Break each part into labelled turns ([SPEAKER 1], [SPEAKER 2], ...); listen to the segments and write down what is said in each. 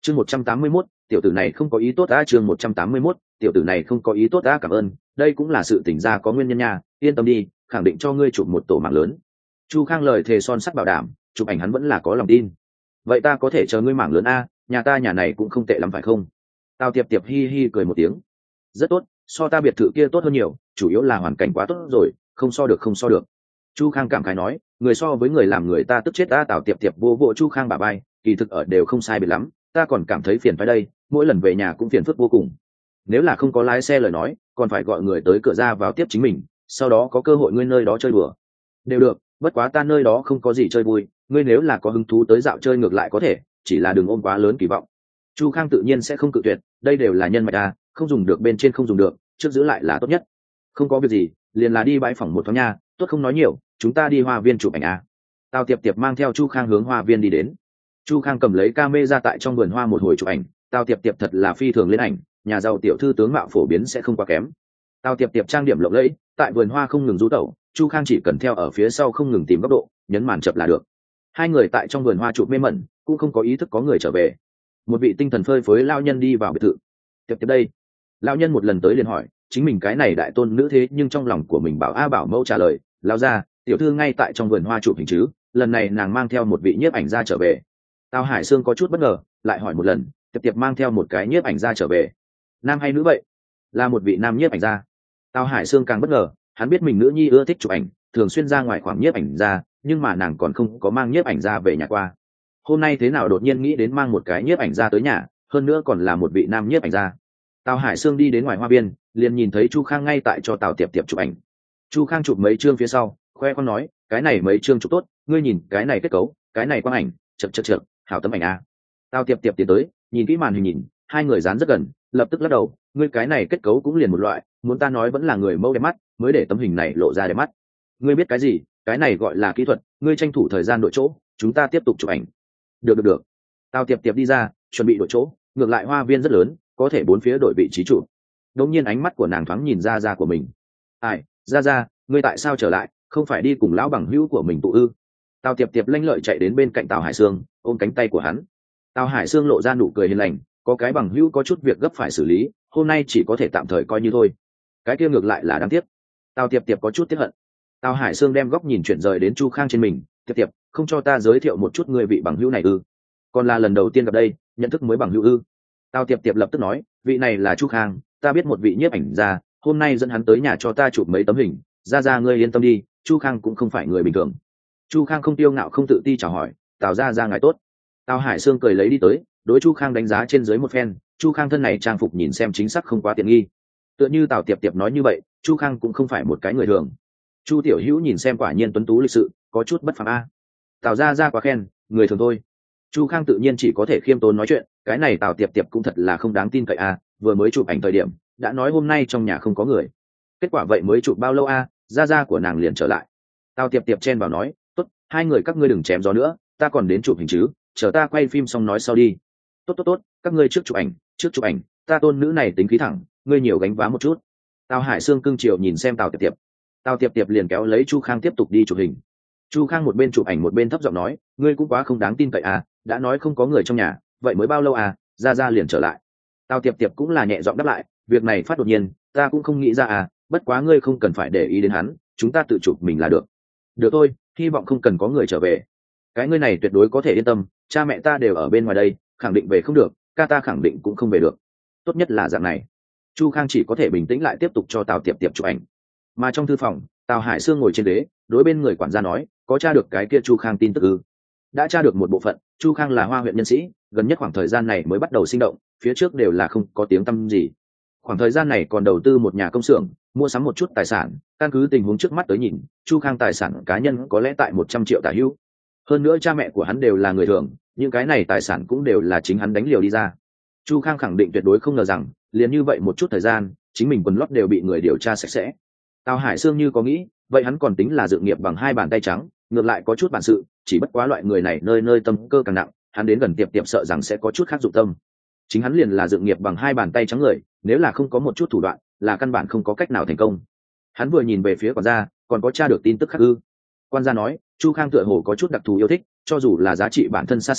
[SPEAKER 1] chương 181, tiểu tử này không có ý tốt đã. Chương 181, tiểu tử này không có ý tốt đã. Cảm ơn, đây cũng là sự tỉnh ra có nguyên nhân nha, yên tâm đi, khẳng định cho ngươi chụp một tổ mảng lớn. Chu Khang lời thề son sắt bảo đảm, chụp ảnh hắn vẫn là có lòng tin. Vậy ta có thể chờ ngươi mảng lớn a, nhà ta nhà này cũng không tệ lắm phải không? Tào Tiệp Tiệp hi hi cười một tiếng. Rất tốt, so ta biệt thự kia tốt hơn nhiều, chủ yếu là hoàn cảnh quá tốt rồi, không so được không so được. Chu Khang cảm khái nói, người so với người làm người ta tức chết ta. Tào Tiệp Tiệp vô vỗ Chu Khang bả vai, kỳ thực ở đều không sai biệt lắm, ta còn cảm thấy phiền phải đây, mỗi lần về nhà cũng phiền phức vô cùng. Nếu là không có lái xe lời nói, còn phải gọi người tới cửa ra vào tiếp chính mình, sau đó có cơ hội ngươi nơi đó chơi đùa. Đều được, bất quá ta nơi đó không có gì chơi vui, ngươi nếu là có hứng thú tới dạo chơi ngược lại có thể, chỉ là đừng ôm quá lớn kỳ vọng. Chu Khang tự nhiên sẽ không cự tuyệt, đây đều là nhân mạch à, không dùng được bên trên không dùng được, trước giữ lại là tốt nhất. Không có việc gì, liền là đi bãi phòng một thoáng nha, tốt không nói nhiều, chúng ta đi hoa viên chụp ảnh à. Tào Tiệp Tiệp mang theo Chu Khang hướng hoa viên đi đến. Chu Khang cầm lấy camera tại trong vườn hoa một hồi chụp ảnh, Tào Tiệp Tiệp thật là phi thường lên ảnh, nhà giàu tiểu thư tướng mạo phổ biến sẽ không quá kém. Tào Tiệp Tiệp trang điểm lộng lẫy, tại vườn hoa không ngừng du tẩu, Chu Khang chỉ cần theo ở phía sau không ngừng tìm góc độ, nhấn màn chập là được. Hai người tại trong vườn hoa chụp mê mẩn, cũng không có ý thức có người trở về. Một vị tinh thần phơi phới lao nhân đi vào biệt thự. Tiệp Tiệp đây. Lao nhân một lần tới liền hỏi, chính mình cái này đại tôn nữ thế nhưng trong lòng của mình bảo mẫu trả lời, lao ra, tiểu thư ngay tại trong vườn hoa chụp hình chứ, lần này nàng mang theo một vị nhiếp ảnh gia trở về. Tào Hải Sương có chút bất ngờ, lại hỏi một lần, Tiệp Tiệp mang theo một cái nhiếp ảnh gia trở về, nam hay nữ vậy? Là một vị nam nhiếp ảnh gia. Tào Hải Sương càng bất ngờ, hắn biết mình nữ nhi ưa thích chụp ảnh, thường xuyên ra ngoài khoảng nhiếp ảnh gia, nhưng mà nàng còn không có mang nhiếp ảnh gia về nhà qua. Hôm nay thế nào đột nhiên nghĩ đến mang một cái nhiếp ảnh gia tới nhà, hơn nữa còn là một vị nam nhiếp ảnh gia. Tào Hải Sương đi đến ngoài hoa viên, liền nhìn thấy Chu Khang ngay tại cho Tào Tiệp Tiệp chụp ảnh. Chu Khang chụp mấy chương phía sau, khoe con nói, cái này mấy chương chụp tốt, ngươi nhìn cái này kết cấu, cái này quang ảnh, chật, hảo tấm ảnh a. Tào Tiệp Tiệp tiến tới, nhìn kỹ màn hình nhìn, hai người dán rất gần, lập tức lắc đầu, ngươi cái này kết cấu cũng liền một loại, muốn ta nói vẫn là người mẫu đẹp mắt, mới để tấm hình này lộ ra đẹp mắt. Ngươi biết cái gì, cái này gọi là kỹ thuật, ngươi tranh thủ thời gian đổi chỗ, chúng ta tiếp tục chụp ảnh. Được. Tào Tiệp Tiệp đi ra, chuẩn bị đổi chỗ, ngược lại hoa viên rất lớn, có thể bốn phía đổi vị trí chụp. Đột nhiên ánh mắt của nàng thoáng nhìn ra của mình. Ai, ra, ngươi tại sao trở lại, không phải đi cùng lão bằng hữu của mình tụ ư? Tào Tiệp Tiệp lanh lợi chạy đến bên cạnh Tào Hải Sương, ôm cánh tay của hắn. Tào Hải Sương lộ ra nụ cười hiền lành, có cái bằng hữu có chút việc gấp phải xử lý, hôm nay chỉ có thể tạm thời coi như thôi. Cái kia ngược lại là đáng tiếc. Tào Tiệp Tiệp có chút tiếc hận. Tào Hải Sương đem góc nhìn chuyển rời đến Chu Khang trên mình, Tiệp, không cho ta giới thiệu một chút người vị bằng hữu này ư? Còn là lần đầu tiên gặp đây, nhận thức mới bằng hữu ư? Tào Tiệp lập tức nói, vị này là Chu Khang, ta biết một vị nhiếp ảnh gia, hôm nay dẫn hắn tới nhà cho ta chụp mấy tấm hình, ra ngươi yên tâm đi, Chu Khang cũng không phải người bình thường. Chu Khang không tiêu ngạo không tự ti chào hỏi, Tào ra ngài tốt. Tào Hải Sương cười lấy đi tới, đối Chu Khang đánh giá trên dưới một phen, Chu Khang thân này trang phục nhìn xem chính xác không quá tiện nghi. Tựa như Tào Tiệp nói như vậy, Chu Khang cũng không phải một cái người thường. Chu Tiểu Hữu nhìn xem quả nhiên tuấn tú lịch sự, có chút bất phàm a. Tào ra quá khen, người thường thôi. Chu Khang tự nhiên chỉ có thể khiêm tốn nói chuyện, cái này Tào Tiệp cũng thật là không đáng tin cậy a, vừa mới chụp ảnh thời điểm, đã nói hôm nay trong nhà không có người. Kết quả vậy mới chụp bao lâu a, ra của nàng liền trở lại. Tào Tiệp chen vào nói, tốt, hai người các ngươi đừng chém gió nữa, ta còn đến chụp hình chứ, chờ ta quay phim xong nói sau đi. Tốt, các ngươi trước chụp ảnh, ta tôn nữ này tính khí thẳng, ngươi nhiều gánh vá một chút. Tào Hải Sương cưng chiều nhìn xem Tào Tiệp. Tào Tiệp liền kéo lấy Chu Khang tiếp tục đi chụp hình. Chu Khang một bên chụp ảnh một bên thấp giọng nói, ngươi cũng quá không đáng tin cậy à, đã nói không có người trong nhà, vậy mới bao lâu à, ra liền trở lại. Tào Tiệp cũng là nhẹ giọng đáp lại, việc này phát đột nhiên, ta cũng không nghĩ ra à, bất quá ngươi không cần phải để ý đến hắn, chúng ta tự chụp mình là được. Được thôi, hy vọng không cần có người trở về. Cái ngươi này tuyệt đối có thể yên tâm, cha mẹ ta đều ở bên ngoài đây, khẳng định về không được, ca ta khẳng định cũng không về được. Tốt nhất là dạng này. Chu Khang chỉ có thể bình tĩnh lại tiếp tục cho Tào Tiệp chụp ảnh. Mà trong thư phòng, Tào Hải Sương ngồi trên ghế, đối bên người quản gia nói, có tra được cái kia Chu Khang tin tức ư? Đã tra được một bộ phận, Chu Khang là Hoa huyện nhân sĩ, gần nhất khoảng thời gian này mới bắt đầu sinh động, phía trước đều là không có tiếng tăm gì. Khoảng thời gian này còn đầu tư một nhà công xưởng, mua sắm một chút tài sản, căn cứ tình huống trước mắt tới nhìn, Chu Khang tài sản cá nhân có lẽ tại 100 triệu tả hữu. Hơn nữa cha mẹ của hắn đều là người thường, những cái này tài sản cũng đều là chính hắn đánh liều đi ra. Chu Khang khẳng định tuyệt đối không ngờ rằng, liền như vậy một chút thời gian, chính mình quần lót đều bị người điều tra sạch sẽ. Tào Hải Sương như có nghĩ, vậy hắn còn tính là dự nghiệp bằng hai bàn tay trắng, ngược lại có chút bản sự, chỉ bất quá loại người này nơi nơi tâm cơ càng nặng, hắn đến gần Tiệp sợ rằng sẽ có chút khác dụng tâm. Chính hắn liền là dự nghiệp bằng hai bàn tay trắng người, nếu là không có một chút thủ đoạn, là căn bản không có cách nào thành công. Hắn vừa nhìn về phía quản gia, còn có tra được tin tức khác ư? Quan gia nói, Chu Khang tựa hồ có chút đặc thù yêu thích, cho dù là giá trị bản thân xa xỉ,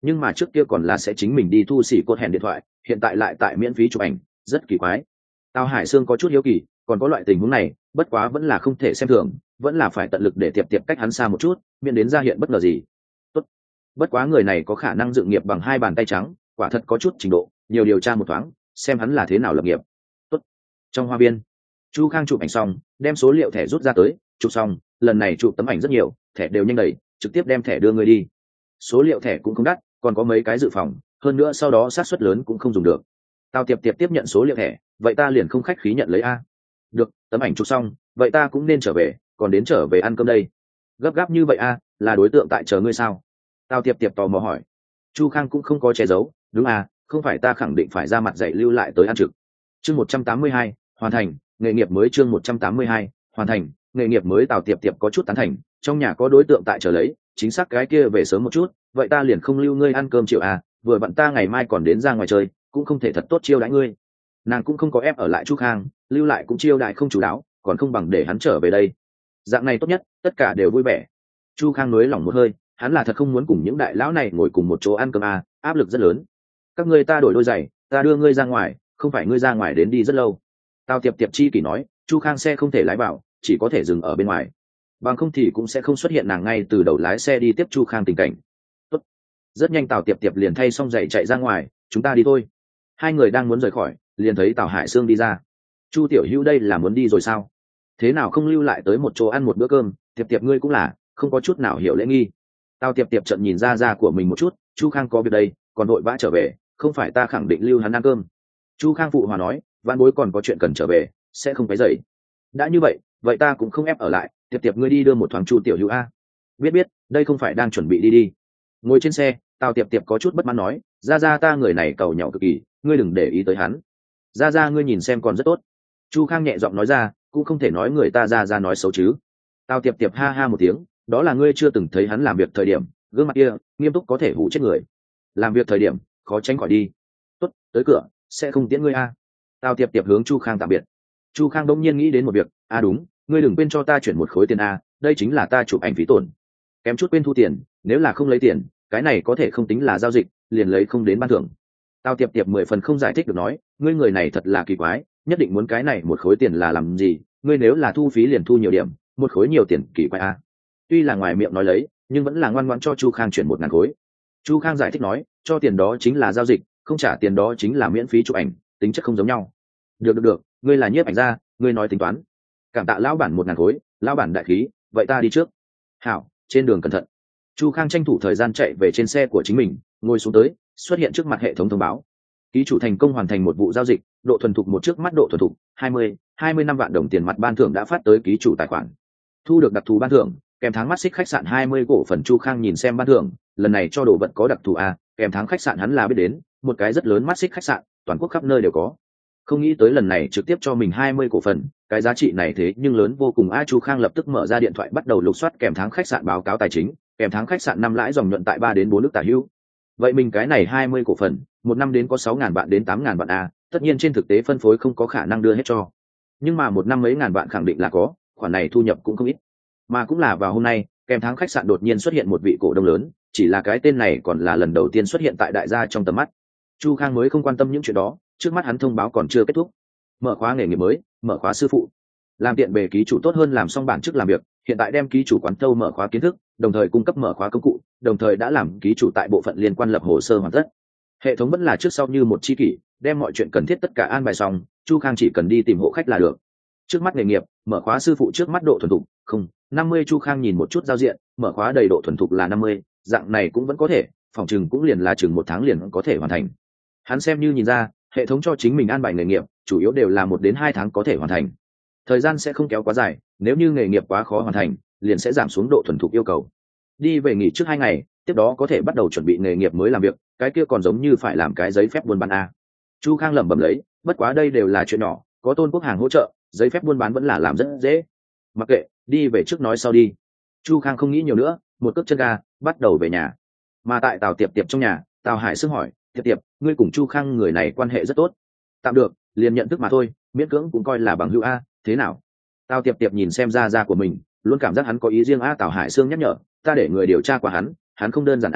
[SPEAKER 1] nhưng mà trước kia còn là sẽ chính mình đi thu xỉ cột hẹn điện thoại, hiện tại lại tại miễn phí chụp ảnh, rất kỳ quái. Tào Hải Sương có chút hiếu kỳ, còn có loại tình huống này, bất quá vẫn là không thể xem thường, vẫn là phải tận lực để tiệp tiệp cách hắn xa một chút, miễn đến ra hiện bất ngờ gì. Tốt. Bất quá người này có khả năng dựng nghiệp bằng hai bàn tay trắng, quả thật có chút trình độ, nhiều điều tra một thoáng, xem hắn là thế nào lập nghiệp. Tốt. Trong hoa viên, Chu Khang chụp ảnh xong, đem số liệu thẻ rút ra tới, chụp xong, lần này chụp tấm ảnh rất nhiều, thẻ đều nhanh đầy, trực tiếp đem thẻ đưa người đi. Số liệu thẻ cũng không đắt, còn có mấy cái dự phòng, hơn nữa sau đó xác suất lớn cũng không dùng được. Tao tiệp tiếp nhận số liệu thẻ, vậy ta liền không khách khí nhận lấy a. Được, tấm ảnh chụp xong, vậy ta cũng nên trở về, còn đến trở về ăn cơm đây. Gấp gáp như vậy a, là đối tượng tại chờ ngươi sao? Tao tiệp tò mò hỏi. Chu Khang cũng không có che giấu, đúng à, không phải ta khẳng định phải ra mặt dạy lưu lại tới ăn trực. Chương 182, hoàn thành, nghề nghiệp mới. Chương 182, hoàn thành, nghề nghiệp mới. Tào tiệp có chút tán thành, trong nhà có đối tượng tại chờ lấy, chính xác cái kia về sớm một chút, vậy ta liền không lưu ngươi ăn cơm chiều à, vừa vặn ta ngày mai còn đến ra ngoài chơi, cũng không thể thật tốt chiêu đãi ngươi. Nàng cũng không có ép ở lại Chu Khang, lưu lại cũng chiêu đãi không chủ đáo, còn không bằng để hắn trở về đây. Dạng này tốt nhất, tất cả đều vui vẻ. Chu Khang nới lỏng một hơi, hắn là thật không muốn cùng những đại lão này ngồi cùng một chỗ ăn cơm à, áp lực rất lớn. Các ngươi ta đổi đôi giày, ta đưa ngươi ra ngoài, không phải ngươi ra ngoài đến đi rất lâu. Tao tiệp chi kỷ nói, Chu Khang xe không thể lái vào, chỉ có thể dừng ở bên ngoài, bằng không thì cũng sẽ không xuất hiện nàng ngay từ đầu lái xe đi tiếp Chu Khang tình cảnh. Tốt. Rất nhanh Tào tiệp liền thay xong giày chạy ra ngoài, chúng ta đi thôi. Hai người đang muốn rời khỏi, liền thấy Tào Hải Sương đi ra. Chu tiểu hữu đây là muốn đi rồi sao? Thế nào không lưu lại tới một chỗ ăn một bữa cơm? Tiệp ngươi cũng là không có chút nào hiểu lễ nghi. Tào tiệp trận nhìn ra của mình một chút, Chu Khang có việc đây, còn vội vã trở về, không phải ta khẳng định lưu hắn ăn cơm. Chu Khang phụ hòa nói, vạn bối còn có chuyện cần trở về, sẽ không phải dậy. Đã như vậy ta cũng không ép ở lại, tiệp ngươi đi đưa một thoáng Chu tiểu hữu a. Biết, đây không phải đang chuẩn bị đi. Ngồi trên xe, Tào tiệp có chút bất mãn nói, ra ta người này cầu nhỏ cực kỳ, ngươi đừng để ý tới hắn. Ra ngươi nhìn xem còn rất tốt. Chu Khang nhẹ giọng nói ra, cũng không thể nói người ta ra nói xấu chứ. Tào tiệp ha ha một tiếng, đó là ngươi chưa từng thấy hắn làm việc thời điểm, gương mặt kia nghiêm túc có thể hủ chết người. Làm việc thời điểm khó tránh khỏi đi. Tốt, tới cửa sẽ không tiễn ngươi a. Tào tiệp hướng Chu Khang tạm biệt. Chu Khang bỗng nhiên nghĩ đến một việc, đúng, ngươi đừng quên cho ta chuyển một khối tiền a, đây chính là ta chụp ảnh phí tổn. Kém chút quên thu tiền, nếu là không lấy tiền, cái này có thể không tính là giao dịch, liền lấy không đến ban thưởng. Tào tiệp 10 phần không giải thích được nói, ngươi người này thật là kỳ quái, nhất định muốn cái này một khối tiền là làm gì? Ngươi nếu là thu phí liền thu nhiều điểm, một khối nhiều tiền kỳ quái a. Tuy là ngoài miệng nói lấy, nhưng vẫn là ngoan ngoãn cho Chu Khang chuyển 1.000 khối. Chu Khang giải thích nói, cho tiền đó chính là giao dịch, không trả tiền đó chính là miễn phí chụp ảnh, tính chất không giống nhau. Được, ngươi là nhiếp ảnh gia, ngươi nói tính toán. Cảm tạ lão bản 1.000 khối, lão bản đại khí, vậy ta đi trước. Hảo, trên đường cẩn thận. Chu Khang tranh thủ thời gian chạy về trên xe của chính mình, ngồi xuống tới, xuất hiện trước mặt hệ thống thông báo. Ký chủ thành công hoàn thành một vụ giao dịch, độ thuần thục một trước mắt độ thuần thục 25 vạn đồng tiền mặt ban thưởng đã phát tới ký chủ tài khoản. Thu được đặc thù ban thưởng, kèm tháng mắt xích khách sạn 20 cổ phần. Chu Khang nhìn xem ban thưởng, lần này cho đồ vật có đặc thù a, kèm tháng khách sạn hắn là biết đến, một cái rất lớn mắt xích khách sạn, toàn quốc khắp nơi đều có. Không nghĩ tới lần này trực tiếp cho mình 20 cổ phần, cái giá trị này thế nhưng lớn vô cùng a. Chu Khang lập tức mở ra điện thoại bắt đầu lục soát kèm tháng khách sạn báo cáo tài chính, kèm tháng khách sạn năm lãi dòng nhuận tại 3 đến 4 nước tả hữu. Vậy mình cái này 20 cổ phần, một năm đến có 6.000 vạn đến 8.000 vạn a, tất nhiên trên thực tế phân phối không có khả năng đưa hết cho. Nhưng mà một năm mấy ngàn vạn khẳng định là có, khoản này thu nhập cũng không ít. Mà cũng là vào hôm nay, kèm tháng khách sạn đột nhiên xuất hiện một vị cổ đông lớn, chỉ là cái tên này còn là lần đầu tiên xuất hiện tại đại gia trong tầm mắt. Chu Khang mới không quan tâm những chuyện đó, trước mắt hắn thông báo còn chưa kết thúc. Mở khóa nghề nghiệp mới, mở khóa sư phụ. Làm tiện bề ký chủ tốt hơn làm xong bản chức làm việc, hiện tại đem ký chủ quán thâu mở khóa kiến thức, đồng thời cung cấp mở khóa công cụ, đồng thời đã làm ký chủ tại bộ phận liên quan lập hồ sơ hoàn tất. Hệ thống vẫn là trước sau như một chi kỷ, đem mọi chuyện cần thiết tất cả an bài xong, Chu Khang chỉ cần đi tìm hộ khách là được. Trước mắt nghề nghiệp, mở khóa sư phụ trước mắt độ thuần thục, 50. Chu Khang nhìn một chút giao diện, mở khóa đầy độ thuần thục là 50, dạng này cũng vẫn có thể, phòng chừng cũng liền là chừng 1 tháng liền có thể hoàn thành. Hắn xem như nhìn ra, hệ thống cho chính mình an bài nghề nghiệp, chủ yếu đều là 1 đến 2 tháng có thể hoàn thành. Thời gian sẽ không kéo quá dài, nếu như nghề nghiệp quá khó hoàn thành, liền sẽ giảm xuống độ thuần thục yêu cầu. Đi về nghỉ trước 2 ngày, tiếp đó có thể bắt đầu chuẩn bị nghề nghiệp mới làm việc, cái kia còn giống như phải làm cái giấy phép buôn bán a. Chu Khang lẩm bẩm lấy, bất quá đây đều là chuyện nhỏ, có Tôn Quốc Hàng hỗ trợ, giấy phép buôn bán vẫn là làm rất dễ. Mặc kệ, đi về trước nói sau đi. Chu Khang không nghĩ nhiều nữa, một cước chân ga, bắt đầu về nhà. Mà tại Tào Tiệp trong nhà, Tào Hải Sương hỏi, Tiệp, ngươi cùng Chu Khang người này quan hệ rất tốt. Tạm được, liền nhận thức mà thôi, miễn cưỡng cũng coi là bằng hữu a, thế nào? Tào Tiệp nhìn xem ra của mình, luôn cảm giác hắn có ý riêng a. Tào Hải Sương nhắc nhở, ta để người điều tra qua hắn không đơn giản a,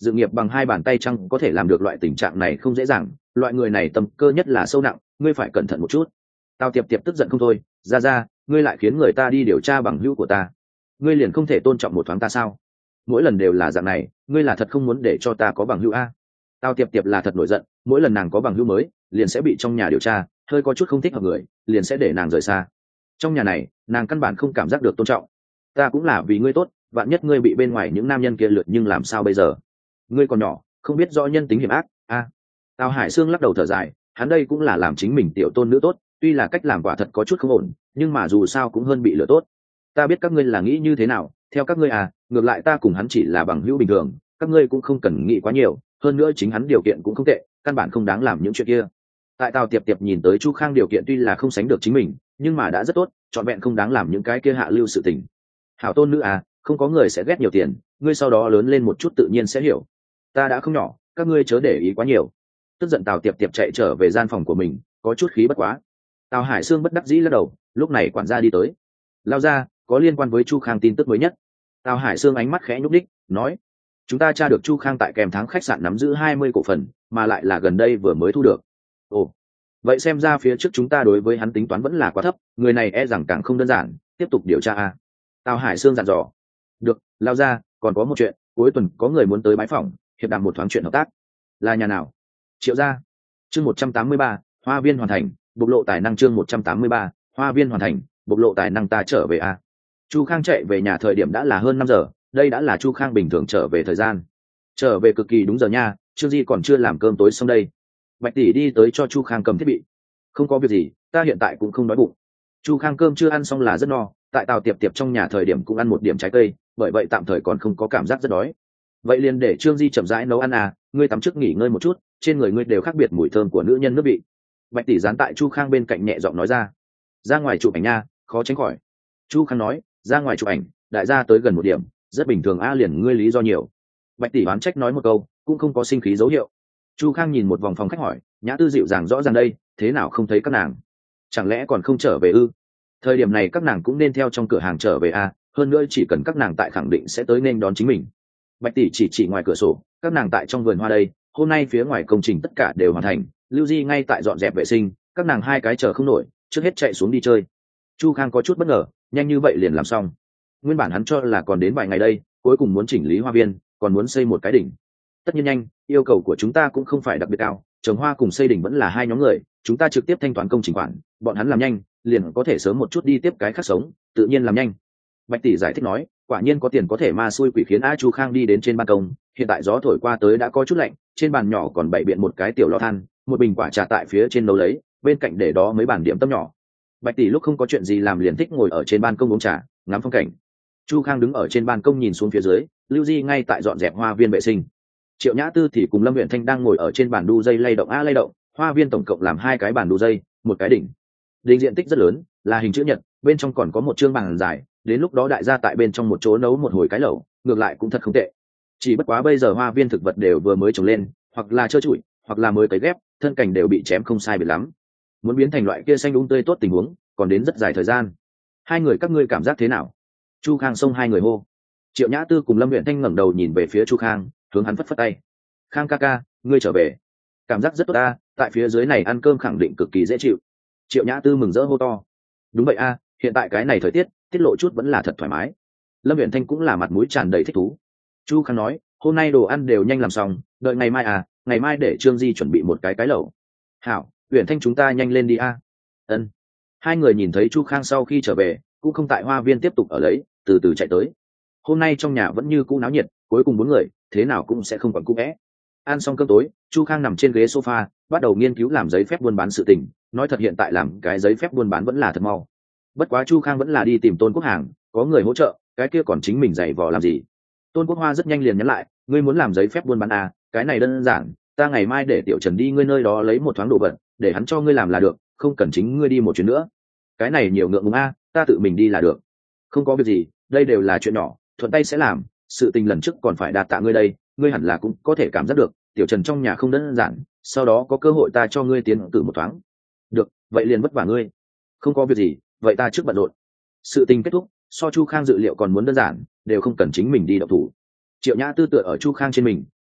[SPEAKER 1] dự nghiệp bằng hai bàn tay chăng có thể làm được loại tình trạng này không dễ dàng, loại người này tâm cơ nhất là sâu nặng, ngươi phải cẩn thận một chút. Tào tiệp tiệp tức giận không thôi, ra ngươi lại khiến người ta đi điều tra bằng hữu của ta, ngươi liền không thể tôn trọng một thoáng ta sao? Mỗi lần đều là dạng này, ngươi là thật không muốn để cho ta có bằng hữu a? Tào tiệp tiệp là thật nổi giận, mỗi lần nàng có bằng hữu mới liền sẽ bị trong nhà điều tra, hơi có chút không thích hợp người liền sẽ để nàng rời xa. Trong nhà này nàng căn bản không cảm giác được tôn trọng. Ta cũng là vì ngươi tốt, vạn nhất ngươi bị bên ngoài những nam nhân kia lượt nhưng làm sao bây giờ? Ngươi còn nhỏ không biết rõ nhân tính hiểm ác a. Tào Hải Sương lắc đầu thở dài, hắn đây cũng là làm chính mình tiểu tôn nữ tốt, tuy là cách làm quả thật có chút không ổn, nhưng mà dù sao cũng hơn bị lừa tốt. Ta biết các ngươi là nghĩ như thế nào, theo các ngươi à, ngược lại ta cùng hắn chỉ là bằng hữu bình thường, các ngươi cũng không cần nghĩ quá nhiều, hơn nữa chính hắn điều kiện cũng không tệ, căn bản không đáng làm những chuyện kia. Tại Tào tiệp tiệp nhìn tới Chu Khang điều kiện tuy là không sánh được chính mình, nhưng mà đã rất tốt, trọn vẹn không đáng làm những cái kia hạ lưu sự tình. Hảo tôn nữ à, không có người sẽ ghét nhiều tiền, ngươi sau đó lớn lên một chút tự nhiên sẽ hiểu. Ta đã không nhỏ, các ngươi chớ để ý quá nhiều. Tức giận Tào tiệp tiệp chạy trở về gian phòng của mình, có chút khí bất quá. Tào Hải Sương bất đắc dĩ lắc đầu, lúc này quản gia đi tới. Lao ra, có liên quan với Chu Khang tin tức mới nhất. Tào Hải Sương ánh mắt khẽ nhúc đích, nói: chúng ta tra được Chu Khang tại kèm tháng khách sạn nắm giữ 20 cổ phần, mà lại là gần đây vừa mới thu được. Ồ, vậy xem ra phía trước chúng ta đối với hắn tính toán vẫn là quá thấp, người này e rằng càng không đơn giản, tiếp tục điều tra a. Tào Hải Sương dặn dò. Được, Lao ra, còn có một chuyện, cuối tuần có người muốn tới bái phỏng, hiệp đàm một thoáng chuyện hợp tác. Là nhà nào? Triệu gia. Chương 183, Hoa viên hoàn thành, bộc lộ tài năng. Chương 183, Hoa viên hoàn thành, bộc lộ tài năng. Ta trở về a. Chu Khang chạy về nhà thời điểm đã là hơn 5 giờ, đây đã là Chu Khang bình thường trở về thời gian. Trở về cực kỳ đúng giờ nha, Trương Di còn chưa làm cơm tối xong đây. Bạch tỷ đi tới cho Chu Khang cầm thiết bị. Không có việc gì, ta hiện tại cũng không đói bụng. Chu Khang cơm chưa ăn xong là rất no, tại Tào tiệp tiệp trong nhà thời điểm cũng ăn một điểm trái cây, bởi vậy tạm thời còn không có cảm giác rất đói. Vậy liền để Trương Di chậm rãi nấu ăn à, ngươi tắm trước nghỉ ngơi một chút, trên người ngươi đều khác biệt mùi thơm của nữ nhân nước vị. Bạch tỷ dán tại Chu Khang bên cạnh nhẹ giọng nói ra. Ra ngoài chụp ảnh nha, khó tránh khỏi. Chu Khang nói, ra ngoài chụp ảnh, đại gia tới gần một điểm, rất bình thường a, liền ngươi lý do nhiều. Bạch tỷ oán trách nói một câu, cũng không có sinh khí dấu hiệu. Chu Khang nhìn một vòng phòng khách hỏi, Nhã Tư dịu dàng rõ ràng đây, thế nào không thấy các nàng? Chẳng lẽ còn không trở về ư? Thời điểm này các nàng cũng nên theo trong cửa hàng trở về a, hơn nữa chỉ cần các nàng tại khẳng định sẽ tới nên đón chính mình. Bạch tỷ chỉ ngoài cửa sổ, các nàng tại trong vườn hoa đây, hôm nay phía ngoài công trình tất cả đều hoàn thành, Lưu Di ngay tại dọn dẹp vệ sinh, các nàng hai cái chờ không nổi, trước hết chạy xuống đi chơi. Chu Khang có chút bất ngờ, nhanh như vậy liền làm xong. Nguyên bản hắn cho là còn đến vài ngày đây, cuối cùng muốn chỉnh lý hoa viên, còn muốn xây một cái đỉnh. Tất nhiên nhanh, yêu cầu của chúng ta cũng không phải đặc biệt cao, trồng hoa cùng xây đỉnh vẫn là hai nhóm người, chúng ta trực tiếp thanh toán công trình khoản, bọn hắn làm nhanh, liền có thể sớm một chút đi tiếp cái khác sống, tự nhiên làm nhanh. Bạch tỷ giải thích nói, quả nhiên có tiền có thể ma xui quỷ khiến. A Chu Khang đi đến trên ban công, hiện tại gió thổi qua tới đã có chút lạnh, trên bàn nhỏ còn bày biện một cái tiểu lò than, một bình quả trà tại phía trên nấu lấy, bên cạnh để đó mấy bàn điểm tâm nhỏ. Bạch tỷ lúc không có chuyện gì làm liền thích ngồi ở trên ban công uống trà, ngắm phong cảnh. Chu Khang đứng ở trên ban công nhìn xuống phía dưới, Lưu Di ngay tại dọn dẹp hoa viên vệ sinh. Triệu Nhã Tư thì cùng Lâm Uyển Thanh đang ngồi ở trên bàn đu dây lay động lay động, hoa viên tổng cộng làm 2 cái bàn đu dây, một cái đỉnh. Đỉnh diện tích rất lớn, là hình chữ nhật, bên trong còn có một chương bàn dài, đến lúc đó đại gia tại bên trong một chỗ nấu một hồi cái lẩu, ngược lại cũng thật không tệ. Chỉ bất quá bây giờ hoa viên thực vật đều vừa mới trồng lên, hoặc là trơ trụi, hoặc là mới cấy ghép, thân cành đều bị chém không sai biệt lắm. Muốn biến thành loại kia xanh tươi tốt tình huống, còn đến rất dài thời gian. Hai người các ngươi cảm giác thế nào? Chu Khang xông hai người hô. Triệu Nhã Tư cùng Lâm Uyển Thanh ngẩng đầu nhìn về phía Chu Khang, hướng hắn phất phất tay. Khang ca ca, ngươi trở về. Cảm giác rất tốt ta, tại phía dưới này ăn cơm khẳng định cực kỳ dễ chịu. Triệu Nhã Tư mừng rỡ hô to. Đúng vậy a, hiện tại cái này thời tiết, tiết lộ chút vẫn là thật thoải mái. Lâm Uyển Thanh cũng là mặt mũi tràn đầy thích thú. Chu Khang nói, hôm nay đồ ăn đều nhanh làm xong, đợi ngày mai à, ngày mai để Trương Di chuẩn bị một cái lẩu. Hảo, Uyển Thanh chúng ta nhanh lên đi a. Ân. Hai người nhìn thấy Chu Khang sau khi trở về, cũng không tại hoa viên tiếp tục ở lấy, từ từ chạy tới. Hôm nay trong nhà vẫn như cũ náo nhiệt, cuối cùng 4 người, thế nào cũng sẽ không còn cũ vẽ. Ăn xong cơm tối, Chu Khang nằm trên ghế sofa, bắt đầu nghiên cứu làm giấy phép buôn bán sự tình. Nói thật hiện tại làm cái giấy phép buôn bán vẫn là thật mau. Bất quá Chu Khang vẫn là đi tìm Tôn Quốc Hàng, có người hỗ trợ, cái kia còn chính mình giày vò làm gì. Tôn Quốc Hoa rất nhanh liền nhắn lại, ngươi muốn làm giấy phép buôn bán à, cái này đơn giản, ta ngày mai để Tiểu Trần đi ngươi nơi đó lấy một thoáng đồ vật, để hắn cho ngươi làm là được, không cần chính ngươi đi một chuyến nữa. Cái này nhiều ngượng ngùng a, ta tự mình đi là được. Không có việc gì, đây đều là chuyện nhỏ, thuận tay sẽ làm, sự tình lần trước còn phải đạt tạ ngươi đây, ngươi hẳn là cũng có thể cảm giác được, Tiểu Trần trong nhà không đơn giản, sau đó có cơ hội ta cho ngươi tiến cử một thoáng. Được, vậy liền vất vả ngươi. Không có việc gì, vậy ta trước bận rộn. Sự tình kết thúc, so Chu Khang dự liệu còn muốn đơn giản, đều không cần chính mình đi động thủ. Triệu Nhã Tư tựa ở Chu Khang trên mình,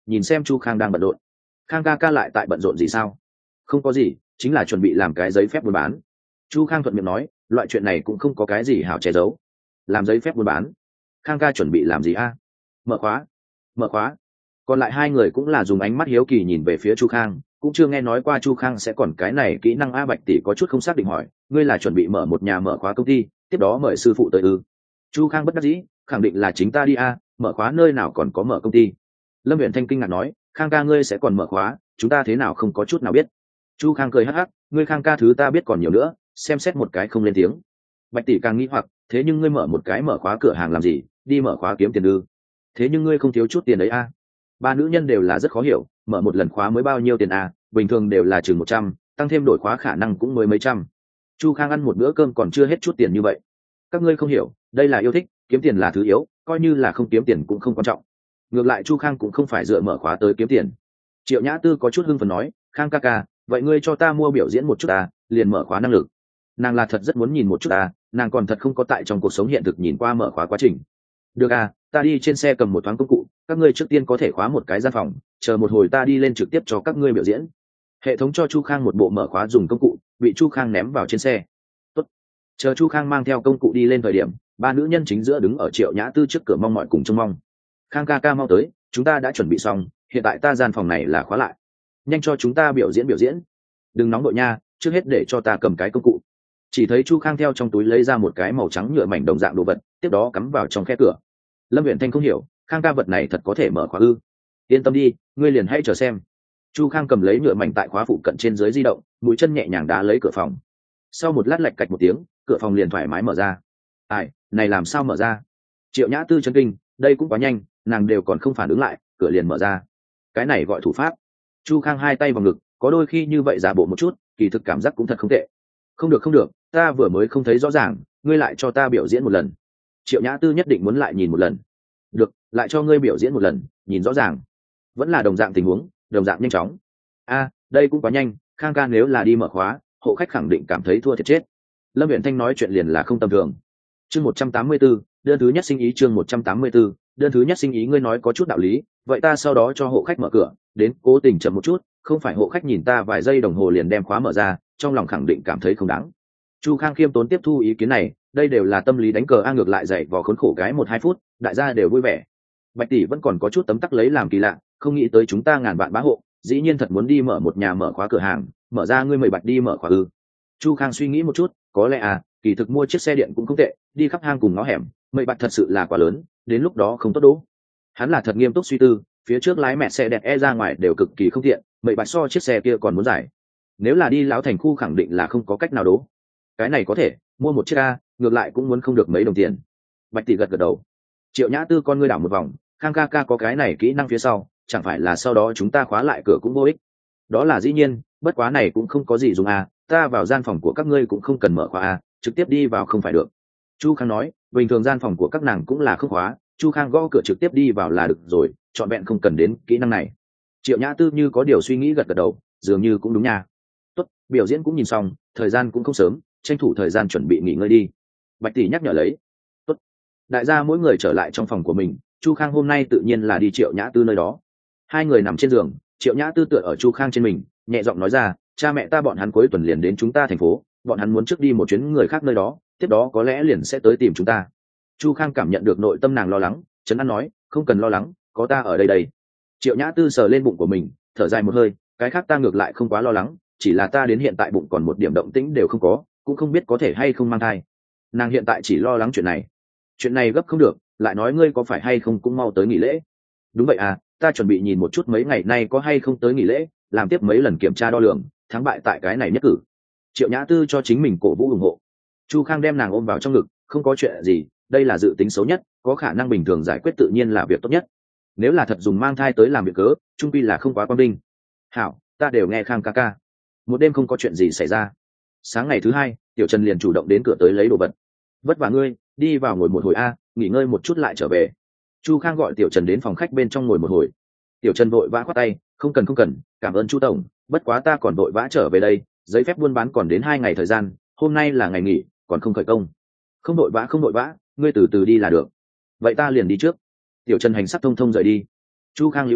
[SPEAKER 1] nhìn xem Chu Khang đang bận rộn. Khang ca ca lại tại bận rộn gì sao? Không có gì, chính là chuẩn bị làm cái giấy phép buôn bán. Chu Khang thuận miệng nói, loại chuyện này cũng không có cái gì hảo che giấu. Làm giấy phép buôn bán? Khang ca chuẩn bị làm gì a? Mở khóa. Mở khóa. Còn lại hai người cũng là dùng ánh mắt hiếu kỳ nhìn về phía Chu Khang, cũng chưa nghe nói qua Chu Khang sẽ còn cái này kỹ năng. A Bạch tỷ có chút không xác định hỏi, ngươi là chuẩn bị mở một nhà mở khóa công ty, tiếp đó mời sư phụ tới ư? Chu Khang bất đắc dĩ, khẳng định là chính ta đi a, mở khóa nơi nào còn có mở công ty. Lâm Uyển Thanh kinh ngạc nói, Khang ca ngươi sẽ còn mở khóa, chúng ta thế nào không có chút nào biết. Chu Khang cười hắc hắc, ngươi Khang ca thứ ta biết còn nhiều nữa, xem xét một cái không lên tiếng. Bạch tỷ càng nghĩ hoặc, thế nhưng ngươi mở một cái mở khóa cửa hàng làm gì, đi mở khóa kiếm tiền ư? Thế nhưng ngươi không thiếu chút tiền đấy a. Ba nữ nhân đều là rất khó hiểu, mở một lần khóa mới bao nhiêu tiền a, bình thường đều là chừng 100, tăng thêm đổi khóa khả năng cũng mới mấy trăm. Chu Khang ăn một bữa cơm còn chưa hết chút tiền như vậy. Các ngươi không hiểu, đây là yêu thích, kiếm tiền là thứ yếu, coi như là không kiếm tiền cũng không quan trọng. Ngược lại Chu Khang cũng không phải dựa mở khóa tới kiếm tiền. Triệu Nhã Tư có chút hưng phấn nói, Khang ca ca, vậy ngươi cho ta mua biểu diễn một chút à, liền mở khóa năng lực. Nàng là thật rất muốn nhìn một chút à, nàng còn thật không có tại trong cuộc sống hiện thực nhìn qua mở khóa quá trình. Được à, ta đi trên xe cầm một thoáng công cụ, các ngươi trước tiên có thể khóa một cái gian phòng, chờ một hồi ta đi lên trực tiếp cho các ngươi biểu diễn. Hệ thống cho Chu Khang một bộ mở khóa dùng công cụ, bị Chu Khang ném vào trên xe. Tốt. Chờ Chu Khang mang theo công cụ đi lên thời điểm, ba nữ nhân chính giữa đứng ở Triệu Nhã Tư trước cửa mong mọi cùng trông mong. Khang ca ca mau tới, chúng ta đã chuẩn bị xong, hiện tại ta gian phòng này là khóa lại, nhanh cho chúng ta biểu diễn. Đừng nóng đội nha, trước hết để cho ta cầm cái công cụ. Chỉ thấy Chu Khang theo trong túi lấy ra một cái màu trắng nhựa mảnh đồng dạng đồ vật, tiếp đó cắm vào trong khe cửa. Lâm Uyển Thanh không hiểu, Khang ca vật này thật có thể mở khóa ư? Yên tâm đi, ngươi liền hãy chờ xem. Chu Khang cầm lấy nhựa mảnh tại khóa phụ cận trên dưới di động, mũi chân nhẹ nhàng đá lấy cửa phòng. Sau một lát lạch cạch một tiếng, cửa phòng liền thoải mái mở ra. Ai, này làm sao mở ra? Triệu Nhã Tư chấn kinh, đây cũng quá nhanh, nàng đều còn không phản ứng lại, cửa liền mở ra. Cái này gọi thủ pháp. Chu Khang hai tay vào ngực, có đôi khi như vậy giả bộ một chút, kỳ thực cảm giác cũng thật không tệ. Không được, ta vừa mới không thấy rõ ràng, ngươi lại cho ta biểu diễn một lần. Triệu Nhã Tư nhất định muốn lại nhìn một lần. Được, lại cho ngươi biểu diễn một lần, nhìn rõ ràng. Vẫn là đồng dạng tình huống, đồng dạng nhanh chóng. A, đây cũng quá nhanh, Khang ca nếu là đi mở khóa, hộ khách khẳng định cảm thấy thua thiệt chết. Lâm Uyển Thanh nói chuyện liền là không tầm thường. Chương 184, đơn thứ nhất sinh ý. Chương 184, đơn thứ nhất sinh ý. Ngươi nói có chút đạo lý, vậy ta sau đó cho hộ khách mở cửa, đến cố tình chậm một chút, không phải hộ khách nhìn ta vài giây đồng hồ liền đem khóa mở ra, trong lòng khẳng định cảm thấy không đáng. Chu Khang khiêm tốn tiếp thu ý kiến này, đây đều là tâm lý đánh cờ a, ngược lại dạy vò khốn khổ cái 1-2 phút, đại gia đều vui vẻ. Bạch tỷ vẫn còn có chút tấm tắc lấy làm kỳ lạ, không nghĩ tới chúng ta ngàn vạn bá hộ, dĩ nhiên thật muốn đi mở một nhà mở khóa cửa hàng, mở ra ngươi mời Bạch đi mở khóa ư? Chu Khang suy nghĩ một chút, có lẽ à, kỳ thực mua chiếc xe điện cũng không tệ, đi khắp hang cùng ngõ hẻm, mời Bạch thật sự là quá lớn, đến lúc đó không tốt đố. Hắn là thật nghiêm túc suy tư, phía trước lái mẹ xe đẹp ra ngoài đều cực kỳ không tiện, mời Bạch so chiếc xe kia còn muốn giải. Nếu là đi lão thành khu khẳng định là không có cách nào đố. Cái này có thể, mua một chiếc a, ngược lại cũng muốn không được mấy đồng tiền. Bạch tỷ gật gật đầu. Triệu Nhã Tư con ngươi đảo một vòng, Khang ca ca có cái này kỹ năng phía sau, chẳng phải là sau đó chúng ta khóa lại cửa cũng vô ích. Đó là dĩ nhiên, bất quá này cũng không có gì dùng a, ta vào gian phòng của các ngươi cũng không cần mở khóa a, trực tiếp đi vào không phải được. Chu Khang nói, bình thường gian phòng của các nàng cũng là không khóa, Chu Khang gõ cửa trực tiếp đi vào là được rồi, trọn vẹn không cần đến kỹ năng này. Triệu Nhã Tư như có điều suy nghĩ gật gật đầu, dường như cũng đúng nha. Tốt, biểu diễn cũng nhìn xong, thời gian cũng không sớm, tranh thủ thời gian chuẩn bị nghỉ ngơi đi. Bạch tỷ nhắc nhở lấy. Tốt. Đại gia mỗi người trở lại trong phòng của mình, Chu Khang hôm nay tự nhiên là đi Triệu Nhã Tư nơi đó. Hai người nằm trên giường, Triệu Nhã Tư tựa ở Chu Khang trên mình, nhẹ giọng nói ra, cha mẹ ta bọn hắn cuối tuần liền đến chúng ta thành phố, bọn hắn muốn trước đi một chuyến người khác nơi đó, tiếp đó có lẽ liền sẽ tới tìm chúng ta. Chu Khang cảm nhận được nội tâm nàng lo lắng, trấn an nói, không cần lo lắng, có ta ở đây đây. Triệu Nhã Tư sờ lên bụng của mình, thở dài một hơi, cái khác ta ngược lại không quá lo lắng, chỉ là ta đến hiện tại bụng còn một điểm động tĩnh đều không có, cũng không biết có thể hay không mang thai. Nàng hiện tại chỉ lo lắng chuyện này gấp không được, lại nói ngươi có phải hay không cũng mau tới nghỉ lễ. Đúng vậy à, ta chuẩn bị nhìn một chút mấy ngày nay có hay không tới nghỉ lễ, làm tiếp mấy lần kiểm tra đo lường, thắng bại tại cái này nhất cử. Triệu Nhã Tư cho chính mình cổ vũ ủng hộ. Chu Khang đem nàng ôm vào trong ngực, không có chuyện gì, đây là dự tính xấu nhất, có khả năng bình thường giải quyết tự nhiên là việc tốt nhất. Nếu là thật dùng mang thai tới làm việc cớ, trung quy là không quá quan đinh. Hảo, ta đều nghe Khang ca ca. Một đêm không có chuyện gì xảy ra. Sáng ngày thứ hai, Tiểu Trần liền chủ động đến cửa tới lấy đồ vật. Vất vả ngươi, đi vào ngồi một hồi a, nghỉ ngơi một chút lại trở về. Chu Khang gọi Tiểu Trần đến phòng khách bên trong ngồi một hồi. Tiểu Trần vội vã khoát tay, không cần, cảm ơn Chu tổng, bất quá ta còn vội vã trở về đây, giấy phép buôn bán còn đến 2 ngày thời gian, hôm nay là ngày nghỉ, còn không khởi công. Không vội vã, ngươi từ từ đi là được. Vậy ta liền đi trước. Tiểu Trần hành sắc thông thông rời đi. Chu Khang liễu lưỡi,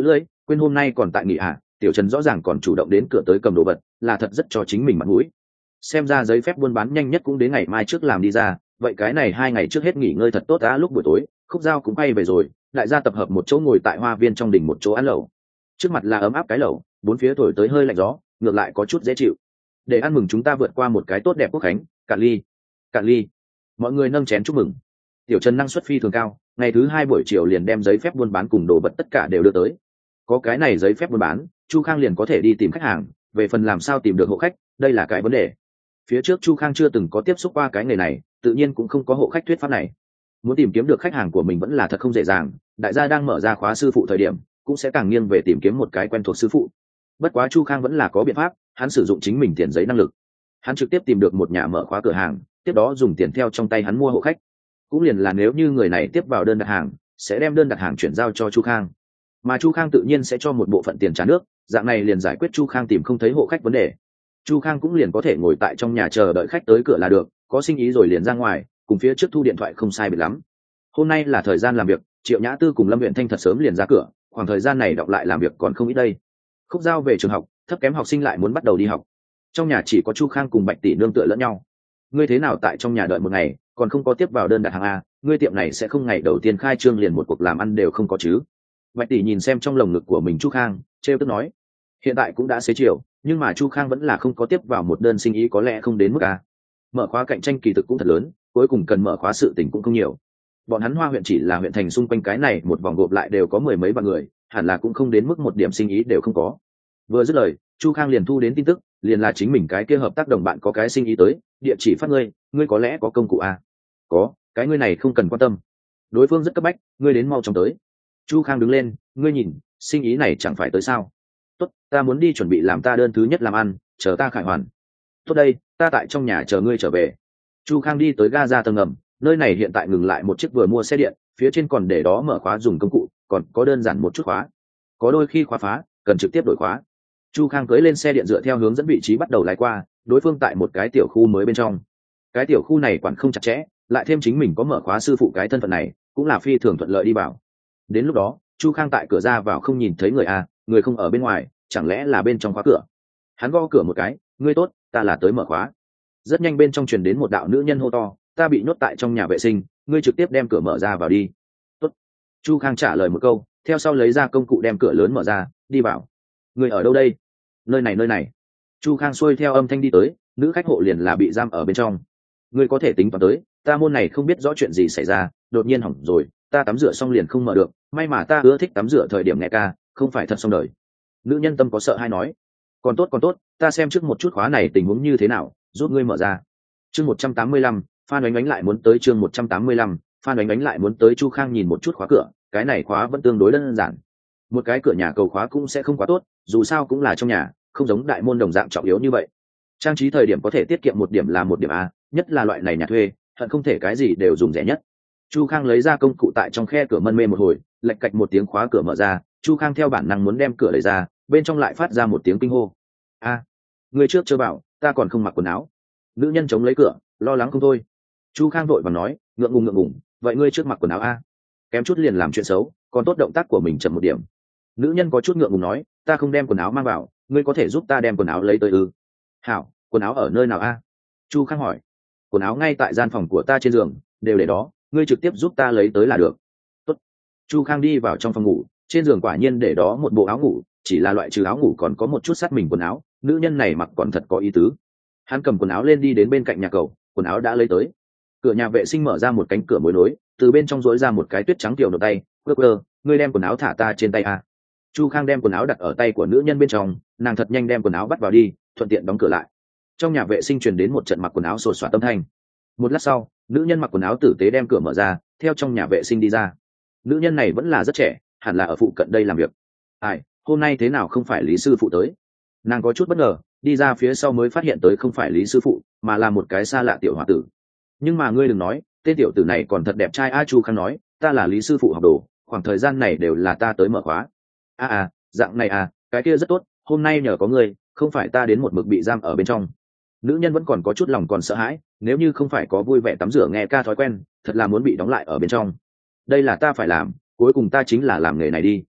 [SPEAKER 1] quên hôm nay còn tại nghỉ ạ. Tiểu Trần rõ ràng còn chủ động đến cửa tới cầm đồ vật, là thật rất cho chính mình mặt mũi. Xem ra giấy phép buôn bán nhanh nhất cũng đến ngày mai trước làm đi ra, vậy cái này 2 ngày trước hết nghỉ ngơi thật tốt đã. Lúc buổi tối Khúc Giao cũng bay về rồi, đại gia tập hợp một chỗ ngồi tại hoa viên trong đỉnh một chỗ ăn lẩu. Trước mặt là ấm áp cái lẩu, bốn phía thổi tới hơi lạnh gió, ngược lại có chút dễ chịu. Để ăn mừng chúng ta vượt qua một cái tốt đẹp quốc khánh, cạn ly. Cạn ly. Mọi người nâng chén chúc mừng. Tiểu Trần năng suất phi thường cao, ngày thứ 2 buổi chiều liền đem giấy phép buôn bán cùng đồ vật tất cả đều đưa tới. Có cái này giấy phép buôn bán, Chu Khang liền có thể đi tìm khách hàng, về phần làm sao tìm được hộ khách, đây là cái vấn đề. Phía trước Chu Khang chưa từng có tiếp xúc qua cái nghề này, tự nhiên cũng không có hộ khách thuyết pháp này. Muốn tìm kiếm được khách hàng của mình vẫn là thật không dễ dàng, đại gia đang mở ra khóa sư phụ thời điểm, cũng sẽ càng nghiêng về tìm kiếm một cái quen thuộc sư phụ. Bất quá Chu Khang vẫn là có biện pháp, hắn sử dụng chính mình tiền giấy năng lực. Hắn trực tiếp tìm được một nhà mở khóa cửa hàng, tiếp đó dùng tiền theo trong tay hắn mua hộ khách. Cũng liền là nếu như người này tiếp vào đơn đặt hàng, sẽ đem đơn đặt hàng chuyển giao cho Chu Khang, mà Chu Khang tự nhiên sẽ cho một bộ phận tiền trả nước, dạng này liền giải quyết Chu Khang tìm không thấy hộ khách vấn đề. Chu Khang cũng liền có thể ngồi tại trong nhà chờ đợi khách tới cửa là được, có sinh ý rồi liền ra ngoài, cùng phía trước thu điện thoại không sai biệt lắm. Hôm nay là thời gian làm việc, Triệu Nhã Tư cùng Lâm Uyển Thanh thật sớm liền ra cửa, khoảng thời gian này đọc lại làm việc còn không ít đây. Khúc Giao về trường học, thấp kém học sinh lại muốn bắt đầu đi học. Trong nhà chỉ có Chu Khang cùng Bạch tỷ nương tựa lẫn nhau. Ngươi thế nào tại trong nhà đợi một ngày, còn không có tiếp vào đơn đặt hàng a? Ngươi tiệm này sẽ không ngày đầu tiên khai trương liền một cuộc làm ăn đều không có chứ? Bạch tỷ nhìn xem trong lồng ngực của mình Chu Khang, trêu tức nói. Hiện tại cũng đã xế chiều, nhưng mà Chu Khang vẫn là không có tiếp vào một đơn sinh ý, có lẽ không đến mức a. Mở khóa cạnh tranh kỳ thực cũng thật lớn, cuối cùng cần mở khóa sự tình cũng không nhiều. Bọn hắn Hoa huyện chỉ là huyện thành xung quanh cái này một vòng gộp lại đều có 10 mấy vạn người, hẳn là cũng không đến mức một điểm sinh ý đều không có. Vừa dứt lời, Chu Khang liền thu đến tin tức, liền là chính mình cái kia hợp tác đồng bạn có cái sinh ý tới, địa chỉ phát ngươi có lẽ có công cụ a? Có, cái ngươi này không cần quan tâm. Đối phương rất cấp bách, ngươi đến mau chóng tới. Chu Khang đứng lên, ngươi nhìn, sinh ý này chẳng phải tới sao? Tốt, ta muốn đi chuẩn bị làm ta đơn thứ nhất làm ăn, chờ ta khải hoàn. Tốt đây, ta tại trong nhà chờ ngươi trở về. Chu Khang đi tới ga ra tầng ngầm, nơi này hiện tại ngừng lại một chiếc vừa mua xe điện, phía trên còn để đó mở khóa dùng công cụ, còn có đơn giản một chút khóa. Có đôi khi khóa phá, cần trực tiếp đổi khóa. Chu Khang cưỡi lên xe điện dựa theo hướng dẫn vị trí bắt đầu lái qua, đối phương tại một cái tiểu khu mới bên trong. Cái tiểu khu này quản không chặt chẽ, lại thêm chính mình có mở khóa sư phụ cái thân phận này, cũng là phi thường thuận lợi đi vào. Đến lúc đó, Chu Khang tại cửa ra vào không nhìn thấy người a, người không ở bên ngoài, chẳng lẽ là bên trong khóa cửa. Hắn gõ cửa một cái, ngươi tốt, ta là tới mở khóa. Rất nhanh bên trong truyền đến một đạo nữ nhân hô to, ta bị nhốt tại trong nhà vệ sinh, ngươi trực tiếp đem cửa mở ra vào đi. Tốt. Chu Khang trả lời một câu, theo sau lấy ra công cụ đem cửa lớn mở ra, đi vào. Người ở đâu đây? Nơi này. Chu Khang xuôi theo âm thanh đi tới, nữ khách hộ liền là bị giam ở bên trong. Ngươi có thể tính toán tới, ta môn này không biết rõ chuyện gì xảy ra, đột nhiên hỏng rồi, ta tắm rửa xong liền không mở được, may mà ta ưa thích tắm rửa thời điểm nghe ca, không phải thật xong đời. Nữ nhân tâm có sợ hay nói, còn tốt, ta xem trước một chút khóa này tình huống như thế nào, giúp ngươi mở ra. Chương 185, Phan Oánh Oánh lại muốn tới. Chương 185, Phan Oánh Oánh lại muốn tới. Chu Khang nhìn một chút khóa cửa, cái này khóa vẫn tương đối đơn giản. Một cái cửa nhà cầu khóa cũng sẽ không quá tốt, dù sao cũng là trong nhà, không giống đại môn đồng dạng trọng yếu như vậy. Trang trí thời điểm có thể tiết kiệm một điểm là một điểm a, nhất là loại này nhà thuê, hận không thể cái gì đều dùng rẻ nhất. Chu Khang lấy ra công cụ tại trong khe cửa mân mê một hồi, lạch cạch một tiếng khóa cửa mở ra. Chu Khang theo bản năng muốn đem cửa đẩy ra, bên trong lại phát ra một tiếng kinh hô. A, người trước chưa bảo, ta còn không mặc quần áo. Nữ nhân chống lấy cửa, lo lắng không thôi. Chu Khang vội và nói, ngượng ngùng, vậy ngươi trước mặc quần áo a. Kém chút liền làm chuyện xấu, còn tốt động tác của mình chậm một điểm. Nữ nhân có chút ngượng ngùng nói, ta không đem quần áo mang vào, ngươi có thể giúp ta đem quần áo lấy tới ư? Hảo, quần áo ở nơi nào a? Chu Khang hỏi. Quần áo ngay tại gian phòng của ta trên giường, đều để đó, ngươi trực tiếp giúp ta lấy tới là được. Tốt. Chu Khang đi vào trong phòng ngủ, trên giường quả nhiên để đó một bộ áo ngủ, chỉ là loại trừ áo ngủ còn có một chút sát mình quần áo, nữ nhân này mặc còn thật có ý tứ. Hắn cầm quần áo lên đi đến bên cạnh nhà cầu, quần áo đã lấy tới. Cửa nhà vệ sinh mở ra một cánh cửa mối nối, từ bên trong rỗi ra một cái tuyết trắng tiểu đầu tay, quơ, ngươi đem quần áo thả ta trên tay a. Chu Khang đem quần áo đặt ở tay của nữ nhân bên trong, nàng thật nhanh đem quần áo bắt vào đi, thuận tiện đóng cửa lại. Trong nhà vệ sinh truyền đến một trận mặc quần áo sột soạt âm thanh. Một lát sau, nữ nhân mặc quần áo tử tế đem cửa mở ra, theo trong nhà vệ sinh đi ra. Nữ nhân này vẫn là rất trẻ, hẳn là ở phụ cận đây làm việc. Ai, hôm nay thế nào không phải Lý sư phụ tới? Nàng có chút bất ngờ, đi ra phía sau mới phát hiện tới không phải Lý sư phụ, mà là một cái xa lạ tiểu hòa tử. Nhưng mà ngươi đừng nói, tên tiểu tử này còn thật đẹp trai. A Chu Khang nói, ta là Lý sư phụ học đồ, khoảng thời gian này đều là ta tới mở khóa. Dạng này à, cái kia rất tốt, hôm nay nhờ có ngươi, không phải ta đến một mực bị giam ở bên trong. Nữ nhân vẫn còn có chút lòng còn sợ hãi, nếu như không phải có vui vẻ tắm rửa nghe ca thói quen, thật là muốn bị đóng lại ở bên trong. Đây là ta phải làm, cuối cùng ta chính là làm nghề này đi.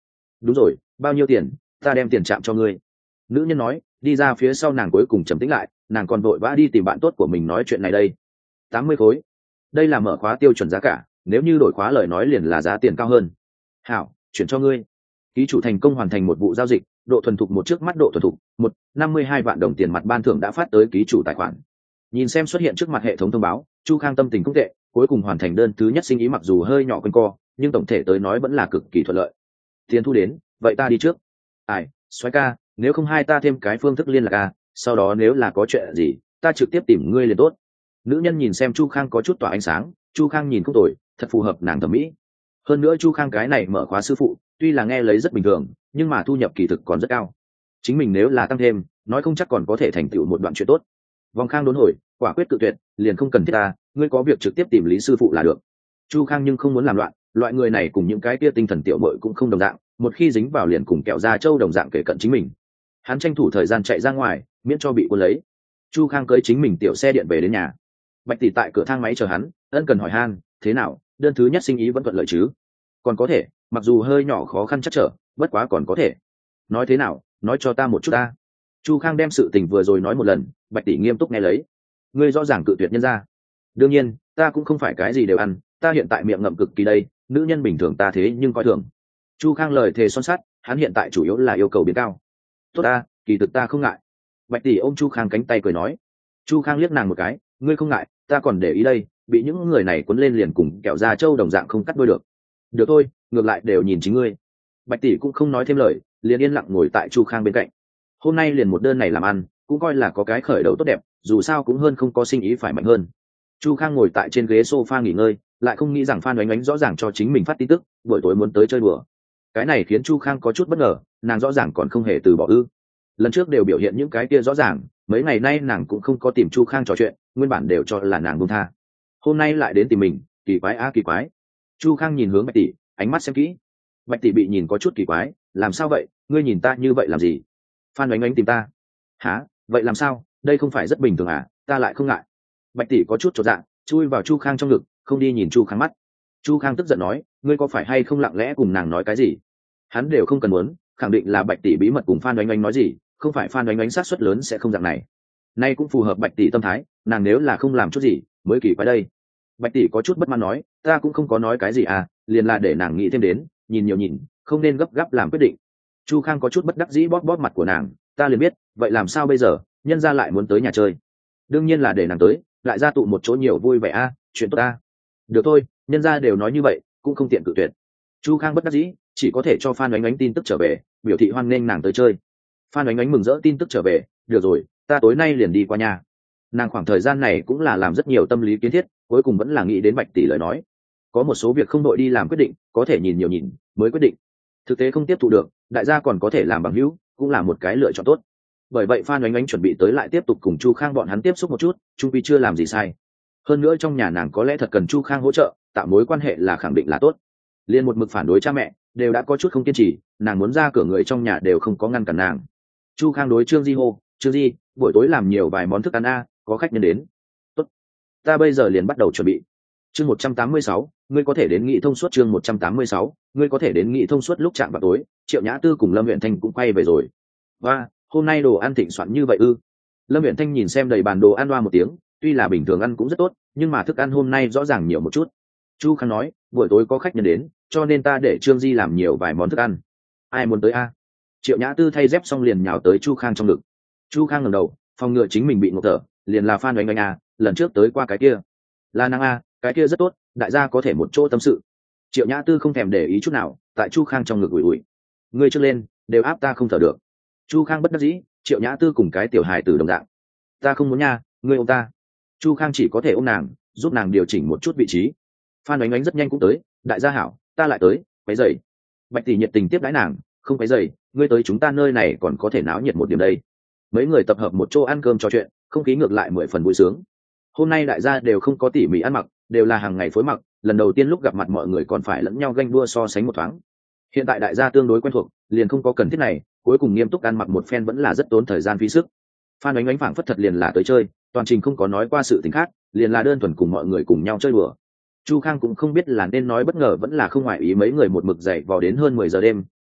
[SPEAKER 1] đúng rồi, bao nhiêu tiền? Ta đem tiền trạm cho ngươi. Nữ nhân nói, đi ra phía sau nàng cuối cùng trầm tĩnh lại, nàng còn vội vã đi tìm bạn tốt của mình nói chuyện này đây. 80 khối. Đây là mở khóa tiêu chuẩn giá cả, nếu như đổi khóa lời nói liền là giá tiền cao hơn. Hảo, chuyển cho ngươi. Ký chủ thành công hoàn thành một vụ giao dịch, độ thuần thục một, trước mắt độ thuần thục 152 vạn đồng tiền mặt ban thưởng đã phát tới ký chủ tài khoản. Nhìn xem xuất hiện trước mặt hệ thống thông báo, Chu Khang tâm tình không tệ, cuối cùng hoàn thành đơn thứ nhất sinh ý, mặc dù hơi nhỏ quanh co, nhưng tổng thể tới nói vẫn là cực kỳ thuận lợi. Tiền thu đến, vậy ta đi trước. Ai, xoáy ca, nếu không hai ta thêm cái phương thức liên lạc a, sau đó nếu là có chuyện gì, ta trực tiếp tìm ngươi liền tốt. Nữ nhân nhìn xem Chu Khang có chút tỏa ánh sáng, Chu Khang nhìn không tồi, thật phù hợp nàng thẩm mỹ. Hơn nữa Chu Khang cái này mở khóa sư phụ, tuy là nghe lấy rất bình thường, nhưng mà thu nhập kỳ thực còn rất cao. Chính mình nếu là tăng thêm, nói không chắc còn có thể thành tựu một đoạn chuyện tốt. Vòng Khang đốn hồi, quả quyết cự tuyệt, liền không cần thiết ta, ngươi có việc trực tiếp tìm Lý sư phụ là được. Chu Khang nhưng không muốn làm loạn, loại người này cùng những cái kia tinh thần tiểu bội cũng không đồng dạng, một khi dính vào liền cùng kẹo da trâu đồng dạng kể cận chính mình. Hắn tranh thủ thời gian chạy ra ngoài, miễn cho bị cuốn lấy. Chu Khang cưỡi chính mình tiểu xe điện về đến nhà. Bạch tỷ tại cửa thang máy chờ hắn, ân cần hỏi han, thế nào, đơn thứ nhất sinh ý vẫn thuận lợi chứ? Còn có thể, mặc dù hơi nhỏ khó khăn chắc trở, bất quá còn có thể. Nói thế nào, nói cho ta một chút ta. Chu Khang đem sự tình vừa rồi nói một lần, Bạch tỷ nghiêm túc nghe lấy. Ngươi rõ ràng cự tuyệt nhân ra. Đương nhiên, ta cũng không phải cái gì đều ăn, ta hiện tại miệng ngậm cực kỳ đây, nữ nhân bình thường ta thế nhưng coi thường. Chu Khang lời thề son sắt, hắn hiện tại chủ yếu là yêu cầu biến cao. Tốt ta, kỳ thực ta không ngại. Bạch tỷ ôm Chu Khang cánh tay cười nói. Chu Khang liếc nàng một cái, ngươi không ngại, ta còn để ý đây, bị những người này cuốn lên liền cùng kẹo da trâu đồng dạng không cắt đôi được. Được thôi, ngược lại đều nhìn chính ngươi. Bạch tỷ cũng không nói thêm lời, liền yên lặng ngồi tại Chu Khang bên cạnh. Hôm nay liền một đơn này làm ăn, cũng coi là có cái khởi đầu tốt đẹp, dù sao cũng hơn không có sinh ý phải mạnh hơn. Chu Khang ngồi tại trên ghế sofa nghỉ ngơi, lại không nghĩ rằng Phan Oánh Oánh rõ ràng cho chính mình phát tin tức, buổi tối muốn tới chơi đùa. Cái này khiến Chu Khang có chút bất ngờ, nàng rõ ràng còn không hề từ bỏ ư? Lần trước đều biểu hiện những cái kia rõ ràng, mấy ngày nay nàng cũng không có tìm Chu Khang trò chuyện, nguyên bản đều cho là nàng buông tha. Hôm nay lại đến tìm mình, kỳ quái a kỳ quái. Chu Khang nhìn hướng Bạch tỷ, ánh mắt xem kỹ. Bạch tỷ bị nhìn có chút kỳ quái, làm sao vậy, ngươi nhìn ta như vậy làm gì? Phan Oánh Oánh tìm ta. Hả, vậy làm sao, đây không phải rất bình thường à, ta lại không ngại. Bạch tỷ có chút chột dạ, chui vào Chu Khang trong ngực, không đi nhìn Chu Khang mắt. Chu Khang tức giận nói, ngươi có phải hay không lặng lẽ cùng nàng nói cái gì? Hắn đều không cần muốn, khẳng định là Bạch tỷ bí mật cùng Phan Oánh Oánh nói gì, không phải Phan Oánh Oánh sát suất lớn sẽ không dạng này. Nay cũng phù hợp Bạch tỷ tâm thái, nàng nếu là không làm chút gì, mới kỳ quái đây. Bạch tỷ có chút bất mãn nói, ta cũng không có nói cái gì à, liền là để nàng nghĩ thêm đến, nhìn nhiều nhìn, không nên gấp gáp làm quyết định. Chu Khang có chút bất đắc dĩ bóp bóp mặt của nàng, ta liền biết, vậy làm sao bây giờ, nhân gia lại muốn tới nhà chơi. Đương nhiên là để nàng tới, lại ra tụ một chỗ nhiều vui vẻ a, chuyện tốt a. Được thôi, nhân gia đều nói như vậy, cũng không tiện cự tuyệt. Chu Khang bất đắc dĩ, chỉ có thể cho Phan Oánh Oánh tin tức trở về, biểu thị hoan nghênh nàng tới chơi. Phan Oánh Oánh mừng rỡ tin tức trở về, được rồi, ta tối nay liền đi qua nhà. Nàng khoảng thời gian này cũng là làm rất nhiều tâm lý kiến thiết, cuối cùng vẫn là nghĩ đến Bạch tỷ lời nói. Có một số việc không đội đi làm quyết định, có thể nhìn nhiều nhìn mới quyết định. Thực tế không tiếp thụ được, đại gia còn có thể làm bằng hữu, cũng là một cái lựa chọn tốt. Bởi vậy Phan Oánh Oánh chuẩn bị tới lại tiếp tục cùng Chu Khang bọn hắn tiếp xúc một chút, Chu Pi chưa làm gì sai. Hơn nữa trong nhà nàng có lẽ thật cần Chu Khang hỗ trợ, tạo mối quan hệ là khẳng định là tốt. Liên một mực phản đối cha mẹ, đều đã có chút không kiên trì, nàng muốn ra cửa người trong nhà đều không có ngăn cản nàng. Chu Khang đối Trương Di hô, Trương Di, buổi tối làm nhiều vài món thức ăn a, có khách nhân đến. Tốt, ta bây giờ liền bắt đầu chuẩn bị. Chương 186, ngươi có thể đến nghị thông suốt. Chương 186, ngươi có thể đến nghị thông suốt. Lúc chạm vào tối, Triệu Nhã Tư cùng Lâm Uyển Thanh cũng quay về rồi. Và hôm nay đồ ăn thịnh soạn như vậy ư? Lâm Uyển Thanh nhìn xem đầy bàn đồ ăn loa một tiếng, tuy là bình thường ăn cũng rất tốt, nhưng mà thức ăn hôm nay rõ ràng nhiều một chút. Chu Khang nói, buổi tối có khách nhân đến, cho nên ta để Trương Di làm nhiều vài món thức ăn. Ai muốn tới a? Triệu Nhã Tư thay dép xong liền nhào tới Chu Khang trong ngực. Chu Khang ngẩng đầu, phòng ngừa chính mình bị ngộp thở, liền là Phan Oánh Oánh a, lần trước tới qua cái kia. Là nàng a, cái kia rất tốt, đại gia có thể một chỗ tâm sự. Triệu Nhã Tư không thèm để ý chút nào, tại Chu Khang trong ngực ủi ủi. Ngươi trước lên, đều áp ta không thở được. Chu Khang bất đắc dĩ, Triệu Nhã Tư cùng cái tiểu hài tử đồng dạng. Ta không muốn nha, ngươi ôm ta. Chu Khang chỉ có thể ôm nàng, giúp nàng điều chỉnh một chút vị trí. Phan Oánh Oánh rất nhanh cũng tới, đại gia hảo, ta lại tới, quấy rầy. Bạch tỷ nhiệt tình tiếp đãi nàng, không quấy rầy, ngươi tới chúng ta nơi này còn có thể náo nhiệt một điểm đây. Mấy người tập hợp một chỗ ăn cơm trò chuyện, không khí ngược lại 10 phần vui sướng. Hôm nay đại gia đều không có tỉ mỉ ăn mặc, đều là hàng ngày phối mặc, lần đầu tiên lúc gặp mặt mọi người còn phải lẫn nhau ganh đua so sánh một thoáng. Hiện tại đại gia tương đối quen thuộc, liền không có cần thiết này, cuối cùng nghiêm túc ăn mặc một phen vẫn là rất tốn thời gian phí sức. Phan Oánh Oánh phảng phất thật liền là tới chơi, toàn trình không có nói qua sự tình khác, liền là đơn thuần cùng mọi người cùng nhau chơi đùa. Chu Khang cũng không biết là nên nói bất ngờ vẫn là không ngoại ý, mấy người một mực dậy vò đến hơn 10 giờ đêm,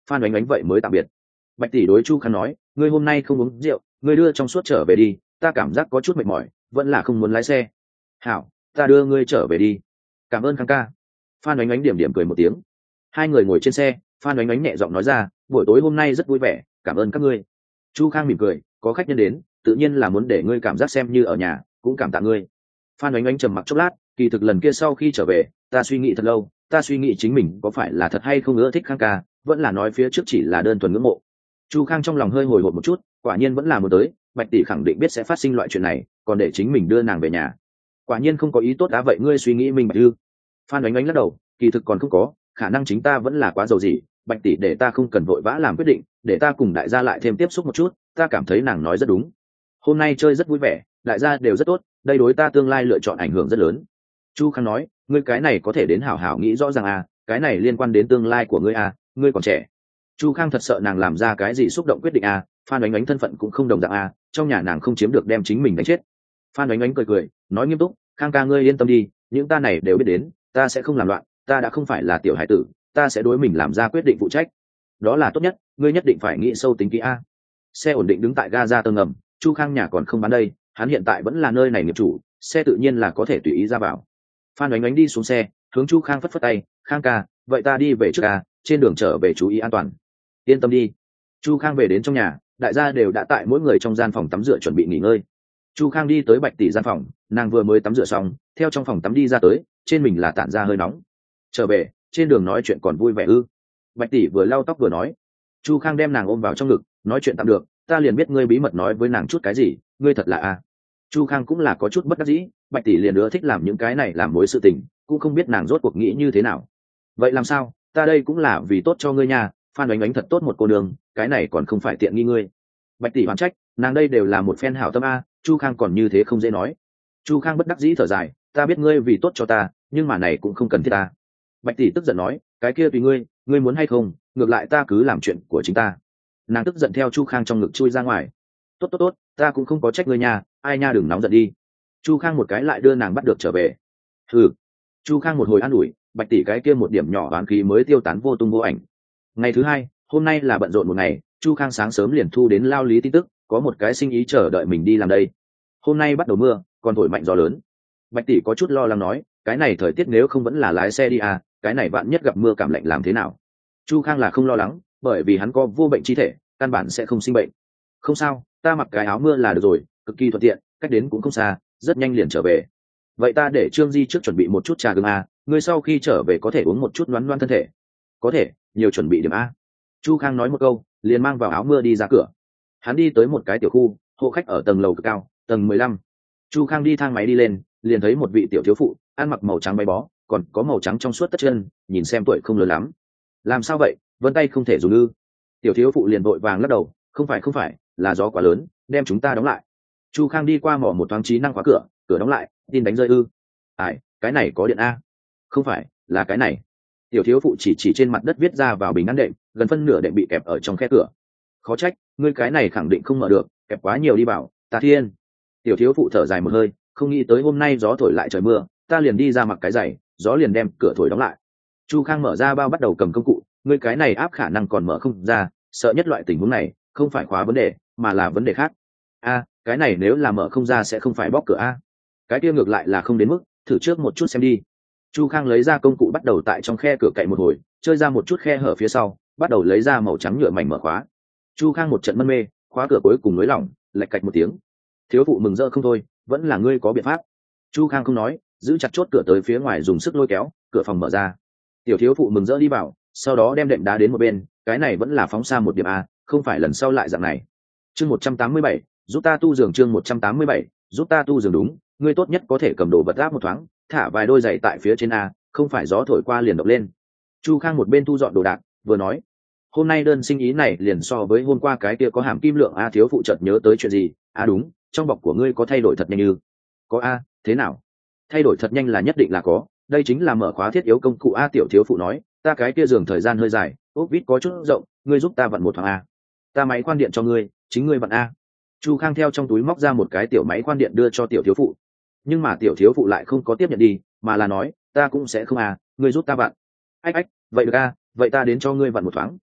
[SPEAKER 1] Phan Oánh Oánh vậy mới tạm biệt. Bạch tỷ đối Chu Khang nói, ngươi hôm nay không uống rượu, ngươi đưa trong suốt trở về đi, ta cảm giác có chút mệt mỏi, vẫn là không muốn lái xe. Hảo, ta đưa ngươi trở về đi. Cảm ơn Khang ca. Phan Oánh Oánh điểm điểm cười một tiếng. Hai người ngồi trên xe, Phan Oánh Oánh nhẹ giọng nói ra, buổi tối hôm nay rất vui vẻ, cảm ơn các ngươi. Chu Khang mỉm cười, có khách nhân đến, tự nhiên là muốn để ngươi cảm giác xem như ở nhà, cũng cảm tạ ngươi. Phan Oánh Oánh trầm mặc chốc lát, kỳ thực lần kia sau khi trở về, ta suy nghĩ thật lâu, ta suy nghĩ chính mình có phải là thật hay không ưa thích Khang ca, vẫn là nói phía trước chỉ là đơn thuần ngưỡng mộ. Chu Khang trong lòng hơi hồi hộp một chút, quả nhiên vẫn là muốn tới, Bạch tỷ khẳng định biết sẽ phát sinh loại chuyện này, còn để chính mình đưa nàng về nhà. Quả nhiên không có ý tốt đã vậy, ngươi suy nghĩ mình Bạch ư? Phan Oánh Oánh lắc đầu, kỳ thực còn không có, khả năng chính ta vẫn là quá giàu gì, Bạch tỷ để ta không cần vội vã làm quyết định, để ta cùng đại gia lại thêm tiếp xúc một chút, ta cảm thấy nàng nói rất đúng. Hôm nay chơi rất vui vẻ, đại gia đều rất tốt, đây đối ta tương lai lựa chọn ảnh hưởng rất lớn. Chu Khang nói, ngươi cái này có thể đến hảo hảo nghĩ rõ ràng à, cái này liên quan đến tương lai của ngươi à, ngươi còn trẻ. Chu Khang thật sợ nàng làm ra cái gì xúc động quyết định à, Phan Oánh Oánh thân phận cũng không đồng dạng à, trong nhà nàng không chiếm được đem chính mình đánh chết. Phan Oánh Oánh cười cười, nói nghiêm túc, Khang ca ngươi yên tâm đi, những ta này đều biết đến, ta sẽ không làm loạn, ta đã không phải là tiểu hải tử, ta sẽ đối mình làm ra quyết định phụ trách. Đó là tốt nhất, ngươi nhất định phải nghĩ sâu tính kỹ a. Xe ổn định đứng tại ga ra tầng ngầm, Chu Khang nhà còn không bán đây, hắn hiện tại vẫn là nơi này nghiệp chủ, xe tự nhiên là có thể tùy ý ra vào. Phan Oánh Oánh đi xuống xe, hướng Chu Khang phất phất tay, Khang ca, vậy ta đi về trước ca, trên đường trở về chú ý an toàn. Yên tâm đi. Chu Khang về đến trong nhà, đại gia đều đã tại mỗi người trong gian phòng tắm rửa chuẩn bị nghỉ ngơi. Chu Khang đi tới Bạch tỷ gian phòng, nàng vừa mới tắm rửa xong, theo trong phòng tắm đi ra tới, trên mình là tản ra hơi nóng. Trở về, trên đường nói chuyện còn vui vẻ ư? Bạch tỷ vừa lau tóc vừa nói. Chu Khang đem nàng ôm vào trong ngực, nói chuyện tạm được, ta liền biết ngươi bí mật nói với nàng chút cái gì, ngươi thật là a. Chu Khang cũng là có chút bất đắc dĩ, Bạch tỷ liền ưa thích làm những cái này làm mối sự tình, cũng không biết nàng rốt cuộc nghĩ như thế nào. Vậy làm sao, ta đây cũng là vì tốt cho ngươi nha, Phan Oánh Oánh thật tốt một cô đường, cái này còn không phải tiện nghi ngươi. Bạch tỷ oán trách, nàng đây đều là một phen hảo tâm a, Chu Khang còn như thế không dễ nói. Chu Khang bất đắc dĩ thở dài, ta biết ngươi vì tốt cho ta, nhưng mà này cũng không cần thiết ta. Bạch tỷ tức giận nói, cái kia tùy ngươi, ngươi muốn hay không, ngược lại ta cứ làm chuyện của chính ta. Nàng tức giận theo Chu Khang trong ngực chui ra ngoài. Tốt tốt tốt, ta cũng không có trách ngươi nha, ai nha đừng nóng giận đi. Chu Khang một cái lại đưa nàng bắt được trở về. Hừ. Chu Khang một hồi an ủi, Bạch tỷ cái kia một điểm nhỏ oán khí mới tiêu tán vô tung vô ảnh. Ngày thứ hai, hôm nay là bận rộn một ngày, Chu Khang sáng sớm liền thu đến lao lý tin tức, có một cái sinh ý chờ đợi mình đi làm đây. Hôm nay bắt đầu mưa, còn thổi mạnh gió lớn. Bạch tỷ có chút lo lắng nói, cái này thời tiết nếu không vẫn là lái xe đi à, cái này bạn nhất gặp mưa cảm lạnh làm thế nào? Chu Khang là không lo lắng, bởi vì hắn có vô bệnh chi thể, căn bản sẽ không sinh bệnh. Không sao, ta mặc cái áo mưa là được rồi, cực kỳ thuận tiện, cách đến cũng không xa, rất nhanh liền trở về. Vậy ta để Trương Di trước chuẩn bị một chút trà gừng à, ngươi sau khi trở về có thể uống một chút loãng loãng thân thể. Có thể, nhiều chuẩn bị điểm a. Chu Khang nói một câu, liền mang vào áo mưa đi ra cửa. Hắn đi tới một cái tiểu khu, hộ khách ở tầng lầu cực cao, tầng 15. Chu Khang đi thang máy đi lên, liền thấy một vị tiểu thiếu phụ, ăn mặc màu trắng váy bó, còn có màu trắng trong suốt tất chân, nhìn xem tuổi không lớn lắm. Làm sao vậy, vân tay không thể dùng ư? Tiểu thiếu phụ liền vội vàng lắc đầu, không phải, là gió quá lớn, đem chúng ta đóng lại. Chu Khang đi qua mỏ một thoáng trí năng khóa cửa, cửa đóng lại, tin đánh rơi ư? Ai, cái này có điện a? Không phải, là cái này. Tiểu thiếu phụ chỉ trên mặt đất viết ra vào bình ngăn đệm, gần phân nửa đệm bị kẹp ở trong khe cửa. Khó trách, ngươi cái này khẳng định không mở được, kẹp quá nhiều đi bảo, ta thiên. Tiểu thiếu phụ thở dài một hơi, không nghĩ tới hôm nay gió thổi lại trời mưa, ta liền đi ra mặc cái giày, gió liền đem cửa thổi đóng lại. Chu Khang mở ra bao bắt đầu cầm công cụ, ngươi cái này áp khả năng còn mở không ra, sợ nhất loại tình huống này, không phải khóa vấn đề, mà là vấn đề khác. A, cái này nếu là mở không ra sẽ không phải bóc cửa a. Cái kia ngược lại là không đến mức, thử trước một chút xem đi. Chu Khang lấy ra công cụ bắt đầu tại trong khe cửa cậy một hồi, chơi ra một chút khe hở phía sau, bắt đầu lấy ra màu trắng nhựa mảnh mở khóa. Chu Khang một trận mân mê, khóa cửa cuối cùng nới lỏng, lạch cạch một tiếng. Thiếu phụ mừng rỡ không thôi, vẫn là ngươi có biện pháp. Chu Khang không nói, giữ chặt chốt cửa tới phía ngoài dùng sức lôi kéo, cửa phòng mở ra. Tiểu thiếu phụ mừng rỡ đi vào, sau đó đem đệm đá đến một bên, cái này vẫn là phóng xa một điểm a, không phải lần sau lại dạng này. Chương 187, giúp ta tu giường. Chương 187, giúp ta tu giường. Đúng, ngươi tốt nhất có thể cầm đồ vật áp một thoáng, thả vài đôi giày tại phía trên a, không phải gió thổi qua liền động lên. Chu Khang một bên thu dọn đồ đạc, vừa nói, hôm nay đơn sinh ý này liền so với hôm qua cái kia có hàm kim lượng a. Thiếu phụ chợt nhớ tới chuyện gì, đúng, trong bọc của ngươi có thay đổi thật nhanh như? Có a, thế nào? Thay đổi thật nhanh là nhất định là có, đây chính là mở khóa thiết yếu công cụ a. Tiểu thiếu phụ nói, ta cái kia giường thời gian hơi dài, ốp vít có chút rộng, ngươi giúp ta vặn một thoáng a. Ta máy khoan điện cho ngươi, chính ngươi vặn a. Chu Khang theo trong túi móc ra một cái tiểu máy khoan điện đưa cho tiểu thiếu phụ, nhưng mà tiểu thiếu phụ lại không có tiếp nhận đi, mà là nói, ta cũng sẽ không a, ngươi giúp ta vặn. Ách, vậy được a, vậy ta đến cho ngươi vặn một thoáng.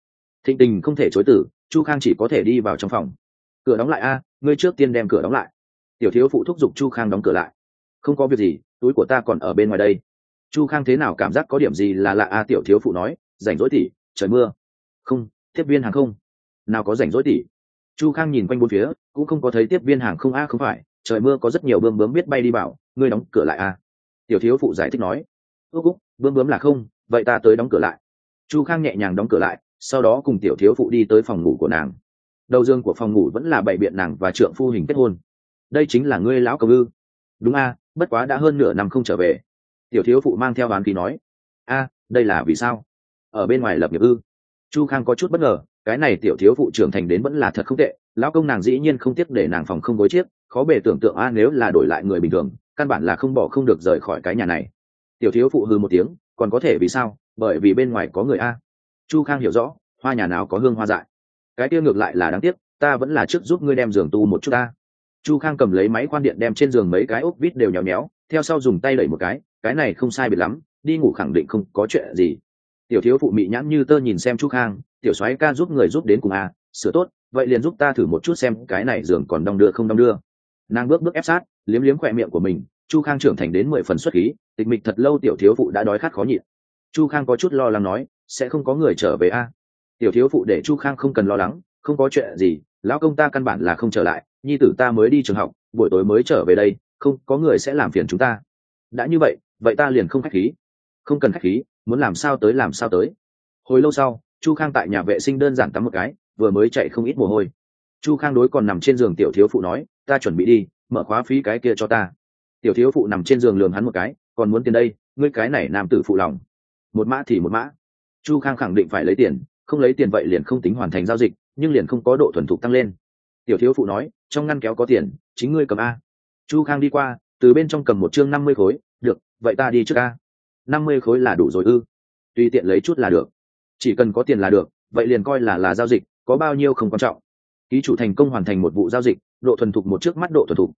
[SPEAKER 1] Thịnh tình không thể chối từ, Chu Khang chỉ có thể đi vào trong phòng. Cửa đóng lại a, ngươi trước tiên đem cửa đóng lại. Tiểu thiếu phụ thúc giục Chu Khang đóng cửa lại. Không có việc gì, túi của ta còn ở bên ngoài đây. Chu Khang thế nào cảm giác có điểm gì là lạ a, tiểu thiếu phụ nói, rảnh rỗi tỉ, trời mưa. Không, tiếp viên hàng không. Nào có rảnh rỗi tỉ. Chu Khang nhìn quanh bốn phía, cũng không có thấy tiếp viên hàng không a, không phải, trời mưa có rất nhiều bướm bướm biết bay đi bảo, ngươi đóng cửa lại a. Tiểu thiếu phụ giải thích nói. Úc, bướm bướm là không, vậy ta tới đóng cửa lại. Chu Khang nhẹ nhàng đóng cửa lại, sau đó cùng tiểu thiếu phụ đi tới phòng ngủ của nàng. Đầu giường của phòng ngủ vẫn là bày biện nàng và trượng phu hình kết hôn. Đây chính là ngươi lão công ư? Đúng a, bất quá đã hơn nửa năm không trở về. Tiểu thiếu phụ mang theo đoán khí nói. A, đây là vì sao? Ở bên ngoài lập nghiệp ư? Chu Khang có chút bất ngờ, cái này tiểu thiếu phụ trưởng thành đến vẫn là thật không tệ, lão công nàng dĩ nhiên không tiếc để nàng phòng không gối chiếc, khó bề tưởng tượng a, nếu là đổi lại người bình thường, căn bản là không bỏ không được rời khỏi cái nhà này. Tiểu thiếu phụ hừ một tiếng, còn có thể vì sao? Bởi vì bên ngoài có người a. Chu Khang hiểu rõ, hoa nhà nào có hương hoa dại. Cái kia ngược lại là đáng tiếc, ta vẫn là trước giúp ngươi đem giường tu một chút ta. Chu Khang cầm lấy máy khoan điện đem trên giường mấy cái ốc vít đều nhéo nhéo, theo sau dùng tay đẩy một cái này không sai biệt lắm, đi ngủ khẳng định không có chuyện gì. Tiểu thiếu phụ mị nhãn như tơ nhìn xem Chu Khang, tiểu soái ca giúp người giúp đến cùng a, sửa tốt, vậy liền giúp ta thử một chút xem cái này giường còn đong đưa không đong đưa. Nàng bước bước ép sát, liếm liếm khỏe miệng của mình. Chu Khang trưởng thành đến 10 phần xuất khí, tịch mịch thật lâu tiểu thiếu phụ đã đói khát khó nhịn. Chu Khang có chút lo lắng nói, sẽ không có người trở về a. Tiểu thiếu phụ để Chu Khang không cần lo lắng, không có chuyện gì, lão công ta căn bản là không trở lại, nhi tử ta mới đi trường học, buổi tối mới trở về đây, không có người sẽ làm phiền chúng ta. Đã như vậy, vậy ta liền không khách khí. Không cần khách khí, muốn làm sao tới làm sao tới. Hồi lâu sau, Chu Khang tại nhà vệ sinh đơn giản tắm một cái, vừa mới chạy không ít mồ hôi. Chu Khang đối còn nằm trên giường tiểu thiếu phụ nói, ta chuẩn bị đi, mở khóa phí cái kia cho ta. Tiểu thiếu phụ nằm trên giường lườm hắn một cái, còn muốn tiền đây, ngươi cái này nam tử phụ lòng. Một mã thì một mã. Chu Khang khẳng định phải lấy tiền, không lấy tiền vậy liền không tính hoàn thành giao dịch, nhưng liền không có độ thuần thục tăng lên. Tiểu thiếu phụ nói, trong ngăn kéo có tiền, chính ngươi cầm a. Chu Khang đi qua, từ bên trong cầm một chương 50 khối, được, vậy ta đi trước a. 50 khối là đủ rồi ư? Tùy tiện lấy chút là được, chỉ cần có tiền là được, vậy liền coi là giao dịch, có bao nhiêu không quan trọng. Ký chủ thành công hoàn thành một vụ giao dịch, độ thuần thục một, trước mắt độ thuần thục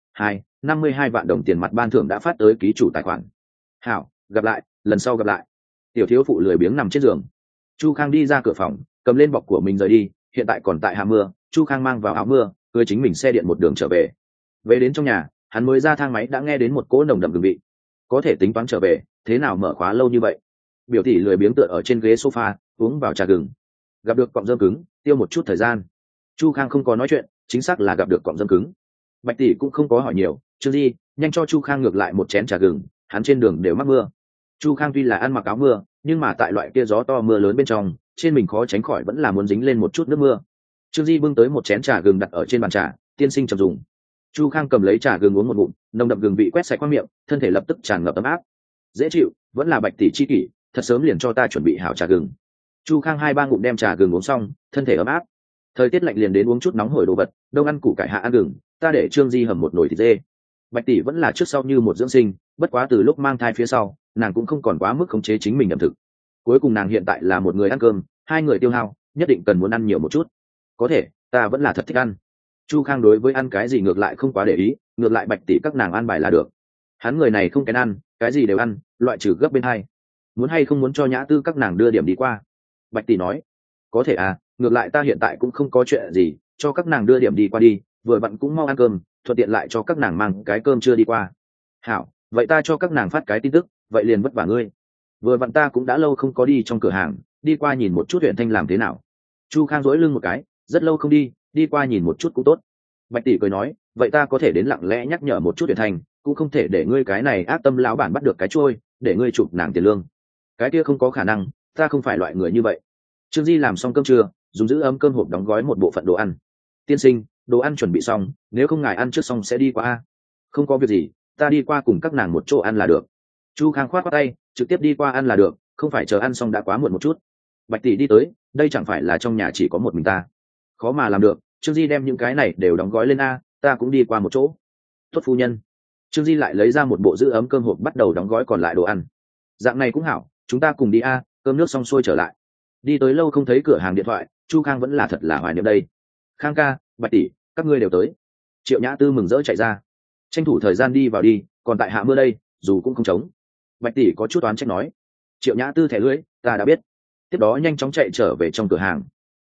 [SPEAKER 1] 52 vạn đồng tiền mặt ban thưởng đã phát tới ký chủ tài khoản. Hảo, gặp lại, lần sau gặp lại. Tiểu thiếu phụ lười biếng nằm trên giường. Chu Khang đi ra cửa phòng, cầm lên bọc của mình rời đi, hiện tại còn tại hạ mưa, Chu Khang mang vào áo mưa, cưới chính mình xe điện một đường trở về. Về đến trong nhà, hắn mới ra thang máy đã nghe đến một cỗ nồng đậm gừng vị. Có thể tính toán trở về, thế nào mở khóa lâu như vậy? Biểu tỷ lười biếng tựa ở trên ghế sofa, uống vào trà gừng. Gặp được cọng rơm cứng, tiêu một chút thời gian. Chu Khang không có nói chuyện, chính xác là gặp được cọng rơm cứng. Bạch tỷ cũng không có hỏi nhiều, Trương Di nhanh cho Chu Khang ngược lại một chén trà gừng, hắn trên đường đều mắc mưa. Chu Khang tuy là ăn mặc áo mưa, nhưng mà tại loại kia gió to mưa lớn bên trong, trên mình khó tránh khỏi vẫn là muốn dính lên một chút nước mưa. Trương Di bưng tới một chén trà gừng đặt ở trên bàn trà, tiên sinh trầm dùng. Chu Khang cầm lấy trà gừng uống một ngụm, nồng đậm gừng vị quét sạch qua miệng, thân thể lập tức tràn ngập ấm áp, dễ chịu. Vẫn là Bạch tỷ chi kỷ, thật sớm liền cho ta chuẩn bị hảo trà gừng. Chu Khang 2-3 ngụm đem trà gừng uống xong, thân thể ấm áp. Thời tiết lạnh liền đến uống chút nóng hổi đồ vật, đông ăn củ cải hạ ăn gừng, ta để Trương Di hầm một nồi thịt dê. Bạch tỷ vẫn là trước sau như một dưỡng sinh, bất quá từ lúc mang thai phía sau, nàng cũng không còn quá mức khống chế chính mình ẩm thực. Cuối cùng nàng hiện tại là một người ăn cơm, hai người tiêu hao, nhất định cần muốn ăn nhiều một chút. Có thể, ta vẫn là thật thích ăn. Chu Khang đối với ăn cái gì ngược lại không quá để ý, ngược lại Bạch tỷ các nàng ăn bài là được. Hắn người này không kén ăn, cái gì đều ăn, loại trừ gấp bên hai. Muốn hay không muốn cho Nhã Tư các nàng đưa điểm đi qua? Bạch tỷ nói, có thể à, ngược lại ta hiện tại cũng không có chuyện gì, cho các nàng đưa điểm đi qua đi, vừa vặn cũng mau ăn cơm, thuận tiện lại cho các nàng mang cái cơm chưa đi qua. Hảo, vậy ta cho các nàng phát cái tin tức, vậy liền vất vả ngươi. Vừa vặn ta cũng đã lâu không có đi trong cửa hàng, đi qua nhìn một chút huyện Thanh làm thế nào. Chu Khang duỗi lưng một cái, rất lâu không đi, đi qua nhìn một chút cũng tốt. Bạch tỷ cười nói, vậy ta có thể đến lặng lẽ nhắc nhở một chút huyện Thanh, cũng không thể để ngươi cái này ác tâm lão bản bắt được cái trôi, để ngươi chụp nàng tiền lương. Cái kia không có khả năng, ta không phải loại người như vậy. Trương Di làm xong cơm trưa, dùng giữ ấm cơm hộp đóng gói một bộ phận đồ ăn. Tiên sinh, đồ ăn chuẩn bị xong, nếu không ngài ăn trước xong sẽ đi qua a. Không có việc gì, ta đi qua cùng các nàng một chỗ ăn là được. Chu Khang khoát khoát tay, trực tiếp đi qua ăn là được, không phải chờ ăn xong đã quá muộn một chút. Bạch tỷ đi tới, đây chẳng phải là trong nhà chỉ có một mình ta, khó mà làm được. Trương Di đem những cái này đều đóng gói lên a, ta cũng đi qua một chỗ. Tốt phu nhân. Trương Di lại lấy ra một bộ giữ ấm cơm hộp bắt đầu đóng gói còn lại đồ ăn. Dạng này cũng hảo, chúng ta cùng đi a, cơm nước xong xuôi trở lại. Đi tới lâu không thấy cửa hàng điện thoại, Chu Khang vẫn là thật là hoài niệm đây. Khang ca, Bạch tỷ, các ngươi đều tới. Triệu Nhã Tư mừng rỡ chạy ra, tranh thủ thời gian đi vào đi, còn tại hạ mưa đây, dù cũng không trống. Bạch tỷ có chút oán trách nói. Triệu Nhã Tư thẻ lưỡi, ta đã biết. Tiếp đó nhanh chóng chạy trở về trong cửa hàng.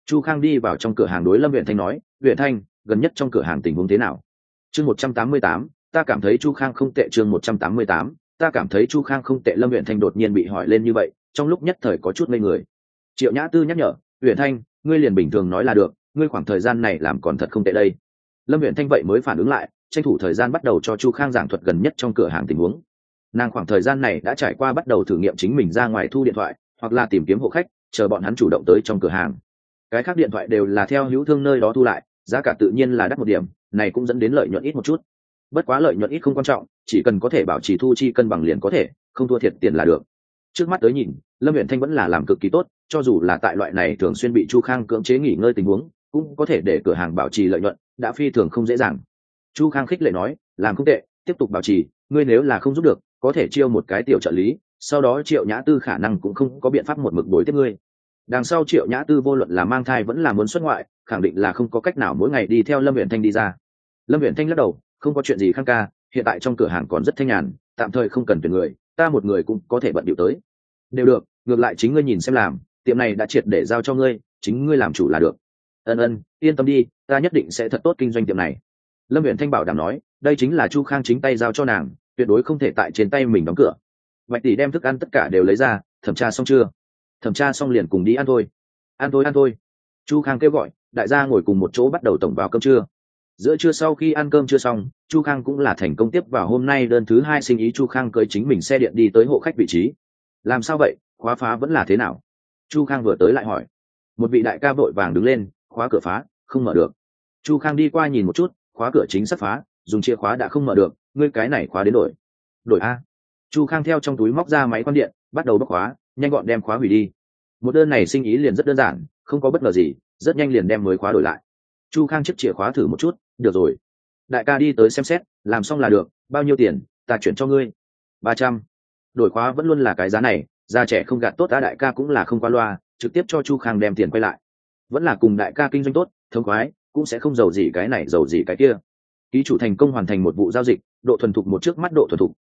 [SPEAKER 1] Chu Khang đi vào trong cửa hàng đối Lâm Uyển Thanh nói, Uyển Thanh, gần nhất trong cửa hàng tình huống thế nào? Chương 188, ta cảm thấy Chu Khang không tệ. Chương 188, ta cảm thấy Chu Khang không tệ. Lâm Uyển Thanh đột nhiên bị hỏi lên như vậy, trong lúc nhất thời có chút ngây người. Triệu Nhã Tư nhắc nhở, Uyển Thanh, ngươi liền bình thường nói là được, ngươi khoảng thời gian này làm còn thật không tệ đây. Lâm Uyển Thanh vậy mới phản ứng lại, tranh thủ thời gian bắt đầu cho Chu Khang giảng thuật gần nhất trong cửa hàng tình huống. Nàng khoảng thời gian này đã trải qua bắt đầu thử nghiệm chính mình ra ngoài thu điện thoại, hoặc là tìm kiếm hộ khách, chờ bọn hắn chủ động tới trong cửa hàng. Cái khác điện thoại đều là theo hữu thương nơi đó thu lại, giá cả tự nhiên là đắt một điểm, này cũng dẫn đến lợi nhuận ít một chút. Bất quá lợi nhuận ít không quan trọng, chỉ cần có thể bảo trì thu chi cân bằng liền có thể, không thua thiệt tiền là được. Trước mắt tới nhìn, Lâm Uyển Thanh vẫn là làm cực kỳ tốt, cho dù là tại loại này thường xuyên bị Chu Khang cưỡng chế nghỉ ngơi tình huống, cũng có thể để cửa hàng bảo trì lợi nhuận, đã phi thường không dễ dàng. Chu Khang khích lệ nói, làm không tệ, tiếp tục bảo trì, ngươi nếu là không giúp được, có thể chiêu một cái tiểu trợ lý, sau đó Triệu Nhã Tư khả năng cũng không có biện pháp một mực đối tiếp ngươi. Đằng sau Triệu Nhã Tư vô luận là mang thai vẫn là muốn xuất ngoại, khẳng định là không có cách nào mỗi ngày đi theo Lâm Uyển Thanh đi ra. Lâm Uyển Thanh lắc đầu, không có chuyện gì Khang ca, hiện tại trong cửa hàng còn rất thanh nhàn, tạm thời không cần tuyển người, ta một người cũng có thể bận điệu tới. Đều được, ngược lại chính ngươi nhìn xem làm, tiệm này đã triệt để giao cho ngươi, chính ngươi làm chủ là được. Ân, yên tâm đi, ta nhất định sẽ thật tốt kinh doanh tiệm này. Lâm Uyển Thanh bảo đảm nói, đây chính là Chu Khang chính tay giao cho nàng, tuyệt đối không thể tại trên tay mình đóng cửa. Bạch tỷ đem thức ăn tất cả đều lấy ra, thẩm tra xong chưa? Thẩm tra xong liền cùng đi ăn thôi. Ăn thôi. Chu Khang kêu gọi, đại gia ngồi cùng một chỗ bắt đầu tổng vào cơm trưa. Giữa trưa sau khi ăn cơm trưa xong, Chu Khang cũng là thành công tiếp vào hôm nay đơn thứ 2 sinh ý. Chu Khang cưỡi chính mình xe điện đi tới hộ khách vị trí. Làm sao vậy, khóa phá vẫn là thế nào? Chu Khang vừa tới lại hỏi. Một vị đại ca vội vàng đứng lên, khóa cửa phá, không mở được. Chu Khang đi qua nhìn một chút, khóa cửa chính sắp phá, dùng chìa khóa đã không mở được, ngươi cái này khóa đến đổi a. Chu Khang theo trong túi móc ra máy khoan điện, bắt đầu bóc khóa, nhanh gọn đem khóa hủy đi. Một đơn này sinh ý liền rất đơn giản, không có bất ngờ gì, rất nhanh liền đem mới khóa đổi lại. Chu Khang chiếc chìa khóa thử một chút, được rồi. Đại ca đi tới xem xét, làm xong là được, bao nhiêu tiền, ta chuyển cho ngươi. 300. Đổi khóa vẫn luôn là cái giá này, già trẻ không gạt tốt, ta đại ca cũng là không qua loa, trực tiếp cho Chu Khang đem tiền quay lại. Vẫn là cùng đại ca kinh doanh tốt, thông khoái, cũng sẽ không giàu gì cái này giàu gì cái kia. Ký chủ thành công hoàn thành một vụ giao dịch, độ thuần thục một trước mắt độ thuần thục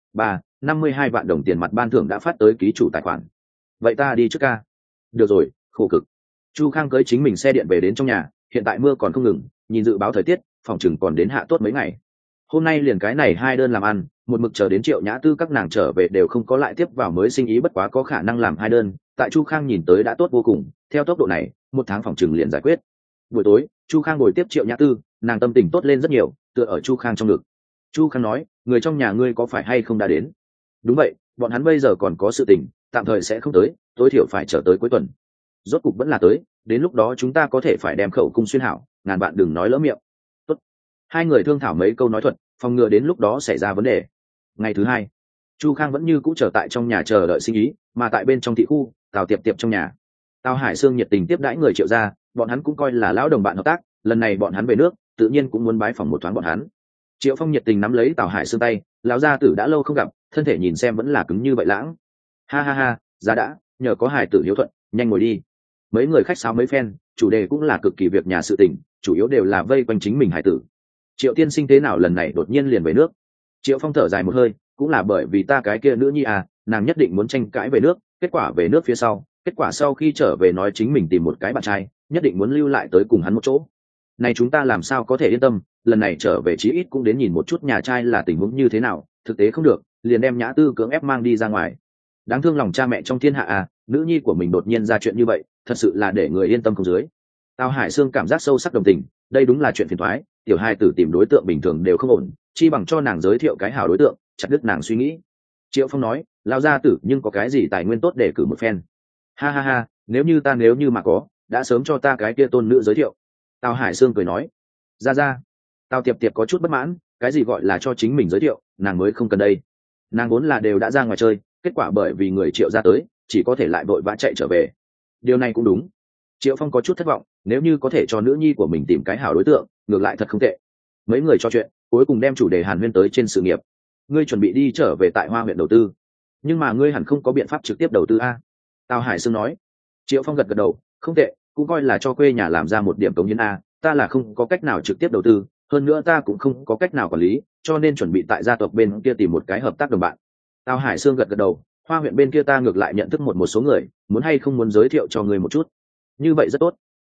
[SPEAKER 1] 52 vạn đồng tiền mặt ban thưởng đã phát tới ký chủ tài khoản. Vậy ta đi trước ca. Được rồi, khổ cực. Chu Khang cưới chính mình xe điện về đến trong nhà, hiện tại mưa còn không ngừng, nhìn dự báo thời tiết, phòng chừng còn đến hạ tốt mấy ngày. Hôm nay liền cái này 2 đơn làm ăn, một mực chờ đến Triệu Nhã Tư các nàng trở về đều không có lại tiếp vào mới sinh ý, bất quá có khả năng làm 2 đơn, tại Chu Khang nhìn tới đã tốt vô cùng, theo tốc độ này, 1 tháng phòng chừng liền giải quyết. Buổi tối, Chu Khang ngồi tiếp Triệu Nhã Tư, nàng tâm tình tốt lên rất nhiều, tựa ở Chu Khang trong ngực. Chu Khang nói, người trong nhà ngươi có phải hay không đã đến? Đúng vậy, bọn hắn bây giờ còn có sự tình, tạm thời sẽ không tới, tối thiểu phải chờ tới cuối tuần. Rốt cục vẫn là tới, đến lúc đó chúng ta có thể phải đem khẩu cung xuyên hảo, ngàn bạn đừng nói lỡ miệng. Tốt. 2 người thương thảo mấy câu nói thuật, phòng ngừa đến lúc đó xảy ra vấn đề. Ngày thứ 2, Chu Khang vẫn như cũ chờ tại trong nhà chờ đợi sinh ý, mà tại bên trong thị khu, Tào Tiệp Tiệp trong nhà. Tào Hải Sương nhiệt tình tiếp đãi người Triệu gia, bọn hắn cũng coi là lão đồng bạn hợp tác, lần này bọn hắn về nước, tự nhiên cũng muốn bái phỏng một thoáng bọn hắn. Triệu Phong nhiệt tình nắm lấy Tào Hải Sương tay, lão gia tử đã lâu không gặp, thân thể nhìn xem vẫn là cứng như vậy lãng. Ha, giá đã, nhờ có Hải tử hiếu thuận, nhanh ngồi đi. Mấy người khách sáo mấy phen, chủ đề cũng là cực kỳ việc nhà sự tình, chủ yếu đều là vây quanh chính mình Hải tử. Triệu tiên sinh thế nào lần này đột nhiên liền về nước? Triệu Phong thở dài một hơi, cũng là bởi vì ta cái kia nữ nhi à, nàng nhất định muốn tranh cãi về nước, kết quả về nước phía sau, kết quả sau khi trở về nói chính mình tìm một cái bạn trai, nhất định muốn lưu lại tới cùng hắn một chỗ. Này chúng ta làm sao có thể yên tâm, lần này trở về chí ít cũng đến nhìn một chút nhà trai là tình huống như thế nào, thực tế không được, liền đem Nhã Tư cưỡng ép mang đi ra ngoài. Đáng thương lòng cha mẹ trong thiên hạ à, nữ nhi của mình đột nhiên ra chuyện như vậy, thật sự là để người yên tâm không dưới. Tào Hải Sương cảm giác sâu sắc đồng tình, đây đúng là chuyện phiền toái, tiểu hai tử tìm đối tượng bình thường đều không ổn, chi bằng cho nàng giới thiệu cái hảo đối tượng, chặt đứt nàng suy nghĩ. Triệu Phong nói, lao gia tử nhưng có cái gì tài nguyên tốt để cử một phen. Ha, nếu như mà có, đã sớm cho ta cái kia tôn nữ giới thiệu. Tào Hải Sương cười nói, ra. Tào Tiệp Tiệp có chút bất mãn, cái gì gọi là cho chính mình giới thiệu, nàng mới không cần đây. Nàng vốn là đều đã ra ngoài chơi, kết quả bởi vì người Triệu ra tới, chỉ có thể lại vội vã chạy trở về. Điều này cũng đúng. Triệu Phong có chút thất vọng, nếu như có thể cho nữ nhi của mình tìm cái hảo đối tượng, ngược lại thật không tệ. Mấy người trò chuyện, cuối cùng đem chủ đề hàn huyên tới trên sự nghiệp. Ngươi chuẩn bị đi trở về tại Hoa huyện đầu tư, nhưng mà ngươi hẳn không có biện pháp trực tiếp đầu tư a. Tào Hải Sương nói. Triệu Phong gật đầu, không tệ, cũng coi là cho quê nhà làm ra một điểm cống hiến a. Ta là không có cách nào trực tiếp đầu tư, hơn nữa ta cũng không có cách nào quản lý, cho nên chuẩn bị tại gia tộc bên kia tìm một cái hợp tác đồng bạn. Tào Hải Sương gật đầu, Hoa huyện bên kia ta ngược lại nhận thức một số người, muốn hay không muốn giới thiệu cho ngươi một chút. Như vậy rất tốt.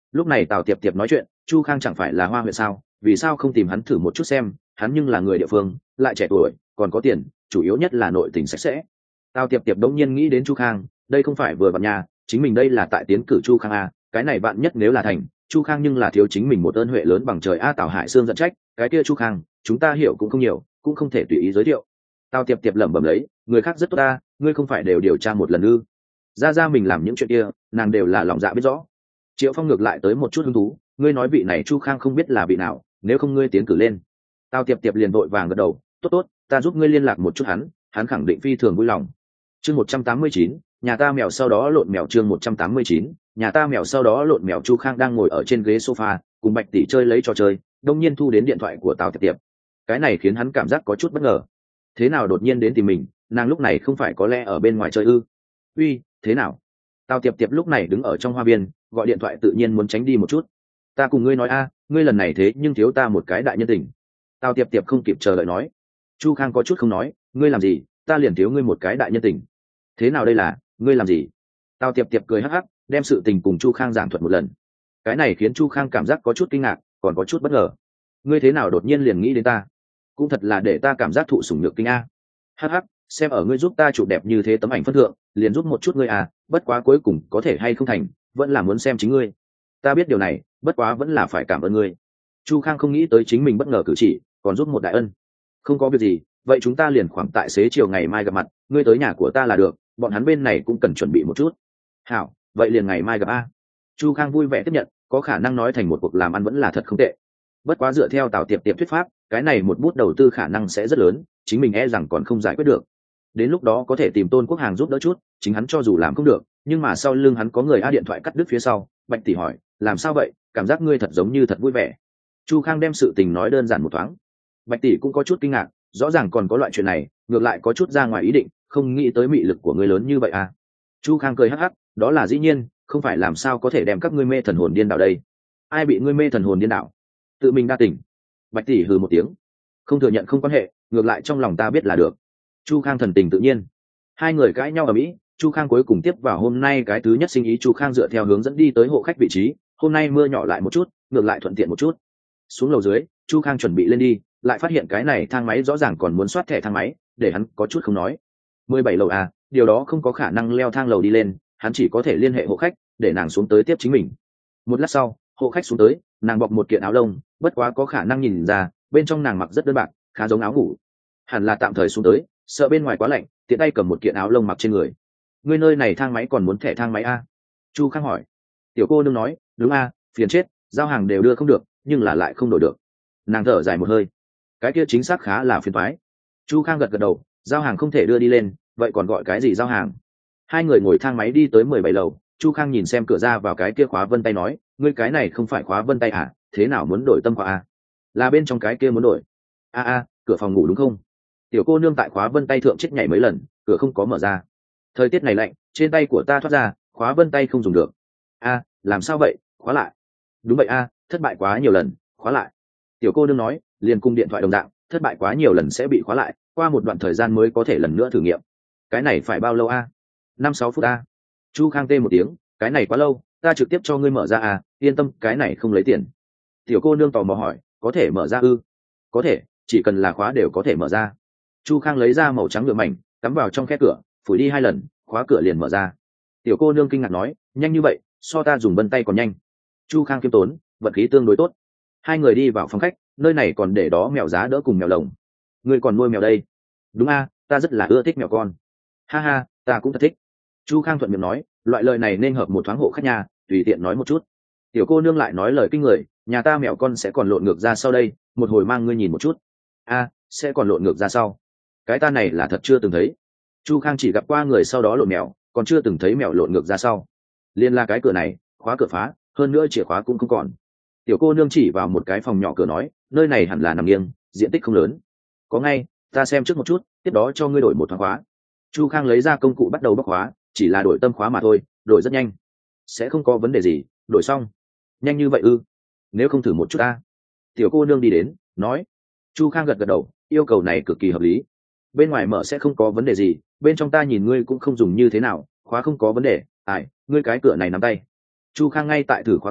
[SPEAKER 1] Lúc này Tào Tiệp Tiệp nói chuyện, Chu Khang chẳng phải là Hoa huyện sao, vì sao không tìm hắn thử một chút xem, hắn nhưng là người địa phương, lại trẻ tuổi, còn có tiền, chủ yếu nhất là nội tình sạch sẽ. Tào Tiệp Tiệp đống nhiên nghĩ đến Chu Khang, đây không phải vừa vào nhà, chính mình đây là tại tiến cử Chu Khang a, cái này bạn nhất nếu là thành, Chu Khang nhưng là thiếu chính mình một ơn huệ lớn bằng trời a. Tào Hải Sương giận trách, cái kia Chu Khang, chúng ta hiểu cũng không nhiều, cũng không thể tùy ý giới thiệu. Tào Tiệp Tiệp lẩm bẩm lấy, người khác rất tốt ta, ngươi không phải đều điều tra một lần ư? Ra mình làm những chuyện kia, nàng đều là lòng dạ biết rõ. Triệu Phong ngược lại tới một chút hứng thú, ngươi nói vị này Chu Khang không biết là vị nào, nếu không ngươi tiến cử lên. Tào Tiệp Tiệp liền vội vàng gật đầu, tốt, ta giúp ngươi liên lạc một chút hắn khẳng định phi thường vui lòng. Chương 189, nhà ta mèo sau đó lộn mèo. Chương 189, nhà ta mèo sau đó lộn mèo. Chu Khang đang ngồi ở trên ghế sofa, cùng Bạch tỷ chơi lấy trò chơi, đông nhiên thu đến điện thoại của Tào Tiệp Tiệp. Cái này khiến hắn cảm giác có chút bất ngờ. Thế nào đột nhiên đến tìm mình, nàng lúc này không phải có lẽ ở bên ngoài chơi ư? Uy, thế nào? Tào Tiệp Tiệp lúc này đứng ở trong hoa viên, gọi điện thoại tự nhiên muốn tránh đi một chút. Ta cùng ngươi nói a, ngươi lần này thế nhưng thiếu ta một cái đại nhân tình. Tào Tiệp Tiệp không kịp chờ đợi nói. Chu Khang có chút không nói, ngươi làm gì, ta liền thiếu ngươi một cái đại nhân tình. Thế nào đây là, ngươi làm gì? Tào Tiệp Tiệp cười hắc hắc, đem sự tình cùng Chu Khang giảng thuật một lần. Cái này khiến Chu Khang cảm giác có chút kinh ngạc, còn có chút bất ngờ. Ngươi thế nào đột nhiên liền nghĩ đến ta? Cũng thật là để ta cảm giác thụ sủng nhược kinh a. Hắc hắc, xem ở ngươi giúp ta chụp đẹp như thế tấm ảnh phân thượng, liền giúp một chút ngươi à, bất quá cuối cùng có thể hay không thành, vẫn là muốn xem chính ngươi. Ta biết điều này, bất quá vẫn là phải cảm ơn ngươi. Chu Khang không nghĩ tới chính mình bất ngờ cử chỉ, còn giúp một đại ân. Không có việc gì, vậy chúng ta liền khoảng tại xế chiều ngày mai gặp mặt, ngươi tới nhà của ta là được, bọn hắn bên này cũng cần chuẩn bị một chút. Hảo, vậy liền ngày mai gặp a. Chu Khang vui vẻ tiếp nhận, có khả năng nói thành một cuộc làm ăn vẫn là thật không tệ. Bất quá dựa theo Tào Tiệp Tiệp thuyết pháp, cái này một bút đầu tư khả năng sẽ rất lớn, chính mình e rằng còn không giải quyết được. Đến lúc đó có thể tìm Tôn Quốc Hàng giúp đỡ chút, chính hắn cho dù làm không được, nhưng mà sau lưng hắn có người a. Điện thoại cắt đứt phía sau, Bạch tỷ hỏi, làm sao vậy, cảm giác ngươi thật giống như thật vui vẻ. Chu Khang đem sự tình nói đơn giản một thoáng. Bạch tỷ cũng có chút kinh ngạc, rõ ràng còn có loại chuyện này, ngược lại có chút ra ngoài ý định, không nghĩ tới mị lực của ngươi lớn như vậy à. Chu Khang cười hắc hắc, đó là dĩ nhiên, không phải làm sao có thể đem các ngươi mê thần hồn điên đảo đây. Ai bị ngươi mê thần hồn điên đảo? Tự mình đa tỉnh. Bạch tỷ hừ một tiếng, không thừa nhận không quan hệ, ngược lại trong lòng ta biết là được. Chu Khang thần tình tự nhiên. Hai người cãi nhau ở mỹ, Chu Khang cuối cùng tiếp vào hôm nay cái thứ nhất sinh ý. Chu Khang dựa theo hướng dẫn đi tới hộ khách vị trí, hôm nay mưa nhỏ lại một chút, ngược lại thuận tiện một chút. Xuống lầu dưới, Chu Khang chuẩn bị lên đi, lại phát hiện cái này thang máy rõ ràng còn muốn soát thẻ thang máy, để hắn có chút không nói. 17 lầu à, điều đó không có khả năng leo thang lầu đi lên, hắn chỉ có thể liên hệ hộ khách, để nàng xuống tới tiếp chính mình. Một lát sau, hộ khách xuống tới, nàng bọc một kiện áo lông, bất quá có khả năng nhìn ra, bên trong nàng mặc rất đơn bạc, khá giống áo ngủ. Hẳn là tạm thời xuống tới, sợ bên ngoài quá lạnh, tiện tay cầm một kiện áo lông mặc trên người. Ngươi nơi này thang máy còn muốn thẻ thang máy a? Chu Khang hỏi. Tiểu cô nương nói, đúng a, phiền chết, giao hàng đều đưa không được, nhưng là lại không đổi được. Nàng thở dài một hơi. Cái kia chính xác khá là phiền toái. Chu Khang gật gật đầu, giao hàng không thể đưa đi lên, vậy còn gọi cái gì giao hàng? Hai người ngồi thang máy đi tới 17 lầu, Chu Khang nhìn xem cửa ra vào cái kia khóa vân tay nói, ngươi cái này không phải khóa vân tay à, thế nào muốn đổi tâm khóa a? Là bên trong cái kia muốn đổi. A, cửa phòng ngủ đúng không? Tiểu cô nương tại khóa vân tay thượng chết nhảy mấy lần, cửa không có mở ra. Thời tiết này lạnh, trên tay của ta thoát ra, khóa vân tay không dùng được. A, làm sao vậy, khóa lại. Đúng vậy a, thất bại quá nhiều lần, khóa lại. Tiểu cô nương nói, liền cùng điện thoại đồng dạng, thất bại quá nhiều lần sẽ bị khóa lại, qua một đoạn thời gian mới có thể lần nữa thử nghiệm. Cái này phải bao lâu a? 5-6 phút a. Chu Khang tê một tiếng, cái này quá lâu, ta trực tiếp cho ngươi mở ra a, yên tâm, cái này không lấy tiền. Tiểu cô nương tò mò hỏi, có thể mở ra ư? Có thể, chỉ cần là khóa đều có thể mở ra. Chu Khang lấy ra màu trắng nhựa mảnh, cắm vào trong khe cửa, phủi đi 2 lần, khóa cửa liền mở ra. Tiểu cô nương kinh ngạc nói, nhanh như vậy, so ta dùng vân tay còn nhanh. Chu Khang kiêm tốn, vận khí tương đối tốt. Hai người đi vào phòng khách, nơi này còn để đó mèo giá đỡ cùng mèo lồng. Ngươi còn nuôi mèo đây? Đúng a, ta rất là ưa thích mèo con. Ha ha, ta cũng thật thích. Chu Khang thuận miệng nói, loại lời này nên hợp một thoáng hộ khách nhà, tùy tiện nói một chút. Tiểu cô nương lại nói lời kinh người, nhà ta mèo con sẽ còn lộn ngược ra sau đây, một hồi mang ngươi nhìn một chút. A, sẽ còn lộn ngược ra sau. Cái ta này là thật chưa từng thấy. Chu Khang chỉ gặp qua người sau đó lộn mèo, còn chưa từng thấy mèo lộn ngược ra sau. Liên là cái cửa này, khóa cửa phá, hơn nữa chìa khóa cũng không còn. Tiểu cô nương chỉ vào một cái phòng nhỏ cửa nói, nơi này hẳn là nằm nghiêng, diện tích không lớn. Có ngay, ta xem trước một chút, tiếp đó cho ngươi đổi một thoáng khóa. Chu Khang lấy ra công cụ bắt đầu bóc khóa, chỉ là đổi tâm khóa mà thôi, đổi rất nhanh. Sẽ không có vấn đề gì, đổi xong. Nhanh như vậy ư? Nếu không thử một chút ta. Tiểu cô nương đi đến, nói. Chu Khang gật gật đầu, yêu cầu này cực kỳ hợp lý. Bên ngoài mở sẽ không có vấn đề gì, bên trong ta nhìn ngươi cũng không dùng như thế nào, khóa không có vấn đề. Ai, ngươi cái cửa này nắm tay. Chu Khang ngay tại thử khóa cửa,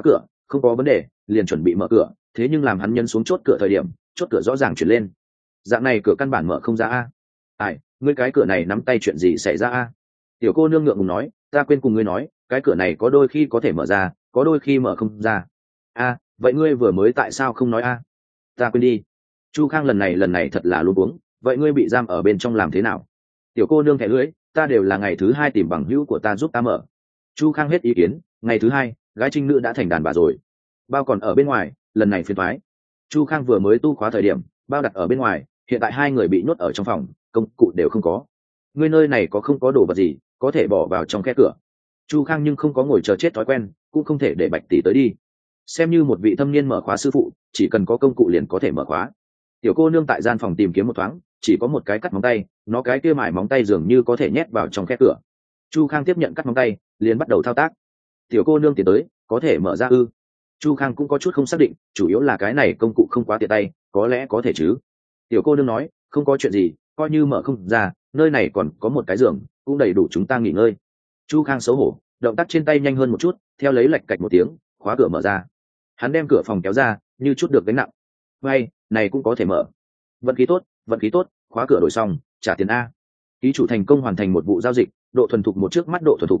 [SPEAKER 1] không có vấn đề, liền chuẩn bị mở cửa, thế nhưng làm hắn nhấn xuống chốt cửa thời điểm, chốt cửa rõ ràng chuyển lên. Dạng này cửa căn bản mở không ra a. Ai, ngươi cái cửa này nắm tay chuyện gì xảy ra a? Tiểu cô nương ngượng ngùng nói, ta quên cùng ngươi nói, cái cửa này có đôi khi có thể mở ra, có đôi khi mở không ra. A, vậy ngươi vừa mới tại sao không nói a? Ta quên đi. Chu Khang lần này thật là luống cuống, vậy ngươi bị giam ở bên trong làm thế nào? Tiểu cô nương thẻ lưỡi, ta đều là ngày thứ 2 tìm bằng hữu của ta giúp ta mở. Chu Khang hết ý kiến, ngày thứ 2, gái trinh nữ đã thành đàn bà rồi, bao còn ở bên ngoài, lần này phiền toái. Chu Khang vừa mới tu khóa thời điểm, bao đặt ở bên ngoài, hiện tại hai người bị nhốt ở trong phòng, công cụ đều không có. Ngươi nơi này có không có đồ vật gì có thể bỏ vào trong khe cửa? Chu Khang nhưng không có ngồi chờ chết thói quen, cũng không thể để Bạch tỷ tới đi. Xem như một vị thâm niên mở khóa sư phụ, chỉ cần có công cụ liền có thể mở khóa. Tiểu cô nương tại gian phòng tìm kiếm một thoáng, chỉ có một cái cắt móng tay, nó cái kia mài móng tay dường như có thể nhét vào trong khe cửa. Chu Khang tiếp nhận cắt móng tay, liền bắt đầu thao tác. Tiểu cô nương tiến tới, có thể mở ra ư? Chu Khang cũng có chút không xác định, chủ yếu là cái này công cụ không quá tiện tay, có lẽ có thể chứ. Tiểu cô nương nói, không có chuyện gì, coi như mở không ra, nơi này còn có một cái giường, cũng đầy đủ chúng ta nghỉ ngơi. Chu Khang xấu hổ, động tác trên tay nhanh hơn một chút, theo lấy lạch cạch một tiếng, khóa cửa mở ra. Hắn đem cửa phòng kéo ra, như chút được gánh nặng. Vay, này cũng có thể mở. Vận khí tốt, khóa cửa đổi xong, trả tiền a. Ký chủ thành công hoàn thành một vụ giao dịch, độ thuần thục một trước mắt độ thuần thục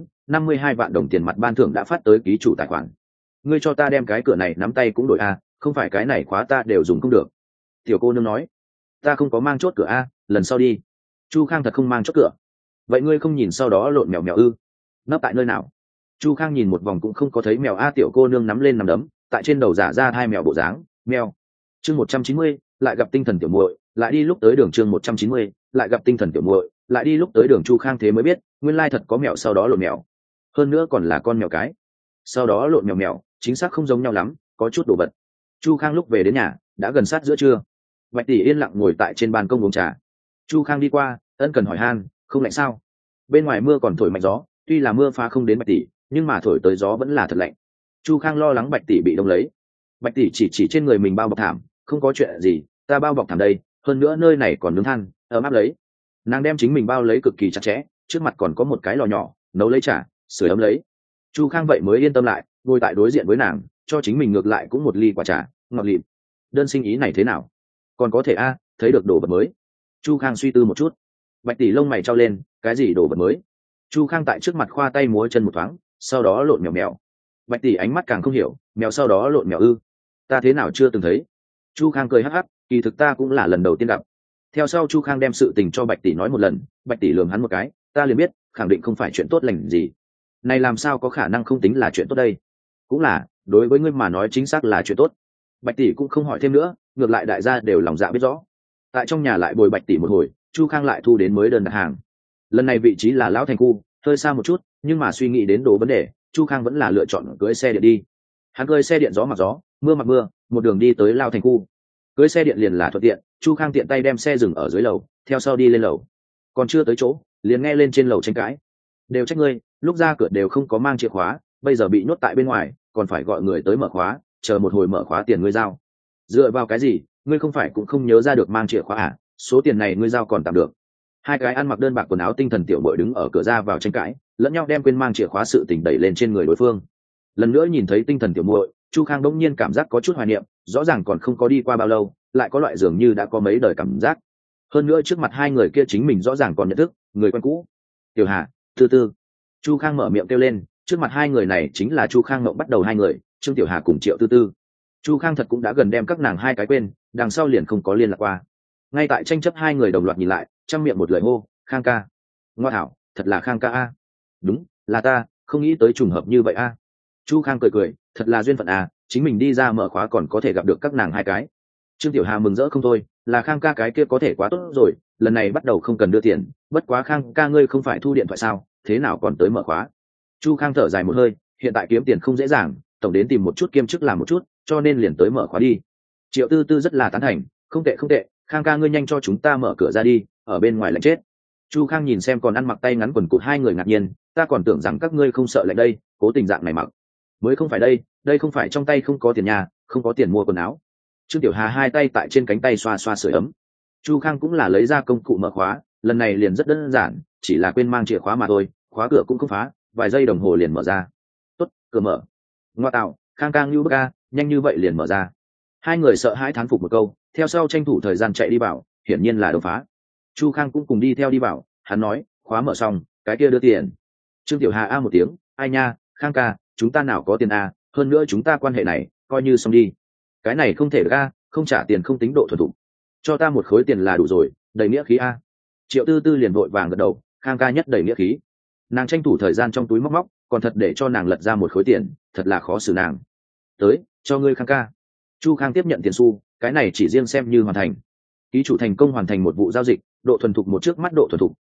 [SPEAKER 1] 52 vạn đồng tiền mặt ban thưởng đã phát tới ký chủ tài khoản. Ngươi cho ta đem cái cửa này nắm tay cũng đổi a, không phải cái này khóa ta đều dùng không được. Tiểu cô nương nói, ta không có mang chốt cửa a, lần sau đi. Chu Khang thật không mang chốt cửa. Vậy ngươi không nhìn sau đó lộn mèo mèo ư? Nấp tại nơi nào? Chu Khang nhìn một vòng cũng không có thấy mèo a. Tiểu cô nương nắm lên nắm đấm, tại trên đầu giả ra hai mèo bộ dáng, mèo. Chương 190, lại gặp tinh thần tiểu muội, lại đi lúc tới đường. Chương 190, lại gặp tinh thần tiểu muội, lại đi lúc tới đường. Chu Khang thế mới biết, nguyên lai thật có mèo sau đó lộn mèo. Hơn nữa còn là con mèo cái. Sau đó lộn mèo mèo, chính xác không giống nhau lắm, có chút đồ vật. Chu Khang lúc về đến nhà, đã gần sát giữa trưa. Bạch tỷ yên lặng ngồi tại trên ban công uống trà. Chu Khang đi qua, ân cần hỏi han, không lạnh sao? Bên ngoài mưa còn thổi mạnh gió, tuy là mưa phá không đến Bạch tỷ, nhưng mà thổi tới gió vẫn là thật lạnh. Chu Khang lo lắng Bạch tỷ bị đông lấy. Bạch tỷ chỉ trên người mình bao bọc thảm, không có chuyện gì, ta bao bọc thảm đây, hơn nữa nơi này còn nướng than, ấm áp lấy. Nàng đem chính mình bao lấy cực kỳ chặt chẽ, trước mặt còn có một cái lò nhỏ, nấu lấy trà, sưởi ấm lấy. Chu Khang vậy mới yên tâm lại, ngồi tại đối diện với nàng, cho chính mình ngược lại cũng một ly quả trà, ngọt lịm. Đơn sinh ý này thế nào? Còn có thể a, thấy được đồ vật mới. Chu Khang suy tư một chút. Bạch tỷ lông mày trao lên, cái gì đồ vật mới? Chu Khang tại trước mặt khoa tay múa chân một thoáng, sau đó lộn mèo mèo. Bạch tỷ ánh mắt càng không hiểu, mèo sau đó lộn mèo ư? Ta thế nào chưa từng thấy? Chu Khang cười hắc hắc, kỳ thực ta cũng là lần đầu tiên gặp. Theo sau Chu Khang đem sự tình cho Bạch tỷ nói một lần, Bạch tỷ lườm hắn một cái, ta liền biết, khẳng định không phải chuyện tốt lành gì. Này làm sao có khả năng không tính là chuyện tốt đây? Cũng là, đối với ngươi mà nói chính xác là chuyện tốt. Bạch tỷ cũng không hỏi thêm nữa, ngược lại đại gia đều lòng dạ biết rõ. Tại trong nhà lại bồi Bạch tỷ một hồi, Chu Khang lại thu đến mới đơn đặt hàng. Lần này vị trí là lão thành khu, hơi xa một chút, nhưng mà suy nghĩ đến đồ vấn đề, Chu Khang vẫn là lựa chọn cưỡi xe điện đi. Hắn cưỡi xe điện gió mặc gió, mưa mặc mưa, một đường đi tới lão thành khu. Cưỡi xe điện liền là thuận tiện, Chu Khang tiện tay đem xe dừng ở dưới lầu, theo sau đi lên lầu. Còn chưa tới chỗ, liền nghe lên trên lầu tranh cãi. Đều trách ngươi, lúc ra cửa đều không có mang chìa khóa, bây giờ bị nhốt tại bên ngoài, còn phải gọi người tới mở khóa, chờ một hồi mở khóa tiền ngươi giao. Dựa vào cái gì, ngươi không phải cũng không nhớ ra được mang chìa khóa à? Số tiền này ngươi giao còn tạm được. Hai cái ăn mặc đơn bạc quần áo tinh thần tiểu bội đứng ở cửa ra vào tranh cãi, lẫn nhau đem quên mang chìa khóa sự tình đẩy lên trên người đối phương. Lần nữa nhìn thấy tinh thần tiểu muội, Chu Khang đống nhiên cảm giác có chút hoài niệm, rõ ràng còn không có đi qua bao lâu, lại có loại dường như đã có mấy đời cảm giác. Hơn nữa trước mặt hai người kia chính mình rõ ràng còn nhận thức, người quen cũ. Tiểu Hà, Tư Tư. Chu Khang mở miệng kêu lên, trước mặt hai người này chính là Chu Khang ngậm bắt đầu hai người, Trương Tiểu Hà cùng Triệu Tư Tư. Chu Khang thật cũng đã gần đem các nàng hai cái quên, đằng sau liền không có liên lạc qua. Ngay tại tranh chấp hai người đồng loạt nhìn lại, trăm miệng một lời hô, Khang ca. Ngoa thảo, thật là Khang ca a. Đúng, là ta, không nghĩ tới trùng hợp như vậy a. Chu Khang cười cười, thật là duyên phận a, chính mình đi ra mở khóa còn có thể gặp được các nàng hai cái. Trương Tiểu Hà mừng rỡ không thôi, là Khang ca cái kia có thể quá tốt rồi, lần này bắt đầu không cần đưa tiền, bất quá Khang ca ngươi không phải thu điện thoại sao, thế nào còn tới mở khóa. Chu Khang thở dài một hơi, hiện tại kiếm tiền không dễ dàng, tổng đến tìm một chút kiêm chức làm một chút, cho nên liền tới mở khóa đi. Triệu Tư Tư rất là tán thành, không tệ không tệ, Khang ca ngươi nhanh cho chúng ta mở cửa ra đi, ở bên ngoài lạnh chết. Chu Khang nhìn xem còn ăn mặc tay ngắn quần cụt hai người ngạc nhiên, ta còn tưởng rằng các ngươi không sợ lạnh đây, cố tình dạng này mặc. Mới không phải đây, đây không phải trong tay không có tiền nhà, không có tiền mua quần áo. Trương Tiểu Hà hai tay tại trên cánh tay xoa xoa sưởi ấm. Chu Khang cũng là lấy ra công cụ mở khóa, lần này liền rất đơn giản, chỉ là quên mang chìa khóa mà thôi, khóa cửa cũng không phá, vài giây đồng hồ liền mở ra. Tốt, cửa mở. Ngoa tạo, khang ca ngưu bức ca, nhanh như vậy liền mở ra. Hai người sợ hãi thán phục một câu, theo sau tranh thủ thời gian chạy đi vào, hiển nhiên là đột phá. Chu Khang cũng cùng đi theo đi vào, hắn nói khóa mở xong, cái kia đưa tiền. Trương Tiểu Hà a một tiếng, ai nha, Khang ca, chúng ta nào có tiền a, hơn nữa chúng ta quan hệ này coi như xong đi. Cái này không thể được a, không trả tiền không tính độ thuần thục, cho ta một khối tiền là đủ rồi, đầy nghĩa khí a. Triệu Tư Tư liền vội vàng gật đầu, Khang ca nhất đầy nghĩa khí. Nàng tranh thủ thời gian trong túi móc móc, còn thật để cho nàng lật ra một khối tiền, thật là khó xử nàng. Tới, cho ngươi Khang ca. Chu Khang tiếp nhận tiền xu, cái này chỉ riêng xem như hoàn thành. Ký chủ thành công hoàn thành một vụ giao dịch, độ thuần thục một trước mắt độ thuần thục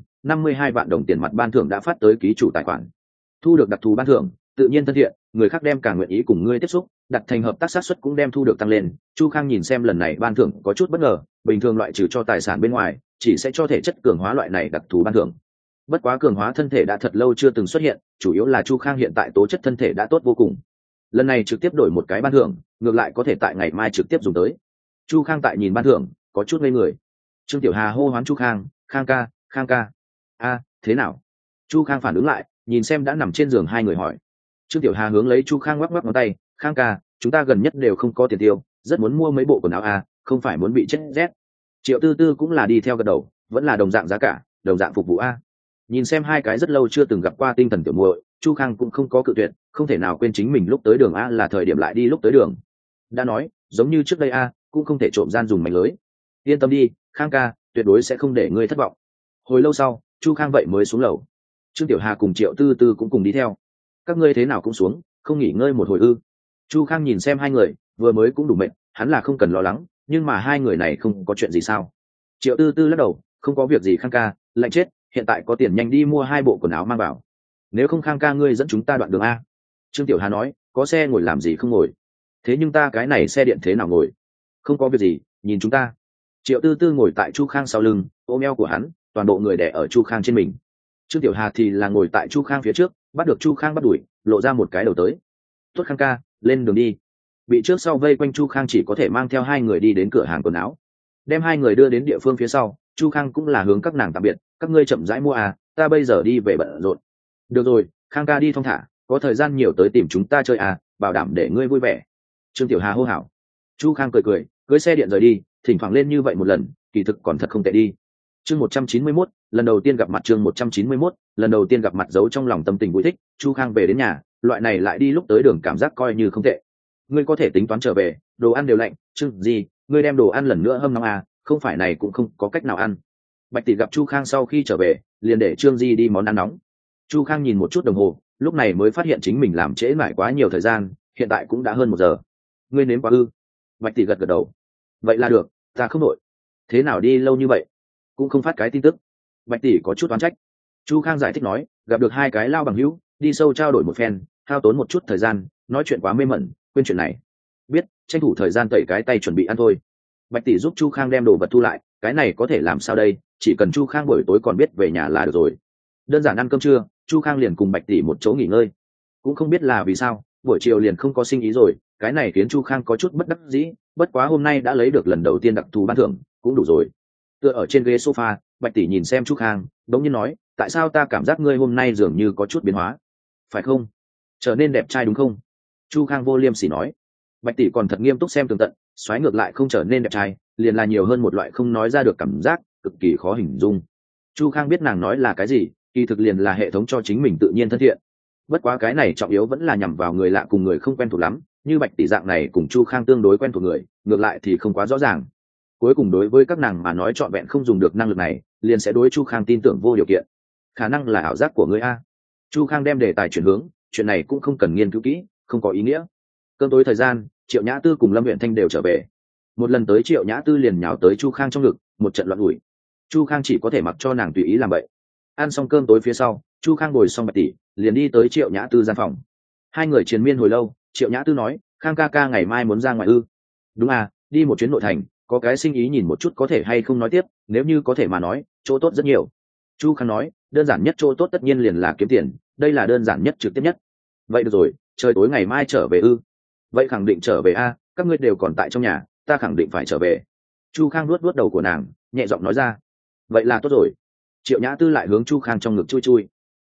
[SPEAKER 1] 52 vạn đồng tiền mặt ban thưởng đã phát tới ký chủ tài khoản. Thu được đặc thù ban thưởng, tự nhiên thân thiện, người khác đem càng nguyện ý cùng ngươi tiếp xúc, đặt thành hợp tác xác suất cũng đem thu được tăng lên. Chu Khang nhìn xem lần này ban thưởng có chút bất ngờ, bình thường loại trừ cho tài sản bên ngoài, chỉ sẽ cho thể chất cường hóa loại này đặc thù ban thưởng. Bất quá cường hóa thân thể đã thật lâu chưa từng xuất hiện, chủ yếu là Chu Khang hiện tại tố chất thân thể đã tốt vô cùng. Lần này trực tiếp đổi một cái ban thưởng, ngược lại có thể tại ngày mai trực tiếp dùng tới. Chu Khang tại nhìn ban thưởng, có chút ngây người. Trương Tiểu Hà hô hoán Chu Khang, Khang ca, Khang ca. A, thế nào? Chu Khang phản ứng lại, nhìn xem đã nằm trên giường hai người hỏi. Trương Tiểu Hà hướng lấy Chu Khang ngoắc ngoắc ngón tay, Khang ca, chúng ta gần nhất đều không có tiền tiêu, rất muốn mua mấy bộ quần áo a, không phải muốn bị chết rét. Triệu Tư Tư cũng là đi theo gật đầu, vẫn là đồng dạng giá cả, đồng dạng phục vụ a. Nhìn xem hai cái rất lâu chưa từng gặp qua tinh thần tiểu muội, Chu Khang cũng không có cự tuyệt, không thể nào quên chính mình lúc tới đường a là thời điểm lại đi lúc tới đường. Đã nói, giống như trước đây a, cũng không thể trộm gian dùng mánh lưới. Yên tâm đi, Khang ca, tuyệt đối sẽ không để ngươi thất vọng. Hồi lâu sau, Chu Khang vậy mới xuống lầu. Trương Tiểu Hà cùng Triệu Tư Tư cũng cùng đi theo. Các ngươi thế nào cũng xuống, không nghỉ ngơi một hồi ư? Chu Khang nhìn xem hai người, vừa mới cũng đủ mệt, hắn là không cần lo lắng, nhưng mà hai người này không có chuyện gì sao? Triệu Tư Tư lắc đầu, không có việc gì Khang ca, lạnh chết, hiện tại có tiền nhanh đi mua hai bộ quần áo mang vào. Nếu không Khang ca ngươi dẫn chúng ta đoạn đường a. Trương Tiểu Hà nói, có xe ngồi làm gì không ngồi? Thế nhưng ta cái này xe điện thế nào ngồi? Không có việc gì, nhìn chúng ta. Triệu Tư Tư ngồi tại Chu Khang sau lưng, ôm eo của hắn, toàn bộ người đè ở Chu Khang trên mình. Trương Tiểu Hà thì là ngồi tại Chu Khang phía trước, bắt được Chu Khang bắt đuổi, lộ ra một cái đầu tới. Tốt Khang ca, lên đường đi. Bị trước sau vây quanh Chu Khang chỉ có thể mang theo hai người đi đến cửa hàng quần áo. Đem hai người đưa đến địa phương phía sau, Chu Khang cũng là hướng các nàng tạm biệt, các ngươi chậm rãi mua à, ta bây giờ đi về bận rộn. Được rồi, Khang ca đi thong thả, có thời gian nhiều tới tìm chúng ta chơi à, bảo đảm để ngươi vui vẻ. Trương Tiểu Hà hô hào. Chu Khang cười cười, cưỡi xe điện rời đi, thỉnh thoảng lên như vậy một lần, kỳ thực còn thật không tệ đi. Chương 191, lần đầu tiên gặp mặt. Chương 191, lần đầu tiên gặp mặt giấu trong lòng tâm tình vui thích. Chu Khang về đến nhà, loại này lại đi lúc tới đường cảm giác coi như không tệ. Ngươi có thể tính toán trở về, đồ ăn đều lạnh, chưng gì, ngươi đem đồ ăn lần nữa hâm nóng à, không phải này cũng không có cách nào ăn. Bạch tỷ gặp Chu Khang sau khi trở về, liền để Trương Di đi món ăn nóng. Chu Khang nhìn một chút đồng hồ, lúc này mới phát hiện chính mình làm trễ mãi quá nhiều thời gian, hiện tại cũng đã hơn 1 giờ. Ngươi nếm quá ư? Bạch tỷ gật gật đầu. Vậy là được, ta không nội. Thế nào đi lâu như vậy? Cũng không phát cái tin tức. Bạch tỷ có chút oán trách. Chu Khang giải thích nói, gặp được hai cái lao bằng hữu, đi sâu trao đổi một phen, hao tốn một chút thời gian, nói chuyện quá mê mẩn, quên chuyện này. Biết, tranh thủ thời gian tẩy cái tay chuẩn bị ăn thôi. Bạch tỷ giúp Chu Khang đem đồ vật thu lại, cái này có thể làm sao đây, chỉ cần Chu Khang buổi tối còn biết về nhà là được rồi. Đơn giản ăn cơm trưa, Chu Khang liền cùng Bạch tỷ một chỗ nghỉ ngơi. Cũng không biết là vì sao, buổi chiều liền không có sinh ý rồi, cái này khiến Chu Khang có chút bất đắc dĩ, bất quá hôm nay đã lấy được lần đầu tiên đặc thù ban thưởng, cũng đủ rồi. Tựa ở trên ghế sofa, Bạch tỷ nhìn xem Chu Khang, đống nhiên nói, tại sao ta cảm giác ngươi hôm nay dường như có chút biến hóa, phải không? Trở nên đẹp trai đúng không? Chu Khang vô liêm sỉ nói. Bạch tỷ còn thật nghiêm túc xem tường tận, xoáy ngược lại không trở nên đẹp trai, liền là nhiều hơn một loại không nói ra được cảm giác, cực kỳ khó hình dung. Chu Khang biết nàng nói là cái gì, kỳ thực liền là hệ thống cho chính mình tự nhiên thân thiện. Bất quá cái này trọng yếu vẫn là nhằm vào người lạ cùng người không quen thuộc lắm, như Bạch tỷ dạng này cùng Chu Khang tương đối quen thuộc người, ngược lại thì không quá rõ ràng. Cuối cùng đối với các nàng mà nói trọn vẹn không dùng được năng lực này, liền sẽ đối Chu Khang tin tưởng vô điều kiện. Khả năng là ảo giác của ngươi a. Chu Khang đem đề tài chuyển hướng, chuyện này cũng không cần nghiên cứu kỹ, không có ý nghĩa. Cơm tối thời gian, Triệu Nhã Tư cùng Lâm Uyển Thanh đều trở về. Một lần tới Triệu Nhã Tư liền nhào tới Chu Khang trong ngực, một trận loạn ủi. Chu Khang chỉ có thể mặc cho nàng tùy ý làm vậy. Ăn xong cơm tối phía sau, Chu Khang ngồi xong Bạch tỷ, liền đi tới Triệu Nhã Tư gian phòng. Hai người triền miên hồi lâu, Triệu Nhã Tư nói, Khang ca ca ngày mai muốn ra ngoài ư? Đúng à, đi một chuyến nội thành, có cái sinh ý nhìn một chút có thể hay không nói tiếp, nếu như có thể mà nói, chỗ tốt rất nhiều. Chu Khang nói, đơn giản nhất chỗ tốt tất nhiên liền là kiếm tiền, đây là đơn giản nhất trực tiếp nhất. Vậy được rồi, trời tối ngày mai trở về ư? Vậy khẳng định trở về a, các ngươi đều còn tại trong nhà, ta khẳng định phải trở về. Chu Khang nuốt nuốt đầu của nàng, nhẹ giọng nói ra. Vậy là tốt rồi. Triệu Nhã Tư lại hướng Chu Khang trong ngực chui chui.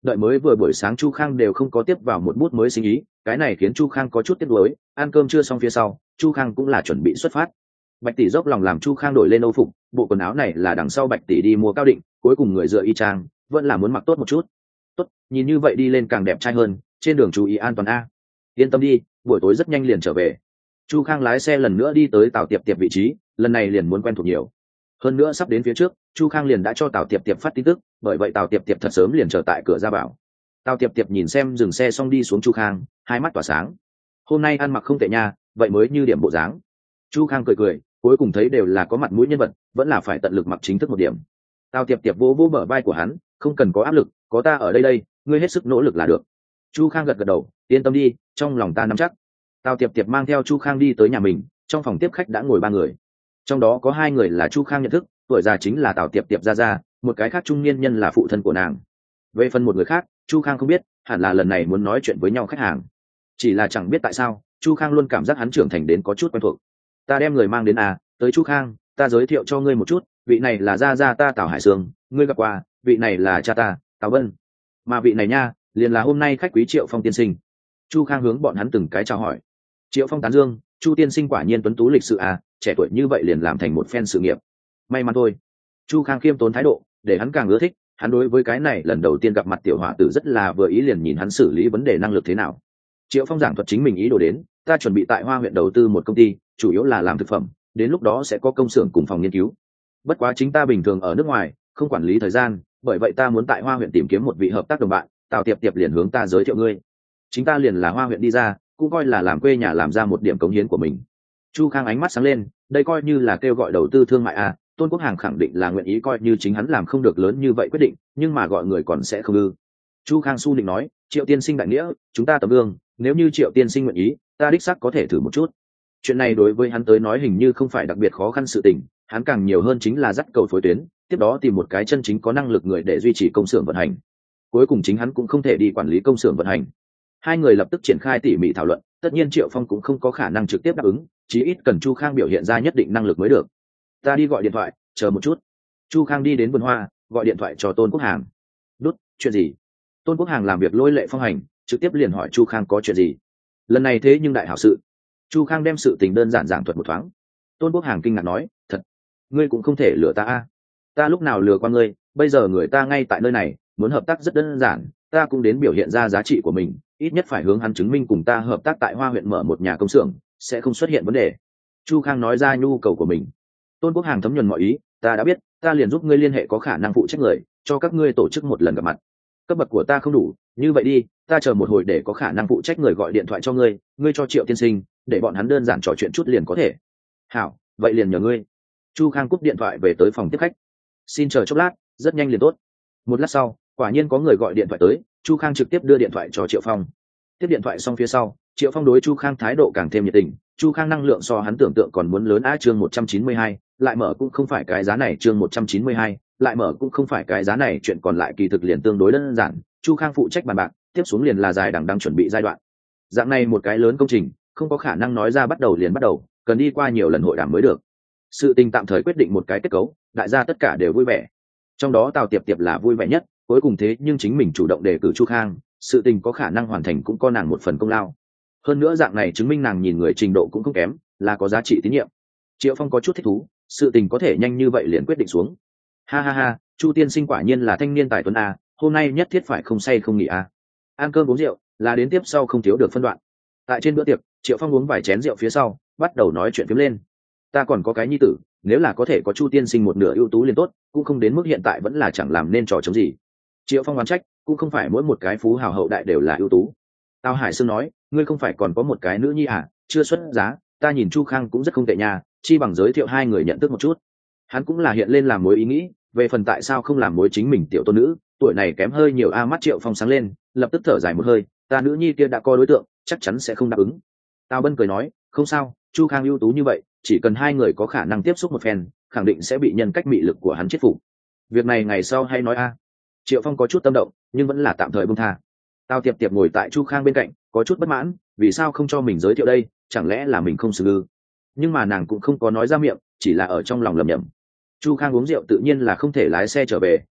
[SPEAKER 1] đợi mới vừa buổi sáng Chu Khang đều không có tiếp vào một bút mới sinh ý, cái này khiến Chu Khang có chút tiếc nuối. Ăn cơm chưa xong phía sau, Chu Khang cũng là chuẩn bị xuất phát. Bạch tỷ dốc lòng làm Chu Khang đổi lên âu phục, bộ quần áo này là đằng sau Bạch tỷ đi mua Cao Định, cuối cùng người dựa y chang, vẫn là muốn mặc tốt một chút. Tốt, nhìn như vậy đi lên càng đẹp trai hơn, trên đường chú ý an toàn a. Yên tâm đi, buổi tối rất nhanh liền trở về. Chu Khang lái xe lần nữa đi tới Tào Tiệp Tiệp vị trí, lần này liền muốn quen thuộc nhiều. Hơn nữa sắp đến phía trước, Chu Khang liền đã cho Tào Tiệp Tiệp phát tin tức, bởi vậy Tào Tiệp Tiệp thật sớm liền chờ tại cửa ra vào. Tào Tiệp Tiệp nhìn xem dừng xe xong đi xuống Chu Khang, hai mắt tỏa sáng. Hôm nay ăn mặc không tệ nha, vậy mới như điểm bộ dáng. Chu Khang cười cười, cuối cùng thấy đều là có mặt mũi nhân vật, vẫn là phải tận lực mặc chính thức một điểm. Tào Tiệp Tiệp vỗ vỗ bờ vai của hắn, không cần có áp lực, có ta ở đây, ngươi hết sức nỗ lực là được. Chu Khang gật gật đầu, yên tâm đi, trong lòng ta nắm chắc. Tào Tiệp Tiệp mang theo Chu Khang đi tới nhà mình, trong phòng tiếp khách đã ngồi ba người, trong đó có hai người là Chu Khang nhận thức, tuổi già chính là Tào Tiệp Tiệp gia, một cái khác trung niên nhân là phụ thân của nàng. Về phần một người khác, Chu Khang không biết, hẳn là lần này muốn nói chuyện với nhau khách hàng, chỉ là chẳng biết tại sao Chu Khang luôn cảm giác hắn trưởng thành đến có chút quen thuộc. Ta đem người mang đến tới Chu Khang, ta giới thiệu cho ngươi một chút, vị này là gia ta Tào Hải Sương, ngươi gặp qua, vị này là cha ta Tào Bân, mà vị này nha liền là hôm nay khách quý Triệu Phong tiên sinh. Chu Khang hướng bọn hắn từng cái chào hỏi. Triệu Phong tán dương, Chu tiên sinh quả nhiên tuấn tú lịch sự trẻ tuổi như vậy liền làm thành một phen sự nghiệp, may mắn thôi. Chu Khang khiêm tốn thái độ để hắn càng ưa thích, hắn đối với cái này lần đầu tiên gặp mặt tiểu hỏa tử rất là vừa ý, liền nhìn hắn xử lý vấn đề năng lực thế nào. Triệu Phong giảng thuật chính mình ý đồ đến, ta chuẩn bị tại Hoa huyện đầu tư một công ty, chủ yếu là làm thực phẩm, đến lúc đó sẽ có công xưởng cùng phòng nghiên cứu. Bất quá chính ta bình thường ở nước ngoài, không quản lý thời gian, bởi vậy ta muốn tại Hoa huyện tìm kiếm một vị hợp tác đồng bạn. Tào Tiệp Tiệp liền hướng ta giới thiệu ngươi, chính ta liền là Hoa huyện đi ra, cũng coi là làm quê nhà làm ra một điểm cống hiến của mình. Chu Khang ánh mắt sáng lên, đây coi như là kêu gọi đầu tư thương mại Tôn Quốc Hàng khẳng định là nguyện ý, coi như chính hắn làm không được lớn như vậy quyết định, nhưng mà gọi người còn sẽ không ư. Chu Khang su định nói, Triệu tiên sinh đại nghĩa, chúng ta tấm gương, nếu như Triệu tiên sinh nguyện ý, ta đích xác có thể thử một chút. Chuyện này đối với hắn tới nói hình như không phải đặc biệt khó khăn sự tình, hắn càng nhiều hơn chính là dắt cầu phối tuyến, tiếp đó tìm một cái chân chính có năng lực người để duy trì công xưởng vận hành. Cuối cùng chính hắn cũng không thể đi quản lý công xưởng vận hành. Hai người lập tức triển khai tỉ mỉ thảo luận, tất nhiên Triệu Phong cũng không có khả năng trực tiếp đáp ứng, chí ít cần Chu Khang biểu hiện ra nhất định năng lực mới được. Ta đi gọi điện thoại, chờ một chút. Chu Khang đi đến vườn hoa, gọi điện thoại cho Tôn Quốc Hàng. Đút, chuyện gì? Tôn Quốc Hàng làm việc lôi lệ phong hành, trực tiếp liền hỏi Chu Khang có chuyện gì. Lần này thế nhưng đại hảo sự. Chu Khang đem sự tình đơn giản giảng thuật một thoáng. Tôn Quốc Hàng kinh ngạc nói, thật, ngươi cũng không thể lừa ta ta lúc nào lừa qua ngươi, bây giờ người ta ngay tại nơi này, muốn hợp tác rất đơn giản, ta cũng đến biểu hiện ra giá trị của mình, ít nhất phải hướng hắn chứng minh cùng ta hợp tác tại Hoa huyện mở một nhà công xưởng sẽ không xuất hiện vấn đề. Chu Khang nói ra nhu cầu của mình. Tôn Quốc Hàng thấm nhuần mọi ý, ta đã biết, ta liền giúp ngươi liên hệ có khả năng phụ trách người, cho các ngươi tổ chức một lần gặp mặt. Cấp bậc của ta không đủ, như vậy đi, ta chờ một hồi để có khả năng phụ trách người gọi điện thoại cho ngươi, ngươi cho Triệu tiên sinh, để bọn hắn đơn giản trò chuyện chút liền có thể. Hảo, vậy liền nhờ ngươi. Chu Khang cúp điện thoại về tới phòng tiếp khách. Xin chờ chốc lát, rất nhanh liền tốt. Một lát sau, quả nhiên có người gọi điện thoại tới, Chu Khang trực tiếp đưa điện thoại cho Triệu Phong. Tiếp điện thoại xong phía sau, Triệu Phong đối Chu Khang thái độ càng thêm nhiệt tình. Chu Khang năng lượng so hắn tưởng tượng còn muốn lớn chương 192, lại mở cũng không phải cái giá này, chương 192, lại mở cũng không phải cái giá này, chuyện còn lại kỳ thực liền tương đối đơn giản. Chu Khang phụ trách bàn bạc, tiếp xuống liền là dài đằng đang chuẩn bị giai đoạn. Dạng này một cái lớn công trình, không có khả năng nói ra bắt đầu liền bắt đầu, cần đi qua nhiều lần hội đàm mới được. Sự tình tạm thời quyết định một cái kết cấu, đại gia tất cả đều vui vẻ. Trong đó Tào Tiệp Tiệp là vui vẻ nhất, cuối cùng thế nhưng chính mình chủ động đề cử Chu Khang, sự tình có khả năng hoàn thành cũng có nàng một phần công lao. Hơn nữa dạng này chứng minh nàng nhìn người trình độ cũng không kém, là có giá trị tín nhiệm. Triệu Phong có chút thích thú, sự tình có thể nhanh như vậy liền quyết định xuống. Ha ha ha, Chu tiên sinh quả nhiên là thanh niên tài tuấn hôm nay nhất thiết phải không say không nghỉ ăn cơm uống rượu là đến tiếp sau không thiếu được phân đoạn. Tại trên bữa tiệc, Triệu Phong uống vài chén rượu phía sau, bắt đầu nói chuyện phím lên. Ta còn có cái nhi tử, nếu là có thể có Chu tiên sinh một nửa ưu tú liền tốt, cũng không đến mức hiện tại vẫn là chẳng làm nên trò chống gì. Triệu Phong oán trách, cũng không phải mỗi một cái phú hào hậu đại đều là ưu tú. Tào Hải Sương nói, ngươi không phải còn có một cái nữ nhi chưa xuất giá, ta nhìn Chu Khang cũng rất không tệ nha, chi bằng giới thiệu hai người nhận thức một chút. Hắn cũng là hiện lên làm mối ý nghĩ, về phần tại sao không làm mối chính mình tiểu tôn nữ, tuổi này kém hơi nhiều mắt Triệu Phong sáng lên, lập tức thở dài một hơi, ta nữ nhi kia đã có đối tượng, chắc chắn sẽ không đáp ứng. Tào Bân cười nói, không sao, Chu Khang ưu tú như vậy, chỉ cần hai người có khả năng tiếp xúc một phen, khẳng định sẽ bị nhân cách mị lực của hắn chết phục. Việc này ngày sau hay nói Triệu Phong có chút tâm động, nhưng vẫn là tạm thời buông tha. Tào Tiệp Tiệp ngồi tại Chu Khang bên cạnh, có chút bất mãn, vì sao không cho mình giới thiệu đây, chẳng lẽ là mình không xứng ư? Nhưng mà nàng cũng không có nói ra miệng, chỉ là ở trong lòng lẩm nhẩm. Chu Khang uống rượu tự nhiên là không thể lái xe trở về,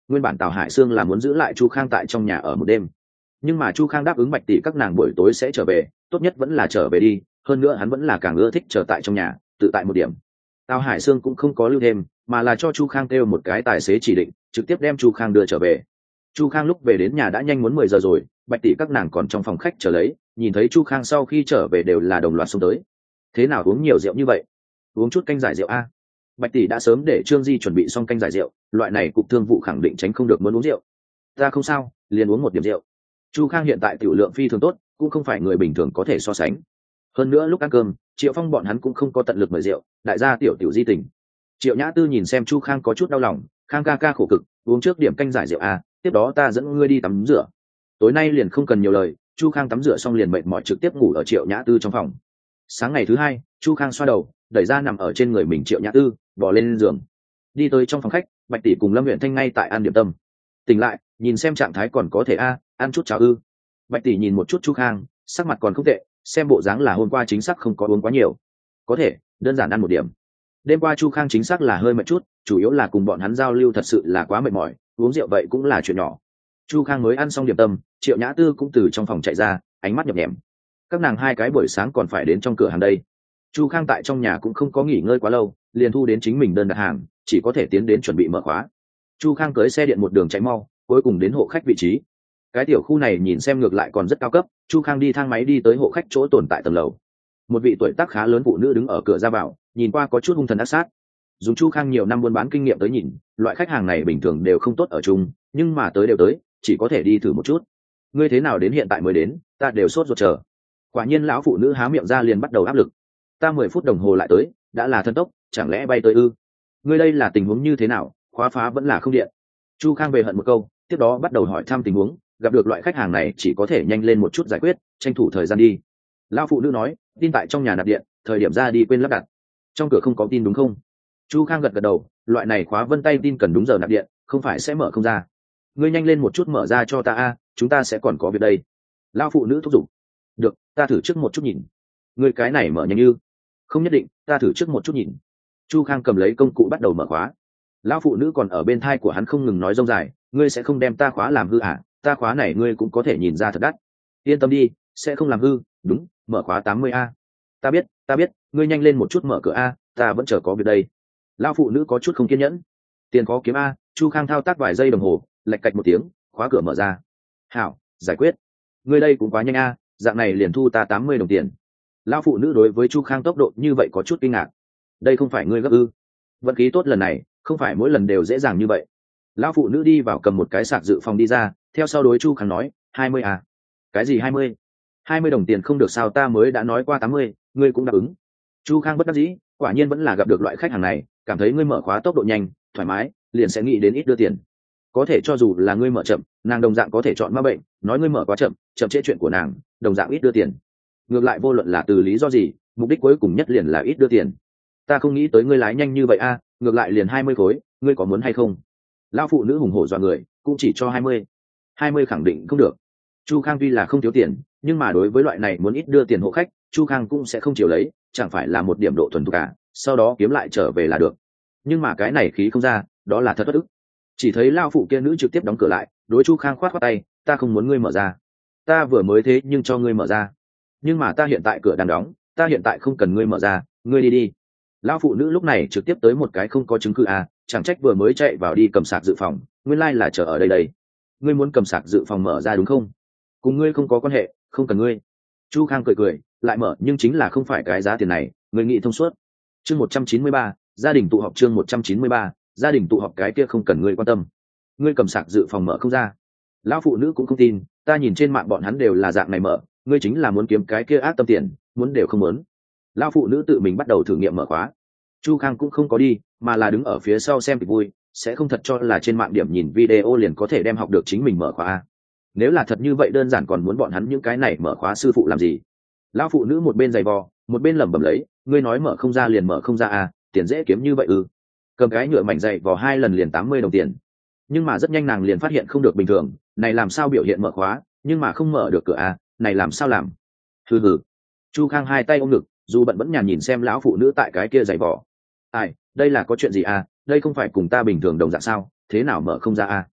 [SPEAKER 1] nguyên bản Tào Hải Sương là muốn giữ lại Chu Khang tại trong nhà ở một đêm, nhưng mà Chu Khang đáp ứng Bạch tỷ các nàng buổi tối sẽ trở về, tốt nhất vẫn là trở về đi, hơn nữa hắn vẫn là càng ưa thích chờ tại trong nhà tự tại một điểm. Tào Hải Sương cũng không có lưu thêm, mà là cho Chu Khang kêu một cái tài xế chỉ định, trực tiếp đem Chu Khang đưa trở về. Chu Khang lúc về đến nhà đã nhanh muốn 10 giờ rồi, Bạch tỷ các nàng còn trong phòng khách chờ lấy, nhìn thấy Chu Khang sau khi trở về đều là đồng loạt xông tới. Thế nào uống nhiều rượu như vậy? Uống chút canh giải rượu a. Bạch tỷ đã sớm để Trương Di chuẩn bị xong canh giải rượu, loại này cục thương vụ khẳng định tránh không được muốn uống rượu. Ta không sao, liền uống một điểm rượu. Chu Khang hiện tại tiểu lượng phi thường tốt, cũng không phải người bình thường có thể so sánh. Hơn nữa lúc ăn cơm, Triệu Phong bọn hắn cũng không có tận lực mời rượu, đại gia tiểu tiểu di tình. Triệu Nhã Tư nhìn xem Chu Khang có chút đau lòng, Khang ca ca khổ cực, uống trước điểm canh giải rượu a, tiếp đó ta dẫn ngươi đi tắm rửa. Tối nay liền không cần nhiều lời, Chu Khang tắm rửa xong liền mệt mỏi trực tiếp ngủ ở Triệu Nhã Tư trong phòng. Sáng ngày thứ hai, Chu Khang xoa đầu, đẩy ra nằm ở trên người mình Triệu Nhã Tư, bò lên giường, đi tới trong phòng khách. Bạch tỷ cùng Lâm Uyển Thanh ngay tại ăn điểm tâm. Tỉnh lại, nhìn xem trạng thái còn có thể ăn chút cháo ư? Bạch tỷ nhìn một chút Chu Khang, sắc mặt còn không tệ, xem bộ dáng là hôm qua chính xác không có uống quá nhiều, có thể đơn giản ăn một điểm. Đêm qua Chu Khang chính xác là hơi mệt chút, chủ yếu là cùng bọn hắn giao lưu thật sự là quá mệt mỏi, uống rượu vậy cũng là chuyện nhỏ. Chu Khang mới ăn xong điểm tâm, Triệu Nhã Tư cũng từ trong phòng chạy ra, ánh mắt nhập nhèm. Các nàng hai cái buổi sáng còn phải đến trong cửa hàng đây. Chu Khang tại trong nhà cũng không có nghỉ ngơi quá lâu, liền thu đến chính mình đơn đặt hàng, chỉ có thể tiến đến chuẩn bị mở khóa. Chu Khang cưỡi xe điện một đường chạy mau, cuối cùng đến hộ khách vị trí. Cái tiểu khu này nhìn xem ngược lại còn rất cao cấp. Chu Khang đi thang máy đi tới hộ khách chỗ tồn tại tầng lầu. Một vị tuổi tác khá lớn phụ nữ đứng ở cửa ra vào, nhìn qua có chút hung thần ác sát. Dùng Chu Khang nhiều năm buôn bán kinh nghiệm tới nhìn, loại khách hàng này bình thường đều không tốt ở chung, nhưng mà tới đều tới, chỉ có thể đi thử một chút. Ngươi thế nào đến hiện tại mới đến, ta đều sốt ruột chờ. Quả nhiên lão phụ nữ há miệng ra liền bắt đầu áp lực. Ta 10 phút đồng hồ lại tới, đã là thân tốc, chẳng lẽ bay tới ư? Ngươi đây là tình huống như thế nào, khóa phá vẫn là không điện. Chu Khang về hận một câu, tiếp đó bắt đầu hỏi thăm tình huống, gặp được loại khách hàng này chỉ có thể nhanh lên một chút giải quyết, tranh thủ thời gian đi. Lão phụ nữ nói, tin tại trong nhà nạp điện, thời điểm ra đi quên lắp đặt. Trong cửa không có tin đúng không? Chu Khang gật gật đầu, loại này khóa vân tay tin cần đúng giờ nạp điện, không phải sẽ mở không ra. Ngươi nhanh lên một chút mở ra cho ta chúng ta sẽ còn có việc đây. Lão phụ nữ thúc giục. Được, ta thử trước một chút nhìn. Ngươi cái này mở nhanh như? Không nhất định, ta thử trước một chút nhìn. Chu Khang cầm lấy công cụ bắt đầu mở khóa. Lão phụ nữ còn ở bên thai của hắn không ngừng nói rông dài, ngươi sẽ không đem ta khóa làm hư à? Ta khóa này ngươi cũng có thể nhìn ra thật đắt. Yên tâm đi, sẽ không làm hư. Đúng, mở khóa 80A. Ta biết, ngươi nhanh lên một chút mở cửa a, ta vẫn chờ có việc đây. Lão phụ nữ có chút không kiên nhẫn. Tiền khó kiếm a. Chu Khang thao tác vài giây đồng hồ, lạch cạch một tiếng, khóa cửa mở ra. Hảo, giải quyết. Ngươi đây cũng quá nhanh a, dạng này liền thu ta 80 đồng tiền. Lão phụ nữ đối với Chu Khang tốc độ như vậy có chút kinh ngạc. Đây không phải ngươi gấp ư? Vận khí tốt lần này, không phải mỗi lần đều dễ dàng như vậy. Lão phụ nữ đi vào cầm một cái sạc dự phòng đi ra, theo sau đối Chu Khang nói, 20 à? Cái gì 20? 20 đồng tiền không được sao, ta mới đã nói qua 80, ngươi cũng đáp ứng. Chu Khang bất đắc dĩ, quả nhiên vẫn là gặp được loại khách hàng này, cảm thấy ngươi mở khóa tốc độ nhanh, thoải mái, liền sẽ nghĩ đến ít đưa tiền. Có thể cho dù là ngươi mở chậm, nàng đồng dạng có thể chọn ma bệnh, nói ngươi mở quá chậm, chậm trễ chuyện của nàng, đồng dạng ít đưa tiền. Ngược lại vô luận là từ lý do gì, mục đích cuối cùng nhất liền là ít đưa tiền. Ta không nghĩ tới ngươi lái nhanh như vậy a, ngược lại liền 20 khối, ngươi có muốn hay không? Lão phụ nữ hùng hổ dọa người, cũng chỉ cho 20. 20 khẳng định không được. Chu Khang tuy là không thiếu tiền, nhưng mà đối với loại này muốn ít đưa tiền hộ khách, Chu Khang cũng sẽ không chịu lấy, chẳng phải là một điểm độ thuần thục cả, sau đó kiếm lại trở về là được. Nhưng mà cái này khí không ra, đó là thật bất ức. Chỉ thấy lão phụ kia nữ trực tiếp đóng cửa lại, đối Chu Khang khoát khoát tay, ta không muốn ngươi mở ra. Ta vừa mới thế nhưng cho ngươi mở ra. Nhưng mà ta hiện tại cửa đang đóng, ta hiện tại không cần ngươi mở ra, ngươi đi đi. Lão phụ nữ lúc này trực tiếp tới một cái không có chứng cứ à, chẳng trách vừa mới chạy vào đi cầm sạc dự phòng, nguyên lai là chờ ở đây đây. Ngươi muốn cầm sạc dự phòng mở ra đúng không? Cùng ngươi không có quan hệ, không cần ngươi. Chu Khang cười cười, lại mở, nhưng chính là không phải cái giá tiền này, ngươi nghĩ thông suốt. Chương 193, gia đình tụ họp. Chương 193, gia đình tụ họp, cái kia không cần ngươi quan tâm. Ngươi cầm sạc dự phòng mở không ra. Lão phụ nữ cũng không tin, ta nhìn trên mạng bọn hắn đều là dạng này mở, ngươi chính là muốn kiếm cái kia ác tâm tiền, muốn đều không muốn. Lão phụ nữ tự mình bắt đầu thử nghiệm mở khóa. Chu Khang cũng không có đi, mà là đứng ở phía sau xem kịch vui, sẽ không thật cho là trên mạng điểm nhìn video liền có thể đem học được chính mình mở khóa. Nếu là thật như vậy đơn giản còn muốn bọn hắn những cái này mở khóa sư phụ làm gì? Lão phụ nữ một bên giày vò, một bên lẩm bẩm lấy, ngươi nói mở không ra liền mở không ra à, tiền dễ kiếm như vậy ư? Cầm cái nhựa mảnh giày vò 2 lần liền 80 đồng tiền. Nhưng mà rất nhanh nàng liền phát hiện không được bình thường, này làm sao biểu hiện mở khóa, nhưng mà không mở được cửa à, này làm sao làm? Hừ hừ. Chu Khang hai tay ôm ngực, dù bận vẫn nhàn nhìn xem lão phụ nữ tại cái kia giày vò. Ai, đây là có chuyện gì à, đây không phải cùng ta bình thường đồng dạng sao, thế nào mở không ra à?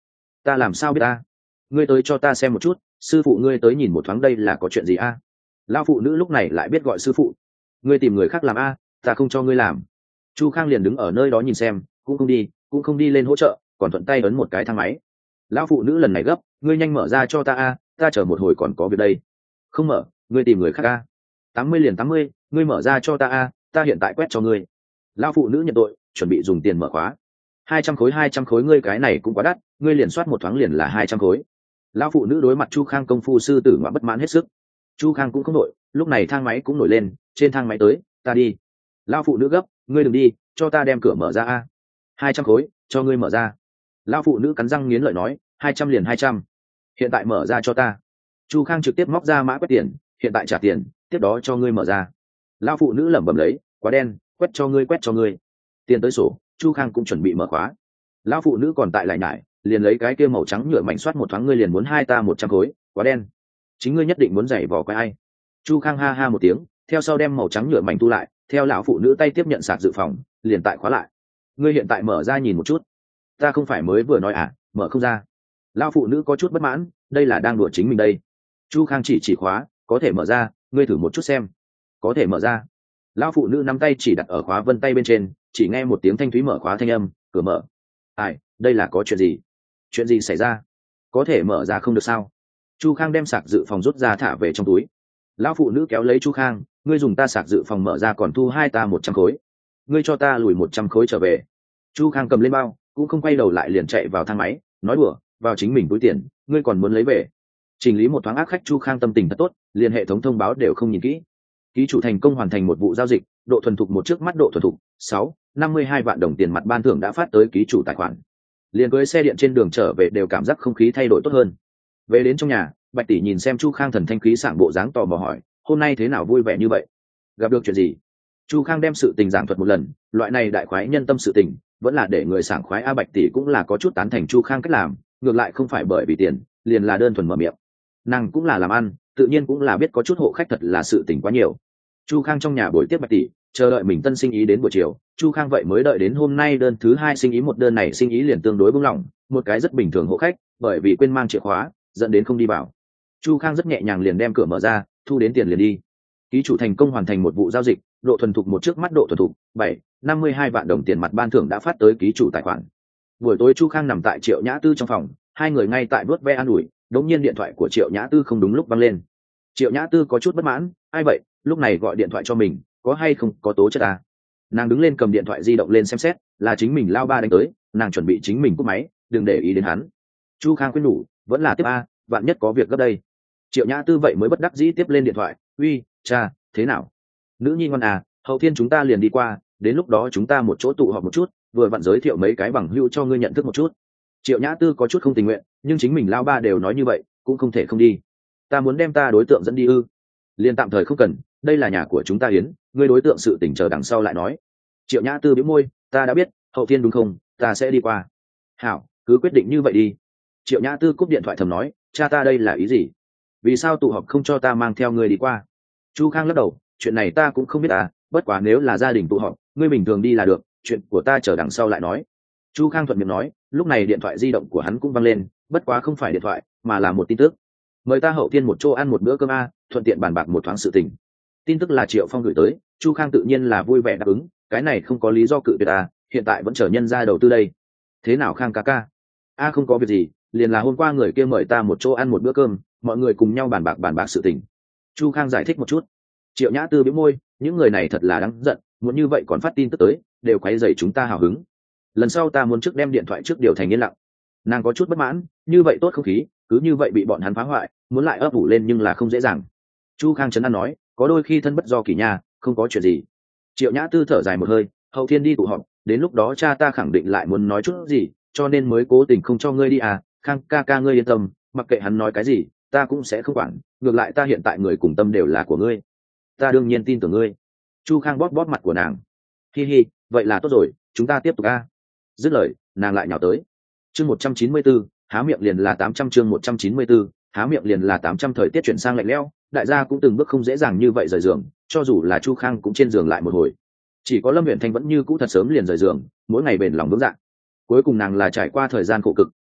[SPEAKER 1] Ta làm sao biết ta? Ngươi tới cho ta xem một chút, sư phụ ngươi tới nhìn một thoáng đây là có chuyện gì a? Lão phụ nữ lúc này lại biết gọi sư phụ. Ngươi tìm người khác làm a, ta không cho ngươi làm. Chu Khang liền đứng ở nơi đó nhìn xem, cũng không đi lên hỗ trợ, còn thuận tay ấn một cái thang máy. Lão phụ nữ lần này gấp, ngươi nhanh mở ra cho ta a, ta chờ một hồi còn có việc đây. Không mở, ngươi tìm người khác a. 80 liền 80, ngươi mở ra cho ta a, ta hiện tại quét cho ngươi. Lão phụ nữ nhận tội, chuẩn bị dùng tiền mở khóa. 200 khối ngươi cái này cũng quá đắt, ngươi liền soát một thoáng liền là 200 khối. Lão phụ nữ đối mặt Chu Khang công phu sư tử ngoại bất mãn hết sức. Chu Khang cũng không nổi, lúc này thang máy cũng nổi lên, trên thang máy tới, ta đi. Lão phụ nữ gấp, ngươi đừng đi, cho ta đem cửa mở ra a. 200 khối, cho ngươi mở ra. Lão phụ nữ cắn răng nghiến lợi nói, 200 liền 200. Hiện tại mở ra cho ta. Chu Khang trực tiếp móc ra mã quét tiền, hiện tại trả tiền, tiếp đó cho ngươi mở ra. Lão phụ nữ lẩm bẩm lấy, quá đen, quét cho ngươi. Tiền tới sổ, Chu Khang cũng chuẩn bị mở khóa. Lão phụ nữ còn tại lại nhải, liền lấy cái kia màu trắng nhựa mảnh soát một thoáng, ngươi liền muốn hai ta 100 khối, quá đen. Chính ngươi nhất định muốn giày vò quái ai? Chu Khang ha ha một tiếng, theo sau đem màu trắng nhựa mảnh thu lại, theo lão phụ nữ tay tiếp nhận sạc dự phòng, liền tại khóa lại. Ngươi hiện tại mở ra nhìn một chút. Ta không phải mới vừa nói à, mở không ra. Lão phụ nữ có chút bất mãn, đây là đang đùa chính mình đây. Chu Khang chỉ khóa, có thể mở ra, ngươi thử một chút xem. Có thể mở ra. Lão phụ nữ nắm tay chỉ đặt ở khóa vân tay bên trên, chỉ nghe một tiếng thanh thúy mở khóa thanh âm, cửa mở. Ai, đây là có chuyện gì? Chuyện gì xảy ra? Có thể mở ra không được sao? Chu Khang đem sạc dự phòng rút ra thả về trong túi. Lão phụ nữ kéo lấy Chu Khang, ngươi dùng ta sạc dự phòng mở ra còn thu hai ta 100 khối. Ngươi cho ta lùi 100 khối trở về. Chu Khang cầm lên bao, cũng không quay đầu lại liền chạy vào thang máy, nói đùa, vào chính mình túi tiền, ngươi còn muốn lấy về. Chỉnh lý một thoáng ác khách, Chu Khang tâm tình thật tốt, liền hệ thống thông báo đều không nhìn kỹ. Ký chủ thành công hoàn thành một vụ giao dịch, độ thuần thục một trước mắt độ thuần thục 52 vạn đồng tiền mặt ban thưởng đã phát tới ký chủ tài khoản. Liền với xe điện trên đường trở về đều cảm giác không khí thay đổi tốt hơn. Về đến trong nhà, Bạch tỷ nhìn xem Chu Khang thần thanh khí sảng bộ dáng tò mò hỏi, hôm nay thế nào vui vẻ như vậy? Gặp được chuyện gì? Chu Khang đem sự tình giảng thuật một lần, loại này đại khoái nhân tâm sự tình, vẫn là để người sảng khoái. Bạch tỷ cũng là có chút tán thành Chu Khang cách làm, ngược lại không phải bởi vì tiền, liền là đơn thuần mở miệng. Nàng cũng là làm ăn, tự nhiên cũng là biết có chút hộ khách thật là sự tình quá nhiều. Chu Khang trong nhà buổi tiếp Bạch tỷ, chờ đợi mình tân sinh ý đến buổi chiều. Chu Khang vậy mới đợi đến hôm nay đơn thứ hai sinh ý, một đơn này sinh ý liền tương đối buông lỏng, một cái rất bình thường hộ khách, bởi vì quên mang chìa khóa, dẫn đến không đi vào. Chu Khang rất nhẹ nhàng liền đem cửa mở ra, thu đến tiền liền đi. Ký chủ thành công hoàn thành một vụ giao dịch, độ thuần thục một trước mắt độ thuần thục 52 vạn đồng tiền mặt ban thưởng đã phát tới ký chủ tài khoản. Buổi tối Chu Khang nằm tại Triệu Nhã Tư trong phòng, hai người ngay tại vuốt ve an ủi, đống nhiên điện thoại của Triệu Nhã Tư không đúng lúc vang lên. Triệu Nhã Tư có chút bất mãn, ai vậy, lúc này gọi điện thoại cho mình, có hay không có tố chất à? Nàng đứng lên cầm điện thoại di động lên xem xét, là chính mình lao ba đánh tới, nàng chuẩn bị chính mình cúp máy, đừng để ý đến hắn. Chu Khang khuyên nhủ, vẫn là tiếp a, vạn nhất có việc gấp đây. Triệu Nhã Tư vậy mới bất đắc dĩ tiếp lên điện thoại, uy, cha, thế nào? Nữ nhi ngoan à, hậu thiên chúng ta liền đi qua, đến lúc đó chúng ta một chỗ tụ họp một chút, vừa vặn giới thiệu mấy cái bằng hữu cho ngươi nhận thức một chút. Triệu Nhã Tư có chút không tình nguyện, nhưng chính mình lao ba đều nói như vậy, cũng không thể không đi. Ta muốn đem ta đối tượng dẫn đi ư? Liền tạm thời không cần, đây là nhà của chúng ta Yến, ngươi đối tượng sự tình chờ đằng sau lại nói. Triệu Nhã Tư bĩu môi, ta đã biết, hậu thiên đúng không, ta sẽ đi qua. Hảo, cứ quyết định như vậy đi. Triệu Nhã Tư cúp điện thoại thầm nói, cha ta đây là ý gì? Vì sao tụ họp không cho ta mang theo ngươi đi qua? Chu Khang lắc đầu, chuyện này ta cũng không biết à, bất quá nếu là gia đình tụ họp, ngươi bình thường đi là được, chuyện của ta chờ đằng sau lại nói. Chu Khang thuận miệng nói, lúc này điện thoại di động của hắn cũng vang lên, bất quá không phải điện thoại, mà là một tin tức. Mời ta hậu thiên một chỗ ăn một bữa cơm a, thuận tiện bàn bạc một thoáng sự tình. Tin tức là Triệu Phong gửi tới, Chu Khang tự nhiên là vui vẻ đáp ứng, cái này không có lý do cự tuyệt à, hiện tại vẫn chờ nhân ra đầu tư đây. Thế nào Khang ca ca? A không có việc gì, liền là hôm qua người kia mời ta một chỗ ăn một bữa cơm, mọi người cùng nhau bàn bạc sự tình. Chu Khang giải thích một chút. Triệu Nhã Tư bĩu môi, những người này thật là đáng giận, muốn như vậy còn phát tin tức tới, đều quấy rầy chúng ta hào hứng. Lần sau ta muốn trước đem điện thoại trước điều thành yên lặng. Nàng có chút bất mãn, như vậy tốt không khí, cứ như vậy bị bọn hắn phá hoại, muốn lại ấp ủ lên nhưng là không dễ dàng. Chu Khang trấn an nói, có đôi khi thân bất do kỷ nha, không có chuyện gì. Triệu Nhã Tư thở dài một hơi, hậu thiên đi tụ họp, đến lúc đó cha ta khẳng định lại muốn nói chút gì, cho nên mới cố tình không cho ngươi đi à. Khang ca ca ngươi yên tâm, mặc kệ hắn nói cái gì, ta cũng sẽ không quản, ngược lại ta hiện tại người cùng tâm đều là của ngươi, ta đương nhiên tin tưởng ngươi. Chu Khang bóp bóp mặt của nàng, hi hi, vậy là tốt rồi, chúng ta tiếp tục a. Dứt lời, nàng lại nhào tới. Chương 194, há miệng liền là 800. Chương 194, há miệng liền là 800. Thời tiết chuyển sang lạnh lẽo, đại gia cũng từng bước không dễ dàng như vậy rời giường, cho dù là Chu Khang cũng trên giường lại một hồi. Chỉ có Lâm Uyển Thanh vẫn như cũ thật sớm liền rời giường, mỗi ngày bền lòng vững dạ. Cuối cùng nàng là trải qua thời gian khổ cực,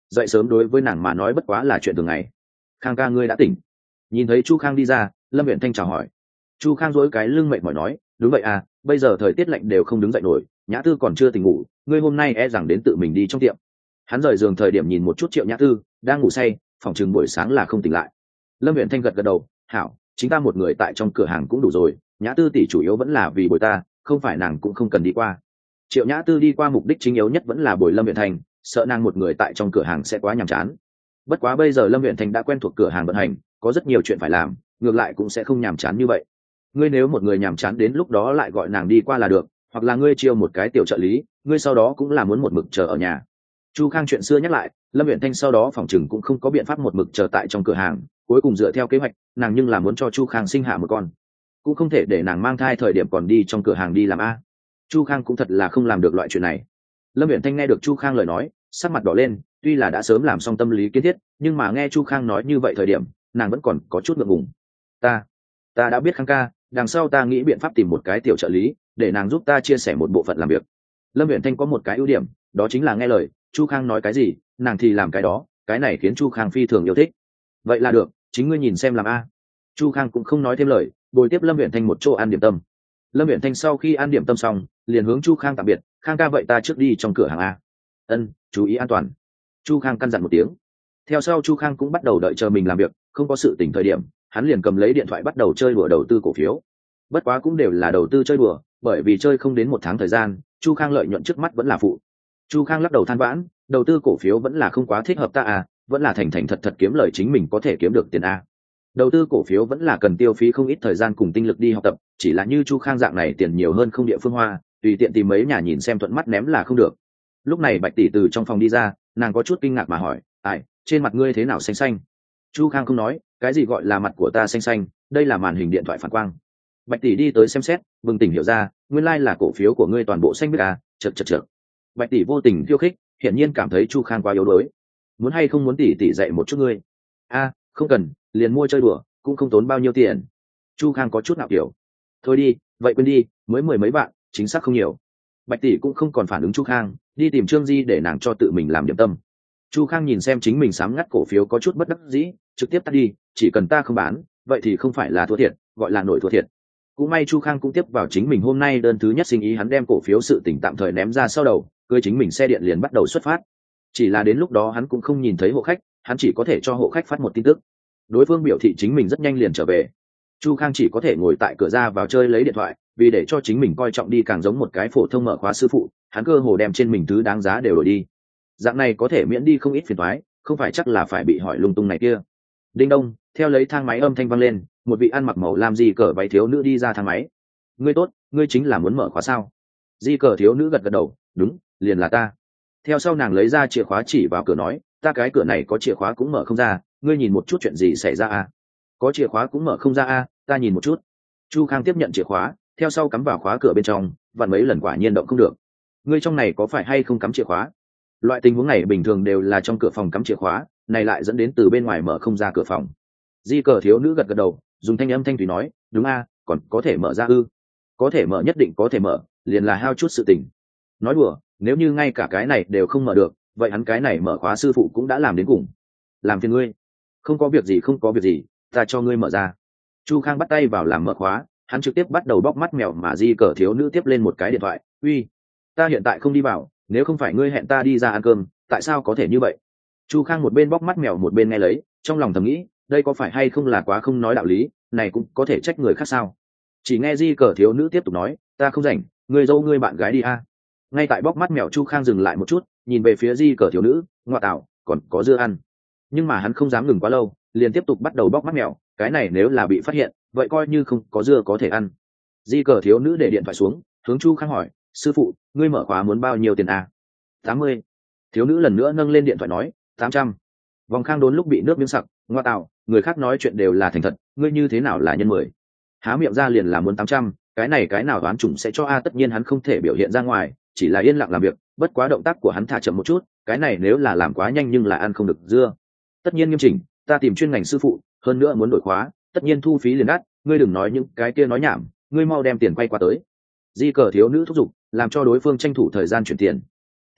[SPEAKER 1] dậy sớm đối với nàng mà nói bất quá là chuyện thường ngày. Khang ca ngươi đã tỉnh. Nhìn thấy Chu Khang đi ra, Lâm Uyển Thanh chào hỏi. Chu Khang dỗi cái lưng mệt mỏi nói, đúng vậy à, bây giờ thời tiết lạnh đều không đứng dậy nổi, Nhã Tư còn chưa tỉnh ngủ, ngươi hôm nay e rằng đến tự mình đi trong tiệm. Hắn rời giường thời điểm nhìn một chút Triệu Nhã Tư đang ngủ say, phòng chừng buổi sáng là không tỉnh lại. Lâm Uyển Thanh gật gật đầu, hảo, chính ta một người tại trong cửa hàng cũng đủ rồi, Nhã Tư tỷ chủ yếu vẫn là vì bồi ta, không phải nàng cũng không cần đi qua. Triệu Nhã Tư đi qua mục đích chính yếu nhất vẫn là bồi Lâm Uyển Thanh, sợ nàng một người tại trong cửa hàng sẽ quá nhàm chán. Bất quá bây giờ Lâm Uyển Thanh đã quen thuộc cửa hàng vận hành, có rất nhiều chuyện phải làm, ngược lại cũng sẽ không nhàm chán như vậy. Ngươi nếu một người nhàm chán đến lúc đó lại gọi nàng đi qua là được, hoặc là ngươi chiêu một cái tiểu trợ lý, ngươi sau đó cũng là muốn một mực chờ ở nhà. Chu Khang chuyện xưa nhắc lại, Lâm Uyển Thanh sau đó phòng chừng cũng không có biện pháp một mực chờ tại trong cửa hàng, cuối cùng dựa theo kế hoạch, nàng nhưng là muốn cho Chu Khang sinh hạ một con, cũng không thể để nàng mang thai thời điểm còn đi trong cửa hàng đi làm a. Chu Khang cũng thật là không làm được loại chuyện này. Lâm Uyển Thanh nghe được Chu Khang lời nói, sắc mặt đỏ lên, tuy là đã sớm làm xong tâm lý kiến thiết, nhưng mà nghe Chu Khang nói như vậy thời điểm, nàng vẫn còn có chút ngượng ngùng. Ta đã biết Khang ca, đằng sau ta nghĩ biện pháp tìm một cái tiểu trợ lý, để nàng giúp ta chia sẻ một bộ phận làm việc. Lâm Uyển Thanh có một cái ưu điểm, đó chính là nghe lời, Chu Khang nói cái gì, nàng thì làm cái đó, cái này khiến Chu Khang phi thường yêu thích. Vậy là được, chính ngươi nhìn xem làm a. Chu Khang cũng không nói thêm lời, bồi tiếp Lâm Uyển Thanh một chỗ ăn điểm tâm. Lâm Uyển Thanh sau khi ăn điểm tâm xong, liền hướng Chu Khang tạm biệt, Khang ca vậy ta trước đi trong cửa hàng a. Ân, chú ý an toàn. Chu Khang căn dặn một tiếng. Theo sau Chu Khang cũng bắt đầu đợi chờ mình làm việc, không có sự tỉnh thời điểm, hắn liền cầm lấy điện thoại bắt đầu chơi đùa đầu tư cổ phiếu. Bất quá cũng đều là đầu tư chơi đùa, bởi vì chơi không đến một tháng thời gian, Chu Khang lợi nhuận trước mắt vẫn là phụ. Chu Khang lắc đầu than vãn, đầu tư cổ phiếu vẫn là không quá thích hợp ta à, vẫn là thành thật thật kiếm lời chính mình có thể kiếm được tiền a. Đầu tư cổ phiếu vẫn là cần tiêu phí không ít thời gian cùng tinh lực đi học tập, chỉ là như Chu Khang dạng này tiền nhiều hơn không địa phương hoa, tùy tiện tìm mấy nhà nhìn xem thuận mắt ném là không được. Lúc này Bạch tỷ từ trong phòng đi ra, nàng có chút kinh ngạc mà hỏi, ai, trên mặt ngươi thế nào xanh xanh? Chu Khang không nói, cái gì gọi là mặt của ta xanh xanh, đây là màn hình điện thoại phản quang. Bạch tỷ đi tới xem xét, bừng tỉnh hiểu ra, nguyên lai là cổ phiếu của ngươi toàn bộ xanh biết à, chật. Bạch tỷ vô tình khiêu khích, hiển nhiên cảm thấy Chu Khang quá yếu đuối. Muốn hay không muốn tỷ dạy một chút ngươi? A, không cần, liền mua chơi đùa, cũng không tốn bao nhiêu tiền. Chu Khang có chút ngạo kiểu. Thôi đi, vậy quên đi, mới 10 mấy bạn, chính xác không nhiều. Bạch tỷ cũng không còn phản ứng Chu Khang, đi tìm Trương Di để nàng cho tự mình làm điểm tâm. Chu Khang nhìn xem chính mình sám ngắt cổ phiếu có chút bất đắc dĩ, trực tiếp tắt đi, chỉ cần ta không bán, vậy thì không phải là thua thiệt, gọi là nổi thua thiệt. Cũng may Chu Khang cũng tiếp vào chính mình hôm nay đơn thứ nhất sinh ý, hắn đem cổ phiếu sự tỉnh tạm thời ném ra sau đầu, cưới chính mình xe điện liền bắt đầu xuất phát. Chỉ là đến lúc đó hắn cũng không nhìn thấy hộ khách, hắn chỉ có thể cho hộ khách phát một tin tức. Đối phương biểu thị chính mình rất nhanh liền trở về. Chu Khang chỉ có thể ngồi tại cửa ra vào chơi lấy điện thoại, vì để cho chính mình coi trọng đi càng giống một cái phổ thông mở khóa sư phụ, hắn cơ hồ đem trên mình thứ đáng giá đều đổi đi. Dạng này có thể miễn đi không ít phiền toái, không phải chắc là phải bị hỏi lung tung này kia. Đinh đông, theo lấy thang máy âm thanh vang lên, một vị ăn mặc màu lam di cờ váy thiếu nữ đi ra thang máy. Ngươi tốt, ngươi chính là muốn mở khóa sao? Di cờ thiếu nữ gật gật đầu, đúng, liền là ta. Theo sau nàng lấy ra chìa khóa chỉ vào cửa nói, ta cái cửa này có chìa khóa cũng mở không ra, ngươi nhìn một chút chuyện gì xảy ra à? Có chìa khóa cũng mở không ra à, ta nhìn một chút. Chu Khang tiếp nhận chìa khóa, theo sau cắm vào khóa cửa bên trong, vặn mấy lần quả nhiên động không được. Ngươi trong này có phải hay không cắm chìa khóa? Loại tình huống này bình thường đều là trong cửa phòng cắm chìa khóa, này lại dẫn đến từ bên ngoài mở không ra cửa phòng. Di cờ thiếu nữ gật gật đầu, dùng thanh âm thanh thủy nói, đúng a, còn có thể mở ra ư? Có thể mở, nhất định có thể mở, liền là hao chút sự tình. Nói đùa, nếu như ngay cả cái này đều không mở được, vậy hắn cái này mở khóa sư phụ cũng đã làm đến cùng. Làm phiền ngươi. Không có việc gì, ta cho ngươi mở ra. Chu Khang bắt tay vào làm mở khóa, hắn trực tiếp bắt đầu bóc mắt mèo, mà di cờ thiếu nữ tiếp lên một cái điện thoại, uy, ta hiện tại không đi vào, nếu không phải ngươi hẹn ta đi ra ăn cơm, tại sao có thể như vậy? Chu Khang một bên bóc mắt mèo một bên nghe lấy, trong lòng thầm nghĩ, đây có phải hay không là quá không nói đạo lý, này cũng có thể trách người khác sao? Chỉ nghe di cờ thiếu nữ tiếp tục nói, ta không rảnh, ngươi dâu ngươi bạn gái đi a. Ngay tại bóc mắt mèo, Chu Khang dừng lại một chút, nhìn về phía di cờ thiếu nữ, ngoại tạo, còn có dưa ăn. Nhưng mà hắn không dám ngừng quá lâu, liền tiếp tục bắt đầu bóc mắt mèo, cái này nếu là bị phát hiện, vậy coi như không có dưa có thể ăn. Di cờ thiếu nữ để điện thoại xuống, hướng Chu Khang hỏi, sư phụ, ngươi mở khóa muốn bao nhiêu tiền a? 80. Thiếu nữ lần nữa nâng lên điện thoại nói, 800. Vòng Khang đốn lúc bị nước miếng sặc, ngoa tạo, người khác nói chuyện đều là thành thật, ngươi như thế nào là nhân 10? Há miệng ra liền là muốn 800, cái nào đoán chủng sẽ cho a? Tất nhiên hắn không thể biểu hiện ra ngoài, chỉ là yên lặng làm việc, bất quá động tác của hắn thả chậm một chút, cái này nếu là làm quá nhanh nhưng là ăn không được dưa. Tất nhiên nghiêm chỉnh, ta tìm chuyên ngành sư phụ, hơn nữa muốn đổi khóa, tất nhiên thu phí liền đắt, ngươi đừng nói những cái kia nói nhảm, ngươi mau đem tiền quay qua tới. Di cờ thiếu nữ thúc giục, làm cho đối phương tranh thủ thời gian chuyển tiền.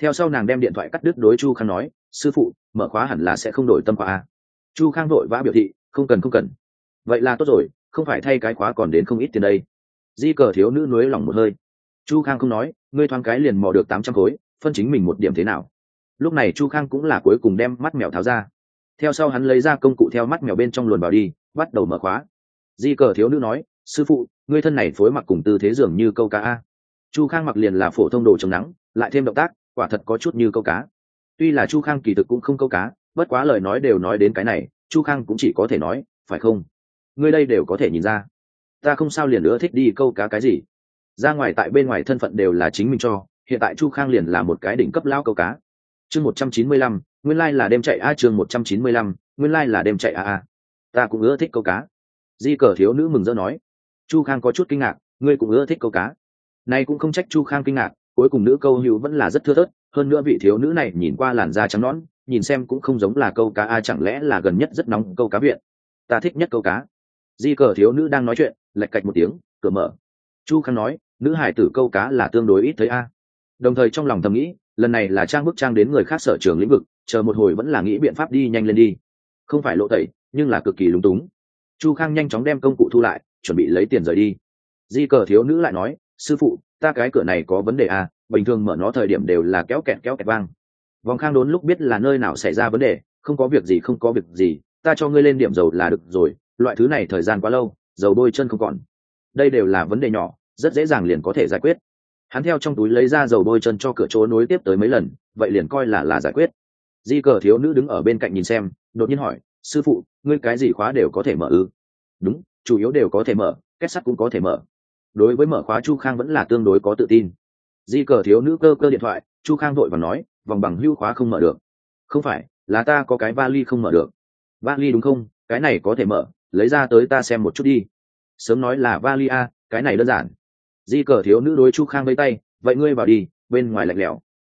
[SPEAKER 1] Theo sau nàng đem điện thoại cắt đứt, đối Chu Khang nói, sư phụ, mở khóa hẳn là sẽ không đổi tâm khóa a. Chu Khang vội vã biểu thị, không cần không cần. Vậy là tốt rồi, không phải thay cái khóa còn đến không ít tiền đây. Di Cờ thiếu nữ nuối lòng một hơi. Chu Khang không nói, ngươi thoáng cái liền mò được 800 khối, phân chính mình một điểm thế nào. Lúc này Chu Khang cũng là cuối cùng đem mắt mèo tháo ra. Theo sau hắn lấy ra công cụ theo mắt mèo bên trong luồn vào đi, bắt đầu mở khóa. Di Cờ thiếu nữ nói, sư phụ, ngươi thân này phối mặc cùng tư thế dường như câu cá a. Chu Khang mặc liền là phổ thông đồ chống nắng, lại thêm động tác, quả thật có chút như câu cá. Tuy là Chu Khang kỳ thực cũng không câu cá, bất quá lời nói đều nói đến cái này, Chu Khang cũng chỉ có thể nói, phải không? Ngươi đây đều có thể nhìn ra. Ta không sao liền nữa thích đi câu cá cái gì. Ra ngoài tại bên ngoài thân phận đều là chính mình cho, hiện tại Chu Khang liền là một cái đỉnh cấp lao câu cá. Chương 195, nguyên lai là đêm chạy a. Chương 195, nguyên lai là đêm chạy a. Ta cũng ưa thích câu cá. Di Cờ thiếu nữ mừng rỡ nói. Chu Khang có chút kinh ngạc, ngươi cũng ưa thích câu cá. Này cũng không trách Chu Khang kinh ngạc, cuối cùng nữ câu hữu vẫn là rất thưa thớt, hơn nữa vị thiếu nữ này nhìn qua làn da trắng nõn, nhìn xem cũng không giống là câu cá a, chẳng lẽ là gần nhất rất nóng câu cá viện. Ta thích nhất câu cá. Di Cờ thiếu nữ đang nói chuyện, lạch cạch một tiếng, cửa mở. Chu Khang nói, nữ hải tử câu cá là tương đối ít thấy a. Đồng thời trong lòng thầm nghĩ, lần này là trang bức trang đến người khác sở trường lĩnh vực, chờ một hồi vẫn là nghĩ biện pháp đi nhanh lên đi. Không phải lộ tẩy, nhưng là cực kỳ lúng túng. Chu Khang nhanh chóng đem công cụ thu lại, chuẩn bị lấy tiền rời đi. Di Cờ thiếu nữ lại nói, sư phụ, ta cái cửa này có vấn đề à, bình thường mở nó thời điểm đều là kéo kẹt vang. Vòng Khang đốn lúc biết là nơi nào xảy ra vấn đề, không có việc gì không có việc gì, ta cho ngươi lên điểm dầu là được rồi, loại thứ này thời gian quá lâu, dầu bôi chân không còn. Đây đều là vấn đề nhỏ, rất dễ dàng liền có thể giải quyết. Hắn theo trong túi lấy ra dầu bôi chân cho cửa chỗ nối tiếp tới mấy lần, vậy liền coi là giải quyết. Di Cờ thiếu nữ đứng ở bên cạnh nhìn xem, đột nhiên hỏi, sư phụ, ngươi cái gì khóa đều có thể mở ư? Đúng, chủ yếu đều có thể mở, két sắt cũng có thể mở. Đối với mở khóa Chu Khang vẫn là tương đối có tự tin. Di Cờ thiếu nữ cơ điện thoại, Chu Khang vội và nói, vòng bằng hưu khóa không mở được. Không phải, là ta có cái vali không mở được. Vali đúng không? Cái này có thể mở, lấy ra tới ta xem một chút đi. Sớm nói là vali a, cái này đơn giản. Di Cờ thiếu nữ đối Chu Khang vẫy tay, vậy ngươi vào đi, bên ngoài lạnh lẽo.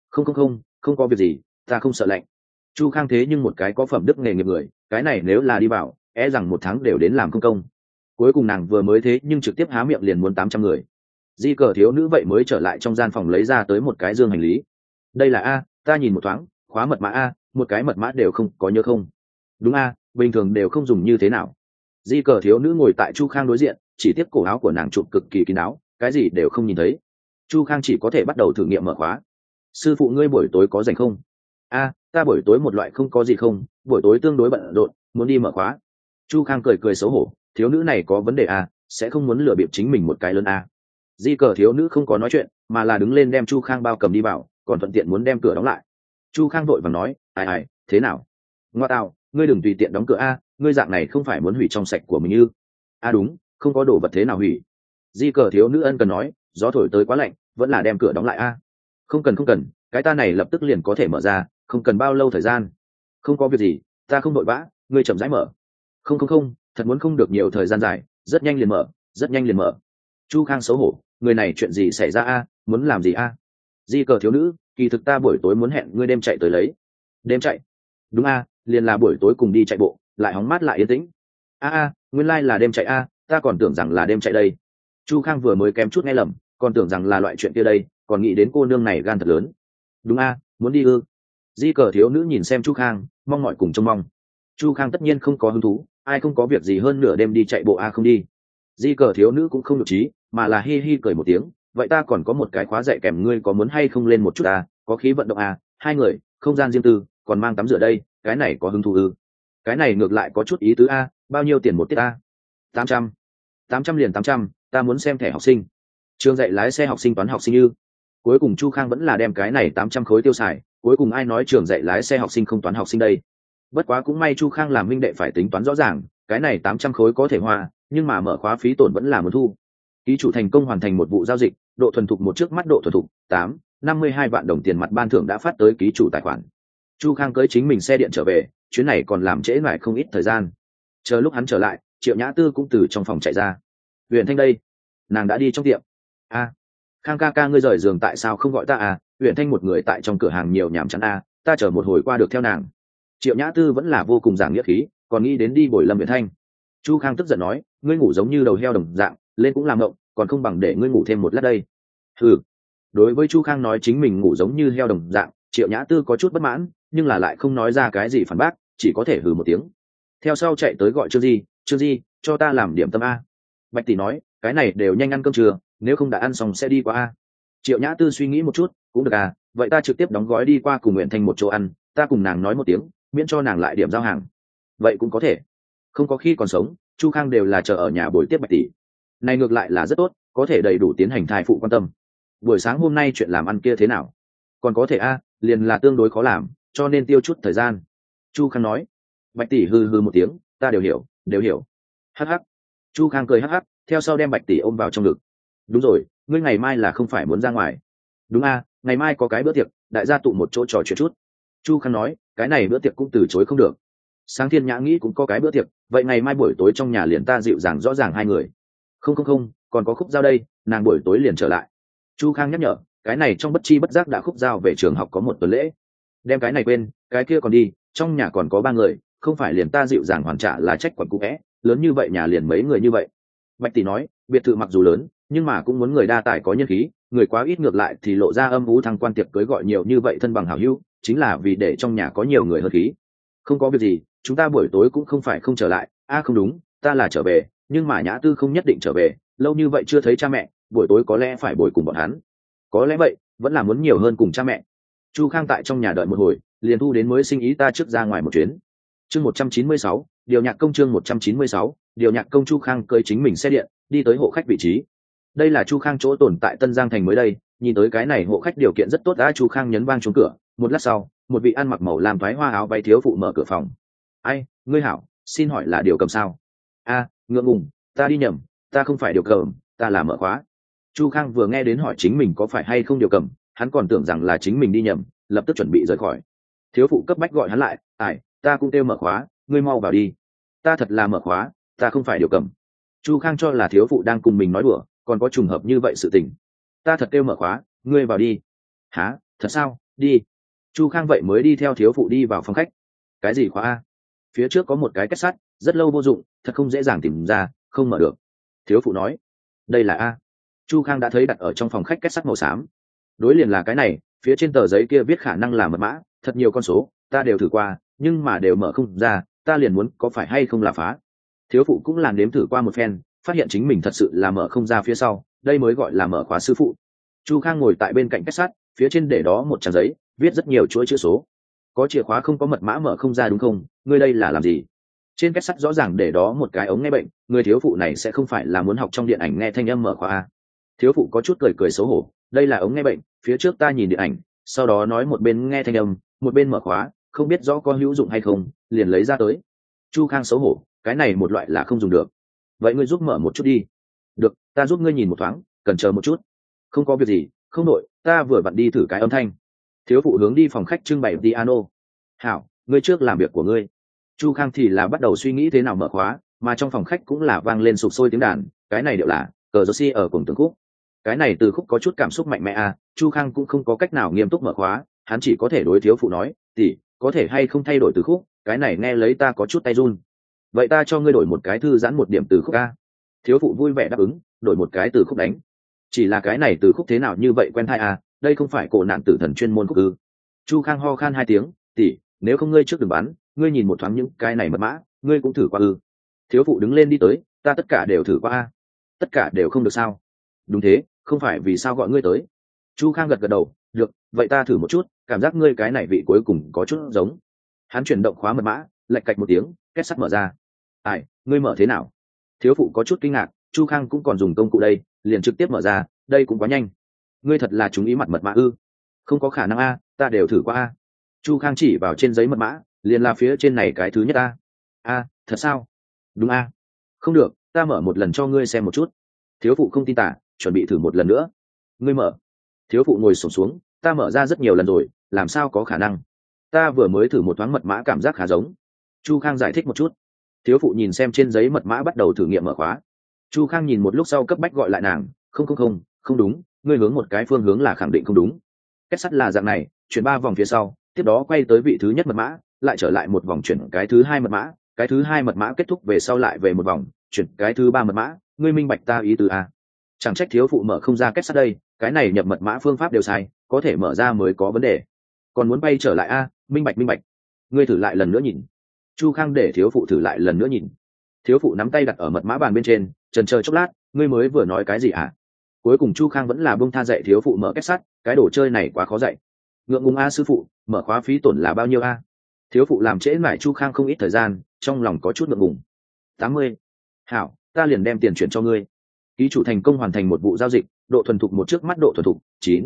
[SPEAKER 1] Không có việc gì, ta không sợ lạnh. Chu Khang thế nhưng một cái có phẩm đức nghề nghiệp người, cái này nếu là đi vào, e rằng một tháng đều đến làm công. Cuối cùng nàng vừa mới thế nhưng trực tiếp há miệng liền muốn 800 người. Di Cờ thiếu nữ vậy mới trở lại trong gian phòng lấy ra tới một cái dương hành lý. Đây là a, ta nhìn một thoáng, khóa mật mã a, một cái mật mã đều không có nhớ không? Đúng a, bình thường đều không dùng như thế nào. Di Cờ thiếu nữ ngồi tại Chu Khang đối diện, chỉ tiếp cổ áo của nàng chụp cực kỳ kín đáo, cái gì đều không nhìn thấy. Chu Khang chỉ có thể bắt đầu thử nghiệm mở khóa. Sư phụ ngươi buổi tối có rảnh không? A, ta buổi tối một loại không có gì không, buổi tối tương đối bận rộn, muốn đi mở khóa. Chu Khang cười xấu hổ, thiếu nữ này có vấn đề à, sẽ không muốn lừa bịp chính mình một cái lớn à. Di Cờ thiếu nữ không có nói chuyện, mà là đứng lên đem Chu Khang bao cầm đi vào, còn thuận tiện muốn đem cửa đóng lại. Chu Khang vội vàng nói, ai, thế nào? Ngoa tào, ngươi đừng tùy tiện đóng cửa a, ngươi dạng này không phải muốn hủy trong sạch của mình ư? A đúng, không có đồ vật thế nào hủy. Di Cờ thiếu nữ ân cần nói, gió thổi tới quá lạnh, vẫn là đem cửa đóng lại a. Không cần, cái ta này lập tức liền có thể mở ra, không cần bao lâu thời gian. Không có việc gì, ta không vội vã, ngươi chậm rãi mở. Không, thật muốn không được nhiều thời gian dài, rất nhanh liền mở. Chu Khang xấu hổ, người này chuyện gì xảy ra a, muốn làm gì a? Di Cờ thiếu nữ, kỳ thực ta buổi tối muốn hẹn ngươi đêm chạy tới lấy. Đêm chạy? Đúng a, liền là buổi tối cùng đi chạy bộ, lại hóng mát lại yên tĩnh. A, nguyên lai là đêm chạy a, ta còn tưởng rằng là đêm chạy đây. Chu Khang vừa mới kém chút nghe lầm, còn tưởng rằng là loại chuyện kia đây, còn nghĩ đến cô nương này gan thật lớn. Đúng a, muốn đi ư? Di Cờ thiếu nữ nhìn xem Chu Khang, mong mỏi cùng trông mong. Chu Khang tất nhiên không có hứng thú, ai không có việc gì hơn nửa đêm đi chạy bộ a không đi. Di Cờ thiếu nữ cũng không nhục trí, mà là hi hi cười một tiếng, vậy ta còn có một cái khóa dạy kèm ngươi, có muốn hay không lên một chút a, có khí vận động a, hai người, không gian riêng tư, còn mang tắm rửa đây, cái này có hứng thú ư? Cái này ngược lại có chút ý tứ a, bao nhiêu tiền một tiết a? 800 liền 800, ta muốn xem thẻ học sinh. Trường dạy lái xe học sinh toán học sinh ư? Cuối cùng Chu Khang vẫn là đem cái này 800 khối tiêu xài, cuối cùng ai nói trường dạy lái xe học sinh không toán học sinh đây. Bất quá cũng may Chu Khang làm minh đệ phải tính toán rõ ràng, cái này 800 khối có thể hoa, nhưng mà mở khóa phí tổn vẫn là muốn thu. Ký chủ thành công hoàn thành một vụ giao dịch, độ thuần thục một trước mắt độ thuần thục 52 vạn đồng tiền mặt ban thưởng đã phát tới ký chủ tài khoản. Chu Khang cưỡi chính mình xe điện trở về, chuyến này còn làm trễ mãi không ít thời gian. Chờ lúc hắn trở lại, Triệu Nhã Tư cũng từ trong phòng chạy ra. Huyền Thanh đây, nàng đã đi trong tiệm. Khang ca ngươi rời giường tại sao không gọi ta à? Huyền Thanh một người tại trong cửa hàng nhiều nhảm chán à, ta chờ một hồi qua được theo nàng. Triệu Nhã Tư vẫn là vô cùng giảng nghĩa khí, còn nghĩ đến đi bồi Lâm Huyền Thanh. Chu Khang tức giận nói, ngươi ngủ giống như đầu heo đồng dạng, lên cũng làm ngộng, còn không bằng để ngươi ngủ thêm một lát đây. Ừ, Đối với Chu Khang nói chính mình ngủ giống như heo đồng dạng, Triệu Nhã Tư có chút bất mãn, nhưng là lại không nói ra cái gì phản bác, chỉ có thể hừ một tiếng. Theo sau chạy tới gọi Trương Di, cho ta làm điểm tâm a. Bạch tỷ nói, cái này đều nhanh ăn cơm trưa, nếu không đã ăn xong sẽ đi qua a. Triệu Nhã Tư suy nghĩ một chút, cũng được à, vậy ta trực tiếp đóng gói đi qua cùng Nguyện Thành một chỗ ăn, ta cùng nàng nói một tiếng, miễn cho nàng lại điểm giao hàng. Vậy cũng có thể. Không có khi còn sống, Chu Khang đều là chờ ở nhà buổi tiếp Bạch tỷ. Này ngược lại là rất tốt, có thể đầy đủ tiến hành thai phụ quan tâm. Buổi sáng hôm nay chuyện làm ăn kia thế nào? Còn có thể a, liền là tương đối khó làm, cho nên tiêu chút thời gian. Chu Khang nói. Bạch tỷ hừ hừ một tiếng, ta đều hiểu. Hắc hắc. Chu Khang cười hắc hắc, theo sau đem Bạch tỷ ôm vào trong ngực. Đúng rồi, ngươi ngày mai là không phải muốn ra ngoài? Đúng a, ngày mai có cái bữa tiệc, đại gia tụ một chỗ trò chuyện chút. Chu Khang nói, cái này bữa tiệc cũng từ chối không được. Sáng Thiên Nhã nghĩ cũng có cái bữa tiệc, vậy ngày mai buổi tối trong nhà liền ta dịu dàng rõ ràng hai người. Không, còn có Khúc Giao đây, nàng buổi tối liền trở lại. Chu Khang nhắc nhở, cái này trong bất chi bất giác đã Khúc Giao về trường học có một tuần lễ. Đem cái này quên, cái kia còn đi, trong nhà còn có ba người, không phải liền ta dịu dàng hoàn trả là trách quản cũ é, lớn như vậy nhà liền mấy người như vậy. Bạch tỷ nói, biệt thự mặc dù lớn, nhưng mà cũng muốn người đa tài có nhân khí, người quá ít ngược lại thì lộ ra âm u thăng quan tiệc cưới gọi nhiều như vậy thân bằng hảo hữu, chính là vì để trong nhà có nhiều người hơn khí. Không có việc gì, chúng ta buổi tối cũng không phải không trở lại, không đúng, ta là trở về, nhưng mà Nhã Tư không nhất định trở về, lâu như vậy chưa thấy cha mẹ, buổi tối có lẽ phải bồi cùng bọn hắn. Có lẽ vậy, vẫn là muốn nhiều hơn cùng cha mẹ. Chu Khang tại trong nhà đợi một hồi, liền thu đến mới sinh ý ta trước ra ngoài một chuyến. Chương 196, điều nhạc công chương 196, điều nhạc công. Chu Khang cơi chính mình xe điện, đi tới hộ khách vị trí. Đây là Chu Khang chỗ tồn tại Tân Giang thành mới đây, nhìn tới cái này hộ khách điều kiện rất tốt đã. Chu Khang nhấn vang chuông cửa, một lát sau, một vị ăn mặc màu làm thoái hoa áo váy thiếu phụ mở cửa phòng. Ai, ngươi hảo, xin hỏi là điều cầm sao? Ngượng ngùng, ta đi nhầm, ta không phải điều cầm, ta là mở khóa. Chu Khang vừa nghe đến hỏi chính mình có phải hay không điều cầm, hắn còn tưởng rằng là chính mình đi nhầm, lập tức chuẩn bị rời khỏi. Thiếu phụ cấp bách gọi hắn lại, ta cũng kêu mở khóa, ngươi mau vào đi. Ta thật là mở khóa, ta không phải điều cầm. Chu Khang cho là thiếu phụ đang cùng mình nói đùa, còn có trùng hợp như vậy sự tình. Ta thật kêu mở khóa, ngươi vào đi. Hả, thật sao, đi. Chu Khang vậy mới đi theo thiếu phụ đi vào phòng khách. Cái gì khóa a? Phía trước có một cái kết sắt, rất lâu vô dụng, thật không dễ dàng tìm ra, không mở được. Thiếu phụ nói, đây là a. Chu Khang đã thấy đặt ở trong phòng khách kết sắt màu xám. Đối liền là cái này, phía trên tờ giấy kia viết khả năng là mật mã, thật nhiều con số, ta đều thử qua, nhưng mà đều mở không ra, ta liền muốn có phải hay không là phá. Thiếu phụ cũng làm đếm thử qua một phen, phát hiện chính mình thật sự là mở không ra phía sau, đây mới gọi là mở khóa sư phụ. Chu Khang ngồi tại bên cạnh kết sắt, phía trên để đó một trang giấy, viết rất nhiều chuỗi chữ số. Có chìa khóa không có mật mã mở không ra đúng không? Ngươi đây là làm gì? Trên kết sắt rõ ràng để đó một cái ống nghe bệnh, người thiếu phụ này sẽ không phải là muốn học trong điện ảnh nghe thanh âm mở khóa a? Thiếu phụ có chút cười xấu hổ, đây là ống nghe bệnh, phía trước ta nhìn điện ảnh, sau đó nói một bên nghe thanh âm, một bên mở khóa, không biết rõ có hữu dụng hay không, liền lấy ra tới. Chu Khang xấu hổ, cái này một loại là không dùng được. Vậy ngươi giúp mở một chút đi. Được, ta giúp ngươi nhìn một thoáng, cần chờ một chút. Không có việc gì, không nội, ta vừa vặn đi thử cái âm thanh. Thiếu phụ hướng đi phòng khách trưng bày piano. Hảo, ngươi trước làm việc của ngươi. Chu Khang thì là bắt đầu suy nghĩ thế nào mở khóa, mà trong phòng khách cũng là vang lên sục sôi tiếng đàn, cái này điệu là cờ rô si ở cùng từng khúc. Cái này từ khúc có chút cảm xúc mạnh mẽ à, Chu Khang cũng không có cách nào nghiêm túc mở khóa, hắn chỉ có thể đối thiếu phụ nói, tỷ, có thể hay không thay đổi từ khúc, cái này nghe lấy ta có chút tay run. Vậy ta cho ngươi đổi một cái thư giãn một điểm từ khúc a. Thiếu phụ vui vẻ đáp ứng, đổi một cái từ khúc đánh. Chỉ là cái này từ khúc thế nào như vậy quen thai à, đây không phải cổ nạn tử thần chuyên môn khúc ư? Chu Khang ho khan hai tiếng, tỷ, nếu không ngươi trước đừng bắn, ngươi nhìn một thoáng những cái này mật mã, ngươi cũng thử qua ư? Thiếu phụ đứng lên đi tới, ta tất cả đều thử qua a. Tất cả đều không được sao? Đúng thế, không phải vì sao gọi ngươi tới. Chu Khang gật đầu, được, vậy ta thử một chút, cảm giác ngươi cái này vị cuối cùng có chút giống. Hắn chuyển động khóa mật mã, lạch cạch một tiếng, kết sắt mở ra. Ngươi mở thế nào? Thiếu phụ có chút kinh ngạc, Chu Khang cũng còn dùng công cụ đây, liền trực tiếp mở ra, đây cũng quá nhanh. Ngươi thật là trúng ý mặt mật mã ư? Không có khả năng a, ta đều thử qua a. Chu Khang chỉ vào trên giấy mật mã, liền là phía trên này cái thứ nhất a. Thật sao? Đúng a. Không được, ta mở một lần cho ngươi xem một chút. Thiếu phụ không tin tả, chuẩn bị thử một lần nữa. Ngươi mở. Thiếu phụ ngồi xổm xuống, ta mở ra rất nhiều lần rồi, làm sao có khả năng? Ta vừa mới thử một thoáng mật mã cảm giác khá giống. Chu Khang giải thích một chút. Thiếu phụ nhìn xem trên giấy mật mã bắt đầu thử nghiệm mở khóa. Chu Khang nhìn một lúc sau cấp bách gọi lại nàng, không đúng, ngươi hướng một cái phương hướng là khẳng định không đúng. Kết sắt là dạng này, chuyển 3 vòng phía sau, tiếp đó quay tới vị thứ nhất mật mã, lại trở lại một vòng chuyển cái thứ hai mật mã, cái thứ hai mật mã kết thúc về sau lại về một vòng, chuyển cái thứ ba mật mã, ngươi minh bạch ta ý tứ a? Chẳng trách thiếu phụ mở không ra kết sắt đây, cái này nhập mật mã phương pháp đều sai, có thể mở ra mới có vấn đề. Còn muốn bay trở lại a, minh bạch minh bạch. Ngươi thử lại lần nữa nhìn. Chu Khang để thiếu phụ thử lại lần nữa nhìn. Thiếu phụ nắm tay đặt ở mật mã bàn bên trên, chần chờ chốc lát, ngươi mới vừa nói cái gì hả? Cuối cùng Chu Khang vẫn là buông tha dạy thiếu phụ mở kết sắt, cái đồ chơi này quá khó dạy. Ngượng ngùng a sư phụ, mở khóa phí tổn là bao nhiêu a? Thiếu phụ làm trễ mãi Chu Khang không ít thời gian, trong lòng có chút ngượng ngùng. 80. Hảo, ta liền đem tiền chuyển cho ngươi. Ký chủ thành công hoàn thành một vụ giao dịch, độ thuần thục một trước mắt độ thuần thục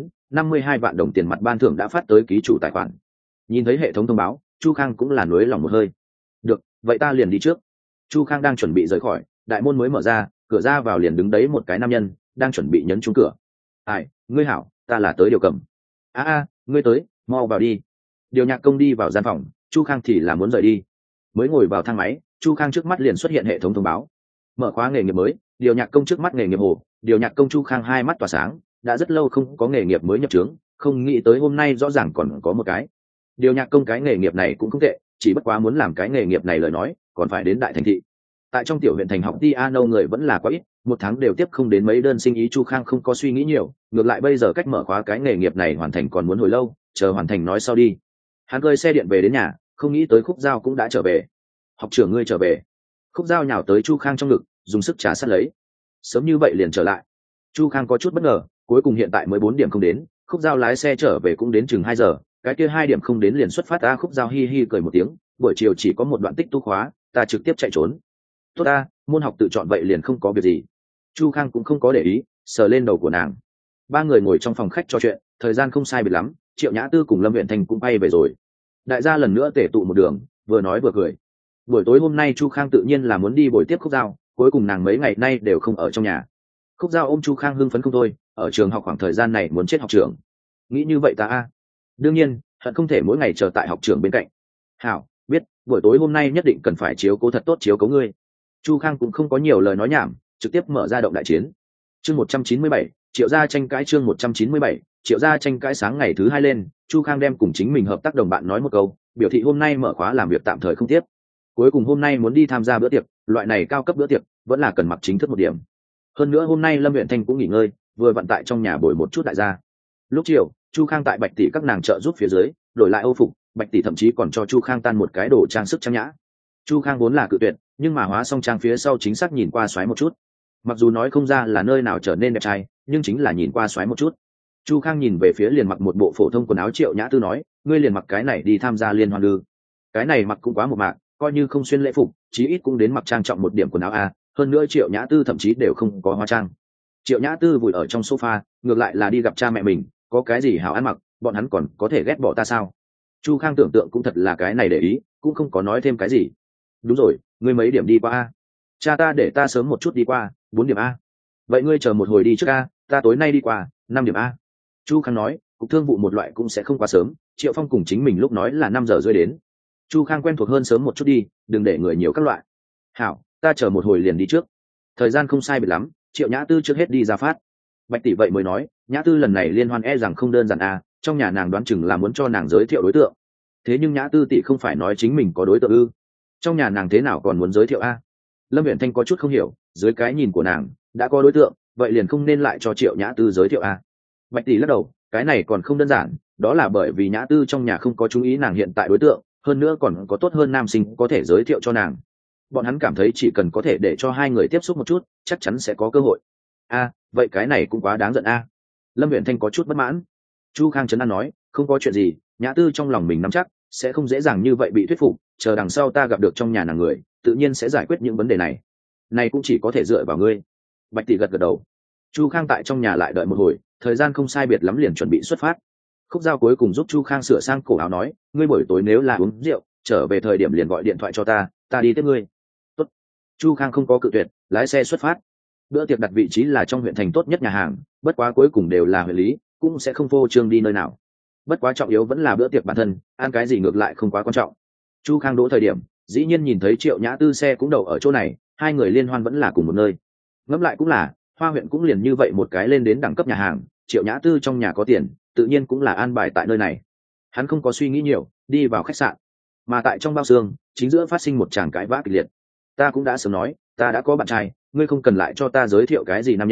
[SPEAKER 1] 52 vạn đồng tiền mặt ban thưởng đã phát tới ký chủ tài khoản. Nhìn thấy hệ thống thông báo, Chu Khang cũng là nuối lòng một hơi. Được, vậy ta liền đi trước. Chu Khang đang chuẩn bị rời khỏi, đại môn mới mở ra, cửa ra vào liền đứng đấy một cái nam nhân, đang chuẩn bị nhấn chuông cửa. Ai, ngươi hảo, ta là tới điều cầm. Ngươi tới, mau vào đi. Điều nhạc công đi vào gian phòng, Chu Khang thì là muốn rời đi. Mới ngồi vào thang máy, Chu Khang trước mắt liền xuất hiện hệ thống thông báo. Mở khóa nghề nghiệp mới, điều nhạc công trước mắt nghề nghiệp hồ. Điều nhạc công Chu Khang hai mắt tỏa sáng, đã rất lâu không có nghề nghiệp mới nhập trướng, không nghĩ tới hôm nay rõ ràng còn có một cái. Điều nhạc công cái nghề nghiệp này cũng không tệ, chỉ bất quá muốn làm cái nghề nghiệp này lời nói, còn phải đến đại thành thị. Tại trong tiểu huyện thành học piano người vẫn là quá ít, một tháng đều tiếp không đến mấy đơn sinh ý. Chu Khang không có suy nghĩ nhiều, ngược lại bây giờ cách mở khóa cái nghề nghiệp này hoàn thành còn muốn hồi lâu, chờ hoàn thành nói sau đi. Hắn cơi xe điện về đến nhà, không nghĩ tới Khúc Giao cũng đã trở về. Học trưởng ngươi trở về. Khúc Giao nhào tới Chu Khang trong ngực, dùng sức trà sát lấy. Sớm như vậy liền trở lại. Chu Khang có chút bất ngờ, cuối cùng hiện tại mới 4 điểm không đến, Khúc Giao lái xe trở về cũng đến chừng 2 giờ, cái kia 2 điểm không đến liền xuất phát. Khúc Giao hi hi cười một tiếng, buổi chiều chỉ có một đoạn tích tu khóa, ta trực tiếp chạy trốn. Tốt ta, môn học tự chọn vậy liền không có việc gì. Chu Khang cũng không có để ý, sờ lên đầu của nàng. Ba người ngồi trong phòng khách trò chuyện, thời gian không sai biệt lắm, Triệu Nhã Tư cùng Lâm Uyển Thanh cũng bay về rồi. Đại gia lần nữa tề tụ một đường, vừa nói vừa cười. Buổi tối hôm nay Chu Khang tự nhiên là muốn đi buổi tiếp Khúc Giao, cuối cùng nàng mấy ngày nay đều không ở trong nhà. Khúc Giao ôm Chu Khang hưng phấn không thôi, ở trường học khoảng thời gian này muốn chết học trưởng. Nghĩ như vậy ta đương nhiên, hận không thể mỗi ngày chờ tại học trưởng bên cạnh. Hảo, biết, buổi tối hôm nay nhất định cần phải chiếu cố thật tốt chiếu cố ngươi. Chu Khang cũng không có nhiều lời nói nhảm, trực tiếp mở ra động đại chiến. Chương 197, Triệu gia tranh cãi. Chương 197, Triệu gia tranh cãi. Sáng ngày thứ 2 lên, Chu Khang đem cùng chính mình hợp tác đồng bạn nói một câu, biểu thị hôm nay mở khóa làm việc tạm thời không tiếp. Cuối cùng hôm nay muốn đi tham gia bữa tiệc, loại này cao cấp bữa tiệc, vẫn là cần mặc chính thức một điểm. Hơn nữa hôm nay Lâm Uyển Thanh cũng nghỉ ngơi, vừa vận tại trong nhà bồi một chút đại gia. Lúc chiều, Chu Khang tại Bạch tỷ các nàng trợ giúp phía dưới, đổi lại Âu phục, Bạch tỷ thậm chí còn cho Chu Khang tan một cái đồ trang sức trang nhã. Chu Khang vốn là cự tuyệt, nhưng mà hóa xong trang phía sau chính xác nhìn qua xoáy một chút. Mặc dù nói không ra là nơi nào trở nên đẹp trai, nhưng chính là nhìn qua xoáy một chút. Chu Khang nhìn về phía liền mặc một bộ phổ thông quần áo Triệu Nhã Tư nói, ngươi liền mặc cái này đi tham gia liên hoan ư? Cái này mặc cũng quá một mạc, coi như không xuyên lễ phục, chí ít cũng đến mặc trang trọng một điểm quần áo a. Hơn nữa Triệu Nhã Tư thậm chí đều không có hóa trang. Triệu Nhã Tư vùi ở trong sofa, ngược lại là đi gặp cha mẹ mình, có cái gì hảo ăn mặc, bọn hắn còn có thể ghét bỏ ta sao? Chu Khang tưởng tượng cũng thật là cái này để ý, cũng không có nói thêm cái gì. Đúng rồi, ngươi mấy điểm đi qua a? Cha ta để ta sớm một chút đi qua, 4 điểm a. Vậy ngươi chờ một hồi đi trước a, ta tối nay đi qua, 5 điểm a. Chu Khang nói, cục thương vụ một loại cũng sẽ không quá sớm, Triệu Phong cùng chính mình lúc nói là 5 giờ rưỡi đến. Chu Khang quen thuộc hơn sớm một chút đi, đừng để người nhiều các loại. Hảo, ta chờ một hồi liền đi trước. Thời gian không sai biệt lắm, Triệu Nhã Tư trước hết đi ra phát. Bạch tỷ vậy mới nói, Nhã Tư lần này liên hoan rằng không đơn giản a, trong nhà nàng đoán chừng là muốn cho nàng giới thiệu đối tượng. Thế nhưng Nhã Tư tỷ không phải nói chính mình có đối tượng ư? Trong nhà nàng thế nào còn muốn giới thiệu a? Lâm Uyển Thanh có chút không hiểu, dưới cái nhìn của nàng, đã có đối tượng, vậy liền không nên lại cho Triệu Nhã Tư giới thiệu a. Bạch tỷ lắc đầu, cái này còn không đơn giản, đó là bởi vì Nhã Tư trong nhà không có chú ý nàng hiện tại đối tượng, hơn nữa còn có tốt hơn nam sinh có thể giới thiệu cho nàng. Bọn hắn cảm thấy chỉ cần có thể để cho hai người tiếp xúc một chút, chắc chắn sẽ có cơ hội. Vậy cái này cũng quá đáng giận a. Lâm Uyển Thanh có chút bất mãn. Chu Khang trấn an nói, không có chuyện gì, Nhã Tư trong lòng mình nắm chắc, sẽ không dễ dàng như vậy bị thuyết phục, chờ đằng sau ta gặp được trong nhà nàng người, tự nhiên sẽ giải quyết những vấn đề này. Này cũng chỉ có thể dựa vào ngươi. Bạch tỷ gật gật đầu. Chu Khang tại trong nhà lại đợi một hồi, thời gian không sai biệt lắm liền chuẩn bị xuất phát. Khúc Giao cuối cùng giúp Chu Khang sửa sang cổ áo nói, ngươi buổi tối nếu là uống rượu, trở về thời điểm liền gọi điện thoại cho ta đi tiếp ngươi. Tốt. Chu Khang không có cự tuyệt, lái xe xuất phát. Bữa tiệc đặt vị trí là trong huyện thành tốt nhất nhà hàng, bất quá cuối cùng đều là huyện lý, cũng sẽ không phô trương đi nơi nào. Bất quá trọng yếu vẫn là bữa tiệc bản thân, ăn cái gì ngược lại không quá quan trọng. Chu Khang đỗ thời điểm, dĩ nhiên nhìn thấy Triệu Nhã Tư xe cũng đậu ở chỗ này, hai người liên hoan vẫn là cùng một nơi. Ngẫm lại cũng là, Hoa huyện cũng liền như vậy một cái lên đến đẳng cấp nhà hàng, Triệu Nhã Tư trong nhà có tiền, tự nhiên cũng là an bài tại nơi này. Hắn không có suy nghĩ nhiều, đi vào khách sạn. Mà tại trong bao xương, chính giữa phát sinh một tràng cãi vã kịch liệt. Ta cũng đã sớm nói, ta đã có bạn trai, ngươi không cần lại cho ta giới thiệu cái gì nam nhân,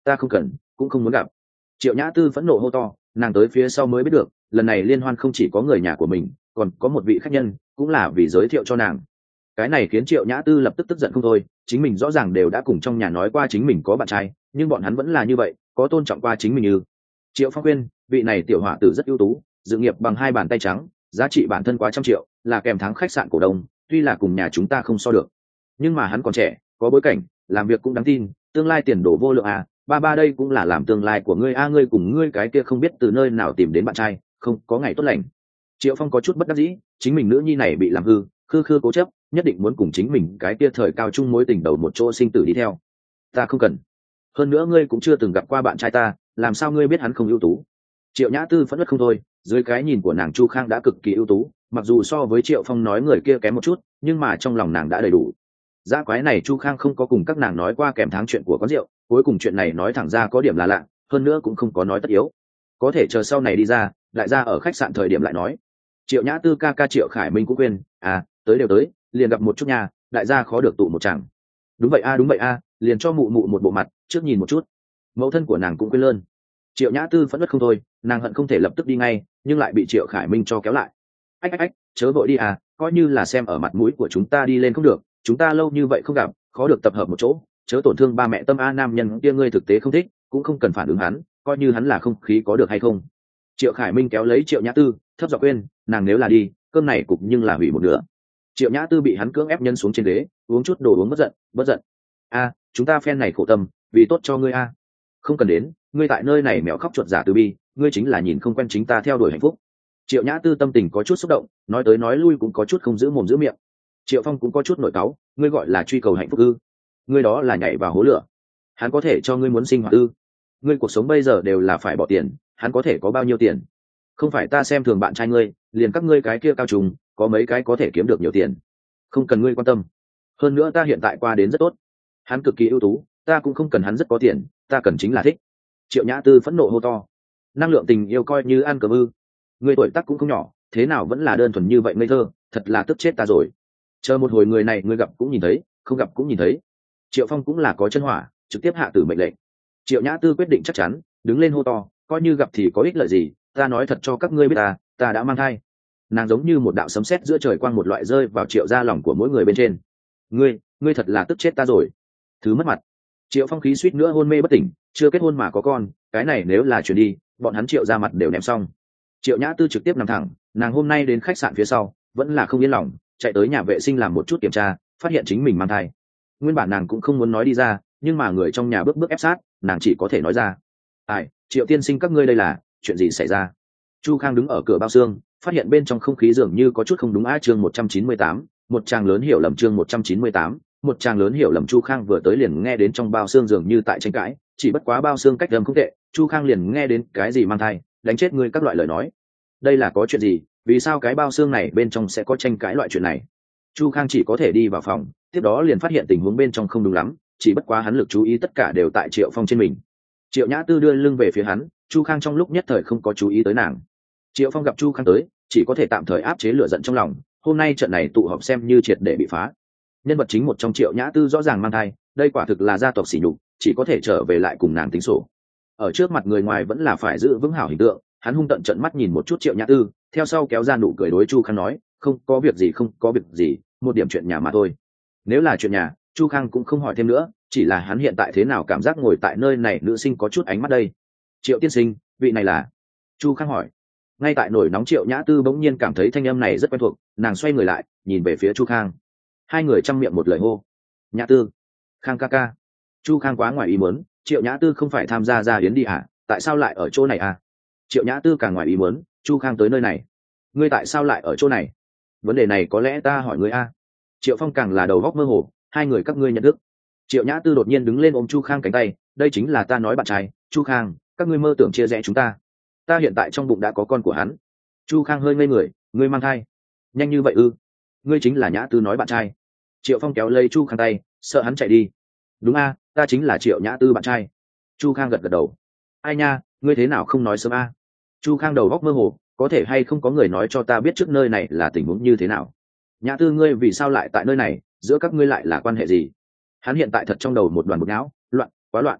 [SPEAKER 1] ta không cần, cũng không muốn gặp. Triệu Nhã Tư phẫn nộ hô to, nàng tới phía sau mới biết được lần này liên hoan không chỉ có người nhà của mình, còn có một vị khách nhân, cũng là vì giới thiệu cho nàng. Cái này khiến Triệu Nhã Tư lập tức tức giận không thôi, chính mình rõ ràng đều đã cùng trong nhà nói qua chính mình có bạn trai, nhưng bọn hắn vẫn là như vậy, có tôn trọng qua chính mình như. Triệu Phong khuyên, vị này tiểu hỏa tử rất ưu tú, dự nghiệp bằng 2 bàn tay trắng, giá trị bản thân quá trăm triệu, là kèm thắng khách sạn cổ đông, tuy là cùng nhà chúng ta không so được, nhưng mà hắn còn trẻ, có bối cảnh, làm việc cũng đáng tin, tương lai tiền đồ vô lượng à. Ba đây cũng là làm tương lai của ngươi a, ngươi cùng ngươi cái kia không biết từ nơi nào tìm đến bạn trai, không có ngày tốt lành. Triệu Phong có chút bất đắc dĩ, chính mình nữ nhi này bị làm hư, khư khư cố chấp, nhất định muốn cùng chính mình cái kia thời cao trung mối tình đầu một chỗ sinh tử đi theo. Ta không cần. Hơn nữa ngươi cũng chưa từng gặp qua bạn trai ta, làm sao ngươi biết hắn không ưu tú? Triệu Nhã Tư phẫn nộ không thôi, dưới cái nhìn của nàng Chu Khang đã cực kỳ ưu tú, mặc dù so với Triệu Phong nói người kia kém một chút, nhưng mà trong lòng nàng đã đầy đủ. Dã quái này Chu Khang không có cùng các nàng nói qua kèm tháng chuyện của quán rượu, cuối cùng chuyện này nói thẳng ra có điểm là lạ, hơn nữa cũng không có nói tất yếu. Có thể chờ sau này đi ra, đại gia ở khách sạn thời điểm lại nói. Triệu Nhã Tư ca Triệu Khải Minh cũng quên, tới đều tới, liền gặp một chút nhà, đại gia khó được tụ một chàng. Đúng vậy a, liền cho mụ mụ một bộ mặt, trước nhìn một chút. Mẫu thân của nàng cũng quên lơn. Triệu Nhã Tư phẫn nộ không thôi, nàng hận không thể lập tức đi ngay, nhưng lại bị Triệu Khải Minh cho kéo lại. Ách, chớ vội đi à, coi như là xem ở mặt mũi của chúng ta đi lên không được, chúng ta lâu như vậy không gặp, khó được tập hợp một chỗ, chớ tổn thương ba mẹ tâm a, nam nhân kia ngươi thực tế không thích, cũng không cần phản ứng hắn, coi như hắn là không khí có được hay không. Triệu Khải Minh kéo lấy Triệu Nhã Tư, thấp giọng quên, nàng nếu là đi, cơm này cục nhưng là hủy một nửa. Triệu Nhã Tư bị hắn cưỡng ép nhân xuống trên ghế, uống chút đồ uống bất giận. Chúng ta phen này khổ tâm, vì tốt cho ngươi a. Không cần đến, ngươi tại nơi này mèo khóc chuột giả từ bi, ngươi chính là nhìn không quen chính ta theo đuổi hạnh phúc. Triệu Nhã Tư tâm tình có chút xúc động, nói tới nói lui cũng có chút không giữ mồm giữ miệng. Triệu Phong cũng có chút nổi cáu, ngươi gọi là truy cầu hạnh phúc ư? Ngươi đó là nhảy vào hố lửa. Hắn có thể cho ngươi muốn sinh hoạt ư? Ngươi cuộc sống bây giờ đều là phải bỏ tiền, hắn có thể có bao nhiêu tiền? Không phải ta xem thường bạn trai ngươi, liền các ngươi cái kia cao trùng, có mấy cái có thể kiếm được nhiều tiền. Không cần ngươi quan tâm. Hơn nữa ta hiện tại qua đến rất tốt. Hắn cực kỳ ưu tú, ta cũng không cần hắn rất có tiền, ta cần chính là thích. Triệu Nhã Tư phẫn nộ hô to. Năng lượng tình yêu coi như ăn cơm ư? Ngươi tuổi tác cũng không nhỏ, thế nào vẫn là đơn thuần như vậy ngây thơ, thật là tức chết ta rồi. Chờ một hồi người này ngươi gặp cũng nhìn thấy, không gặp cũng nhìn thấy. Triệu Phong cũng là có chân hỏa, trực tiếp hạ tử mệnh lệnh. Triệu Nhã Tư quyết định chắc chắn, đứng lên hô to, coi như gặp thì có ích lợi gì, ta nói thật cho các ngươi biết ta đã mang thai. Nàng giống như một đạo sấm sét giữa trời quang một loại rơi vào Triệu gia lòng của mỗi người bên trên. Ngươi thật là tức chết ta rồi. Thứ mất mặt. Triệu Phong khí suýt nữa hôn mê bất tỉnh, chưa kết hôn mà có con, cái này nếu là chuyển đi, bọn hắn Triệu ra mặt đều ném xong. Triệu Nhã Tư trực tiếp nằm thẳng, nàng hôm nay đến khách sạn phía sau, vẫn là không yên lòng, chạy tới nhà vệ sinh làm một chút kiểm tra, phát hiện chính mình mang thai. Nguyên bản nàng cũng không muốn nói đi ra, nhưng mà người trong nhà bước ép sát, nàng chỉ có thể nói ra. Triệu tiên sinh các ngươi đây là chuyện gì xảy ra? Chu Khang đứng ở cửa bao xương, phát hiện bên trong không khí dường như có chút không đúng chương 198, một tràng lớn hiểu lầm chương 198, một tràng lớn hiểu lầm. Chu Khang vừa tới liền nghe đến trong bao xương dường như tại tranh cãi, chỉ bất quá bao xương cách âm không tệ, Chu Khang liền nghe đến cái gì mang thai, đánh chết ngươi các loại lời nói. Đây là có chuyện gì, vì sao cái bao xương này bên trong sẽ có tranh cãi loại chuyện này? Chu Khang chỉ có thể đi vào phòng, tiếp đó liền phát hiện tình huống bên trong không đúng lắm, chỉ bất quá hắn lực chú ý tất cả đều tại Triệu Phong trên mình. Triệu Nhã Tư đưa lưng về phía hắn, Chu Khang trong lúc nhất thời không có chú ý tới nàng. Triệu Phong gặp Chu Khang tới, chỉ có thể tạm thời áp chế lửa giận trong lòng, hôm nay trận này tụ họp xem như triệt để bị phá. Nhân vật chính một trong Triệu Nhã Tư rõ ràng mang thai, đây quả thực là gia tộc sỉ nhục, chỉ có thể trở về lại cùng nàng tính sổ. Ở trước mặt người ngoài vẫn là phải giữ vững hảo hình tượng, hắn hung tận trợn mắt nhìn một chút Triệu Nhã Tư, theo sau kéo ra nụ cười đối Chu Khang nói, không có việc gì, một điểm chuyện nhà mà thôi. Nếu là chuyện nhà, Chu Khang cũng không hỏi thêm nữa, chỉ là hắn hiện tại thế nào cảm giác ngồi tại nơi này nữ sinh có chút ánh mắt đây. Triệu tiên sinh, vị này là? Chu Khang hỏi. Ngay tại nổi nóng Triệu Nhã Tư bỗng nhiên cảm thấy thanh âm này rất quen thuộc, nàng xoay người lại, nhìn về phía Chu Khang. Hai người chăm miệng một lời hô. Nhã Tư, Khang ca ca. Chu Khang quá ngoài ý muốn, Triệu Nhã Tư không phải tham gia gia yến đi à, tại sao lại ở chỗ này à? Triệu Nhã Tư càng ngoài ý muốn, Chu Khang tới nơi này, ngươi tại sao lại ở chỗ này? Vấn đề này có lẽ ta hỏi ngươi a. Triệu Phong càng là đầu góc mơ hồ, hai người các ngươi nhận thức? Triệu Nhã Tư đột nhiên đứng lên ôm Chu Khang cánh tay, đây chính là ta nói bạn trai, Chu Khang, các ngươi mơ tưởng chia rẽ chúng ta hiện tại trong bụng đã có con của hắn. Chu Khang hơi ngây người, ngươi mang thai? Nhanh như vậy ư? Ngươi chính là Nhã Tư nói bạn trai? Triệu Phong kéo lấy Chu Khang tay, sợ hắn chạy đi. Đúng a, ta chính là Triệu Nhã Tư bạn trai. Chu Khang gật gật đầu. Ai nha, ngươi thế nào không nói sớm a? Chu Khang đầu góc mơ hồ, có thể hay không có người nói cho ta biết trước nơi này là tình huống như thế nào? Nhã Tư ngươi vì sao lại tại nơi này, giữa các ngươi lại là quan hệ gì? Hắn hiện tại thật trong đầu một đoàn bột não, loạn, quá loạn.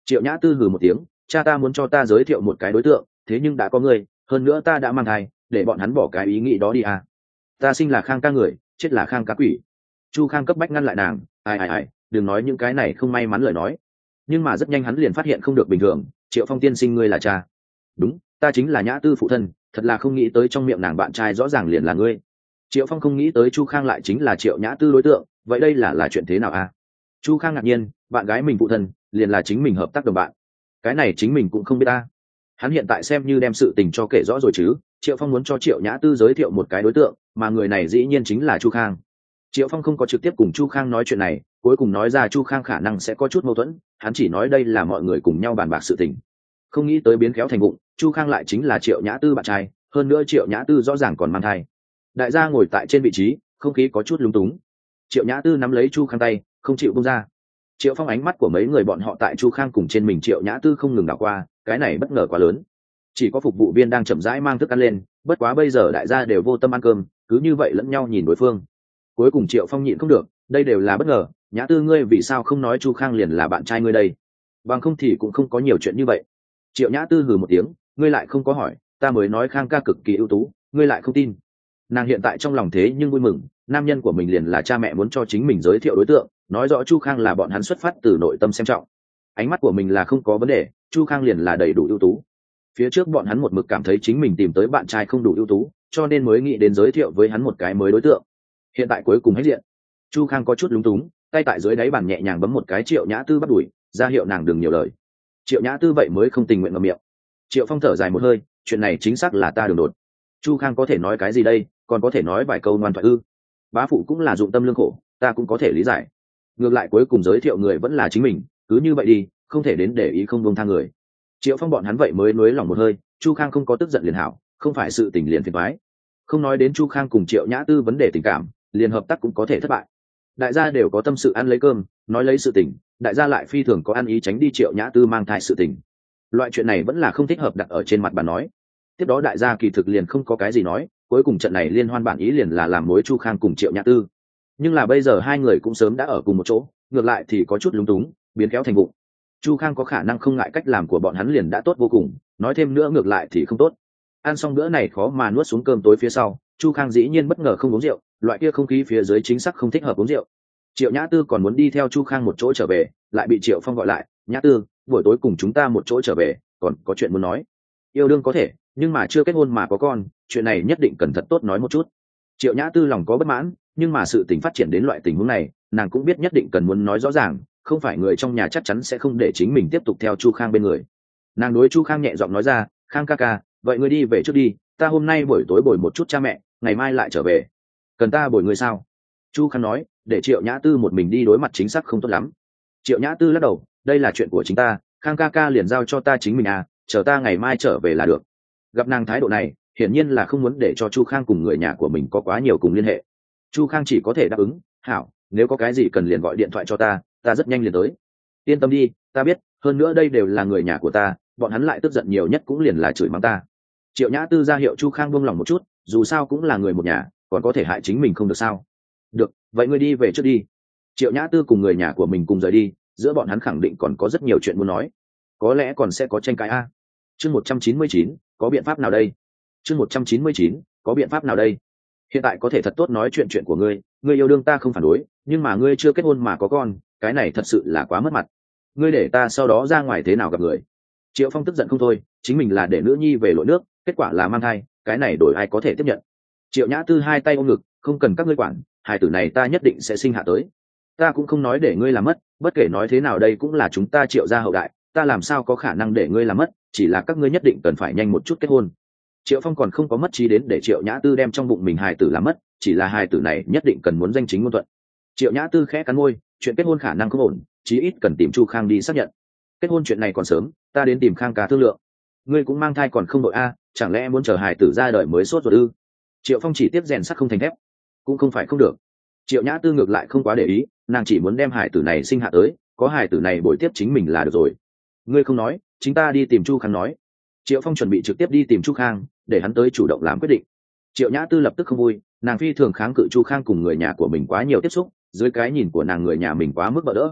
[SPEAKER 1] Triệu Nhã Tư hừ một tiếng, cha ta muốn cho ta giới thiệu một cái đối tượng, thế nhưng đã có người, hơn nữa ta đã mang thai, để bọn hắn bỏ cái ý nghĩ đó đi à. Ta sinh là Khang ca người, chết là Khang cá quỷ. Chu Khang cấp bách ngăn lại nàng, ai, đừng nói những cái này không may mắn lời nói. Nhưng mà rất nhanh hắn liền phát hiện không được bình thường, Triệu Phong tiên sinh ngươi là cha. Đúng, ta chính là Nhã Tư phụ thân, thật là không nghĩ tới trong miệng nàng bạn trai rõ ràng liền là ngươi. Triệu Phong không nghĩ tới Chu Khang lại chính là Triệu Nhã Tư đối tượng, vậy đây là chuyện thế nào a? Chu Khang ngạc nhiên, bạn gái mình phụ thân liền là chính mình hợp tác đồng bạn, cái này chính mình cũng không biết ta. Hắn hiện tại xem như đem sự tình cho kể rõ rồi chứ. Triệu Phong muốn cho Triệu Nhã Tư giới thiệu một cái đối tượng, mà người này dĩ nhiên chính là Chu Khang. Triệu Phong không có trực tiếp cùng Chu Khang nói chuyện này, cuối cùng nói ra Chu Khang khả năng sẽ có chút mâu thuẫn, hắn chỉ nói đây là mọi người cùng nhau bàn bạc sự tình. Không nghĩ tới biến khéo thành vụng, Chu Khang lại chính là Triệu Nhã Tư bạn trai, hơn nữa Triệu Nhã Tư rõ ràng còn mang thai. Đại gia ngồi tại trên vị trí, không khí có chút lúng túng. Triệu Nhã Tư nắm lấy Chu Khang tay, không chịu buông ra. Triệu Phong ánh mắt của mấy người bọn họ tại Chu Khang cùng trên mình Triệu Nhã Tư không ngừng đảo qua, cái này bất ngờ quá lớn. Chỉ có phục vụ viên đang chậm rãi mang thức ăn lên, bất quá bây giờ đại gia đều vô tâm ăn cơm, cứ như vậy lẫn nhau nhìn đối phương. Cuối cùng Triệu Phong nhịn không được, đây đều là bất ngờ, Nhã Tư ngươi vì sao không nói Chu Khang liền là bạn trai ngươi đây? Bằng không thì cũng không có nhiều chuyện như vậy. Triệu Nhã Tư hừ một tiếng, ngươi lại không có hỏi, ta mới nói Khang ca cực kỳ ưu tú, ngươi lại không tin. Nàng hiện tại trong lòng thế nhưng vui mừng, nam nhân của mình liền là cha mẹ muốn cho chính mình giới thiệu đối tượng, nói rõ Chu Khang là bọn hắn xuất phát từ nội tâm xem trọng. Ánh mắt của mình là không có vấn đề, Chu Khang liền là đầy đủ ưu tú. Phía trước bọn hắn một mực cảm thấy chính mình tìm tới bạn trai không đủ ưu tú, cho nên mới nghĩ đến giới thiệu với hắn một cái mới đối tượng. Hiện tại cuối cùng hết diện. Chu Khang có chút lúng túng, tay tại dưới đáy bàn nhẹ nhàng bấm một cái Triệu Nhã Tư bắt đuổi, ra hiệu nàng đừng nhiều lời. Triệu Nhã Tư vậy mới không tình nguyện ngậm miệng. Triệu Phong thở dài một hơi, chuyện này chính xác là ta đường đột. Chu Khang có thể nói cái gì đây, còn có thể nói vài câu ngoan thoại ư? Bá phụ cũng là dụng tâm lương khổ, ta cũng có thể lý giải. Ngược lại cuối cùng giới thiệu người vẫn là chính mình, cứ như vậy đi, không thể đến để ý không buông tha người. Triệu Phong bọn hắn vậy mới nuối lòng một hơi, Chu Khang không có tức giận liền hảo, không phải sự tình liền phiền toái. Không nói đến Chu Khang cùng Triệu Nhã Tư vấn đề tình cảm, liền hợp tác cũng có thể thất bại. Đại gia đều có tâm sự ăn lấy cơm, nói lấy sự tình, đại gia lại phi thường có ăn ý tránh đi Triệu Nhã Tư mang thai sự tình. Loại chuyện này vẫn là không thích hợp đặt ở trên mặt bàn nói. Tiếp đó đại gia kỳ thực liền không có cái gì nói, cuối cùng trận này liên hoan bản ý liền là làm mối Chu Khang cùng Triệu Nhã Tư. Nhưng là bây giờ hai người cũng sớm đã ở cùng một chỗ, ngược lại thì có chút lúng túng, biến kéo thành vụng. Chu Khang có khả năng không ngại cách làm của bọn hắn liền đã tốt vô cùng, nói thêm nữa ngược lại thì không tốt. Ăn xong bữa này khó mà nuốt xuống cơm tối phía sau, Chu Khang dĩ nhiên bất ngờ không uống rượu, loại kia không khí phía dưới chính xác không thích hợp uống rượu. Triệu Nhã Tư còn muốn đi theo Chu Khang một chỗ trở về, lại bị Triệu Phong gọi lại, Nhã Tư, buổi tối cùng chúng ta một chỗ trở về, còn có chuyện muốn nói. Yêu đương có thể, nhưng mà chưa kết hôn mà có con, chuyện này nhất định cần thật tốt nói một chút. Triệu Nhã Tư lòng có bất mãn, nhưng mà sự tình phát triển đến loại tình huống này, nàng cũng biết nhất định cần muốn nói rõ ràng, không phải người trong nhà chắc chắn sẽ không để chính mình tiếp tục theo Chu Khang bên người. Nàng đối Chu Khang nhẹ giọng nói ra, Khang ca ca, vậy ngươi đi về trước đi, ta hôm nay buổi tối bồi một chút cha mẹ, ngày mai lại trở về. Cần ta bồi ngươi sao? Chu Khang nói, để Triệu Nhã Tư một mình đi đối mặt chính xác không tốt lắm. Triệu Nhã Tư lắc đầu, đây là chuyện của chính ta, Khang ca ca liền giao cho ta chính mình à, chờ ta ngày mai trở về là được. Gặp nàng thái độ này, hiển nhiên là không muốn để cho Chu Khang cùng người nhà của mình có quá nhiều cùng liên hệ. Chu Khang chỉ có thể đáp ứng, hảo, nếu có cái gì cần liền gọi điện thoại cho ta rất nhanh liền tới. Yên tâm đi, ta biết, hơn nữa đây đều là người nhà của ta, bọn hắn lại tức giận nhiều nhất cũng liền là chửi mắng ta. Triệu Nhã Tư ra hiệu Chu Khang buông lòng một chút, dù sao cũng là người một nhà, còn có thể hại chính mình không được sao? Được, vậy ngươi đi về trước đi. Triệu Nhã Tư cùng người nhà của mình cùng rời đi, giữa bọn hắn khẳng định còn có rất nhiều chuyện muốn nói, có lẽ còn sẽ có tranh cãi a. Chương 199, có biện pháp nào đây? Chương 199, có biện pháp nào đây? Hiện tại có thể thật tốt nói chuyện của ngươi yêu đương ta không phản đối, nhưng mà ngươi chưa kết hôn mà có con, cái này thật sự là quá mất mặt. Ngươi để ta sau đó ra ngoài thế nào gặp người? Triệu Phong tức giận không thôi, chính mình là để nữ nhi về lội nước, kết quả là mang thai, cái này đổi ai có thể tiếp nhận? Triệu Nhã Tư hai tay ôm ngực, không cần các ngươi quản, hài tử này ta nhất định sẽ sinh hạ tới. Ta cũng không nói để ngươi làm mất, bất kể nói thế nào đây cũng là chúng ta Triệu gia hậu đại, ta làm sao có khả năng để ngươi làm mất, chỉ là các ngươi nhất định cần phải nhanh một chút kết hôn. Triệu Phong còn không có mất trí đến để Triệu Nhã Tư đem trong bụng mình hài tử làm mất, chỉ là hài tử này nhất định cần muốn danh chính ngôn thuận. Triệu Nhã Tư khẽ cắn môi, chuyện kết hôn khả năng không ổn, chí ít cần tìm Chu Khang đi xác nhận. Kết hôn chuyện này còn sớm, ta đến tìm Khang ca thương lượng. Ngươi cũng mang thai còn không đội a, chẳng lẽ muốn chờ hài tử ra đời mới sốt ruột ư? Triệu Phong chỉ tiếp rèn sắt không thành thép, cũng không phải không được. Triệu Nhã Tư ngược lại không quá để ý, nàng chỉ muốn đem hài tử này sinh hạ tới, có hài tử này bồi tiếp chính mình là được rồi. Ngươi không nói, chính ta đi tìm Chu Khang nói. Triệu Phong chuẩn bị trực tiếp đi tìm Chu Khang, để hắn tới chủ động làm quyết định. Triệu Nhã Tư lập tức không vui, nàng phi thường kháng cự Chu Khang cùng người nhà của mình quá nhiều tiếp xúc, dưới cái nhìn của nàng người nhà mình quá mức bỡ đỡ.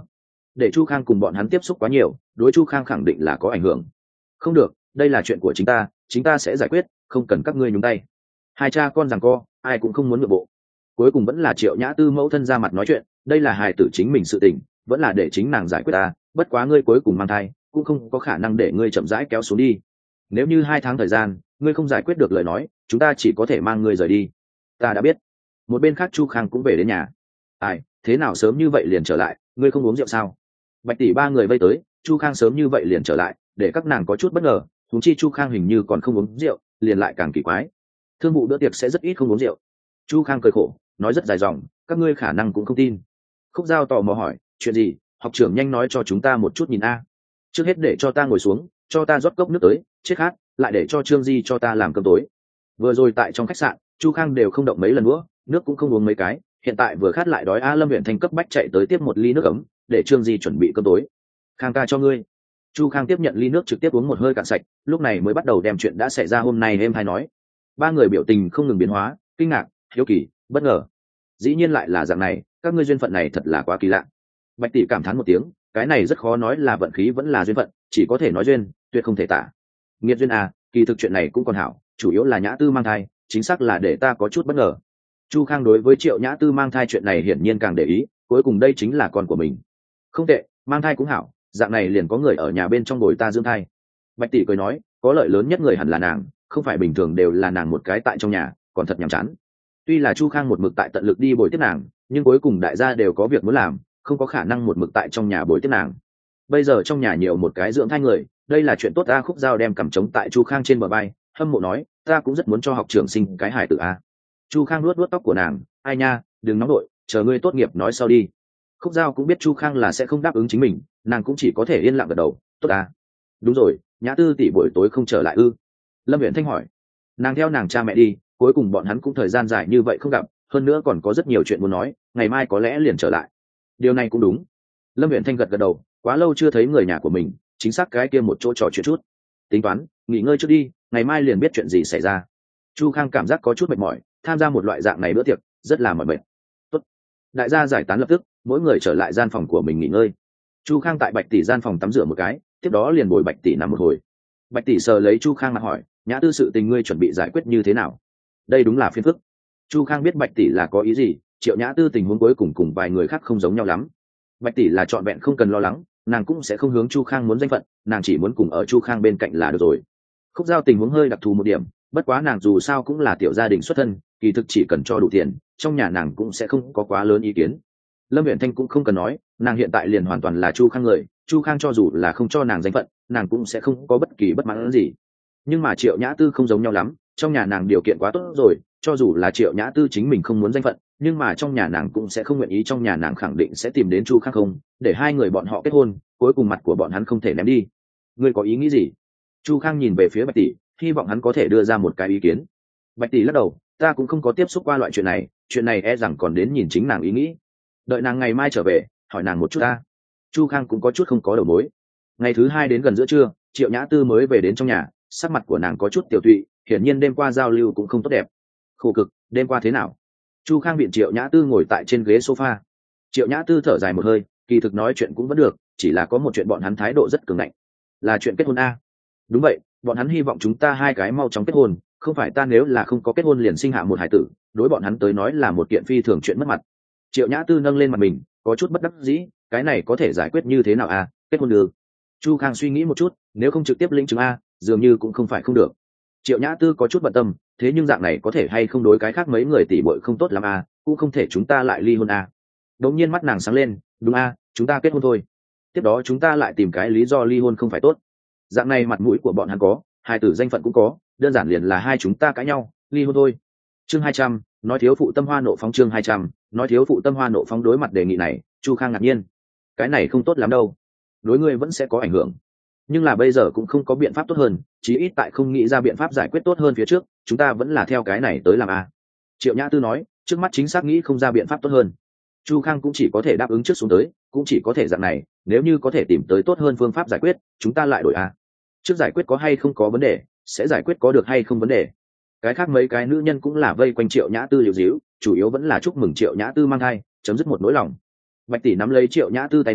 [SPEAKER 1] để Chu Khang cùng bọn hắn tiếp xúc quá nhiều, đối Chu Khang khẳng định là có ảnh hưởng. Không được, đây là chuyện của chính ta sẽ giải quyết, không cần các ngươi nhúng tay. Hai cha con giằng co, ai cũng không muốn nhượng bộ. Cuối cùng vẫn là Triệu Nhã Tư mẫu thân ra mặt nói chuyện, đây là hài tử chính mình sự tình, vẫn là để chính nàng giải quyết ta, bất quá ngươi cuối cùng mang thai, cũng không có khả năng để ngươi chậm rãi kéo xuống đi. Nếu như 2 tháng thời gian, ngươi không giải quyết được lời nói, chúng ta chỉ có thể mang ngươi rời đi. Ta đã biết. Một bên khác Chu Khang cũng về đến nhà. Ai, thế nào sớm như vậy liền trở lại, ngươi không uống rượu sao? Bạch tỷ ba người vây tới, Chu Khang sớm như vậy liền trở lại, để các nàng có chút bất ngờ, huống chi Chu Khang hình như còn không uống rượu, liền lại càng kỳ quái. Thương vụ bữa tiệc sẽ rất ít không uống rượu. Chu Khang cười khổ, nói rất dài dòng, các ngươi khả năng cũng không tin. Khúc Giao tò mò hỏi, chuyện gì? Học trưởng nhanh nói cho chúng ta một chút nhìn a. Trước hết để cho ta ngồi xuống, cho ta rót cốc nước tới, chết khát, lại để cho Trương Di cho ta làm cơm tối. Vừa rồi tại trong khách sạn, Chu Khang đều không động mấy lần nữa, nước cũng không uống mấy cái, hiện tại vừa khát lại đói. Lâm Uyển Thanh cấp bách chạy tới tiếp một ly nước ấm, để Trương Di chuẩn bị cơm tối. Khang ca cho ngươi. Chu Khang tiếp nhận ly nước trực tiếp uống một hơi cạn sạch, lúc này mới bắt đầu đem chuyện đã xảy ra hôm nay êm hay nói. Ba người biểu tình không ngừng biến hóa, kinh ngạc, hiếu kỳ, bất ngờ. Dĩ nhiên lại là dạng này, các ngươi duyên phận này thật là quá kỳ lạ. Bạch tỷ cảm thán một tiếng, cái này rất khó nói là vận khí vẫn là duyên phận, chỉ có thể nói duyên, tuyệt không thể tả. Nghiệt duyên à, kỳ thực chuyện này cũng còn hảo, chủ yếu là Nhã Tư mang thai, chính xác là để ta có chút bất ngờ. Chu Khang đối với Triệu Nhã Tư mang thai chuyện này hiển nhiên càng để ý, cuối cùng đây chính là con của mình. Không tệ, mang thai cũng hảo, dạng này liền có người ở nhà bên trong bồi ta dưỡng thai. Bạch tỷ cười nói, có lợi lớn nhất người hẳn là nàng, không phải bình thường đều là nàng một cái tại trong nhà, còn thật nhàm chán. Tuy là Chu Khang một mực tại tận lực đi bồi tiếp nàng, nhưng cuối cùng đại gia đều có việc muốn làm, không có khả năng một mực tại trong nhà bồi tiếp nàng. Bây giờ trong nhà nhiều một cái dưỡng thai người, đây là chuyện tốt. A. Khúc Giao đem cằm trống tại Chu Khang trên bờ vai, hâm mộ nói, ta cũng rất muốn cho học trưởng sinh cái hài tử a. Chu Khang nuốt nuốt tóc của nàng, ai nha, đừng nóng đội, chờ ngươi tốt nghiệp nói sau đi. Khúc Giao cũng biết Chu Khang là sẽ không đáp ứng chính mình, nàng cũng chỉ có thể yên lặng gật đầu, tốt à. Đúng rồi, Nhã Tư tỷ buổi tối không trở lại ư? Lâm Uyển Thanh hỏi. Nàng theo nàng cha mẹ đi, cuối cùng bọn hắn cũng thời gian dài như vậy không gặp, hơn nữa còn có rất nhiều chuyện muốn nói, ngày mai có lẽ liền trở lại. Điều này cũng đúng. Lâm Uyển Thanh gật gật đầu, quá lâu chưa thấy người nhà của mình, chính xác cái kia một chỗ trò chuyện chút. Tính toán, nghỉ ngơi trước đi, ngày mai liền biết chuyện gì xảy ra. Chu Khang cảm giác có chút mệt mỏi, tham gia một loại dạng này bữa tiệc, rất là mỏi mệt. Tốt. Đại gia giải tán lập tức, mỗi người trở lại gian phòng của mình nghỉ ngơi. Chu Khang tại Bạch tỷ gian phòng tắm rửa một cái, tiếp đó liền bồi Bạch tỷ nằm một hồi. Bạch tỷ sờ lấy Chu Khang mà hỏi, Nhã Tư sự tình ngươi chuẩn bị giải quyết như thế nào? Đây đúng là phiền phức. Chu Khang biết Bạch tỷ là có ý gì, Triệu Nhã Tư tình huống cuối cùng vài người khác không giống nhau lắm. Bạch tỷ là trọn vẹn không cần lo lắng, nàng cũng sẽ không hướng Chu Khang muốn danh phận, nàng chỉ muốn cùng ở Chu Khang bên cạnh là được rồi. Khúc Giao tình huống hơi đặc thù một điểm, bất quá nàng dù sao cũng là tiểu gia đình xuất thân, kỳ thực chỉ cần cho đủ tiền, trong nhà nàng cũng sẽ không có quá lớn ý kiến. Lâm Uyển Thanh cũng không cần nói, nàng hiện tại liền hoàn toàn là Chu Khang người, Chu Khang cho dù là không cho nàng danh phận, nàng cũng sẽ không có bất kỳ bất mãn gì. Nhưng mà Triệu Nhã Tư không giống nhau lắm, trong nhà nàng điều kiện quá tốt rồi, cho dù là Triệu Nhã Tư chính mình không muốn danh phận, nhưng mà trong nhà nàng cũng sẽ không nguyện ý, trong nhà nàng khẳng định sẽ tìm đến Chu Khang không, để hai người bọn họ kết hôn, cuối cùng mặt của bọn hắn không thể ném đi. Ngươi có ý nghĩ gì? Chu Khang nhìn về phía Bạch tỷ, hy vọng hắn có thể đưa ra một cái ý kiến. Bạch tỷ lắc đầu, ta cũng không có tiếp xúc qua loại chuyện này e rằng còn đến nhìn chính nàng ý nghĩ. Đợi nàng ngày mai trở về, hỏi nàng một chút ta. Chu Khang cũng có chút không có đầu mối. Ngày thứ hai đến gần giữa trưa, Triệu Nhã Tư mới về đến trong nhà, sắc mặt của nàng có chút tiểu tụy, hiển nhiên đêm qua giao lưu cũng không tốt đẹp. Khổ cực, đêm qua thế nào? Chu Khang biện Triệu Nhã Tư ngồi tại trên ghế sofa. Triệu Nhã Tư thở dài một hơi, kỳ thực nói chuyện cũng vẫn được, chỉ là có một chuyện bọn hắn thái độ rất cường ngạnh. Là chuyện kết hôn a? Đúng vậy, bọn hắn hy vọng chúng ta hai cái mau chóng kết hôn, không phải ta nếu là không có kết hôn liền sinh hạ một hải tử, đối bọn hắn tới nói là một kiện phi thường chuyện mất mặt. Triệu Nhã Tư nâng lên mặt mình, có chút bất đắc dĩ, cái này có thể giải quyết như thế nào a? Kết hôn được. Chu Khang suy nghĩ một chút, nếu không trực tiếp lĩnh chứng a, dường như cũng không phải không được. Triệu Nhã Tư có chút bận tâm, thế nhưng dạng này có thể hay không đối cái khác mấy người tỷ muội không tốt lắm a, cũng không thể chúng ta lại ly hôn a. Đột nhiên mắt nàng sáng lên, đúng a, chúng ta kết hôn thôi. Tiếp đó chúng ta lại tìm cái lý do ly hôn không phải tốt. Dạng này mặt mũi của bọn hắn có, hai tử danh phận cũng có, đơn giản liền là hai chúng ta cãi nhau, ly hôn thôi. Chương 200, nói thiếu phụ tâm hoa nộ phóng. Chương 200, nói thiếu phụ tâm hoa nộ phóng. Đối mặt đề nghị này, Chu Khang ngạc nhiên. Cái này không tốt lắm đâu, đối ngươi vẫn sẽ có ảnh hưởng, nhưng là bây giờ cũng không có biện pháp tốt hơn, chí ít tại không nghĩ ra biện pháp giải quyết tốt hơn phía trước, chúng ta vẫn là theo cái này tới làm a. Triệu Nhã Tư nói, trước mắt chính xác nghĩ không ra biện pháp tốt hơn. Chu Khang cũng chỉ có thể đáp ứng trước xuống tới, cũng chỉ có thể dạng này, nếu như có thể tìm tới tốt hơn phương pháp giải quyết, chúng ta lại đổi a. Trước giải quyết có hay không có vấn đề, sẽ giải quyết có được hay không vấn đề. Cái khác mấy cái nữ nhân cũng là vây quanh Triệu Nhã Tư liều díu, chủ yếu vẫn là chúc mừng Triệu Nhã Tư mang thai, chấm dứt một nỗi lòng. Bạch tỷ nắm lấy Triệu Nhã Tư tay nói,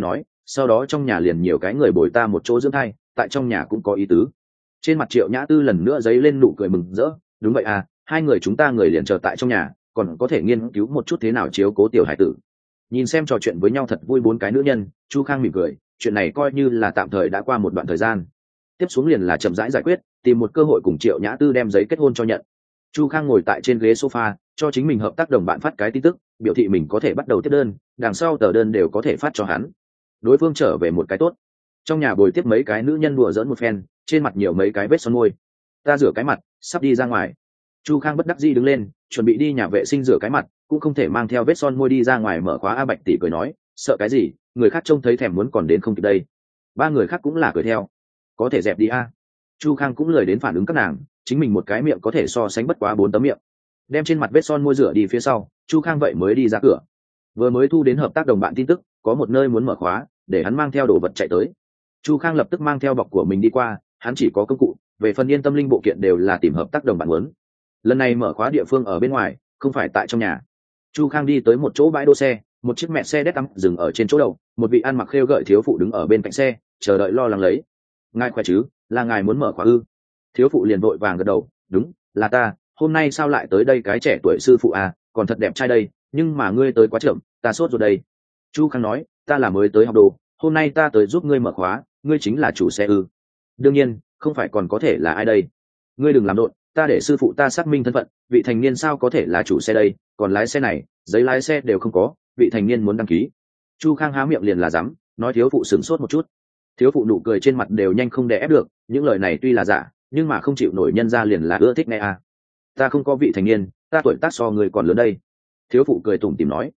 [SPEAKER 1] sau đó trong nhà liền nhiều cái người bồi ta một chỗ dưỡng thai, tại trong nhà cũng có ý tứ. Trên mặt Triệu Nhã Tư lần nữa dấy lên nụ cười mừng rỡ. Đúng vậy à, hai người chúng ta người liền chờ tại trong nhà, còn có thể nghiên cứu một chút thế nào chiếu cố tiểu hải tử. Nhìn xem trò chuyện với nhau thật vui bốn cái nữ nhân, Chu Khang mỉm cười, chuyện này coi như là tạm thời đã qua một đoạn thời gian. Tiếp xuống liền là chậm rãi giải quyết, tìm một cơ hội cùng Triệu Nhã Tư đem giấy kết hôn cho nhận. Chu Khang ngồi tại trên ghế sofa, cho chính mình hợp tác đồng bạn phát cái tin tức, biểu thị mình có thể bắt đầu tiếp đơn, đằng sau tờ đơn đều có thể phát cho hắn. Đối phương trở về một cái tốt. Trong nhà bồi tiếp mấy cái nữ nhân đùa giỡn một phen, trên mặt nhiều mấy cái vết son môi. Ta rửa cái mặt, sắp đi ra ngoài. Chu Khang bất đắc dĩ đứng lên, chuẩn bị đi nhà vệ sinh rửa cái mặt, cũng không thể mang theo vết son môi đi ra ngoài mở khóa. A Bạch tỷ cười nói, sợ cái gì, người khác trông thấy thèm muốn còn đến không kịp đây. Ba người khác cũng là cười theo. Có thể dẹp đi a. Chu Khang cũng lười đến phản ứng các nàng, chính mình một cái miệng có thể so sánh bất quá 4 tấm miệng. Đem trên mặt vết son môi rửa đi phía sau, Chu Khang vậy mới đi ra cửa. Vừa mới thu đến hợp tác đồng bạn tin tức, có một nơi muốn mở khóa, để hắn mang theo đồ vật chạy tới. Chu Khang lập tức mang theo bọc của mình đi qua, hắn chỉ có công cụ, về phần yên tâm linh bộ kiện đều là tìm hợp tác đồng bạn muốn. Lần này mở khóa địa phương ở bên ngoài, không phải tại trong nhà. Chu Khang đi tới một chỗ bãi đỗ xe, một chiếc mẹ xe đét tăm dừng ở trên chỗ đầu, một vị ăn mặc khêu gợi thiếu phụ đứng ở bên cạnh xe, chờ đợi lo lắng lấy. Ngài khỏe chứ, là ngài muốn mở khóa ư? Thiếu phụ liền vội vàng gật đầu, đúng, là ta, hôm nay sao lại tới đây cái trẻ tuổi sư phụ à, còn thật đẹp trai đây, nhưng mà ngươi tới quá chậm, ta sốt rồi đây. Chu Khang nói, ta là mới tới học đồ, hôm nay ta tới giúp ngươi mở khóa, ngươi chính là chủ xe ư? Đương nhiên, không phải còn có thể là ai đây? Ngươi đừng làm độn, ta để sư phụ ta xác minh thân phận, vị thành niên sao có thể là chủ xe đây, còn lái xe này, giấy lái xe đều không có, vị thành niên muốn đăng ký. Chu Khang há miệng liền là dám, nói thiếu phụ sửng sốt một chút. Thiếu phụ nụ cười trên mặt đều nhanh không đè ép được, những lời này tuy là giả, nhưng mà không chịu nổi nhân ra liền là ưa thích nghe à. Ta không có vị thành niên, ta tuổi tác so người còn lớn đây. Thiếu phụ cười tủm tỉm nói,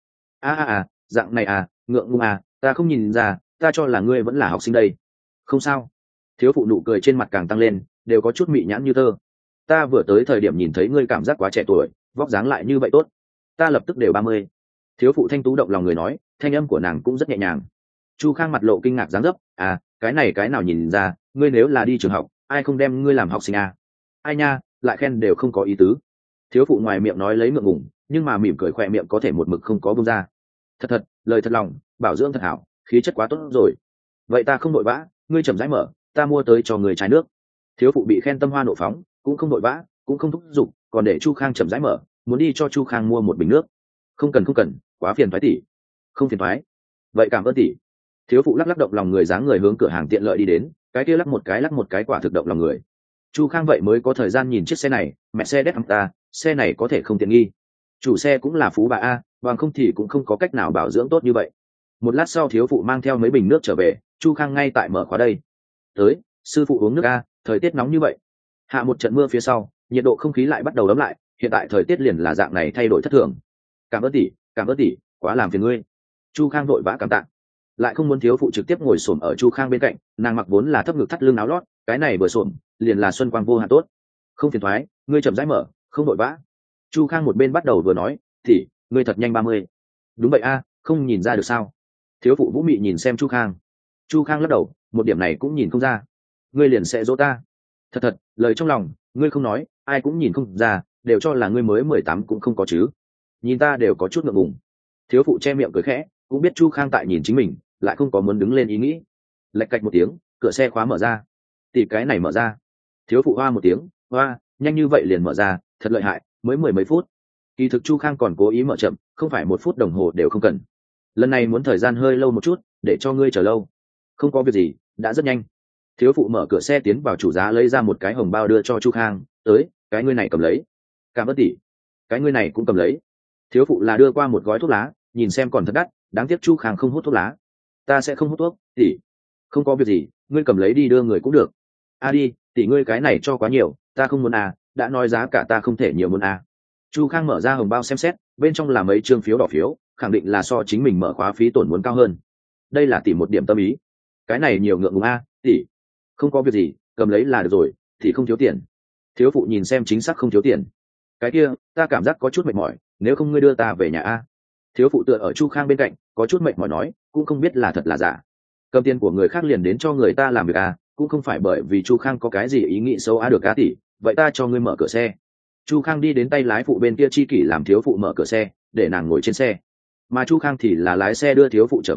[SPEAKER 1] dạng này à, ngượng ngùng à, ta không nhìn ra, ta cho là ngươi vẫn là học sinh đây. Không sao. Thiếu phụ nụ cười trên mặt càng tăng lên, đều có chút mị nhãn như thơ. Ta vừa tới thời điểm nhìn thấy ngươi cảm giác quá trẻ tuổi, vóc dáng lại như vậy tốt, ta lập tức đều 30. Thiếu phụ thanh tú động lòng người nói, thanh âm của nàng cũng rất nhẹ nhàng. Chu Khang mặt lộ kinh ngạc dáng dấp, à, cái này cái nào nhìn ra, ngươi nếu là đi trường học, ai không đem ngươi làm học sinh à? Ai nha, lại khen đều không có ý tứ. Thiếu phụ ngoài miệng nói lấy ngượng ngùng, nhưng mà mỉm cười khỏe miệng có thể một mực không có buông ra. Thật, lời thật lòng, bảo dưỡng thật hảo, khí chất quá tốt rồi. Vậy ta không vội vã, ngươi chậm rãi mở, ta mua tới cho người trái nước. Thiếu phụ bị khen tâm hoa nộ phóng, cũng không vội vã, cũng không thúc giục, còn để Chu Khang chậm rãi mở, muốn đi cho Chu Khang mua một bình nước. Không cần, quá phiền toái tỷ. Không phiền toái. Vậy cảm ơn tỷ. Thiếu phụ lắc động lòng người, dáng người hướng cửa hàng tiện lợi đi đến, cái kia lắc một cái quả thực động lòng người. Chu Khang vậy mới có thời gian nhìn chiếc xe này, mẹ xe đét ta, xe này có thể không tiện nghi. Chủ xe cũng là phú bà a, bằng không thì cũng không có cách nào bảo dưỡng tốt như vậy. Một lát sau thiếu phụ mang theo mấy bình nước trở về, Chu Khang ngay tại mở khóa đây. Tới, sư phụ uống nước a, thời tiết nóng như vậy. Hạ một trận mưa phía sau, nhiệt độ không khí lại bắt đầu ấm lại, hiện tại thời tiết liền là dạng này thay đổi thất thường. Cảm ơn tỷ, quá làm phiền ngươi. Chu Khang vội vã cảm tạ, lại không muốn thiếu phụ trực tiếp ngồi xổm ở Chu Khang bên cạnh, nàng mặc vốn là thấp ngực thắt lưng áo lót, cái này vừa xổm liền là xuân quang vô hạn tốt. Không phiền thoái, ngươi chậm rãi mở, không vội vã. Chu Khang một bên bắt đầu vừa nói, thì ngươi thật nhanh 30. Đúng vậy a, không nhìn ra được sao? Thiếu phụ vũ mị nhìn xem Chu Khang. Chu Khang lắc đầu, một điểm này cũng nhìn không ra. Ngươi liền sẽ dỗ ta. Thật, lời trong lòng, ngươi không nói, ai cũng nhìn không ra, đều cho là ngươi mới 18 cũng không có chứ. Nhìn ta đều có chút ngượng ngùng. Thiếu phụ che miệng cười khẽ, cũng biết Chu Khang tại nhìn chính mình, lại không có muốn đứng lên ý nghĩ. Lạch cạch một tiếng, cửa xe khóa mở ra. Tỷ cái này mở ra. Thiếu phụ hoa một tiếng, hoa, nhanh như vậy liền mở ra, thật lợi hại, mới 10 mấy phút. Kỳ thực Chu Khang còn cố ý mở chậm, không phải 1 phút đồng hồ đều không cần. Lần này muốn thời gian hơi lâu một chút, để cho ngươi chờ lâu. Không có việc gì, đã rất nhanh. Thiếu phụ mở cửa xe tiến vào chủ giá lấy ra một cái hồng bao đưa cho Chu Khang, tới, cái ngươi này cầm lấy. Cảm ơn tỷ. Cái ngươi này cũng cầm lấy. Thiếu phụ là đưa qua một gói thuốc lá, nhìn xem còn thật đắt, đáng tiếc Chu Khang không hút thuốc lá. Ta sẽ không hút thuốc, tỷ. Không có việc gì, ngươi cầm lấy đi đưa người cũng được. Đi, tỷ, ngươi cái này cho quá nhiều, ta không muốn đã nói giá cả ta không thể nhiều muốn Chu Khang mở ra hồng bao xem xét, bên trong là mấy trương phiếu đỏ phiếu, khẳng định là so chính mình mở khóa phí tổn muốn cao hơn. Đây là tỷ một điểm tâm ý. Cái này nhiều ngượng ngùng tỷ. Không có việc gì, cầm lấy là được rồi, thì không thiếu tiền. Thiếu phụ nhìn xem chính xác không thiếu tiền. Cái kia, ta cảm giác có chút mệt mỏi, nếu không ngươi đưa ta về nhà Thiếu phụ tựa ở Chu Khang bên cạnh, có chút mệt mỏi nói, cũng không biết là thật là giả. Cầm tiền của người khác liền đến cho người ta làm việc cũng không phải bởi vì Chu Khang có cái gì ý nghĩ xấu được tỷ, vậy ta cho ngươi mở cửa xe. Chu Khang đi đến tay lái phụ bên kia chi kỷ làm thiếu phụ mở cửa xe, để nàng ngồi trên xe. Mà Chu Khang thì là lái xe đưa thiếu phụ trở về,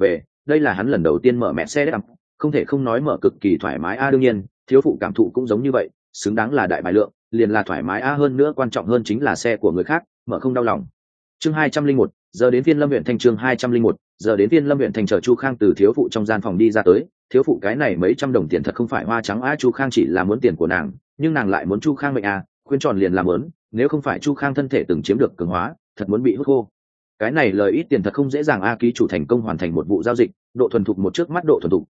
[SPEAKER 1] đây là hắn lần đầu tiên mở mẹ xe đẹp, không thể không nói mở cực kỳ thoải mái đương nhiên thiếu phụ cảm thụ cũng giống như vậy, xứng đáng là đại bài lượng, liền là thoải mái hơn nữa quan trọng hơn chính là xe của người khác, mở không đau lòng. Chương 201, giờ đến phiên Lâm Uyển Thanh. Chương 201, giờ đến phiên Lâm Uyển Thanh chờ Chu Khang từ thiếu phụ trong gian phòng đi ra tới. Thiếu phụ cái này mấy trăm đồng tiền thật không phải hoa trắng Chu Khang chỉ là muốn tiền của nàng, nhưng nàng lại muốn Chu Khang mệnh khuyên tròn liền làm muốn, nếu không phải Chu Khang thân thể từng chiếm được cường hóa, thật muốn bị hút khô. Cái này lời ít tiền thật không dễ dàng ký chủ thành công hoàn thành một vụ giao dịch, độ thuần thục một trước mắt độ thuần thục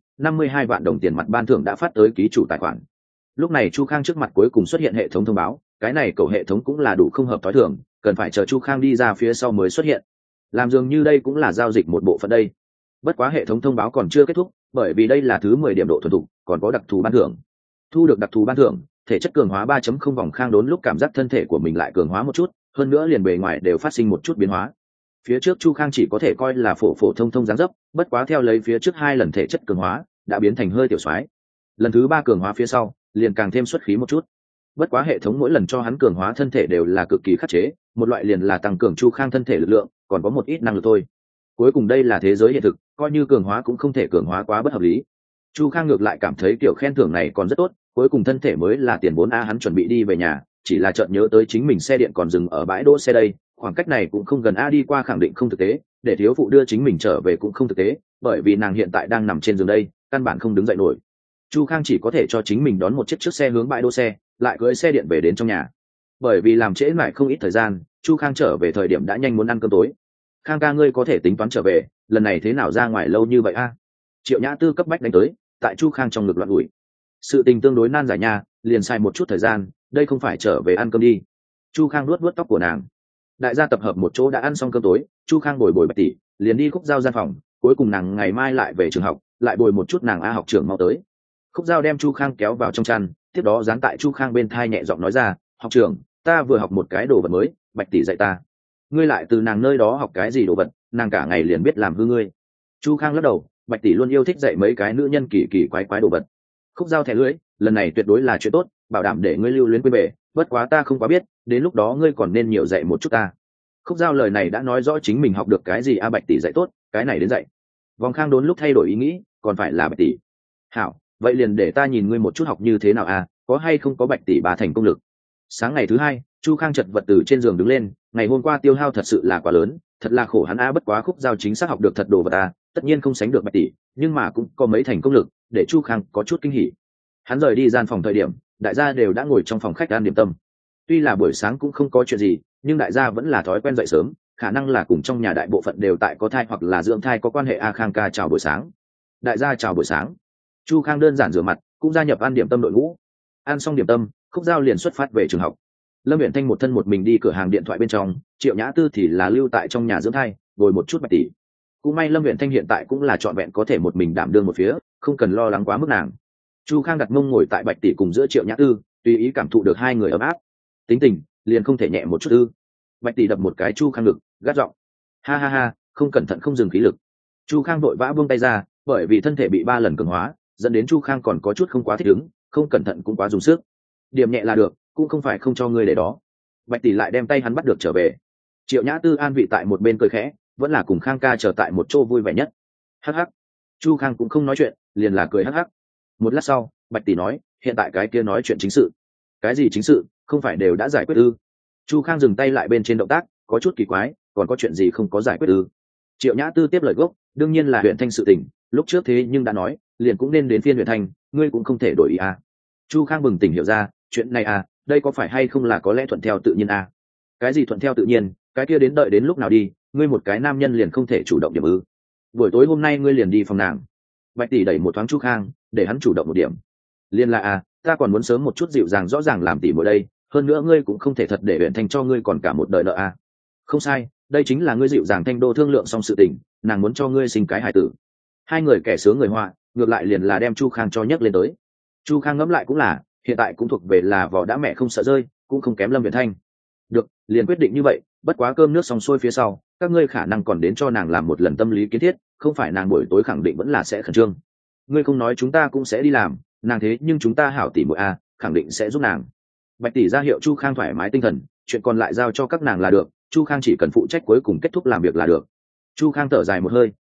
[SPEAKER 1] 52 vạn đồng tiền mặt ban thưởng đã phát tới ký chủ tài khoản. Lúc này Chu Khang trước mặt cuối cùng xuất hiện hệ thống thông báo, cái này cầu hệ thống cũng là đủ không hợp tối thường, cần phải chờ Chu Khang đi ra phía sau mới xuất hiện. Làm dường như đây cũng là giao dịch một bộ phận đây. Bất quá hệ thống thông báo còn chưa kết thúc, bởi vì đây là thứ 10 điểm độ thuần thục, còn có đặc thù ban thưởng. Thu được đặc thù ban thưởng, thể chất cường hóa 3.0 vòng Khang đốn lúc cảm giác thân thể của mình lại cường hóa một chút, hơn nữa liền bề ngoài đều phát sinh một chút biến hóa. Phía trước Chu Khang chỉ có thể coi là phổ phổ thông thông dáng dấp, bất quá theo lấy phía trước 2 lần thể chất cường hóa, đã biến thành hơi tiểu soái. Lần thứ 3 cường hóa phía sau, liền càng thêm xuất khí một chút. Bất quá hệ thống mỗi lần cho hắn cường hóa thân thể đều là cực kỳ khắc chế, một loại liền là tăng cường Chu Khang thân thể lực lượng, còn có một ít năng lực thôi. Cuối cùng đây là thế giới hiện thực, coi như cường hóa cũng không thể cường hóa quá bất hợp lý. Chu Khang ngược lại cảm thấy kiểu khen thưởng này còn rất tốt, cuối cùng thân thể mới là tiền vốn hắn chuẩn bị đi về nhà, chỉ là chợt nhớ tới chính mình xe điện còn dừng ở bãi đỗ xe đây, khoảng cách này cũng không gần đi qua khẳng định không thực tế, để thiếu phụ đưa chính mình trở về cũng không thực tế, bởi vì nàng hiện tại đang nằm trên giường đây, căn bản không đứng dậy nổi. Chu Khang chỉ có thể cho chính mình đón một chiếc trước xe hướng bãi đỗ xe, lại cưỡi xe điện về đến trong nhà. Bởi vì làm trễ lại không ít thời gian, Chu Khang trở về thời điểm đã nhanh muốn ăn cơm tối. Khang ca ngươi có thể tính toán trở về, lần này thế nào ra ngoài lâu như vậy Triệu Nhã Tư cấp bách đánh tới, tại Chu Khang trong ngực loạn ủi. Sự tình tương đối nan giải nha, liền sai một chút thời gian, đây không phải trở về ăn cơm đi. Chu Khang luốt tóc của nàng. Đại gia tập hợp một chỗ đã ăn xong cơm tối, Chu Khang bồi Bạch tỷ, liền đi Khúc Giao gian phòng, cuối cùng nàng ngày mai lại về trường học, lại bồi một chút nàng học trưởng mau tới. Khúc Giao đem Chu Khang kéo vào trong chăn, tiếp đó dán tại Chu Khang bên thai nhẹ giọng nói ra, học trưởng, ta vừa học một cái đồ vật mới, Bạch tỷ dạy ta. Ngươi lại từ nàng nơi đó học cái gì đồ vật, nàng cả ngày liền biết làm hư ngươi. Chu Khang lắc đầu, Bạch tỷ luôn yêu thích dạy mấy cái nữ nhân kỳ kỳ quái quái đồ vật. Khúc Giao thẻ lưỡi, lần này tuyệt đối là chuyện tốt, bảo đảm để ngươi lưu luyến quên bề, bất quá ta không quá biết, đến lúc đó ngươi còn nên nhiều dạy một chút ta. Khúc Giao lời này đã nói rõ chính mình học được cái gì Bạch tỷ dạy tốt, cái này đến dạy. Vòng Khang đốn lúc thay đổi ý nghĩ, còn phải là Bạch tỷ. Hảo, vậy liền để ta nhìn ngươi một chút học như thế nào có hay không có Bạch tỷ bà thành công lực. Sáng ngày thứ 2, Chu Khang chật vật từ trên giường đứng lên, ngày hôm qua tiêu hao thật sự là quá lớn, thật là khổ hắn bất quá Khúc Giao chính xác học được thật đồ vật tất nhiên không sánh được Bạch tỷ, nhưng mà cũng có mấy thành công lực, để Chu Khang có chút kinh hỉ. Hắn rời đi gian phòng thời điểm, đại gia đều đã ngồi trong phòng khách ăn điểm tâm. Tuy là buổi sáng cũng không có chuyện gì, nhưng đại gia vẫn là thói quen dậy sớm, khả năng là cùng trong nhà đại bộ phận đều tại có thai hoặc là dưỡng thai có quan hệ. Khang ca chào buổi sáng. Đại gia chào buổi sáng. Chu Khang đơn giản rửa mặt, cũng gia nhập ăn điểm tâm đội ngũ. Ăn xong điểm tâm, Khúc Giao liền xuất phát về trường học. Lâm Uyển Thanh một thân một mình đi cửa hàng điện thoại bên trong, Triệu Nhã Tư thì là lưu tại trong nhà dưỡng thai, ngồi một chút Bạch tỷ. Cũng may Lâm Uyển Thanh hiện tại cũng là trọn vẹn có thể một mình đảm đương một phía, không cần lo lắng quá mức nàng. Chu Khang đặt mông ngồi tại Bạch tỷ cùng giữa Triệu Nhã Tư, tùy ý cảm thụ được hai người ấm áp. Tính tình liền không thể nhẹ một chút ư? Bạch tỷ đập một cái Chu Khang ngực, gắt giọng. Ha ha ha, không cẩn thận không dừng khí lực. Chu Khang vội vã buông tay ra, bởi vì thân thể bị 3 lần cường hóa, dẫn đến Chu Khang còn có chút không quá thích ứng, không cẩn thận cũng quá dùng sức. Điểm nhẹ là được, cũng không phải không cho ngươi để đó. Bạch tỷ lại đem tay hắn bắt được trở về. Triệu Nhã Tư an vị tại một bên cười khẽ, vẫn là cùng Khang ca chờ tại một chỗ vui vẻ nhất. Hắc hắc. Chu Khang cũng không nói chuyện, liền là cười hắc hắc. Một lát sau, Bạch tỷ nói, hiện tại cái kia nói chuyện chính sự. Cái gì chính sự, không phải đều đã giải quyết ư? Chu Khang dừng tay lại bên trên động tác, có chút kỳ quái, còn có chuyện gì không có giải quyết ư? Triệu Nhã Tư tiếp lời gốc, đương nhiên là huyện Thanh sự tình, lúc trước thế nhưng đã nói, liền cũng nên đến phiên huyện Thanh, ngươi cũng không thể đổi ý Chu Khang bừng tỉnh hiểu ra, chuyện này đây có phải hay không là có lẽ thuận theo tự nhiên Cái gì thuận theo tự nhiên, cái kia đến đợi đến lúc nào đi, ngươi một cái nam nhân liền không thể chủ động điểm ư? Buổi tối hôm nay ngươi liền đi phòng nàng. Bạch tỷ đẩy một thoáng Chu Khang, để hắn chủ động một điểm. Liên là ta còn muốn sớm một chút dịu dàng rõ ràng làm tỷ muội đây, hơn nữa ngươi cũng không thể thật để huyện Thanh cho ngươi còn cả một đời nợ Không sai, đây chính là ngươi dịu dàng Thanh đô thương lượng xong sự tình, nàng muốn cho ngươi sinh cái hài tử. Hai người kẻ sướng người họa, ngược lại liền là đem Chu Khang cho nhấc lên tới. Chu Khang ngẫm lại cũng là, hiện tại cũng thuộc về là vỏ đã mẹ không sợ rơi, cũng không kém Lâm Uyển Thanh. Được, liền quyết định như vậy, bất quá cơm nước xong xuôi phía sau, các ngươi khả năng còn đến cho nàng làm một lần tâm lý kiến thiết, không phải nàng buổi tối khẳng định vẫn là sẽ khẩn trương. Ngươi không nói chúng ta cũng sẽ đi làm, nàng thế nhưng chúng ta hảo tỷ muội khẳng định sẽ giúp nàng. Bạch tỷ ra hiệu Chu Khang thoải mái tinh thần, chuyện còn lại giao cho các nàng là được, Chu Khang chỉ cần phụ trách cuối cùng kết thúc làm việc là được. Chu Khang thở dài một hơi, thật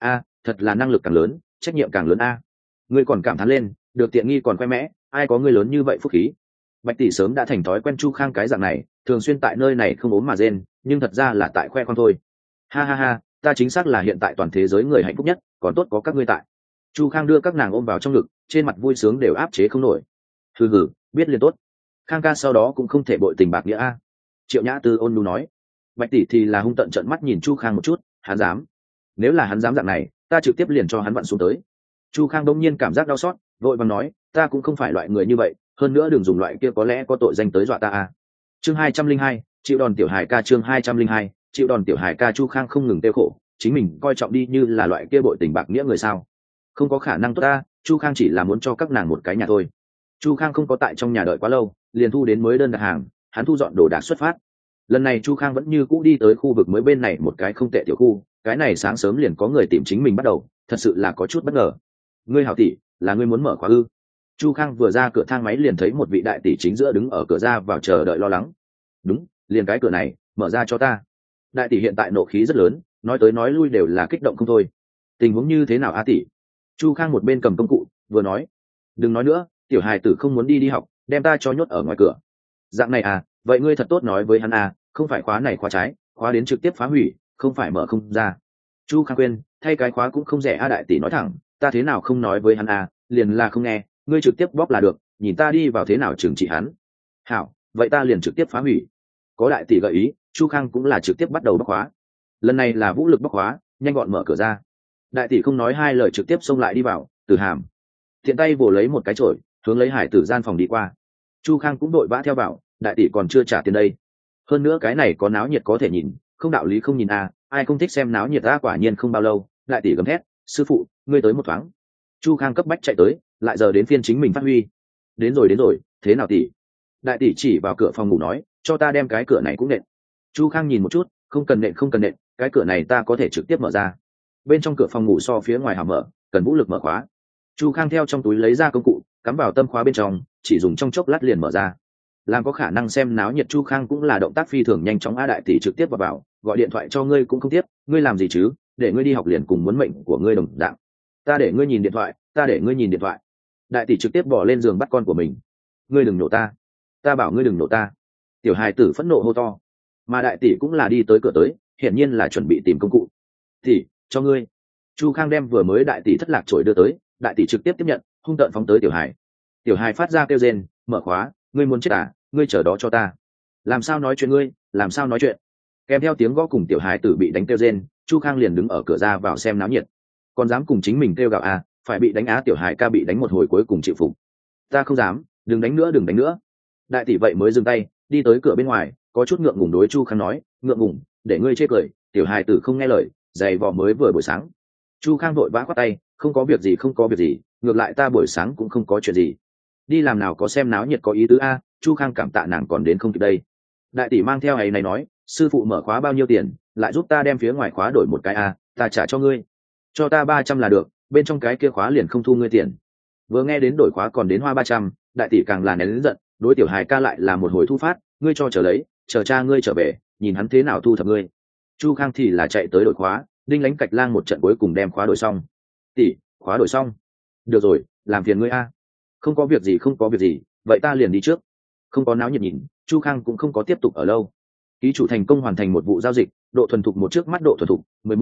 [SPEAKER 1] thật là năng lực càng lớn trách nhiệm càng lớn a. Ngươi còn cảm thán lên, được tiện nghi còn khoe mẽ, ai có ngươi lớn như vậy phúc khí. Bạch tỷ sớm đã thành thói quen Chu Khang cái dạng này, thường xuyên tại nơi này không ốm mà rên, nhưng thật ra là tại khoe khoang thôi. Ha ha ha, ta chính xác là hiện tại toàn thế giới người hạnh phúc nhất, còn tốt có các ngươi tại. Chu Khang đưa các nàng ôm vào trong ngực, trên mặt vui sướng đều áp chế không nổi. Hừ hừ, biết liền tốt. Khang ca sau đó cũng không thể bội tình bạc nghĩa a. Triệu Nhã Tư ôn nhu nói. Bạch tỷ thì là hung tận trợn mắt nhìn Chu Khang một chút, hắn dám? Nếu là hắn dám dạng này, ta trực tiếp liền cho hắn vặn xuống tới. Chu Khang đông nhiên cảm giác đau xót, vội vàng nói, ta cũng không phải loại người như vậy, hơn nữa đừng dùng loại kia có lẽ có tội danh tới dọa ta a. Chương 202, chịu đòn tiểu hài ca. Chương 202, chịu đòn tiểu hài ca. Chu Khang không ngừng tiêu khổ, chính mình coi trọng đi như là loại kia bội tình bạc nghĩa người sao? Không có khả năng tốt ta, Chu Khang chỉ là muốn cho các nàng một cái nhà thôi. Chu Khang không có tại trong nhà đợi quá lâu, liền thu đến mới đơn đặt hàng, hắn thu dọn đồ đạc xuất phát. Lần này Chu Khang vẫn như cũ đi tới khu vực mới bên này một cái không tệ tiểu khu, cái này sáng sớm liền có người tìm chính mình bắt đầu, thật sự là có chút bất ngờ. Ngươi hảo tỷ, là ngươi muốn mở khóa ư? Chu Khang vừa ra cửa thang máy liền thấy một vị đại tỷ chính giữa đứng ở cửa ra vào chờ đợi lo lắng. Đúng, liền cái cửa này, mở ra cho ta. Đại tỷ hiện tại nộ khí rất lớn, nói tới nói lui đều là kích động không thôi. Tình huống như thế nào a tỷ? Chu Khang một bên cầm công cụ, vừa nói. Đừng nói nữa, tiểu hài tử không muốn đi học, đem ta cho nhốt ở ngoài cửa. Dạng này à, vậy ngươi thật tốt nói với hắn à, không phải khóa này khóa trái, khóa đến trực tiếp phá hủy, không phải mở không ra. Chu Khang khuyên, thay cái khóa cũng không rẻ a. Đại tỷ nói thẳng, ta thế nào không nói với hắn à, liền là không nghe, ngươi trực tiếp bóp là được, nhìn ta đi vào thế nào trừng trị hắn. Hảo, vậy ta liền trực tiếp phá hủy. Có đại tỷ gợi ý, Chu Khang cũng là trực tiếp bắt đầu bóc khóa. Lần này là vũ lực bóc khóa, nhanh gọn mở cửa ra. Đại tỷ không nói hai lời trực tiếp xông lại đi vào, Từ Hàm thiện tay vồ lấy một cái chổi, hướng lấy hải tử gian phòng đi qua. Chu Khang cũng đội vã theo vào, đại tỷ còn chưa trả tiền đây. Hơn nữa cái này có náo nhiệt có thể nhìn, không đạo lý không nhìn à, ai không thích xem náo nhiệt ta. Quả nhiên không bao lâu, đại tỷ gầm thét, sư phụ, ngươi tới một thoáng. Chu Khang cấp bách chạy tới, lại giờ đến phiên chính mình phát huy. Đến rồi, thế nào tỷ? Đại tỷ chỉ vào cửa phòng ngủ nói, cho ta đem cái cửa này cũng nện. Chu Khang nhìn một chút, không cần nện, cái cửa này ta có thể trực tiếp mở ra. Bên trong cửa phòng ngủ so phía ngoài hào mở, cần vũ lực mở khóa. Chu Khang theo trong túi lấy ra công cụ, cắm vào tâm khóa bên trong, chỉ dùng trong chốc lát liền mở ra. Làm có khả năng xem náo nhiệt Chu Khang cũng là động tác phi thường nhanh chóng. A đại tỷ trực tiếp vào, gọi điện thoại cho ngươi cũng không tiếp, ngươi làm gì chứ, để ngươi đi học liền cùng muốn mệnh của ngươi đồng dạng. Ta để ngươi nhìn điện thoại. Đại tỷ trực tiếp bỏ lên giường bắt con của mình. Ngươi đừng nổ ta, ta bảo ngươi đừng nổ ta. Tiểu hài tử phẫn nộ hô to, mà đại tỷ cũng là đi tới cửa tới, hiển nhiên là chuẩn bị tìm công cụ. Tỷ, cho ngươi. Chu Khang đem vừa mới đại tỷ thất lạc trổi đưa tới, đại tỷ trực tiếp tiếp nhận, hung tợn phóng tới tiểu hài. Tiểu hài phát ra kêu rên, mở khóa, ngươi muốn chết à, ngươi chờ đó cho ta. Làm sao nói chuyện ngươi, làm sao nói chuyện. Kèm theo tiếng gõ cùng tiểu hài tử bị đánh kêu rên, Chu Khang liền đứng ở cửa ra vào xem náo nhiệt. Còn dám cùng chính mình kêu gào à, phải bị đánh á. Tiểu hài ca bị đánh một hồi cuối cùng chịu phục. Ta không dám, đừng đánh nữa. Đại tỷ vậy mới dừng tay, đi tới cửa bên ngoài, có chút ngượng ngùng đối Chu Khang nói, ngượng ngùng, để ngươi chê cười. Tiểu hài tử không nghe lời, giày vò mới vừa buổi sáng. Chu Khang vội vã khoát tay, không có việc gì, ngược lại ta buổi sáng cũng không có chuyện gì. Đi làm nào có xem náo nhiệt có ý tứ a. Chu Khang cảm tạ nàng còn đến không kịp đây. Đại tỷ mang theo ấy này nói, sư phụ mở khóa bao nhiêu tiền, lại giúp ta đem phía ngoài khóa đổi một cái a, ta trả cho ngươi. Cho ta 300 là được, bên trong cái kia khóa liền không thu ngươi tiền. Vừa nghe đến đổi khóa còn đến hoa 300, đại tỷ càng là nén lớn giận, đối tiểu hài ca lại là một hồi thu phát, ngươi cho trở lấy, chờ cha ngươi trở về, nhìn hắn thế nào thu thập ngươi. Chu Khang thì là chạy tới đổi khóa, đinh lánh cạch lang một trận cuối cùng đem khóa đổi xong. Tỷ, khóa đổi xong. Được rồi, làm phiền ngươi a. Không có việc gì, vậy ta liền đi trước. Không có náo nhiệt nhìn, Chu Khang cũng không có tiếp tục ở lâu. Ký chủ thành công hoàn thành một vụ giao dịch, độ thuần thục một trước mắt độ thuần thục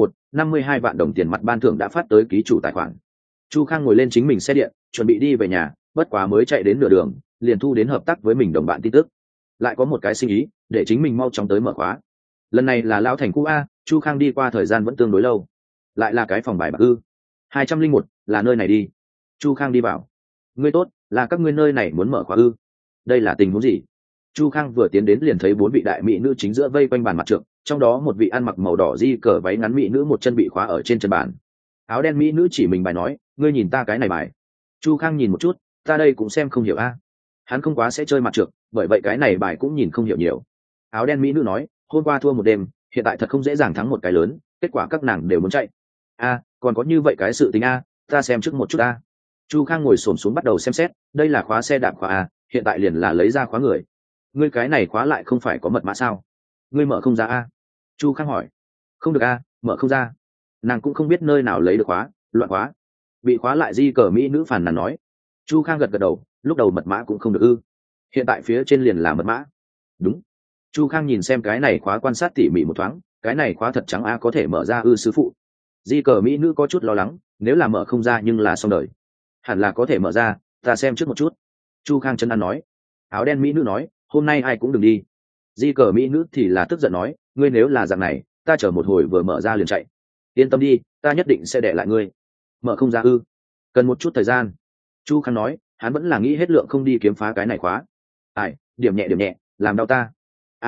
[SPEAKER 1] 52 vạn đồng tiền mặt ban thưởng đã phát tới ký chủ tài khoản. Chu Khang ngồi lên chính mình xe điện, chuẩn bị đi về nhà, bất quá mới chạy đến nửa đường, liền thu đến hợp tác với mình đồng bạn tin tức. Lại có một cái sinh ý, để chính mình mau chóng tới mở khóa. Lần này là lão thành khu a. Chu Khang đi qua thời gian vẫn tương đối lâu. Lại là cái phòng bài bạc ư? 201, là nơi này đi. Chu Khang đi vào. Ngươi tốt, là các ngươi nơi này muốn mở khóa ư? Đây là tình huống gì? Chu Khang vừa tiến đến liền thấy 4 vị đại mỹ nữ chính giữa vây quanh bàn mặt trượng, trong đó một vị ăn mặc màu đỏ di cờ váy ngắn mỹ nữ một chân bị khóa ở trên chân bàn. Áo đen mỹ nữ chỉ mình bài nói, ngươi nhìn ta cái này bài. Chu Khang nhìn một chút, ta đây cũng xem không hiểu a. Hắn không quá sẽ chơi mặt trượng, bởi vậy cái này bài cũng nhìn không hiểu nhiều. Áo đen mỹ nữ nói, hôm qua thua một đêm, hiện tại thật không dễ dàng thắng một cái lớn, kết quả các nàng đều muốn chạy. A, còn có như vậy cái sự tình a, ta xem trước một chút a. Chu Khang ngồi xổm xuống bắt đầu xem xét, đây là khóa xe đạp khóa a, hiện tại liền là lấy ra khóa người. Ngươi cái này khóa lại không phải có mật mã sao? Ngươi mở không ra a? Chu Khang hỏi. Không được a, mở không ra. nàng cũng không biết nơi nào lấy được khóa, loạn khóa. Bị khóa lại di cờ mỹ nữ phàn nàn nói. Chu Khang gật gật đầu, lúc đầu mật mã cũng không được ư. Hiện tại phía trên liền là mật mã. Đúng. Chu Khang nhìn xem cái này khóa quan sát tỉ mỉ một thoáng, cái này khóa thật trắng a có thể mở ra ư sư phụ. Di cờ mỹ nữ có chút lo lắng, nếu là mở không ra nhưng là xong đời. Hẳn là có thể mở ra, ta xem trước một chút. Chu Khang chân ăn nói. Áo đen mỹ nữ nói, hôm nay ai cũng đừng đi. Di cờ mỹ nữ thì là tức giận nói, ngươi nếu là dạng này, ta chờ một hồi vừa mở ra liền chạy. Yên tâm đi, ta nhất định sẽ để lại ngươi. Mở không ra ư? Cần một chút thời gian. Chu Khang nói, hắn vẫn là nghĩ hết lượng không đi kiếm phá cái này khóa. Ai, điểm nhẹ, làm đau ta.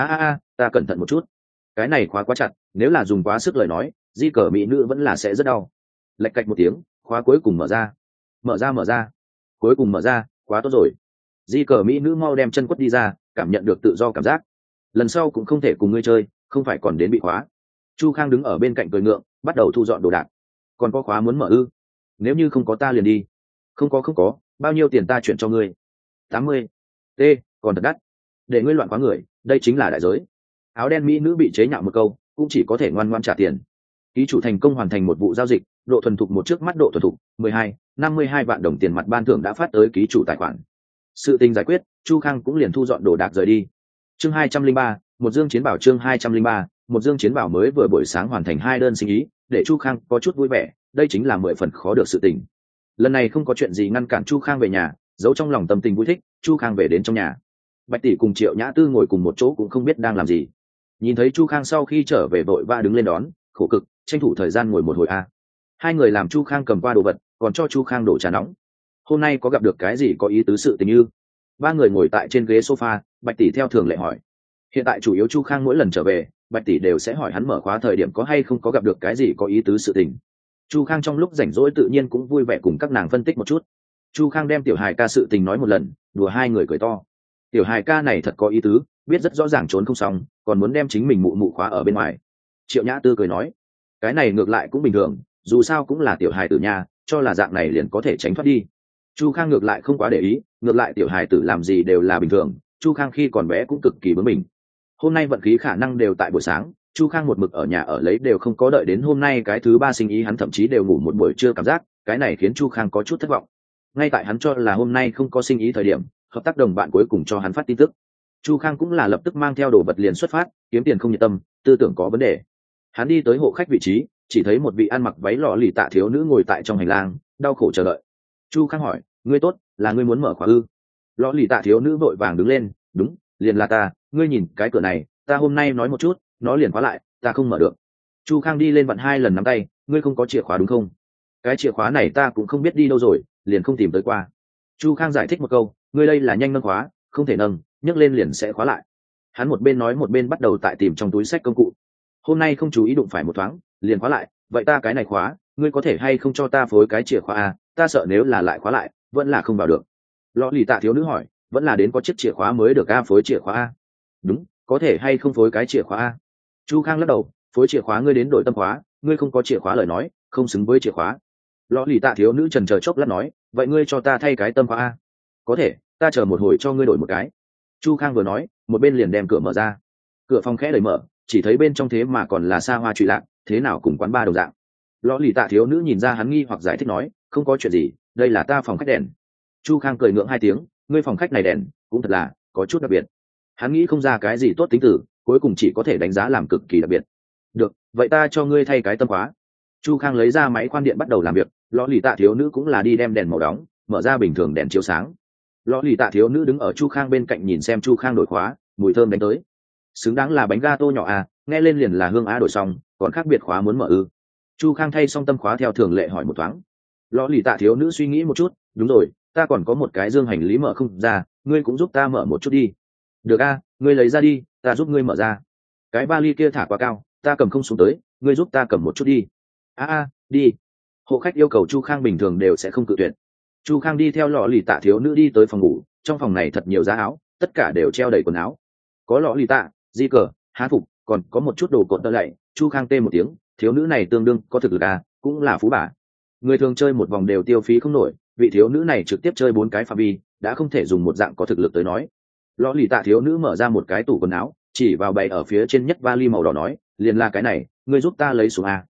[SPEAKER 1] Ta cẩn thận một chút. Cái này khóa quá chặt, nếu là dùng quá sức lời nói, di cờ mỹ nữ vẫn là sẽ rất đau. Lạch cạch một tiếng, khóa cuối cùng mở ra. Mở ra. Cuối cùng mở ra, quá tốt rồi. Di cờ mỹ nữ mau đem chân quất đi ra, cảm nhận được tự do cảm giác. Lần sau cũng không thể cùng ngươi chơi, không phải còn đến bị khóa. Chu Khang đứng ở bên cạnh cười ngượng, bắt đầu thu dọn đồ đạc. Còn có khóa muốn mở ư? Nếu như không có ta liền đi. Không có, bao nhiêu tiền ta chuyển cho ngươi? 80. T, còn thật đắt. Để ngươi loạn khóa người, đây chính là đại giới. Áo đen mỹ nữ bị chế nhạo một câu, cũng chỉ có thể ngoan ngoãn trả tiền. Ký chủ thành công hoàn thành một vụ giao dịch, độ thuần thục một trước mắt độ thuần thục 52 vạn đồng tiền mặt ban thưởng đã phát tới ký chủ tài khoản. Sự tình giải quyết, Chu Khang cũng liền thu dọn đồ đạc rời đi. Chương 203, một dương chiến bảo. Chương 203, một dương chiến bảo mới vừa buổi sáng hoàn thành 2 đơn sinh ý, để Chu Khang có chút vui vẻ, đây chính là 10 phần khó được sự tình. Lần này không có chuyện gì ngăn cản Chu Khang về nhà, giấu trong lòng tâm tình vui thích, Chu Khang về đến trong nhà. Bạch tỷ cùng Triệu Nhã Tư ngồi cùng một chỗ cũng không biết đang làm gì. Nhìn thấy Chu Khang sau khi trở về vội vã đứng lên đón, khổ cực, tranh thủ thời gian ngồi một hồi a. Hai người làm Chu Khang cầm qua đồ vật, còn cho Chu Khang đổ trà nóng. Hôm nay có gặp được cái gì có ý tứ sự tình như? Ba người ngồi tại trên ghế sofa, Bạch tỷ theo thường lệ hỏi. Hiện tại chủ yếu Chu Khang mỗi lần trở về, Bạch tỷ đều sẽ hỏi hắn mở khóa thời điểm có hay không có gặp được cái gì có ý tứ sự tình. Chu Khang trong lúc rảnh rỗi tự nhiên cũng vui vẻ cùng các nàng phân tích một chút. Chu Khang đem tiểu hài ca sự tình nói một lần, đùa hai người cười to. Tiểu hài ca này thật có ý tứ, biết rất rõ ràng trốn không xong, còn muốn đem chính mình mụ mụ khóa ở bên ngoài. Triệu Nhã Tư cười nói, cái này ngược lại cũng bình thường, dù sao cũng là tiểu hài tử nhà, cho là dạng này liền có thể tránh thoát đi. Chu Khang ngược lại không quá để ý, ngược lại tiểu hài tử làm gì đều là bình thường, Chu Khang khi còn bé cũng cực kỳ bướng bỉnh. Hôm nay vận khí khả năng đều tại buổi sáng, Chu Khang một mực ở nhà ở lấy đều không có đợi đến hôm nay cái thứ ba sinh ý, hắn thậm chí đều ngủ một buổi trưa cảm giác, cái này khiến Chu Khang có chút thất vọng. Ngay tại hắn cho là hôm nay không có sinh ý thời điểm, hợp tác đồng bạn cuối cùng cho hắn phát tin tức. Chu Khang cũng là lập tức mang theo đồ vật liền xuất phát, kiếm tiền không nhiệt tâm, tư tưởng có vấn đề. Hắn đi tới hộ khách vị trí, chỉ thấy một vị ăn mặc váy lọ lì tạ thiếu nữ ngồi tại trong hành lang, đau khổ chờ đợi. Chu Khang hỏi, ngươi tốt, là ngươi muốn mở khóa ư? Lọ lì tạ thiếu nữ vội vàng đứng lên, đúng, liền là ta, ngươi nhìn cái cửa này, ta hôm nay nói một chút, nó liền khóa lại, ta không mở được. Chu Khang đi lên vặn 2 lần nắm tay, ngươi không có chìa khóa đúng không? Cái chìa khóa này ta cũng không biết đi đâu rồi, liền không tìm tới qua. Chu Khang giải thích một câu, ngươi đây là nhanh nâng khóa, không thể nâng, nhấc lên liền sẽ khóa lại. Hắn một bên nói một bên bắt đầu tại tìm trong túi sách công cụ. Hôm nay không chú ý đụng phải một thoáng, liền khóa lại, vậy ta cái này khóa, ngươi có thể hay không cho ta phối cái chìa khóa a, ta sợ nếu là lại khóa lại, vẫn là không vào được. Lọ lì tạ thiếu nữ hỏi, vẫn là đến có chiếc chìa khóa mới được a, phối chìa khóa a? Đúng, có thể hay không phối cái chìa khóa a? Chu Khang lắc đầu, phối chìa khóa ngươi đến đổi tâm khóa, ngươi không có chìa khóa lời nói, không xứng với chìa khóa. Lọ lì tạ thiếu nữ trần chờ chốc lát nói, vậy ngươi cho ta thay cái tâm khóa a? Có thể, ta chờ một hồi cho ngươi đổi một cái. Chu Khang vừa nói, một bên liền đem cửa mở ra. Cửa phòng khẽ đẩy mở, chỉ thấy bên trong thế mà còn là xa hoa trụy lạc, thế nào cùng quán bar đồng dạng. Lọ lì tạ thiếu nữ nhìn ra hắn nghi hoặc giải thích nói, không có chuyện gì, đây là ta phòng khách đèn. Chu Khang cười ngượng 2 tiếng, ngươi phòng khách này đèn cũng thật là có chút đặc biệt. Hắn nghĩ không ra cái gì tốt tính từ, cuối cùng chỉ có thể đánh giá làm cực kỳ đặc biệt. Được, vậy ta cho ngươi thay cái tâm khóa. Chu Khang lấy ra máy khoan điện bắt đầu làm việc, lọ lì tạ thiếu nữ cũng là đi đem đèn màu đóng, mở ra bình thường đèn chiếu sáng. Lọ lì tạ thiếu nữ đứng ở Chu Khang bên cạnh nhìn xem Chu Khang đổi khóa, mùi thơm đánh tới. Xứng đáng là bánh gato nhỏ à, nghe lên liền là hương á đổi xong, còn khác biệt khóa muốn mở ư? Chu Khang thay xong tâm khóa theo thường lệ hỏi một thoáng. Lọ lì tạ thiếu nữ suy nghĩ một chút, đúng rồi, ta còn có một cái dương hành lý mở không ra, ngươi cũng giúp ta mở một chút đi. Được a, ngươi lấy ra đi, ta giúp ngươi mở ra. Cái vali kia thả quá cao, ta cầm không xuống tới, ngươi giúp ta cầm một chút đi. Đi. Hộ khách yêu cầu Chu Khang bình thường đều sẽ không cự tuyệt. Chu Khang đi theo lọ lì tạ thiếu nữ đi tới phòng ngủ, trong phòng này thật nhiều giá áo, tất cả đều treo đầy quần áo. Có lọ lì tạ, di cờ, há phục, còn có một chút đồ cột tơ lạy. Chu Khang tê một tiếng, thiếu nữ này tương đương có thực lực à, cũng là phú bà. Người thường chơi một vòng đều tiêu phí không nổi, vị thiếu nữ này trực tiếp chơi 4 cái phạm vi, đã không thể dùng một dạng có thực lực tới nói. Lọ lì tạ thiếu nữ mở ra một cái tủ quần áo, chỉ vào bày ở phía trên nhất vali màu đỏ nói, liền là cái này, ngươi giúp ta lấy xuống a.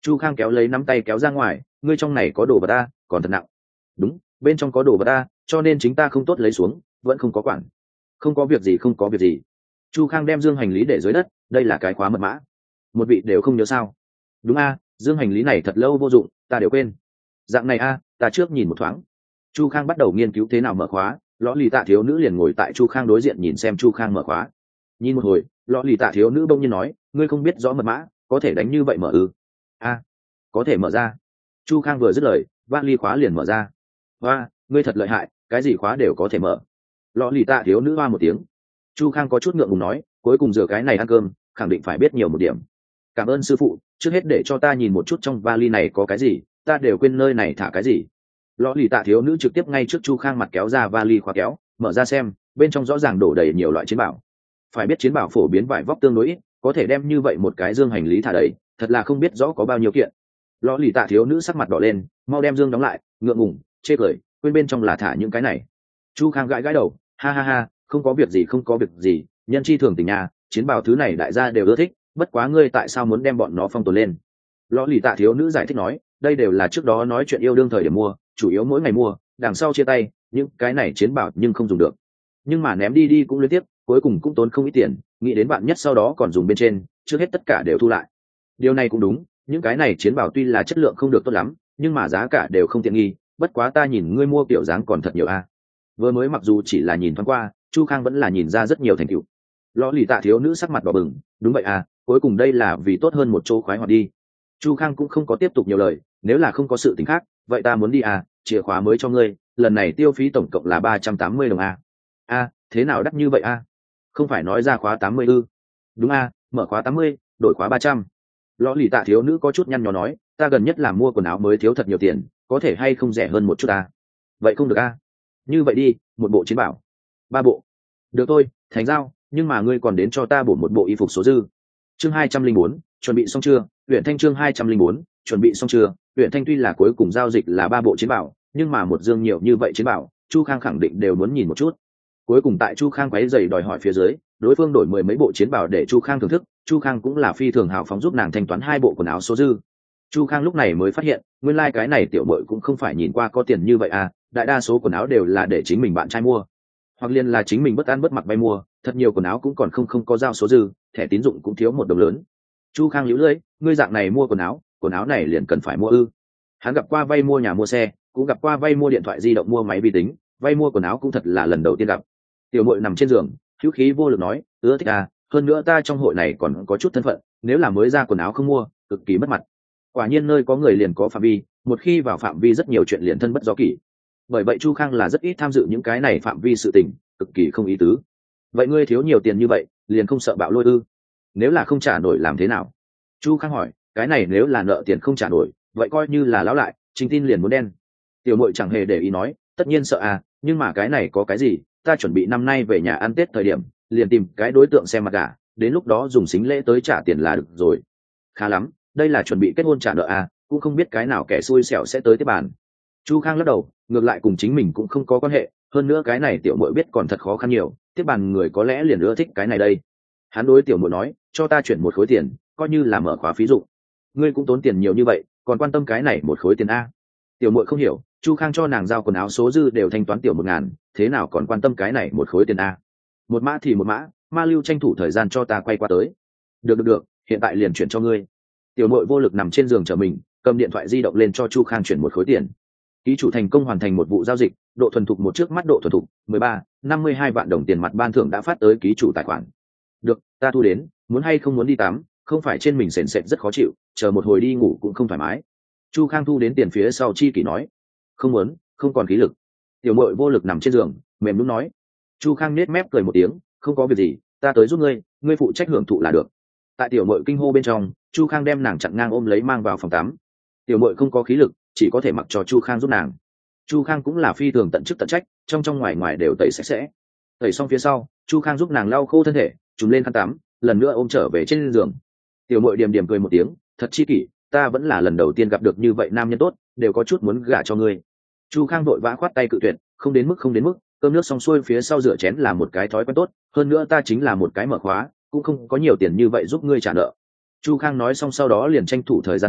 [SPEAKER 1] Chu Khang kéo lấy nắm tay kéo ra ngoài, ngươi trong này có đồ vật ta, còn thật nặng. Đúng, bên trong có đồ vật ta, cho nên chính ta không tốt lấy xuống, vẫn không có quản. Không có việc gì, không có việc gì. Chu Khang đem dương hành lý để dưới đất, đây là cái khóa mật mã. Một vị đều không nhớ sao? Đúng a, dương hành lý này thật lâu vô dụng, ta đều quên. Dạng này a, ta trước nhìn một thoáng. Chu Khang bắt đầu nghiên cứu thế nào mở khóa, lõ lì tạ thiếu nữ liền ngồi tại Chu Khang đối diện nhìn xem Chu Khang mở khóa. Nhìn một hồi, lõ lì tạ thiếu nữ bỗng nhiên nói, ngươi không biết rõ mật mã, có thể đánh như vậy mở ư? A, có thể mở ra. Chu Khang vừa dứt lời, vali khóa liền mở ra. Hoa, ngươi thật lợi hại, cái gì khóa đều có thể mở. Lõ lì tạ thiếu nữ hoa một tiếng. Chu Khang có chút ngượng ngùng nói, cuối cùng rửa cái này ăn cơm, khẳng định phải biết nhiều một điểm. Cảm ơn sư phụ, trước hết để cho ta nhìn một chút trong vali này có cái gì, ta đều quên nơi này thả cái gì. Lõ lì tạ thiếu nữ trực tiếp ngay trước Chu Khang mặt kéo ra vali khóa kéo, mở ra xem, bên trong rõ ràng đổ đầy nhiều loại chiến bảo. Phải biết chiến bảo phổ biến vải vóc tương đối ít, có thể đem như vậy một cái dương hành lý thả đầy, thật là không biết rõ có bao nhiêu kiện. Lõ lì tạ thiếu nữ sắc mặt đỏ lên, mau đem dương đóng lại, ngượng ngùng, chê cười, quên bên trong là thả những cái này. Chu Khang gãi gãi đầu, ha ha ha, không có việc gì, không có việc gì, nhân chi thường tình nhà, chiến bào thứ này đại gia đều ưa thích, bất quá ngươi tại sao muốn đem bọn nó phong tồn lên? Lõ lì tạ thiếu nữ giải thích nói, đây đều là trước đó nói chuyện yêu đương thời điểm mua, chủ yếu mỗi ngày mua, đằng sau chia tay, những cái này chiến bảo nhưng không dùng được. Nhưng mà ném đi cũng liên tiếp, cuối cùng cũng tốn không ít tiền, nghĩ đến bạn nhất sau đó còn dùng bên trên, trước hết tất cả đều thu lại. Điều này cũng đúng, những cái này chiến bảo tuy là chất lượng không được tốt lắm, nhưng mà giá cả đều không tiện nghi, bất quá ta nhìn ngươi mua kiểu dáng còn thật nhiều a. Vừa mới mặc dù chỉ là nhìn thoáng qua, Chu Khang vẫn là nhìn ra rất nhiều thành tựu. Lõ lì tạ thiếu nữ sắc mặt đỏ bừng, đúng vậy à, cuối cùng đây là vì tốt hơn một chỗ khoái hoạt đi. Chu Khang cũng không có tiếp tục nhiều lời, nếu là không có sự tình khác, vậy ta muốn đi à, chìa khóa mới cho ngươi, lần này tiêu phí tổng cộng là 380 đồng a. A, thế nào đắt như vậy a? Không phải nói ra khóa 80 ư? Đúng a, mở khóa 80, đổi khóa 300. Lõ lì tạ thiếu nữ có chút nhăn nhó nói, ta gần nhất là mua quần áo mới thiếu thật nhiều tiền, có thể hay không rẻ hơn một chút a? Vậy không được a. Như vậy đi, một bộ chiến bảo. 3 bộ. Được thôi, thành giao, nhưng mà ngươi còn đến cho ta bổ một bộ y phục số dư. Chương 204, chuẩn bị xong chưa? Uyển Thanh chương 204, chuẩn bị xong chưa? Uyển Thanh tuy là cuối cùng giao dịch là 3 bộ chiến bảo, nhưng mà một dương nhiều như vậy chiến bảo, Chu Khang khẳng định đều muốn nhìn một chút. Cuối cùng tại Chu Khang quấy giày đòi hỏi phía dưới, đối phương đổi 10 mấy bộ chiến bảo để Chu Khang thưởng thức, Chu Khang cũng là phi thường hào phóng giúp nàng thanh toán 2 bộ quần áo số dư. Chu Khang lúc này mới phát hiện, nguyên lai cái này tiểu muội cũng không phải nhìn qua có tiền như vậy à, đại đa số quần áo đều là để chính mình bạn trai mua, hoặc liền là chính mình bất ăn bất mặc vay mua, thật nhiều quần áo cũng còn không có giao số dư, thẻ tín dụng cũng thiếu một đồng lớn. Chu Khang nhíu lưỡi, ngươi dạng này mua quần áo này liền cần phải mua ư? Hắn gặp qua vay mua nhà mua xe, cũng gặp qua vay mua điện thoại di động mua máy vi tính, vay mua quần áo cũng thật là lần đầu tiên gặp. Tiểu muội nằm trên giường, hữu khí vô lực nói, ưa thích à, hơn nữa ta trong hội này còn có chút thân phận, nếu là mới ra quần áo không mua, cực kỳ mất mặt. Quả nhiên nơi có người liền có phạm vi, một khi vào phạm vi rất nhiều chuyện liền thân bất do kỷ. Bởi vậy Chu Khang là rất ít tham dự những cái này phạm vi sự tình, cực kỳ không ý tứ. Vậy ngươi thiếu nhiều tiền như vậy, liền không sợ bạo lôi ư? Nếu là không trả nổi làm thế nào? Chu Khang hỏi, cái này nếu là nợ tiền không trả nổi, vậy coi như là lão lại, trình tin liền muốn đen. Tiểu muội chẳng hề để ý nói, tất nhiên sợ à, nhưng mà cái này có cái gì, ta chuẩn bị năm nay về nhà ăn Tết thời điểm, liền tìm cái đối tượng xem mặt gả, đến lúc đó dùng sính lễ tới trả tiền là được rồi. Khá lắm, đây là chuẩn bị kết hôn trả nợ à, cũng không biết cái nào kẻ xui xẻo sẽ tới tiếp bàn. Chu Khang lắc đầu, ngược lại cùng chính mình cũng không có quan hệ, hơn nữa cái này tiểu muội biết còn thật khó khăn nhiều, tiếp bàn người có lẽ liền ưa thích cái này đây. Hắn đối tiểu muội nói, cho ta chuyển một khối tiền, coi như là mở khóa phí dụ. Ngươi cũng tốn tiền nhiều như vậy, còn quan tâm cái này một khối tiền a? Tiểu muội không hiểu, Chu Khang cho nàng giao quần áo số dư đều thanh toán tiểu 1.000, thế nào còn quan tâm cái này một khối tiền a? Một mã thì một mã, Ma Lưu tranh thủ thời gian cho ta quay qua tới. Được, hiện tại liền chuyển cho ngươi. Tiểu muội vô lực nằm trên giường chờ mình, cầm điện thoại di động lên cho Chu Khang chuyển một khối tiền. Ký chủ thành công hoàn thành một vụ giao dịch, độ thuần thục một trước mắt độ thuần thục 52 vạn đồng tiền mặt ban thưởng đã phát tới ký chủ tài khoản. Được, ta thu đến, muốn hay không muốn đi tắm, không phải trên mình sền sệt rất khó chịu, chờ một hồi đi ngủ cũng không thoải mái. Chu Khang thu đến tiền phía sau chi kỷ nói, không muốn, không còn khí lực. Tiểu muội vô lực nằm trên giường, mềm nhũn nói. Chu Khang nết mép cười một tiếng, không có việc gì, ta tới giúp ngươi, ngươi phụ trách hưởng thụ là được. Tại tiểu muội kinh hô bên trong, Chu Khang đem nàng chặn ngang ôm lấy mang vào phòng tắm. Tiểu muội không có khí lực, chỉ có thể mặc cho Chu Khang giúp nàng. Chu Khang cũng là phi thường tận chức tận trách, trong ngoài ngoài đều tẩy sạch sẽ. Tẩy xong phía sau, Chu Khang giúp nàng lau khô thân thể, trùm lên khăn tắm, lần nữa ôm trở về trên giường. Tiểu muội điềm điềm cười một tiếng, thật chi kỷ, ta vẫn là lần đầu tiên gặp được như vậy nam nhân tốt, đều có chút muốn gả cho ngươi. Chu Khang vội vã khoát tay cự tuyệt, không đến mức, cơm nước xong xuôi phía sau rửa chén là một cái thói quen tốt, hơn nữa ta chính là một cái mở khóa, cũng không có nhiều tiền như vậy giúp ngươi trả nợ. Chu Khang nói xong sau đó liền tranh thủ thời gian đi,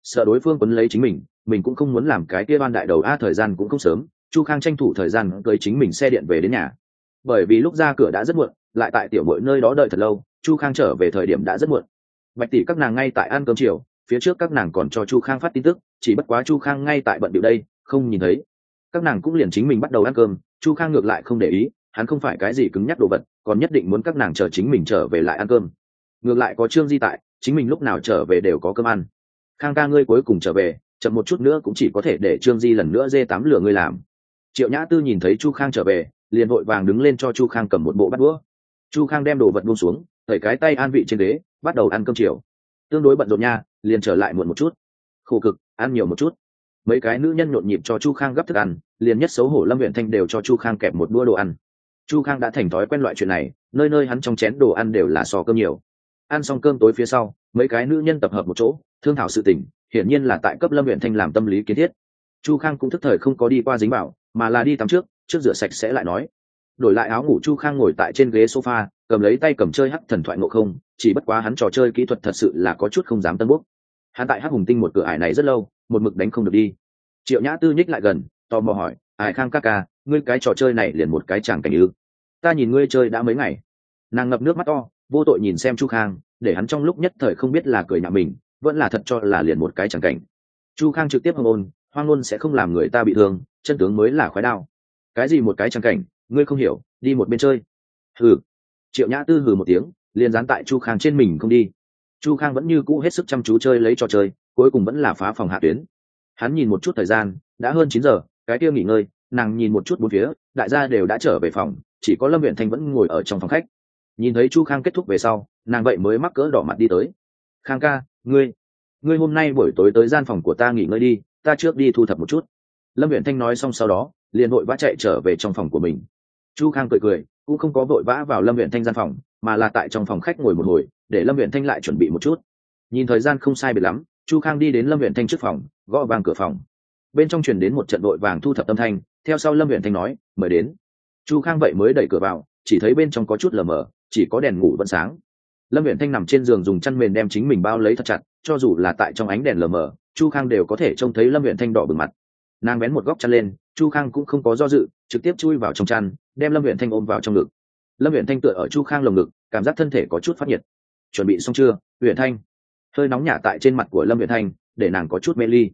[SPEAKER 1] sợ đối phương quấn lấy chính mình cũng không muốn làm cái kia ban đại đầu thời gian cũng không sớm. Chu Khang tranh thủ thời gian cưới chính mình xe điện về đến nhà. Bởi vì lúc ra cửa đã rất muộn, lại tại tiểu muội nơi đó đợi thật lâu, Chu Khang trở về thời điểm đã rất muộn. Bạch tỷ các nàng ngay tại ăn cơm chiều, phía trước các nàng còn cho Chu Khang phát tin tức, chỉ bất quá Chu Khang ngay tại bận điệu đây, không nhìn thấy. Các nàng cũng liền chính mình bắt đầu ăn cơm, Chu Khang ngược lại không để ý, hắn không phải cái gì cứng nhắc đồ vật, còn nhất định muốn các nàng chờ chính mình trở về lại ăn cơm. Ngược lại có Trương Di tại, chính mình lúc nào trở về đều có cơm ăn. Khang ca ngươi cuối cùng trở về, chậm một chút nữa cũng chỉ có thể để Trương Di lần nữa dê tám lửa ngươi làm. Triệu Nhã Tư nhìn thấy Chu Khang trở về, liền vội vàng đứng lên cho Chu Khang cầm một bộ bát đũa. Chu Khang đem đồ vật buông xuống, đẩy cái tay an vị trên ghế, bắt đầu ăn cơm chiều. Tương đối bận rộn nha, liền trở lại muộn một chút. Khổ cực, ăn nhiều một chút. Mấy cái nữ nhân nhộn nhịp cho Chu Khang gấp thức ăn, liền nhất xấu hổ Lâm Uyển Thanh đều cho Chu Khang kẹp một đũa đồ ăn. Chu Khang đã thành thói quen loại chuyện này, nơi nơi hắn trong chén đồ ăn đều là so cơm nhiều. Ăn xong cơm tối phía sau, mấy cái nữ nhân tập hợp một chỗ, thương thảo sự tình, hiển nhiên là tại cấp Lâm Uyển Thanh làm tâm lý kiến thiết. Chu Khang cũng thức thời không có đi qua dính bảo, mà là đi tắm trước rửa sạch sẽ lại nói. Đổi lại áo ngủ, Chu Khang ngồi tại trên ghế sofa, cầm lấy tay cầm chơi hắc thần thoại ngộ không, chỉ bất quá hắn trò chơi kỹ thuật thật sự là có chút không dám tân bốc. Hắn tại hắc hùng tinh một cửa ải này rất lâu, một mực đánh không được đi. Triệu Nhã Tư nhích lại gần, tò mò hỏi, "Ai Khang ca ca, ngươi cái trò chơi này liền một cái chàng cảnh ư? Ta nhìn ngươi chơi đã mấy ngày." Nàng ngập nước mắt to, vô tội nhìn xem Chu Khang, để hắn trong lúc nhất thời không biết là cười nhạo mình, vẫn là thật cho là liền một cái chàng cảnh. Chu Khang trực tiếp hông ôn, hoang ngôn sẽ không làm người ta bị thương, chân tướng mới là khoái đao. Cái gì một cái chàng cảnh, ngươi không hiểu, đi một bên chơi. Hừ. Triệu Nhã Tư hừ một tiếng, liền dán tại Chu Khang trên mình không đi. Chu Khang vẫn như cũ hết sức chăm chú chơi lấy trò chơi, cuối cùng vẫn là phá phòng hạ tuyến. Hắn nhìn một chút thời gian, đã hơn 9 giờ, cái kia nghỉ ngơi. Nàng nhìn một chút bốn phía, đại gia đều đã trở về phòng, chỉ có Lâm Uyển Thanh vẫn ngồi ở trong phòng khách. Nhìn thấy Chu Khang kết thúc về sau, nàng vậy mới mắc cỡ đỏ mặt đi tới. "Khang ca, ngươi hôm nay buổi tối tới gian phòng của ta nghỉ ngơi đi, ta trước đi thu thập một chút." Lâm Uyển Thanh nói xong sau đó, liền vội vã chạy trở về trong phòng của mình. Chu Khang cười cười, cũng không có vội vã vào Lâm Uyển Thanh gian phòng, mà là tại trong phòng khách ngồi một hồi, để Lâm Uyển Thanh lại chuẩn bị một chút. Nhìn thời gian không sai biệt lắm, Chu Khang đi đến Lâm Uyển Thanh trước phòng, gõ vang cửa phòng. Bên trong truyền đến một trận vội vàng thu thập âm thanh, theo sau Lâm Uyển Thanh nói, "Mời đến." Chu Khang vậy mới đẩy cửa vào, chỉ thấy bên trong có chút lờ mờ, chỉ có đèn ngủ vẫn sáng. Lâm Uyển Thanh nằm trên giường dùng chăn mền đem chính mình bao lấy thật chặt, cho dù là tại trong ánh đèn lờ mờ, Chu Khang đều có thể trông thấy Lâm Uyển Thanh đỏ bừng mặt. Nàng vén một góc chăn lên, Chu Khang cũng không có do dự, trực tiếp chui vào trong chăn, đem Lâm Uyển Thanh ôm vào trong ngực. Lâm Uyển Thanh tựa ở Chu Khang lồng ngực, cảm giác thân thể có chút phát nhiệt. "Chuẩn bị xong chưa, Uyển Thanh?" Hơi nóng nhả tại trên mặt của Lâm Uyển Thanh, để nàng có chút mê ly.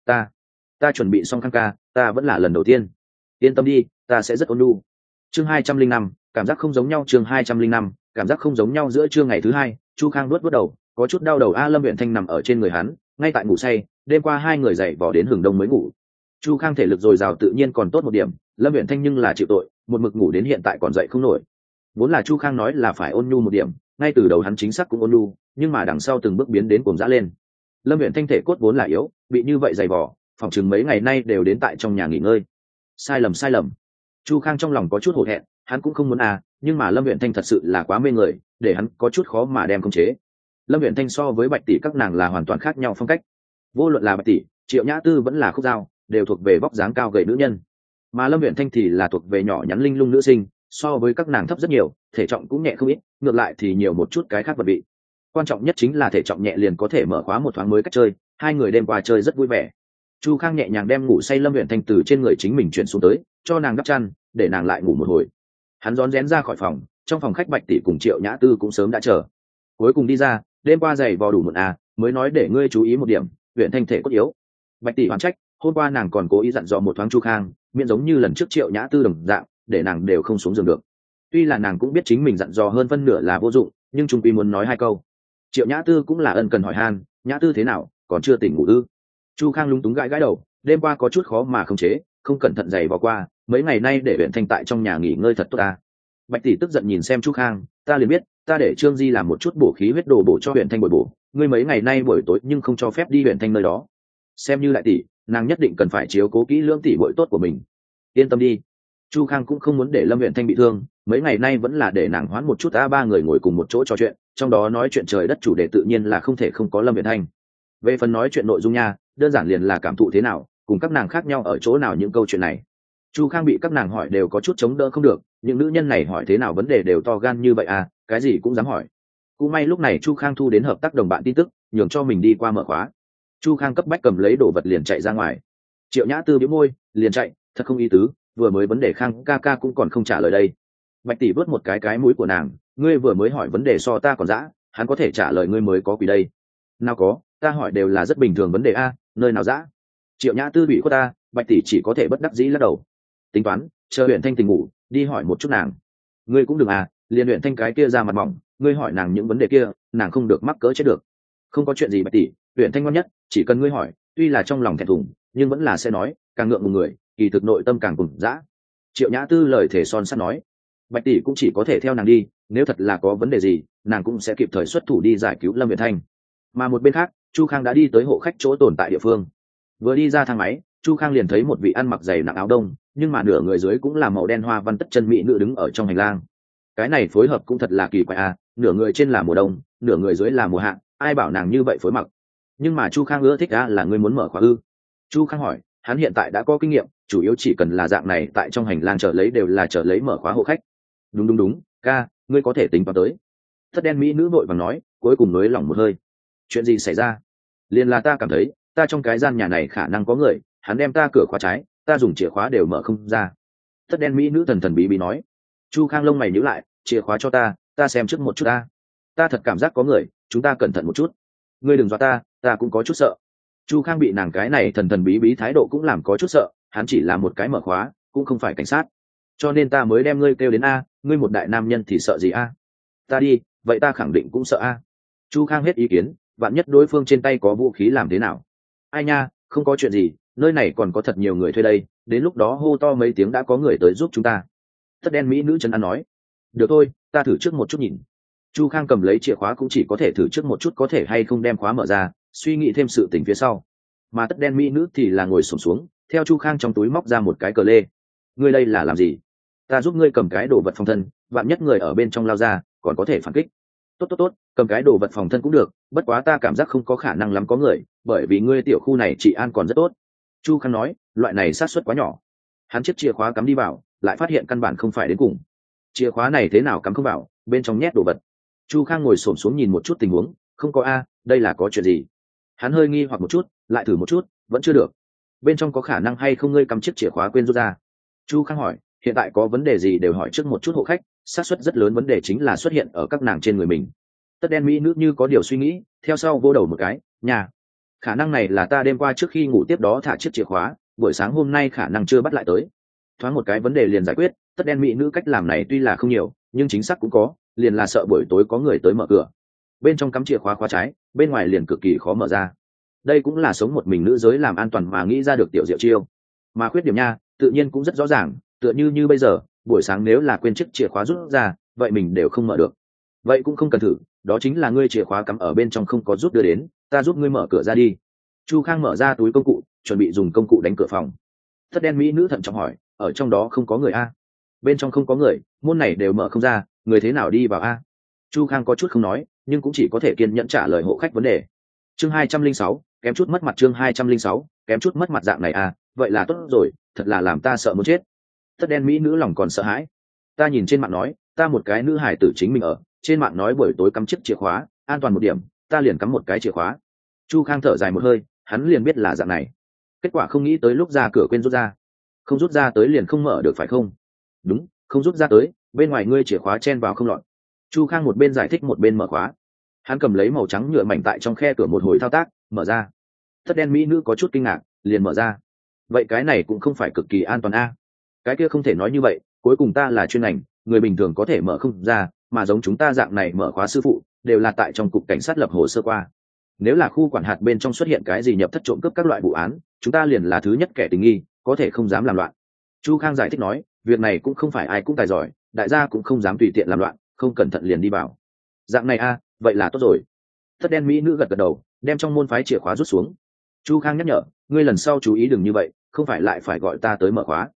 [SPEAKER 1] Ta chuẩn bị xong Khang ca, ta vẫn là lần đầu tiên." "Yên tâm đi, ta sẽ rất ôn nhu." Chương 205, cảm giác không giống nhau. Chương 205, cảm giác không giống nhau. Giữa trưa ngày thứ hai, Chu Khang nuốt đầu, có chút đau đầu. Lâm Uyển Thanh nằm ở trên người hắn, ngay tại ngủ say, đêm qua hai người dậy vò đến hừng đông mới ngủ. Chu Khang thể lực dồi dào tự nhiên còn tốt một điểm, Lâm Uyển Thanh nhưng là chịu tội, một mực ngủ đến hiện tại còn dậy không nổi. Vốn là Chu Khang nói là phải ôn nhu một điểm, ngay từ đầu hắn chính xác cũng ôn nhu, nhưng mà đằng sau từng bước biến đến cuồng dã lên. Lâm Uyển Thanh thể cốt vốn là yếu, bị như vậy dày vò, phòng chừng mấy ngày nay đều đến tại trong nhà nghỉ ngơi. Sai lầm. Chu Khang trong lòng có chút hổ thẹn, hắn cũng không muốn nhưng mà Lâm Uyển Thanh thật sự là quá mê người, để hắn có chút khó mà đem khống chế. Lâm Uyển Thanh so với Bạch tỷ các nàng là hoàn toàn khác nhau phong cách. Vô luận là Bạch tỷ, Triệu Nhã Tư vẫn là Khúc Dao, đều thuộc về vóc dáng cao gầy nữ nhân, mà Lâm Uyển Thanh thì là thuộc về nhỏ nhắn linh lung nữ sinh, so với các nàng thấp rất nhiều, thể trọng cũng nhẹ không ít, ngược lại thì nhiều một chút cái khác vật vị. Quan trọng nhất chính là thể trọng nhẹ liền có thể mở khóa một thoáng mới cách chơi, hai người đêm qua chơi rất vui vẻ. Chu Khang nhẹ nhàng đem ngủ say Lâm Uyển Thanh từ trên người chính mình chuyển xuống tới, cho nàng đắp chăn, để nàng lại ngủ một hồi. Hắn rón rén ra khỏi phòng, trong phòng khách Bạch tỷ cùng Triệu Nhã Tư cũng sớm đã chờ. Cuối cùng đi ra, đêm qua giày vò đủ muộn mới nói để ngươi chú ý một điểm, Uyển Thanh thể cốt yếu. Bạch tỷ oán trách, hôm qua nàng còn cố ý dặn dò một thoáng Chu Khang, miễn giống như lần trước Triệu Nhã Tư đồng dạng, để nàng đều không xuống giường được. Tuy là nàng cũng biết chính mình dặn dò hơn phân nửa là vô dụng, nhưng trung quy muốn nói hai câu. Triệu Nhã Tư cũng là ân cần hỏi han, Nhã Tư thế nào, còn chưa tỉnh ngủ ư? Chu Khang lúng túng gãi gãi đầu, đêm qua có chút khó mà khống chế, không cẩn thận giày vào qua, mấy ngày nay để Uyển Thanh tại trong nhà nghỉ ngơi thật tốt ta. Bạch tỷ tức giận nhìn xem Chu Khang, ta liền biết, ta để Trương Di làm một chút bổ khí huyết đồ bổ cho Uyển Thanh bổ, ngươi mấy ngày nay buổi tối nhưng không cho phép đi Uyển Thanh nơi đó. Xem như lại tỷ, nàng nhất định cần phải chiếu cố kỹ lưỡng tỷ muội tốt của mình. Yên tâm đi. Chu Khang cũng không muốn để Lâm Uyển Thanh bị thương, mấy ngày nay vẫn là để nàng hoán một chút ba người ngồi cùng một chỗ trò chuyện, trong đó nói chuyện trời đất chủ đề tự nhiên là không thể không có Lâm Uyển Thanh. Về phần nói chuyện nội dung nha, đơn giản liền là cảm thụ thế nào, cùng các nàng khác nhau ở chỗ nào những câu chuyện này. Chu Khang bị các nàng hỏi đều có chút chống đỡ không được, những nữ nhân này hỏi thế nào vấn đề đều to gan như vậy cái gì cũng dám hỏi. Cũng may lúc này Chu Khang thu đến hợp tác đồng bạn tin tức, nhường cho mình đi qua mở khóa. Chu Khang cấp bách cầm lấy đồ vật liền chạy ra ngoài. Triệu Nhã Tư bĩu môi liền chạy, thật không ý tứ, vừa mới vấn đề Khang ca ca cũng còn không trả lời đây. Bạch tỷ vớt một cái mũi của nàng, ngươi vừa mới hỏi vấn đề so ta còn dã, hắn có thể trả lời ngươi mới có quỷ đây. Nào có, ta hỏi đều là rất bình thường vấn đề a, nơi nào dã. Triệu Nhã Tư bị của ta, Bạch tỷ chỉ có thể bất đắc dĩ lắc đầu. Tính toán, chờ huyện Thanh tỉnh ngủ, đi hỏi một chút nàng. Ngươi cũng đừng à, liền huyện Thanh cái kia ra mặt mỏng, ngươi hỏi nàng những vấn đề kia, nàng không được mắc cỡ chết được. Không có chuyện gì Bạch tỷ, huyện Thanh ngoan nhất, chỉ cần ngươi hỏi, tuy là trong lòng thẹn thùng, nhưng vẫn là sẽ nói, càng ngượng một người, kỳ thực nội tâm càng cùng dã. Triệu Nhã Tư lời thể son sắt nói. Bạch tỷ cũng chỉ có thể theo nàng đi, nếu thật là có vấn đề gì, nàng cũng sẽ kịp thời xuất thủ đi giải cứu Lâm Viễn Thanh. Mà một bên khác, Chu Khang đã đi tới hộ khách chỗ tồn tại địa phương. Vừa đi ra thang máy, Chu Khang liền thấy một vị ăn mặc dày nặng áo đông, nhưng mà nửa người dưới cũng là màu đen hoa văn tất chân mỹ nữ đứng ở trong hành lang. Cái này phối hợp cũng thật là kỳ quái à, nửa người trên là mùa đông, nửa người dưới là mùa hạ, ai bảo nàng như vậy phối mặc. Nhưng mà Chu Khang ưa thích là ngươi muốn mở khóa ư? Chu Khang hỏi, hắn hiện tại đã có kinh nghiệm, chủ yếu chỉ cần là dạng này tại trong hành lang chờ lấy đều là chờ lấy mở khóa hộ khách. Đúng, ca, ngươi có thể tính toán tới. Tất đen mỹ nữ vội vàng nói, cuối cùng nới lỏng một hơi. Chuyện gì xảy ra? Liền là ta cảm thấy, ta trong cái gian nhà này khả năng có người, hắn đem ta cửa khóa trái, ta dùng chìa khóa đều mở không ra. Tất đen mỹ nữ thần thần bí bí nói. Chu Khang lông mày nhíu lại, chìa khóa cho ta xem trước một chút ta thật cảm giác có người, chúng ta cẩn thận một chút. Ngươi đừng dọa ta cũng có chút sợ. Chu Khang bị nàng cái này thần thần bí bí thái độ cũng làm có chút sợ, hắn chỉ là một cái mở khóa, cũng không phải cảnh sát, cho nên ta mới đem ngươi kêu đến ngươi một đại nam nhân thì sợ gì ta đi, vậy ta khẳng định cũng sợ Chu Khang hết ý kiến, vạn nhất đối phương trên tay có vũ khí làm thế nào? Ai nha, không có chuyện gì, nơi này còn có thật nhiều người thuê đây, đến lúc đó hô to mấy tiếng đã có người tới giúp chúng ta. Tất đen mỹ nữ chân ăn nói. Được thôi, ta thử trước một chút nhìn. Chu Khang cầm lấy chìa khóa cũng chỉ có thể thử trước một chút có thể hay không đem khóa mở ra, suy nghĩ thêm sự tình phía sau. Mà tất đen mỹ nữ thì là ngồi xổm xuống, theo Chu Khang trong túi móc ra một cái cờ lê. Ngươi đây là làm gì? Ta giúp ngươi cầm cái đồ vật phòng thân, vạn nhất người ở bên trong lao ra, còn có thể phản kích. Tốt, cầm cái đồ vật phòng thân cũng được, bất quá ta cảm giác không có khả năng lắm có người, bởi vì ngươi tiểu khu này trị an còn rất tốt. Chu Khang nói, loại này xác suất quá nhỏ. Hắn chiếc chìa khóa cắm đi vào, lại phát hiện căn bản không phải đến cùng. Chìa khóa này thế nào cắm không vào, bên trong nhét đồ vật. Chu Khang ngồi xổm xuống nhìn một chút tình huống, không có đây là có chuyện gì? Hắn hơi nghi hoặc một chút, lại thử một chút, vẫn chưa được. Bên trong có khả năng hay không ngươi cắm chiếc chìa khóa quên rút ra? Chu Khang hỏi, hiện tại có vấn đề gì đều hỏi trước một chút hộ khách, xác suất rất lớn vấn đề chính là xuất hiện ở các nàng trên người mình. Tất đen mỹ nữ như có điều suy nghĩ, theo sau vô đầu một cái, nhà. Khả năng này là ta đêm qua trước khi ngủ tiếp đó thả chiếc chìa khóa, buổi sáng hôm nay khả năng chưa bắt lại tới. Thoáng một cái vấn đề liền giải quyết, tất đen mỹ nữ cách làm này tuy là không nhiều, nhưng chính xác cũng có, liền là sợ buổi tối có người tới mở cửa. Bên trong cắm chìa khóa khóa trái, bên ngoài liền cực kỳ khó mở ra. Đây cũng là sống một mình nữ giới làm an toàn mà nghĩ ra được tiểu diệu chiêu. Mà khuyết điểm nha, tự nhiên cũng rất rõ ràng, tựa như bây giờ, buổi sáng nếu là quên chiếc chìa khóa rút ra, vậy mình đều không mở được. Vậy cũng không cần thử, đó chính là ngươi chìa khóa cắm ở bên trong không có rút đưa đến, ta giúp ngươi mở cửa ra đi. Chu Khang mở ra túi công cụ, chuẩn bị dùng công cụ đánh cửa phòng. Tất đen mỹ nữ thận trọng hỏi, ở trong đó không có người Bên trong không có người, môn này đều mở không ra, người thế nào đi vào Chu Khang có chút không nói, nhưng cũng chỉ có thể kiên nhẫn trả lời hộ khách vấn đề. Chương 206, kém chút mất mặt. Chương 206, kém chút mất mặt dạng này vậy là tốt rồi, thật là làm ta sợ muốn chết. Tất đen mỹ nữ lòng còn sợ hãi. Ta nhìn trên mạng nói, ta một cái nữ hải tử chính mình ở, trên mạng nói buổi tối cắm chiếc chìa khóa, an toàn một điểm, ta liền cắm một cái chìa khóa. Chu Khang thở dài một hơi, hắn liền biết là dạng này. Kết quả không nghĩ tới lúc ra cửa quên rút ra. Không rút ra tới liền không mở được phải không? Đúng, không rút ra tới, bên ngoài ngươi chìa khóa chen vào không lọt. Chu Khang một bên giải thích một bên mở khóa. Hắn cầm lấy màu trắng nhựa mảnh tại trong khe cửa một hồi thao tác, mở ra. Tất đen mỹ nữ có chút kinh ngạc, liền mở ra. Vậy cái này cũng không phải cực kỳ an toàn Cái kia không thể nói như vậy, cuối cùng ta là chuyên ngành, người bình thường có thể mở không ra, mà giống chúng ta dạng này mở khóa sư phụ, đều là tại trong cục cảnh sát lập hồ sơ qua. Nếu là khu quản hạt bên trong xuất hiện cái gì nhập thất trộm cướp các loại vụ án, chúng ta liền là thứ nhất kẻ tình nghi, có thể không dám làm loạn. Chu Khang giải thích nói, việc này cũng không phải ai cũng tài giỏi, đại gia cũng không dám tùy tiện làm loạn, không cẩn thận liền đi vào. Dạng này vậy là tốt rồi. Tất đen mỹ nữ gật gật đầu, đem trong môn phái chìa khóa rút xuống. Chu Khang nhắc nhở, ngươi lần sau chú ý đừng như vậy, không phải lại phải gọi ta tới mở khóa.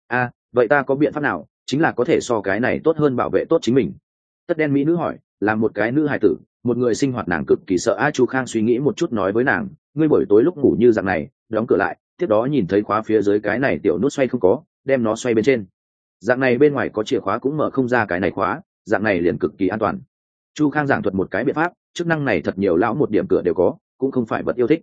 [SPEAKER 1] Vậy ta có biện pháp nào, chính là có thể so cái này tốt hơn bảo vệ tốt chính mình. Tất đen mỹ nữ hỏi, là một cái nữ hài tử, một người sinh hoạt nàng cực kỳ sợ Chu Khang suy nghĩ một chút nói với nàng, ngươi buổi tối lúc ngủ như dạng này, đóng cửa lại, tiếp đó nhìn thấy khóa phía dưới cái này tiểu nút xoay không có, đem nó xoay bên trên. Dạng này bên ngoài có chìa khóa cũng mở không ra cái này khóa, dạng này liền cực kỳ an toàn. Chu Khang giảng thuật một cái biện pháp, chức năng này thật nhiều lão một điểm cửa đều có, cũng không phải vật yêu thích.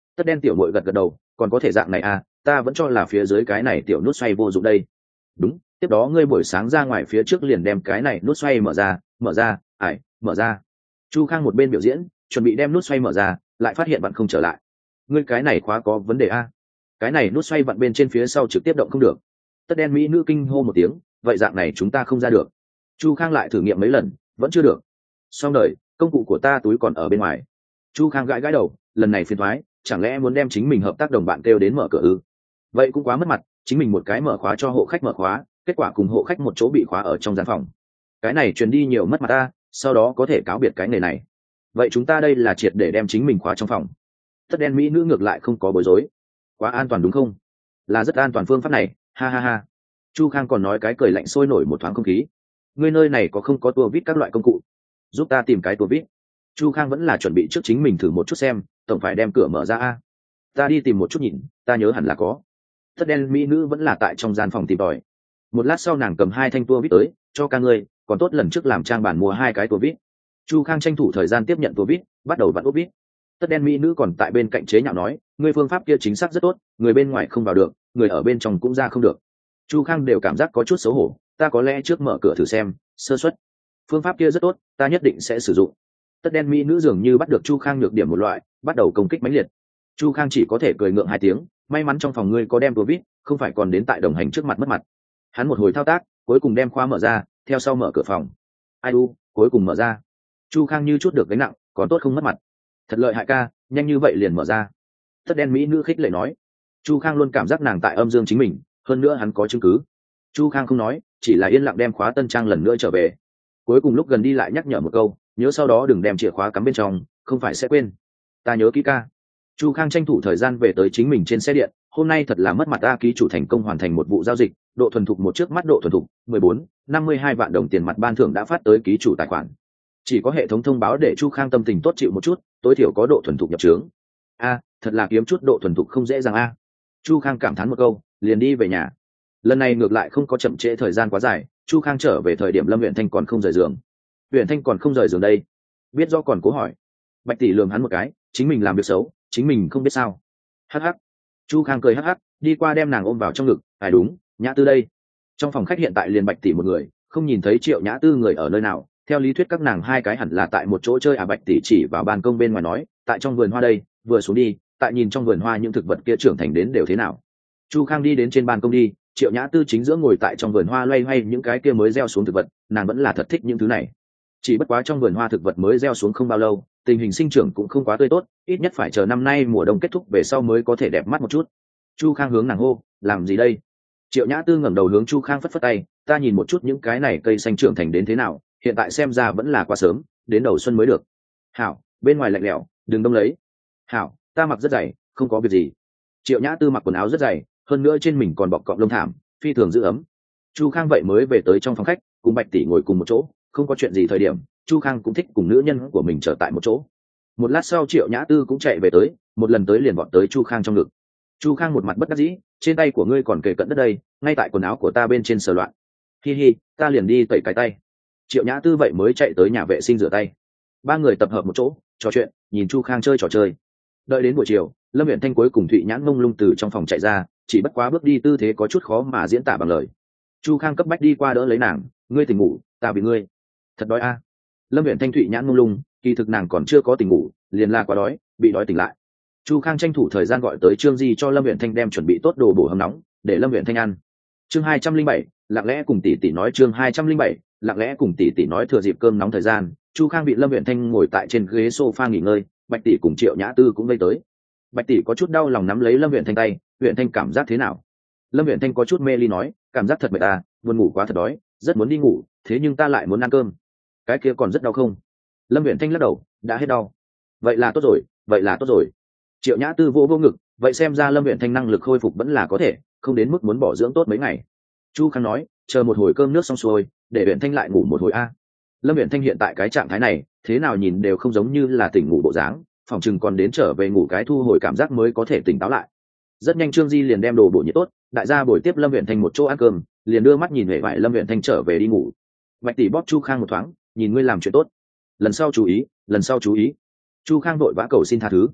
[SPEAKER 1] Tất đen tiểu muội gật gật đầu, còn có thể dạng này à, ta vẫn cho là phía dưới cái này tiểu nút xoay vô dụng đây. Đúng, tiếp đó ngươi buổi sáng ra ngoài phía trước liền đem cái này nút xoay mở ra, mở ra. Chu Khang một bên biểu diễn, chuẩn bị đem nút xoay mở ra, lại phát hiện bạn không trở lại. Ngươi cái này khóa có vấn đề a? Cái này nút xoay vặn bên trên phía sau trực tiếp động không được. Tất đen mỹ nữ kinh hô một tiếng, vậy dạng này chúng ta không ra được. Chu Khang lại thử nghiệm mấy lần, vẫn chưa được. Xong đời, công cụ của ta túi còn ở bên ngoài. Chu Khang gãi gãi đầu, lần này phiền thoái, chẳng lẽ muốn đem chính mình hợp tác đồng bạn kêu đến mở cửa ư? Vậy cũng quá mất mặt, chính mình một cái mở khóa cho hộ khách mở khóa, kết quả cùng hộ khách một chỗ bị khóa ở trong gian phòng. Cái này truyền đi nhiều mất mặt ta, sau đó có thể cáo biệt cái nghề này. Vậy chúng ta đây là triệt để đem chính mình khóa trong phòng. Tất đen mỹ nữ ngược lại không có bối rối. Quá an toàn đúng không? Là rất an toàn phương pháp này, ha ha ha. Chu Khang còn nói cái cười lạnh sôi nổi một thoáng không khí. Ngươi nơi này có không có tua vít các loại công cụ? Giúp ta tìm cái tua vít. Chu Khang vẫn là chuẩn bị trước chính mình thử một chút xem, tổng phải đem cửa mở ra a. Ta đi tìm một chút nhìn, ta nhớ hẳn là có. Tất đen mỹ nữ vẫn là tại trong gian phòng tìm tòi. Một lát sau nàng cầm 2 thanh tua vít tới, cho ca ngươi, còn tốt lần trước làm trang bản mua 2 cái tua vít. Chu Khang tranh thủ thời gian tiếp nhận tua vít, bắt đầu vặn úp vít. Tất đen mỹ nữ còn tại bên cạnh chế nhạo nói, ngươi phương pháp kia chính xác rất tốt, người bên ngoài không vào được, người ở bên trong cũng ra không được. Chu Khang đều cảm giác có chút xấu hổ, ta có lẽ trước mở cửa thử xem, sơ suất. Phương pháp kia rất tốt, ta nhất định sẽ sử dụng. Tất đen mỹ nữ dường như bắt được Chu Khang nhược điểm một loại, bắt đầu công kích mãnh liệt. Chu Khang chỉ có thể cười ngượng 2 tiếng, may mắn trong phòng ngươi có đem tua vít, không phải còn đến tại đồng hành trước mặt mất mặt. Hắn một hồi thao tác, cuối cùng đem khóa mở ra, theo sau mở cửa phòng. Ai u, cuối cùng mở ra. Chu Khang như chút được gánh nặng, còn tốt không mất mặt. Thật lợi hại ca, nhanh như vậy liền mở ra. Tất đen mỹ nữ khích lệ nói. Chu Khang luôn cảm giác nàng tại âm dương chính mình, hơn nữa hắn có chứng cứ. Chu Khang không nói, chỉ là yên lặng đem khóa tân trang lần nữa trở về. Cuối cùng lúc gần đi lại nhắc nhở một câu, nhớ sau đó đừng đem chìa khóa cắm bên trong, không phải sẽ quên. Ta nhớ kỹ ca. Chu Khang tranh thủ thời gian về tới chính mình trên xe điện, hôm nay thật là mất mặt ta, ký chủ thành công hoàn thành một vụ giao dịch, độ thuần thục một trước mắt độ thuần thục 14,52 vạn đồng tiền mặt ban thưởng đã phát tới ký chủ tài khoản. Chỉ có hệ thống thông báo để Chu Khang tâm tình tốt chịu một chút, tối thiểu có độ thuần thục nhập trướng. A, thật là kiếm chút độ thuần thục không dễ dàng a. Chu Khang cảm thán một câu, liền đi về nhà. Lần này ngược lại không có chậm trễ thời gian quá dài, Chu Khang trở về thời điểm Lâm Uyển Thanh còn không rời giường. Uyển Thanh còn không rời giường đây? Biết do còn cố hỏi. Bạch tỷ lườm hắn một cái, chính mình làm việc xấu, chính mình không biết sao. Hắc hắc. Chu Khang cười hắc hắc, đi qua đem nàng ôm vào trong ngực, đúng, Nhã Tư đây. Trong phòng khách hiện tại liền Bạch tỷ một người, không nhìn thấy Triệu Nhã Tư người ở nơi nào. Theo lý thuyết các nàng 2 cái hẳn là tại một chỗ chơi à. Bạch tỷ chỉ vào ban công bên ngoài nói, tại trong vườn hoa đây, vừa xuống đi, tại nhìn trong vườn hoa những thực vật kia trưởng thành đến đều thế nào. Chu Khang đi đến trên ban công đi, Triệu Nhã Tư chính giữa ngồi tại trong vườn hoa loay hoay những cái kia mới gieo xuống thực vật, nàng vẫn là thật thích những thứ này. Chỉ bất quá trong vườn hoa thực vật mới gieo xuống không bao lâu, tình hình sinh trưởng cũng không quá tươi tốt, ít nhất phải chờ năm nay mùa đông kết thúc về sau mới có thể đẹp mắt một chút. Chu Khang hướng nàng hô, làm gì đây? Triệu Nhã Tư ngẩng đầu hướng Chu Khang phất phất tay, ta nhìn một chút những cái này cây xanh trưởng thành đến thế nào, hiện tại xem ra vẫn là quá sớm, đến đầu xuân mới được. Hảo, bên ngoài lạnh lẽo, đừng đông lấy. Hảo, ta mặc rất dày, không có việc gì. Triệu Nhã Tư mặc quần áo rất dày, hơn nữa trên mình còn bọc cọng lông thảm, phi thường giữ ấm. Chu Khang vậy mới về tới trong phòng khách, cùng Bạch tỷ ngồi cùng một chỗ, không có chuyện gì thời điểm, Chu Khang cũng thích cùng nữ nhân của mình trở tại một chỗ. Một lát sau Triệu Nhã Tư cũng chạy về tới, một lần tới liền vọt tới Chu Khang trong ngực. Chu Khang một mặt bất đắc dĩ, trên tay của ngươi còn kề cận đất đây, ngay tại quần áo của ta bên trên sờ loạn. Hi hi, ta liền đi tẩy cái tay. Triệu Nhã Tư vậy mới chạy tới nhà vệ sinh rửa tay. 3 người tập hợp một chỗ, trò chuyện, nhìn Chu Khang chơi trò chơi. Đợi đến buổi chiều, Lâm Uyển Thanh cuối cùng Thụy Nhãn mông lung từ trong phòng chạy ra, chỉ bất quá bước đi tư thế có chút khó mà diễn tả bằng lời. Chu Khang cấp bách đi qua đỡ lấy nàng, ngươi tỉnh ngủ, ta vì ngươi. Thật đói a. Lâm Uyển Thanh Thụy Nhãn mông lung, kỳ thực nàng còn chưa có tỉnh ngủ, liền là quá đói, bị đói tỉnh lại. Chu Khang tranh thủ thời gian gọi tới Trương Di cho Lâm Uyển Thanh đem chuẩn bị tốt đồ bổ hâm nóng, để Lâm Uyển Thanh ăn. Chương 207, lặng lẽ cùng tỷ tỷ nói. Chương 207, lặng lẽ cùng tỷ tỷ nói. Thừa dịp cơm nóng thời gian, Chu Khang bị Lâm Uyển Thanh ngồi tại trên ghế sofa nghỉ ngơi, Bạch tỷ cùng Triệu Nhã Tư cũng vây tới. Bạch tỷ có chút đau lòng nắm lấy Lâm Uyển Thanh tay, Uyển Thanh cảm giác thế nào? Lâm Uyển Thanh có chút mê ly nói, cảm giác thật mệt à, buồn ngủ quá thật đói, rất muốn đi ngủ, thế nhưng ta lại muốn ăn cơm. Cái kia còn rất đau không? Lâm Uyển Thanh lắc đầu, đã hết đau. Vậy là tốt rồi, vậy là tốt rồi. Triệu Nhã Tư vô ngực, vậy xem ra Lâm Uyển Thanh năng lực khôi phục vẫn là có thể, không đến mức muốn bỏ dưỡng tốt mấy ngày. Chu Khang nói, chờ một hồi cơm nước xong xuôi, để Uyển Thanh lại ngủ một hồi a. Lâm Uyển Thanh hiện tại cái trạng thái này, thế nào nhìn đều không giống như là tỉnh ngủ bộ dáng, phòng chừng còn đến trở về ngủ cái thu hồi cảm giác mới có thể tỉnh táo lại. Rất nhanh Trương Di liền đem đồ bổ nhiệt tốt, đại gia buổi tiếp Lâm Uyển Thanh một chỗ ăn cơm, liền đưa mắt nhìn về vải Lâm Uyển Thanh trở về đi ngủ. Bạch tỷ bóp Chu Khang một thoáng, nhìn ngươi làm chuyện tốt, lần sau chú ý, lần sau chú ý. Chu Khang vội vã cầu xin tha thứ.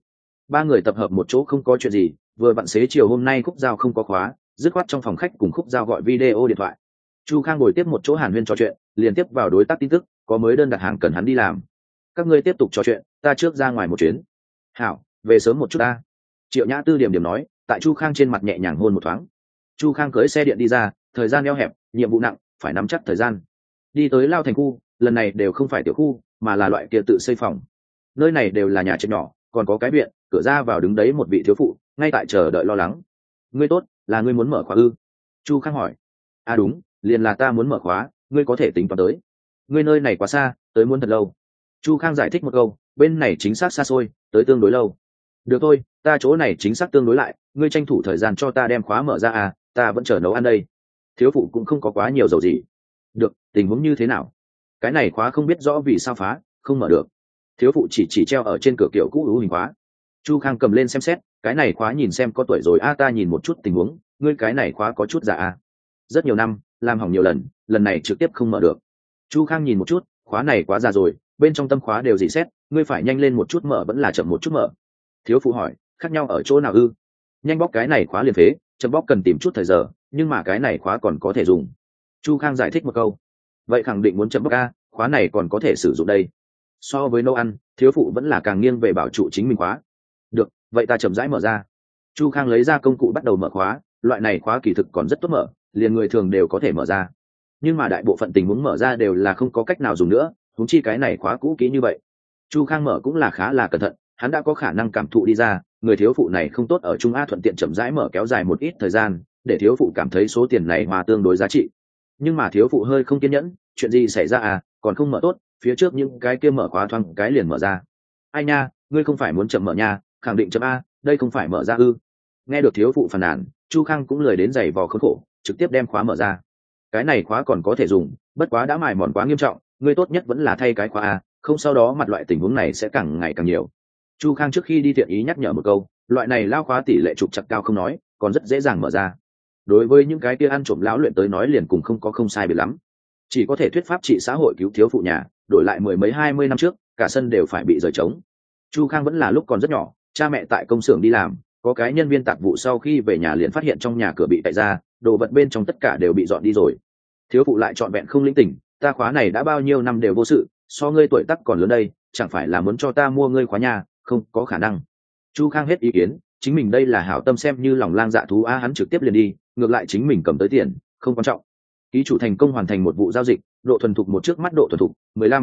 [SPEAKER 1] Ba người tập hợp một chỗ không có chuyện gì, vừa vặn xế chiều hôm nay Khúc Giao không có khóa, dứt khoát trong phòng khách cùng Khúc Giao gọi video điện thoại. Chu Khang ngồi tiếp một chỗ hàn huyên trò chuyện, liền tiếp vào đối tác tin tức, có mới đơn đặt hàng cần hắn đi làm. Các ngươi tiếp tục trò chuyện, ta trước ra ngoài một chuyến. Hảo, về sớm một chút ta. Triệu Nhã Tư điểm điểm nói, tại Chu Khang trên mặt nhẹ nhàng hôn một thoáng. Chu Khang cưỡi xe điện đi ra, thời gian eo hẹp, nhiệm vụ nặng, phải nắm chắc thời gian. Đi tới Lao Thành khu, lần này đều không phải tiểu khu, mà là loại kia tự xây phòng. Nơi này đều là nhà trệt nhỏ, còn có cái viện, cửa ra vào đứng đấy một vị thiếu phụ, ngay tại chờ đợi lo lắng. Ngươi tốt, là ngươi muốn mở khóa ư? Chu Khang hỏi. À đúng, liền là ta muốn mở khóa, ngươi có thể tính toán tới. Ngươi nơi này quá xa, tới muốn thật lâu. Chu Khang giải thích một câu, bên này chính xác xa xôi, tới tương đối lâu. Được thôi, ta chỗ này chính xác tương đối lại, ngươi tranh thủ thời gian cho ta đem khóa mở ra à, ta vẫn chờ nấu ăn đây. Thiếu phụ cũng không có quá nhiều dầu gì. Được, tình huống như thế nào? Cái này khóa không biết rõ vì sao phá, không mở được. Thiếu phụ chỉ treo ở trên cửa kiểu cũ hữu hình khóa. Chu Khang cầm lên xem xét, cái này khóa nhìn xem có tuổi rồi a, ta nhìn một chút tình huống, ngươi cái này khóa có chút già a. Rất nhiều năm, làm hỏng nhiều lần, lần này trực tiếp không mở được. Chu Khang nhìn một chút, khóa này quá già rồi, bên trong tâm khóa đều dị xét, ngươi phải nhanh lên một chút mở vẫn là chậm một chút mở. Thiếu phụ hỏi, khác nhau ở chỗ nào ư? Nhanh bóc cái này khóa liền phế, chậm bóc cần tìm chút thời giờ, nhưng mà cái này khóa còn có thể dùng. Chu Khang giải thích một câu. Vậy khẳng định muốn chậm bóc a, khóa này còn có thể sử dụng đây. So với nấu ăn, thiếu phụ vẫn là càng nghiêng về bảo trụ chính mình khóa. Được, vậy ta chậm rãi mở ra. Chu Khang lấy ra công cụ bắt đầu mở khóa, loại này khóa kỳ thực còn rất tốt mở, liền người thường đều có thể mở ra. Nhưng mà đại bộ phận tình huống mở ra đều là không có cách nào dùng nữa, huống chi cái này khóa cũ kỹ như vậy. Chu Khang mở cũng là khá là cẩn thận, hắn đã có khả năng cảm thụ đi ra, người thiếu phụ này không tốt ở Trung A thuận tiện chậm rãi mở kéo dài một ít thời gian, để thiếu phụ cảm thấy số tiền này hòa tương đối giá trị. Nhưng mà thiếu phụ hơi không kiên nhẫn, chuyện gì xảy ra à, còn không mở tốt, phía trước những cái kia mở khóa thoáng cái liền mở ra. Ai nha, ngươi không phải muốn chậm mở nha, khẳng định chậm a, đây không phải mở ra ư? Nghe được thiếu phụ phàn nàn, Chu Khang cũng lười đến giày vò khốn khổ, trực tiếp đem khóa mở ra. Cái này khóa còn có thể dùng, bất quá đã mài mòn quá nghiêm trọng, ngươi tốt nhất vẫn là thay cái khóa a, không sau đó mặt loại tình huống này sẽ càng ngày càng nhiều. Chu Khang trước khi đi thiện ý nhắc nhở một câu, loại này lao khóa tỷ lệ trục trặc cao không nói, còn rất dễ dàng mở ra. Đối với những cái kia ăn trộm lão luyện tới nói liền cùng không có không sai biệt lắm, chỉ có thể thuyết pháp trị xã hội cứu thiếu phụ nhà, đổi lại mười mấy 20 năm trước, cả sân đều phải bị rời trống. Chu Khang vẫn là lúc còn rất nhỏ, cha mẹ tại công xưởng đi làm, có cái nhân viên tạp vụ sau khi về nhà liền phát hiện trong nhà cửa bị cậy ra, đồ vật bên trong tất cả đều bị dọn đi rồi. Thiếu phụ lại trọn vẹn không linh tỉnh, ta khóa này đã bao nhiêu năm đều vô sự, so ngươi tuổi tác còn lớn đây, chẳng phải là muốn cho ta mua ngươi khóa nhà, không có khả năng. Chu Khang hết ý kiến, chính mình đây là hảo tâm xem như lòng lang dạ thú a, hắn trực tiếp liền đi, ngược lại chính mình cầm tới tiền, không quan trọng. Ký chủ thành công hoàn thành một vụ giao dịch, độ thuần thục một trước mắt độ thuần thục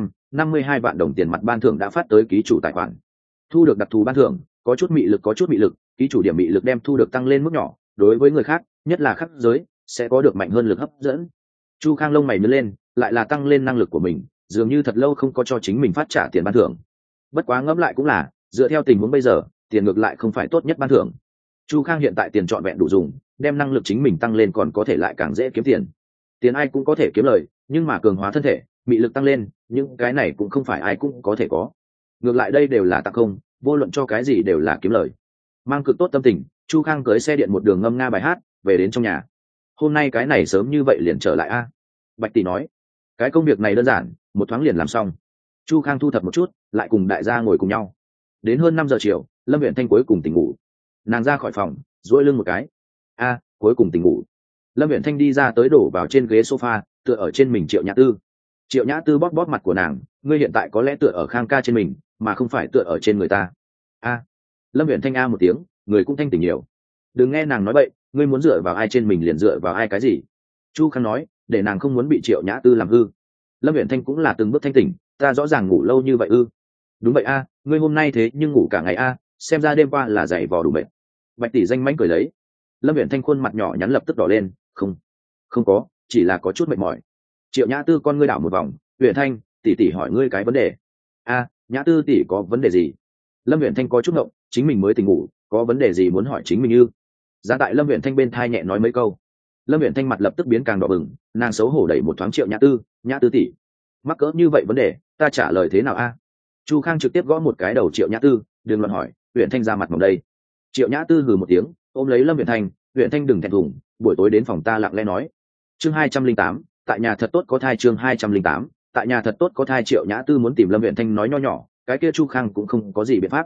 [SPEAKER 1] 52 vạn đồng tiền mặt ban thưởng đã phát tới ký chủ tài khoản. Thu được đặc thù ban thưởng, có chút mị lực, ký chủ điểm mị lực đem thu được tăng lên mức nhỏ, đối với người khác, nhất là khắc giới, sẽ có được mạnh hơn lực hấp dẫn. Chu Khang lông mày nhướng lên, lại là tăng lên năng lực của mình, dường như thật lâu không có cho chính mình phát trả tiền ban thưởng. Bất quá ngẫm lại cũng là, dựa theo tình huống bây giờ, tiền ngược lại không phải tốt nhất ban thưởng. Chu Khang hiện tại tiền trọn vẹn đủ dùng, đem năng lực chính mình tăng lên còn có thể lại càng dễ kiếm tiền. Tiền ai cũng có thể kiếm lời, nhưng mà cường hóa thân thể, mị lực tăng lên, những cái này cũng không phải ai cũng có thể có. Ngược lại đây đều là tặng không, vô luận cho cái gì đều là kiếm lời. Mang cực tốt tâm tình, Chu Khang cưới xe điện một đường ngâm nga bài hát, về đến trong nhà. Hôm nay cái này sớm như vậy liền trở lại a? Bạch tỷ nói, cái công việc này đơn giản, một thoáng liền làm xong. Chu Khang thu thập một chút, lại cùng đại gia ngồi cùng nhau. Đến hơn 5 giờ chiều, Lâm Uyển Thanh cuối cùng tỉnh ngủ. Nàng ra khỏi phòng, duỗi lưng một cái. A, cuối cùng tỉnh ngủ. Lâm Uyển Thanh đi ra tới đổ vào trên ghế sofa, tựa ở trên mình Triệu Nhã Tư. Triệu Nhã Tư bóp bóp mặt của nàng, ngươi hiện tại có lẽ tựa ở Khang ca trên mình, mà không phải tựa ở trên người ta. A. Lâm Uyển Thanh a một tiếng, người cũng thanh tỉnh nhiều. Đừng nghe nàng nói bậy, ngươi muốn dựa vào ai trên mình liền dựa vào ai cái gì. Chu Khang nói, để nàng không muốn bị Triệu Nhã Tư làm hư. Lâm Uyển Thanh cũng là từng bước thanh tỉnh, ta rõ ràng ngủ lâu như vậy ư? Đúng vậy a, ngươi hôm nay thế nhưng ngủ cả ngày a, xem ra đêm qua là dày vò đủ mệt. Bạch tỷ danh mánh cười lấy. Lâm Uyển Thanh khuôn mặt nhỏ nhắn lập tức đỏ lên, không có, chỉ là có chút mệt mỏi. Triệu Nhã Tư con ngươi đảo một vòng, Uyển Thanh, tỷ hỏi ngươi cái vấn đề. A, Nhã Tư tỷ có vấn đề gì? Lâm Uyển Thanh có chút ngộng, chính mình mới tỉnh ngủ, có vấn đề gì muốn hỏi chính mình ư? Giá tại Lâm Uyển Thanh bên thai nhẹ nói mấy câu. Lâm Uyển Thanh mặt lập tức biến càng đỏ bừng, nàng xấu hổ đẩy một thoáng Triệu Nhã Tư tỷ, mắc cỡ như vậy vấn đề, ta trả lời thế nào a? Chu Khang trực tiếp gõ một cái đầu Triệu Nhã Tư, đừng loạn hỏi, Uyển Thanh ra mặt mỏng đây. Triệu Nhã Tư hừ một tiếng, ôm lấy Lâm Uyển Thanh, Uyển Thanh đừng thẹn thùng, buổi tối đến phòng ta lặng lẽ nói. Chương 208, tại nhà thật tốt có thai. Chương 208, tại nhà thật tốt có thai. Triệu Nhã Tư muốn tìm Lâm Uyển Thanh nói nho nhỏ, cái kia Chu Khang cũng không có gì biện pháp.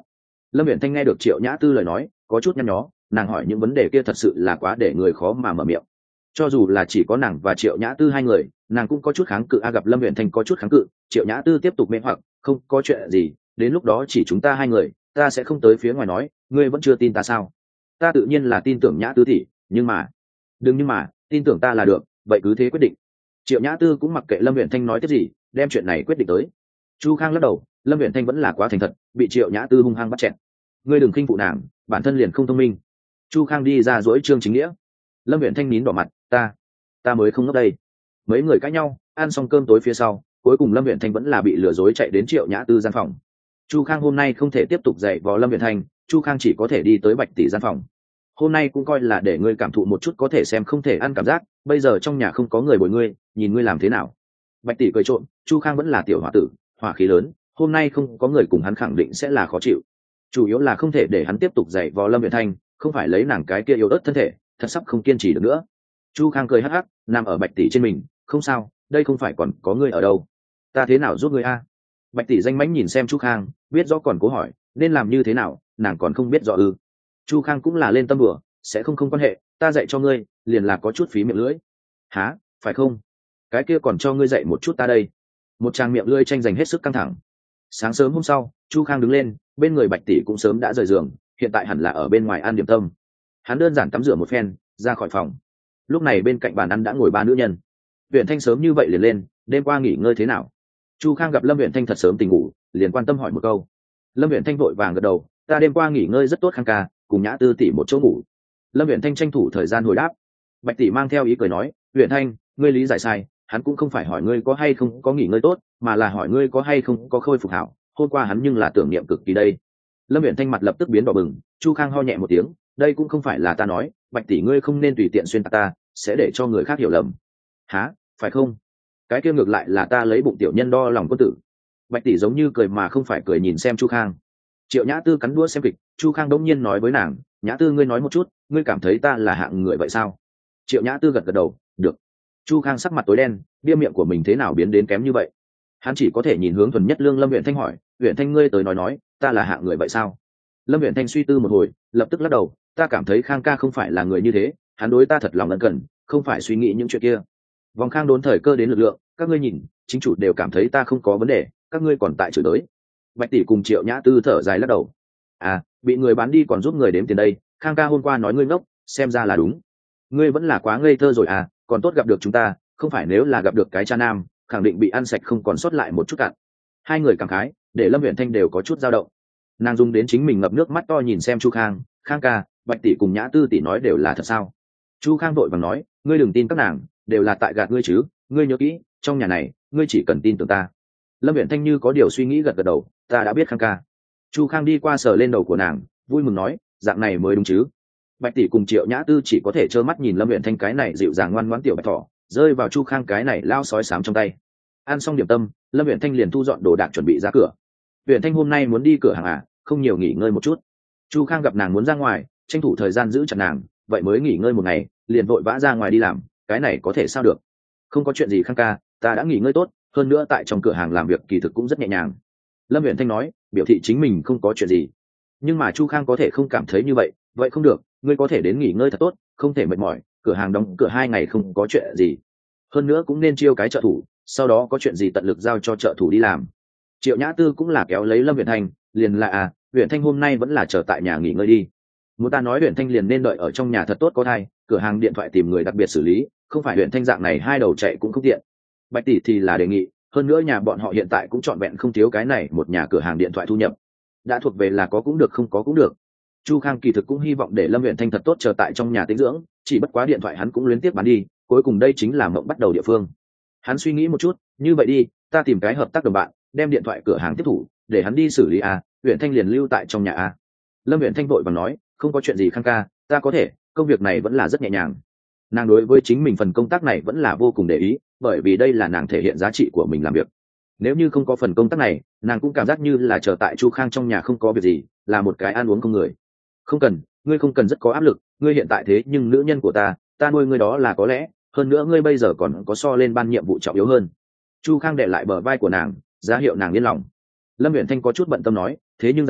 [SPEAKER 1] Lâm Uyển Thanh nghe được Triệu Nhã Tư lời nói có chút nhăn nhó, nàng hỏi những vấn đề kia thật sự là quá để người khó mà mở miệng. Cho dù là chỉ có nàng và Triệu Nhã Tư hai người, nàng cũng có chút kháng cự. Gặp Lâm Uyển Thanh có chút kháng cự, Triệu Nhã Tư tiếp tục mê hoặc, không có chuyện gì, đến lúc đó chỉ chúng ta hai người, ta sẽ không tới phía ngoài nói, ngươi vẫn chưa tin ta sao? Ta tự nhiên là tin tưởng Nhã Tư tỷ, nhưng mà đừng nhưng mà, tin tưởng ta là được, vậy cứ thế quyết định. Triệu Nhã Tư cũng mặc kệ Lâm Uyển Thanh nói tiếp gì, đem chuyện này quyết định tới. Chu Khang lắc đầu, Lâm Uyển Thanh vẫn là quá thành thật, bị Triệu Nhã Tư hung hăng bắt chẹt. Ngươi đừng khinh phụ nàng, bản thân liền không thông minh. Chu Khang đi ra dỗi trương chính nghĩa. Lâm Uyển Thanh nín đỏ mặt, ta mới không ngốc đây. Mấy người cãi nhau, ăn xong cơm tối phía sau, cuối cùng Lâm Uyển Thanh vẫn là bị lừa dối chạy đến Triệu Nhã Tư gian phòng. Chu Khang hôm nay không thể tiếp tục dạy vò Lâm Uyển Thanh, Chu Khang chỉ có thể đi tới Bạch tỷ gian phòng. Hôm nay cũng coi là để ngươi cảm thụ một chút có thể xem không thể ăn cảm giác, bây giờ trong nhà không có người bồi ngươi, nhìn ngươi làm thế nào. Bạch tỷ cười trộm, Chu Khang vẫn là tiểu hòa tử, hỏa khí lớn, hôm nay không có người cùng hắn khẳng định sẽ là khó chịu. Chủ yếu là không thể để hắn tiếp tục dạy vò Lâm Uyển Thanh, không phải lấy nàng cái kia yếu ớt thân thể, thật sắp không kiên trì được nữa. Chu Khang cười hắc hắc, nằm ở Bạch tỷ trên mình, không sao, đây không phải còn có ngươi ở đâu, ta thế nào giúp ngươi a? Bạch tỷ danh mãnh nhìn xem Chu Khang, biết rõ còn cố hỏi, nên làm như thế nào, nàng còn không biết rõ ư? Chu Khang cũng là lên tâm bừa, sẽ không quan hệ, ta dạy cho ngươi, liền là có chút phí miệng lưỡi. Hả, phải không? Cái kia còn cho ngươi dạy một chút ta đây. Một tràng miệng lưỡi tranh giành hết sức căng thẳng. Sáng sớm hôm sau, Chu Khang đứng lên, bên người Bạch tỷ cũng sớm đã rời giường, hiện tại hẳn là ở bên ngoài ăn điểm tâm. Hắn đơn giản tắm rửa một phen, ra khỏi phòng. Lúc này bên cạnh bàn ăn đã ngồi ba nữ nhân. Uyển Thanh sớm như vậy liền lên, đêm qua nghỉ ngơi thế nào? Chu Khang gặp Lâm Uyển Thanh thật sớm tỉnh ngủ, liền quan tâm hỏi một câu. Lâm Uyển Thanh vội vàng gật đầu, ta đêm qua nghỉ ngơi rất tốt Khang ca, cùng Nhã Tư tỷ một chỗ ngủ. Lâm Uyển Thanh tranh thủ thời gian hồi đáp. Bạch tỷ mang theo ý cười nói, Uyển Thanh, ngươi lý giải sai, hắn cũng không phải hỏi ngươi có hay không có nghỉ ngơi tốt, mà là hỏi ngươi có hay không có khôi phục hảo, hôm qua hắn nhưng là tưởng niệm cực kỳ đây. Lâm Uyển Thanh mặt lập tức biến đỏ bừng. Chu Khang ho nhẹ một tiếng, đây cũng không phải là ta nói, Bạch tỷ ngươi không nên tùy tiện xuyên tạc ta, sẽ để cho người khác hiểu lầm. Hả, phải không? Cái kia ngược lại là ta lấy bụng tiểu nhân đo lòng quân tử. Bạch tỷ giống như cười mà không phải cười nhìn xem Chu Khang. Triệu Nhã Tư cắn đũa xem kịch, Chu Khang đống nhiên nói với nàng, Nhã Tư ngươi nói một chút, ngươi cảm thấy ta là hạng người vậy sao? Triệu Nhã Tư gật gật đầu, được. Chu Khang sắc mặt tối đen, bia miệng của mình thế nào biến đến kém như vậy? Hắn chỉ có thể nhìn hướng thuần nhất lương Lâm Uyển Thanh hỏi, Uyển Thanh ngươi tới nói, ta là hạng người vậy sao? Lâm Uyển Thanh suy tư một hồi, lập tức lắc đầu, ta cảm thấy Khang ca không phải là người như thế, hắn đối ta thật lòng ân cần, không phải suy nghĩ những chuyện kia. Vòng Khang đốn thời cơ đến lực lượng, các ngươi nhìn, chính chủ đều cảm thấy ta không có vấn đề, các ngươi còn tại chửi tới. Bạch tỷ cùng Triệu Nhã Tư thở dài lắc đầu. À, bị người bán đi còn giúp người đếm tiền đây, Khang ca hôm qua nói ngươi ngốc, xem ra là đúng. Ngươi vẫn là quá ngây thơ rồi à, còn tốt gặp được chúng ta, không phải nếu là gặp được cái cha nam, khẳng định bị ăn sạch không còn sót lại một chút cặn. Hai người cảm khái, để Lâm Uyển Thanh đều có chút dao động. Nàng dùng đến chính mình ngập nước mắt to nhìn xem Chu Khang, Khang ca, Bạch tỷ cùng Nhã Tư tỷ nói đều là thật sao? Chu Khang vội vàng nói, ngươi đừng tin các nàng, đều là tại gạt ngươi chứ, ngươi nhớ kỹ, trong nhà này, ngươi chỉ cần tin tưởng ta. Lâm Uyển Thanh như có điều suy nghĩ gật gật đầu, ta đã biết Khang ca. Chu Khang đi qua sờ lên đầu của nàng, vui mừng nói, dạng này mới đúng chứ. Bạch tỷ cùng Triệu Nhã Tư chỉ có thể trơ mắt nhìn Lâm Uyển Thanh cái này dịu dàng ngoan ngoãn tiểu bạch thỏ rơi vào Chu Khang cái này lao sói xám trong tay. Ăn xong điểm tâm, Lâm Uyển Thanh liền thu dọn đồ đạc chuẩn bị ra cửa. Uyển Thanh hôm nay muốn đi cửa hàng à, không nhiều nghỉ ngơi một chút. Chu Khang gặp nàng muốn ra ngoài, tranh thủ thời gian giữ chặt nàng, vậy mới nghỉ ngơi một ngày, liền vội vã ra ngoài đi làm, cái này có thể sao được? Không có chuyện gì Khang ca, ta đã nghỉ ngơi tốt, hơn nữa tại trong cửa hàng làm việc kỳ thực cũng rất nhẹ nhàng. Lâm Uyển Thanh nói, biểu thị chính mình không có chuyện gì. Nhưng mà Chu Khang có thể không cảm thấy như vậy, vậy không được, ngươi có thể đến nghỉ ngơi thật tốt, không thể mệt mỏi, cửa hàng đóng cửa 2 ngày không có chuyện gì. Hơn nữa cũng nên chiêu cái trợ thủ, sau đó có chuyện gì tận lực giao cho trợ thủ đi làm. Triệu Nhã Tư cũng là kéo lấy Lâm Uyển Thanh, liền là à, Uyển Thanh hôm nay vẫn là chờ tại nhà nghỉ ngơi đi. Muốn ta nói Uyển Thanh liền nên đợi ở trong nhà thật tốt có thai, cửa hàng điện thoại tìm người đặc biệt xử lý, không phải Uyển Thanh dạng này hai đầu chạy cũng không tiện. Bạch tỷ thì là đề nghị, hơn nữa nhà bọn họ hiện tại cũng trọn vẹn không thiếu cái này một nhà cửa hàng điện thoại thu nhập, đã thuộc về là có cũng được không có cũng được. Chu Khang kỳ thực cũng hy vọng để Lâm Uyển Thanh thật tốt chờ tại trong nhà tĩnh dưỡng, chỉ bất quá điện thoại hắn cũng liên tiếp bán đi, cuối cùng đây chính là mộng bắt đầu địa phương. Hắn suy nghĩ một chút, như vậy đi, ta tìm cái hợp tác đồng bạn, đem điện thoại cửa hàng tiếp thủ, để hắn đi xử lý a, Uyển Thanh liền lưu tại trong nhà a. Lâm Uyển Thanh vội vàng nói, không có chuyện gì Khang ca, ta có thể, công việc này vẫn là rất nhẹ nhàng. Nàng đối với chính mình phần công tác này vẫn là vô cùng để ý, bởi vì đây là nàng thể hiện giá trị của mình làm việc. Nếu như không có phần công tác này, nàng cũng cảm giác như là chờ tại Chu Khang trong nhà không có việc gì, là một cái ăn uống không người. Không cần, ngươi không cần rất có áp lực, ngươi hiện tại thế nhưng nữ nhân của ta nuôi ngươi đó là có lẽ, hơn nữa ngươi bây giờ còn có so lên ban nhiệm vụ trọng yếu hơn. Chu Khang đệ lại bờ vai của nàng, ra hiệu nàng yên lòng. Lâm Uyển Thanh có chút bận tâm nói, thế nhưng dạng này,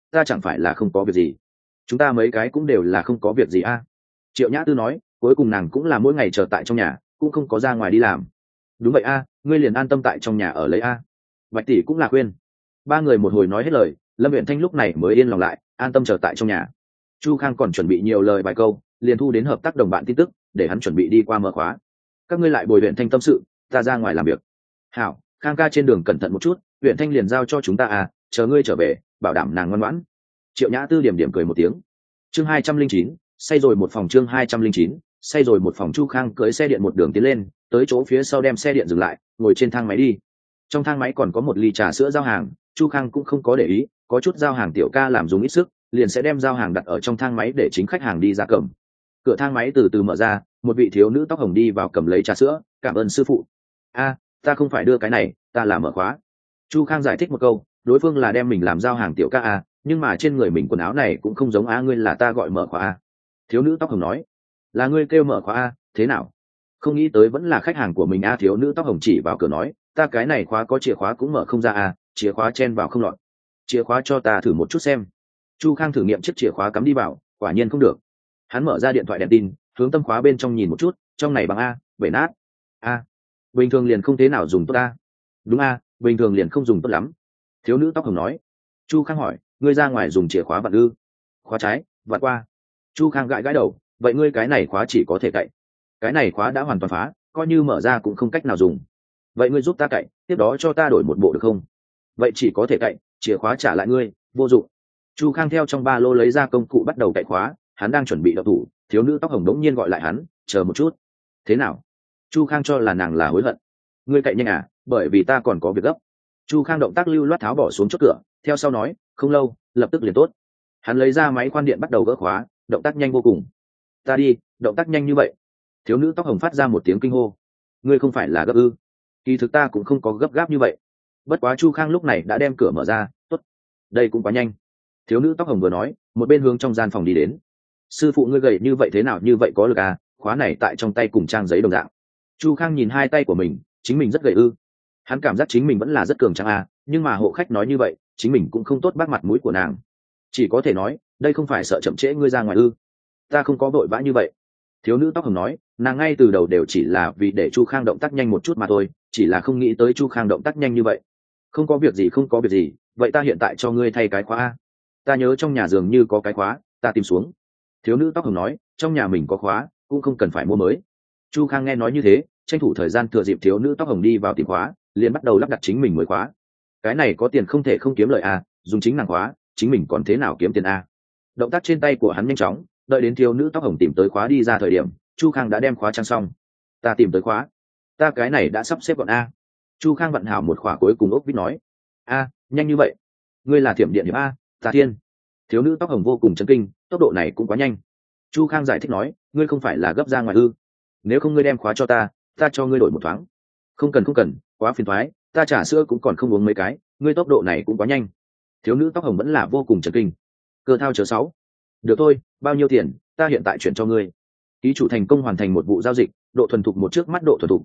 [SPEAKER 1] ta chẳng phải là không có việc gì. Chúng ta mấy cái cũng đều là không có việc gì a. Triệu Nhã Tư nói, cuối cùng nàng cũng là mỗi ngày chờ tại trong nhà, cũng không có ra ngoài đi làm. Đúng vậy a, ngươi liền an tâm tại trong nhà ở lấy a. Bạch tỷ cũng là khuyên. Ba người một hồi nói hết lời, Lâm Uyển Thanh lúc này mới yên lòng lại, an tâm chờ tại trong nhà. Chu Khang còn chuẩn bị nhiều lời vài câu, liền thu đến hợp tác đồng bạn tin tức, để hắn chuẩn bị đi qua mở khóa. Các ngươi lại bồi Uyển Thanh tâm sự, ta ra ngoài làm việc. Hảo, Khang ca trên đường cẩn thận một chút, Uyển Thanh liền giao cho chúng ta à, chờ ngươi trở về, bảo đảm nàng ngoan ngoãn. Triệu Nhã Tư điểm điểm cười một tiếng. Chương 209, say rồi một phòng. Chương 209, say rồi một phòng. Chu Khang cưỡi xe điện một đường tiến lên, tới chỗ phía sau đem xe điện dừng lại, ngồi trên thang máy đi. Trong thang máy còn có một ly trà sữa giao hàng, Chu Khang cũng không có để ý, có chút giao hàng tiểu ca làm dùng ít sức, liền sẽ đem giao hàng đặt ở trong thang máy để chính khách hàng đi ra cầm. Cửa thang máy từ từ mở ra, một vị thiếu nữ tóc hồng đi vào cầm lấy trà sữa. Cảm ơn sư phụ. A, ta không phải đưa cái này, ta là mở khóa. Chu Khang giải thích một câu, đối phương là đem mình làm giao hàng tiểu ca a, nhưng mà trên người mình quần áo này cũng không giống a, ngươi là ta gọi mở khóa a. Thiếu nữ tóc hồng nói, là ngươi kêu mở khóa a, thế nào? Không nghĩ tới vẫn là khách hàng của mình a. Thiếu nữ tóc hồng chỉ vào cửa nói, ta cái này khóa có chìa khóa cũng mở không ra a, chìa khóa chen vào không lọt. Chìa khóa cho ta thử một chút xem. Chu Khang thử nghiệm chiếc chìa khóa cắm đi vào, quả nhiên không được. Hắn mở ra điện thoại đèn tin, hướng tâm khóa bên trong nhìn một chút, trong này bằng a, bể nát. A, bình thường liền không thế nào dùng tốt a. Đúng a, bình thường liền không dùng tốt lắm. Thiếu nữ tóc hồng nói. Chu Khang hỏi, ngươi ra ngoài dùng chìa khóa vặn ư? Khóa trái, vặn qua. Chu Khang gãi gãi đầu, vậy ngươi cái này khóa chỉ có thể cậy. Cái này khóa đã hoàn toàn phá, coi như mở ra cũng không cách nào dùng. Vậy ngươi giúp ta cậy, tiếp đó cho ta đổi một bộ được không? Vậy chỉ có thể cậy, chìa khóa trả lại ngươi, vô dụng. Chu Khang theo trong ba lô lấy ra công cụ bắt đầu cậy khóa, hắn đang chuẩn bị động thủ, thiếu nữ tóc hồng đống nhiên gọi lại hắn, chờ một chút. Thế nào? Chu Khang cho là nàng là hối hận. Ngươi cậy nhanh à, bởi vì ta còn có việc gấp. Chu Khang động tác lưu loát tháo bỏ xuống chốt cửa, theo sau nói, không lâu, lập tức liền tốt. Hắn lấy ra máy khoan điện bắt đầu gỡ khóa, động tác nhanh vô cùng. Ta đi, động tác nhanh như vậy. Thiếu nữ tóc hồng phát ra một tiếng kinh hô. Ngươi không phải là gấp ư? Kỳ thực ta cũng không có gấp gáp như vậy. Bất quá Chu Khang lúc này đã đem cửa mở ra, tốt. Đây cũng quá nhanh. Thiếu nữ tóc hồng vừa nói, một bên hướng trong gian phòng đi đến. Sư phụ ngươi gầy như vậy thế nào như vậy có lực à, khóa này tại trong tay cùng trang giấy đồng dạng. Chu Khang nhìn hai tay của mình, chính mình rất gầy ư? Hắn cảm giác chính mình vẫn là rất cường tráng à, nhưng mà hộ khách nói như vậy, chính mình cũng không tốt bác mặt mũi của nàng. Chỉ có thể nói, đây không phải sợ chậm trễ ngươi ra ngoài ư? Ta không có vội vã như vậy. Thiếu nữ tóc hồng nói, nàng ngay từ đầu đều chỉ là vì để Chu Khang động tác nhanh một chút mà thôi, chỉ là không nghĩ tới Chu Khang động tác nhanh như vậy. Không có việc gì, không có việc gì, vậy ta hiện tại cho ngươi thay cái khóa a. Ta nhớ trong nhà dường như có cái khóa, ta tìm xuống. Thiếu nữ tóc hồng nói, trong nhà mình có khóa, cũng không cần phải mua mới. Chu Khang nghe nói như thế, tranh thủ thời gian thừa dịp thiếu nữ tóc hồng đi vào tìm khóa, liền bắt đầu lắp đặt chính mình mới khóa. Cái này có tiền không thể không kiếm lợi a, dùng chính nàng khóa, chính mình còn thế nào kiếm tiền a. Động tác trên tay của hắn nhanh chóng, đợi đến thiếu nữ tóc hồng tìm tới khóa đi ra thời điểm, Chu Khang đã đem khóa trang xong. Ta tìm tới khóa, ta cái này đã sắp xếp gọn a. Chu Khang vận hảo một khóa cuối cùng ốc vít nói, a, nhanh như vậy, ngươi là thiểm điện hiệp a, ta thiên. Thiếu nữ tóc hồng vô cùng chấn kinh, tốc độ này cũng quá nhanh. Chu Khang giải thích nói, ngươi không phải là gấp ra ngoài ư? Nếu không ngươi đem khóa cho ta, ta cho ngươi đổi một thoáng. Không cần không cần, quá phiền thoái, ta trà sữa cũng còn không uống mấy cái, ngươi tốc độ này cũng quá nhanh. Thiếu nữ tóc hồng vẫn là vô cùng chấn kinh. Cơ thao chớ sáu. Được thôi, bao nhiêu tiền, ta hiện tại chuyển cho ngươi. Ký chủ thành công hoàn thành một vụ giao dịch, độ thuần thục một trước mắt độ thuần thục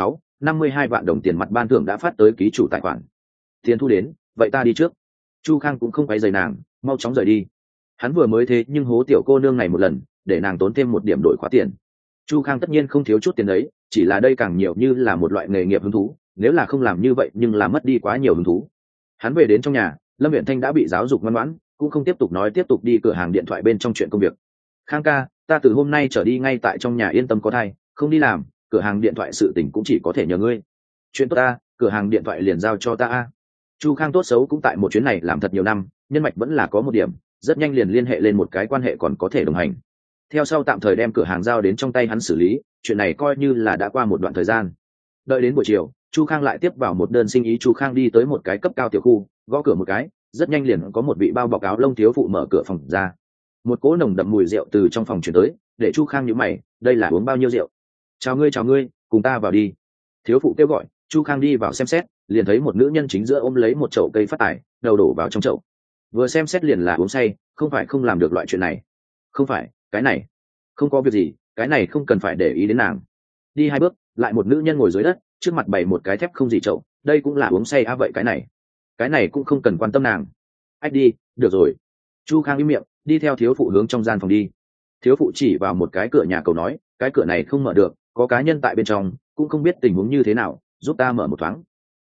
[SPEAKER 1] 52 vạn đồng tiền mặt ban thưởng đã phát tới ký chủ tài khoản. Tiền thu đến, vậy ta đi trước. Chu Khang cũng không quay rời nàng, mau chóng rời đi. Hắn vừa mới thế nhưng hố tiểu cô nương này một lần, để nàng tốn thêm một điểm đổi khóa tiền. Chu Khang tất nhiên không thiếu chút tiền đấy, chỉ là đây càng nhiều như là một loại nghề nghiệp hứng thú, nếu là không làm như vậy nhưng là mất đi quá nhiều hứng thú. Hắn về đến trong nhà, Lâm Uyển Thanh đã bị giáo dục ngoan ngoãn, cũng không tiếp tục nói tiếp tục đi cửa hàng điện thoại bên trong chuyện công việc. Khang ca, ta từ hôm nay trở đi ngay tại trong nhà yên tâm có thai, không đi làm, cửa hàng điện thoại sự tình cũng chỉ có thể nhờ ngươi. Chuyện tốt ta, cửa hàng điện thoại liền giao cho ta a. Chu Khang tốt xấu cũng tại một chuyến này làm thật nhiều năm, nhân mạch vẫn là có một điểm, rất nhanh liền liên hệ lên một cái quan hệ còn có thể đồng hành. Theo sau tạm thời đem cửa hàng giao đến trong tay hắn xử lý, chuyện này coi như là đã qua một đoạn thời gian. Đợi đến buổi chiều, Chu Khang lại tiếp vào một đơn sinh ý. Chu Khang đi tới một cái cấp cao tiểu khu, gõ cửa một cái, rất nhanh liền có một vị bao bọc áo lông thiếu phụ mở cửa phòng ra. Một cỗ nồng đậm mùi rượu từ trong phòng truyền tới, để Chu Khang nhíu mày, đây là uống bao nhiêu rượu? Chào ngươi, cùng ta vào đi. Thiếu phụ kêu gọi. Chu Khang đi vào xem xét, liền thấy một nữ nhân chính giữa ôm lấy một chậu cây phát tài, đầu đổ vào trong chậu. Vừa xem xét liền là uống say, không phải không làm được loại chuyện này. Không phải, cái này không có việc gì, cái này không cần phải để ý đến nàng. Đi hai bước, lại một nữ nhân ngồi dưới đất, trước mặt bày một cái thép không gì chậu, đây cũng là uống say vậy cái này cũng không cần quan tâm nàng. Ách đi, được rồi, Chu Khang im miệng, đi theo thiếu phụ hướng trong gian phòng đi. Thiếu phụ chỉ vào một cái cửa nhà cầu nói, cái cửa này không mở được, có cá nhân tại bên trong, cũng không biết tình huống như thế nào, giúp ta mở một thoáng.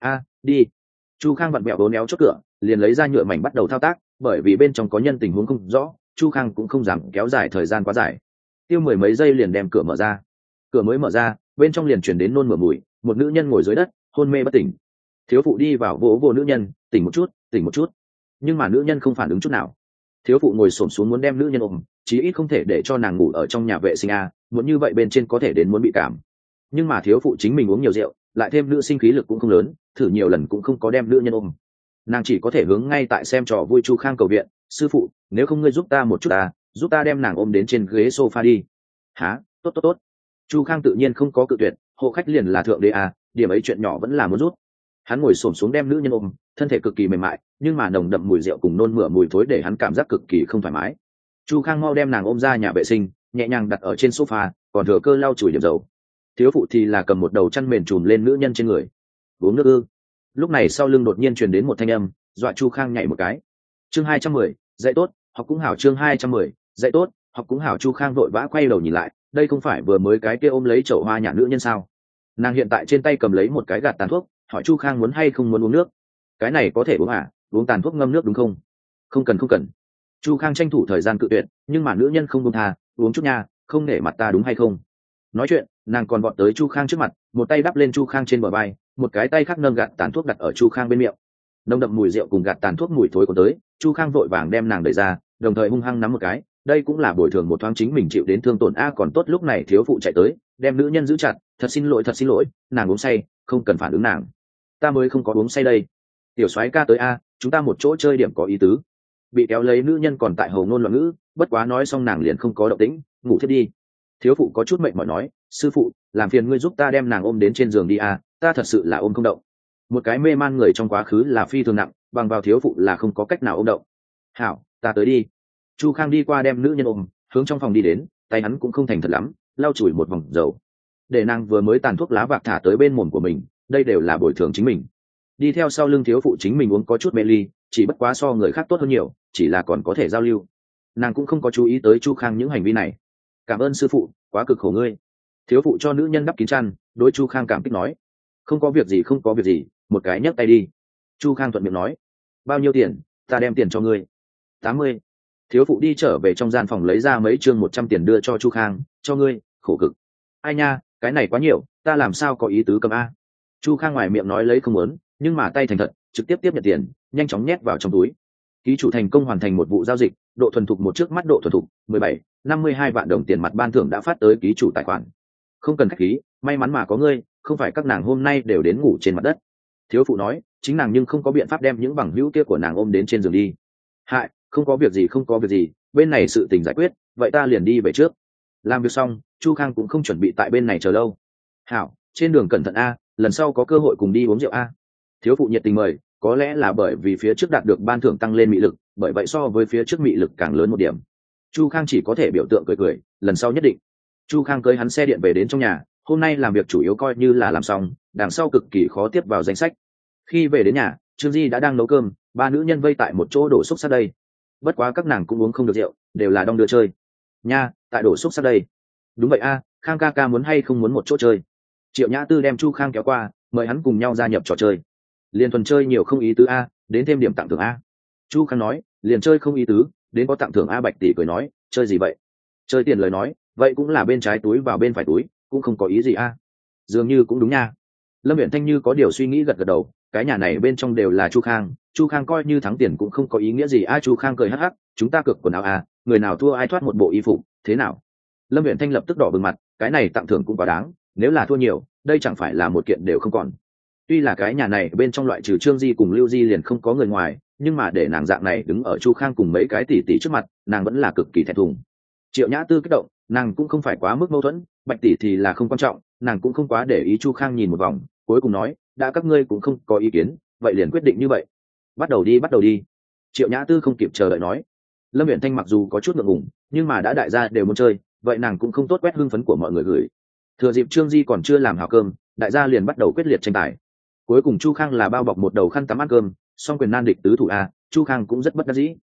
[SPEAKER 1] Đi. Chu Khang vặn bẹo bốn éo chốt cửa, liền lấy ra nhựa mảnh bắt đầu thao tác, bởi vì bên trong có nhân tình huống không rõ, Chu Khang cũng không dám kéo dài thời gian quá dài. Tiêu mười mấy giây liền đem cửa mở ra. Cửa mới mở ra, bên trong liền chuyển đến nôn mửa mùi, một nữ nhân ngồi dưới đất, hôn mê bất tỉnh. Thiếu phụ đi vào vỗ vỗ nữ nhân, tỉnh một chút, tỉnh một chút. Nhưng mà nữ nhân không phản ứng chút nào. Thiếu phụ ngồi xổm xuống muốn đem nữ nhân ôm, chí ít không thể để cho nàng ngủ ở trong nhà vệ sinh muốn như vậy bên trên có thể đến muốn bị cảm. Nhưng mà thiếu phụ chính mình uống nhiều rượu, lại thêm nữ sinh khí lực cũng không lớn, thử nhiều lần cũng không có đem nữ nhân ôm. Nàng chỉ có thể hướng ngay tại xem trò vui Chu Khang cầu viện, sư phụ, nếu không ngươi giúp ta một chút giúp ta đem nàng ôm đến trên ghế sofa đi. Hả? Tốt. Chu Khang tự nhiên không có cự tuyệt, hộ khách liền là thượng đế điểm ấy chuyện nhỏ vẫn là muốn rút. Hắn ngồi xổm xuống đem nữ nhân ôm, thân thể cực kỳ mềm mại, nhưng mà nồng đậm mùi rượu cùng nôn mửa mùi thối để hắn cảm giác cực kỳ không thoải mái. Chu Khang mau đem nàng ôm ra nhà vệ sinh, nhẹ nhàng đặt ở trên sofa, còn thừa cơ lau chùi điểm dầu. Thiếu phụ thì là cầm một đầu chăn mền trùm lên nữ nhân trên người. Uống nước ư? Lúc này sau lưng đột nhiên truyền đến một thanh âm, dọa Chu Khang nhảy một cái. Chương 210, dạy tốt, học cũng hảo. Chương 210, dạy tốt, học cũng hảo. Chu Khang vội vã quay đầu nhìn lại, đây không phải vừa mới cái kia ôm lấy chậu hoa nhả nữ nhân sao? Nàng hiện tại trên tay cầm lấy một cái gạt tàn thuốc, hỏi Chu Khang muốn hay không muốn uống nước. Cái này có thể uống uống tàn thuốc ngâm nước đúng không? Không cần. Chu Khang tranh thủ thời gian cự tuyệt, nhưng mà nữ nhân không buông tha, uống chút nha, không nể mặt ta đúng hay không? Nói chuyện, nàng còn vọt tới Chu Khang trước mặt, một tay đắp lên Chu Khang trên bờ vai, một cái tay khác nâng gạt tàn thuốc đặt ở Chu Khang bên miệng. Nồng đậm mùi rượu cùng gạt tàn thuốc mùi thối còn tới, Chu Khang vội vàng đem nàng đẩy ra, đồng thời hung hăng nắm một cái, đây cũng là bồi thường một thoáng chính mình chịu đến thương tổn còn tốt lúc này thiếu phụ chạy tới, đem nữ nhân giữ chặt, thật xin lỗi, nàng uống say, không cần phản ứng nàng. Ta mới không có uống say đây. Tiểu soái ca tới chúng ta một chỗ chơi điểm có ý tứ. Bị kéo lấy nữ nhân còn tại hầu ngôn loạn ngữ, bất quá nói xong nàng liền không có động tĩnh, ngủ thiếp đi. Thiếu phụ có chút mệt mỏi nói, sư phụ, làm phiền ngươi giúp ta đem nàng ôm đến trên giường đi ta thật sự là ôm không động. Một cái mê man người trong quá khứ là phi thường nặng, bằng vào thiếu phụ là không có cách nào ôm động. Hảo, ta tới đi. Chu Khang đi qua đem nữ nhân ôm, hướng trong phòng đi đến, tay hắn cũng không thành thật lắm, lau chùi một vòng dầu. Để nàng vừa mới tàn thuốc lá vạc thả tới bên mồm của mình, đây đều là bồi thường chính mình. Đi theo sau lưng thiếu phụ chính mình uống có chút mê ly, chỉ bất quá so người khác tốt hơn nhiều, chỉ là còn có thể giao lưu. Nàng cũng không có chú ý tới Chu Khang những hành vi này. Cảm ơn sư phụ, quá cực khổ ngươi. Thiếu phụ cho nữ nhân đắp kín chăn, đối Chu Khang cảm kích nói, không có việc gì, một cái nhấc tay đi. Chu Khang thuận miệng nói, bao nhiêu tiền? Ta đem tiền cho ngươi. 80. Thiếu phụ đi trở về trong gian phòng lấy ra mấy chương 100 tiền đưa cho Chu Khang, cho ngươi, khổ cực. Ai nha, cái này quá nhiều, ta làm sao có ý tứ cầm Chu Khang ngoài miệng nói lấy không muốn, nhưng mà tay thành thật, trực tiếp tiếp nhận tiền, nhanh chóng nhét vào trong túi. Ký chủ thành công hoàn thành một vụ giao dịch, độ thuần thục một trước mắt độ thuần thục 52 vạn đồng tiền mặt ban thưởng đã phát tới ký chủ tài khoản. Không cần khách khí, may mắn mà có ngươi, không phải các nàng hôm nay đều đến ngủ trên mặt đất. Thiếu phụ nói, chính nàng nhưng không có biện pháp đem những bằng hữu kia của nàng ôm đến trên giường đi. Hại, không có việc gì, bên này sự tình giải quyết, vậy ta liền đi về trước. Làm việc xong, Chu Khang cũng không chuẩn bị tại bên này chờ lâu. Hảo, trên đường cẩn thận lần sau có cơ hội cùng đi uống rượu Thiếu phụ nhiệt tình mời, có lẽ là bởi vì phía trước đạt được ban thưởng tăng lên mị lực, bởi vậy so với phía trước mị lực càng lớn một điểm. Chu Khang chỉ có thể biểu tượng cười, lần sau nhất định. Chu Khang cưới hắn xe điện về đến trong nhà, hôm nay làm việc chủ yếu coi như là làm xong, đằng sau cực kỳ khó tiếp vào danh sách. Khi về đến nhà, Trương Di đã đang nấu cơm, ba nữ nhân vây tại một chỗ đổ xúc sát đây. Bất quá các nàng cũng uống không được rượu, đều là đong đưa chơi. Nha, tại đổ xúc sát đây. Đúng vậy Khang ca ca muốn hay không muốn một chỗ chơi. Triệu Nhã Tư đem Chu Khang kéo qua, mời hắn cùng nhau gia nhập trò chơi. Liền thuần chơi nhiều không ý tứ đến thêm điểm tặng thưởng Chu Khang nói, liền chơi không ý tứ, đến có tặng thưởng Bạch tỷ cười nói, chơi gì vậy? Chơi tiền lời nói, vậy cũng là bên trái túi vào bên phải túi, cũng không có ý gì dường như cũng đúng nha. Lâm Uyển Thanh như có điều suy nghĩ gật gật đầu, cái nhà này bên trong đều là Chu Khang coi như thắng tiền cũng không có ý nghĩa gì Chu Khang cười hắc hắc, chúng ta cược quần áo người nào thua ai thoát một bộ y phục, thế nào? Lâm Uyển Thanh lập tức đỏ bừng mặt, cái này tặng thưởng cũng quá đáng, nếu là thua nhiều, đây chẳng phải là một kiện đều không còn. Tuy là cái nhà này bên trong loại trừ Trương Di cùng Lưu Di liền không có người ngoài, nhưng mà để nàng dạng này đứng ở Chu Khang cùng mấy cái tỷ tỷ trước mặt, nàng vẫn là cực kỳ thẹn thùng. Triệu Nhã Tư kích động, nàng cũng không phải quá mức mâu thuẫn, Bạch tỷ thì là không quan trọng, nàng cũng không quá để ý. Chu Khang nhìn một vòng, cuối cùng nói, đã các ngươi cũng không có ý kiến, vậy liền quyết định như vậy. Bắt đầu đi. Triệu Nhã Tư không kịp chờ đợi nói. Lâm Uyển Thanh mặc dù có chút ngượng ngùng, nhưng mà đã đại gia đều muốn chơi, vậy nàng cũng không tốt quét hưng phấn của mọi người gửi. Thừa dịp Trương Di còn chưa làm hào cơm, đại gia liền bắt đầu quyết liệt tranh tài. Cuối cùng Chu Khang là bao bọc một đầu khăn tắm ăn cơm, song quyền nan địch tứ thủ Chu Khang cũng rất bất đắc dĩ.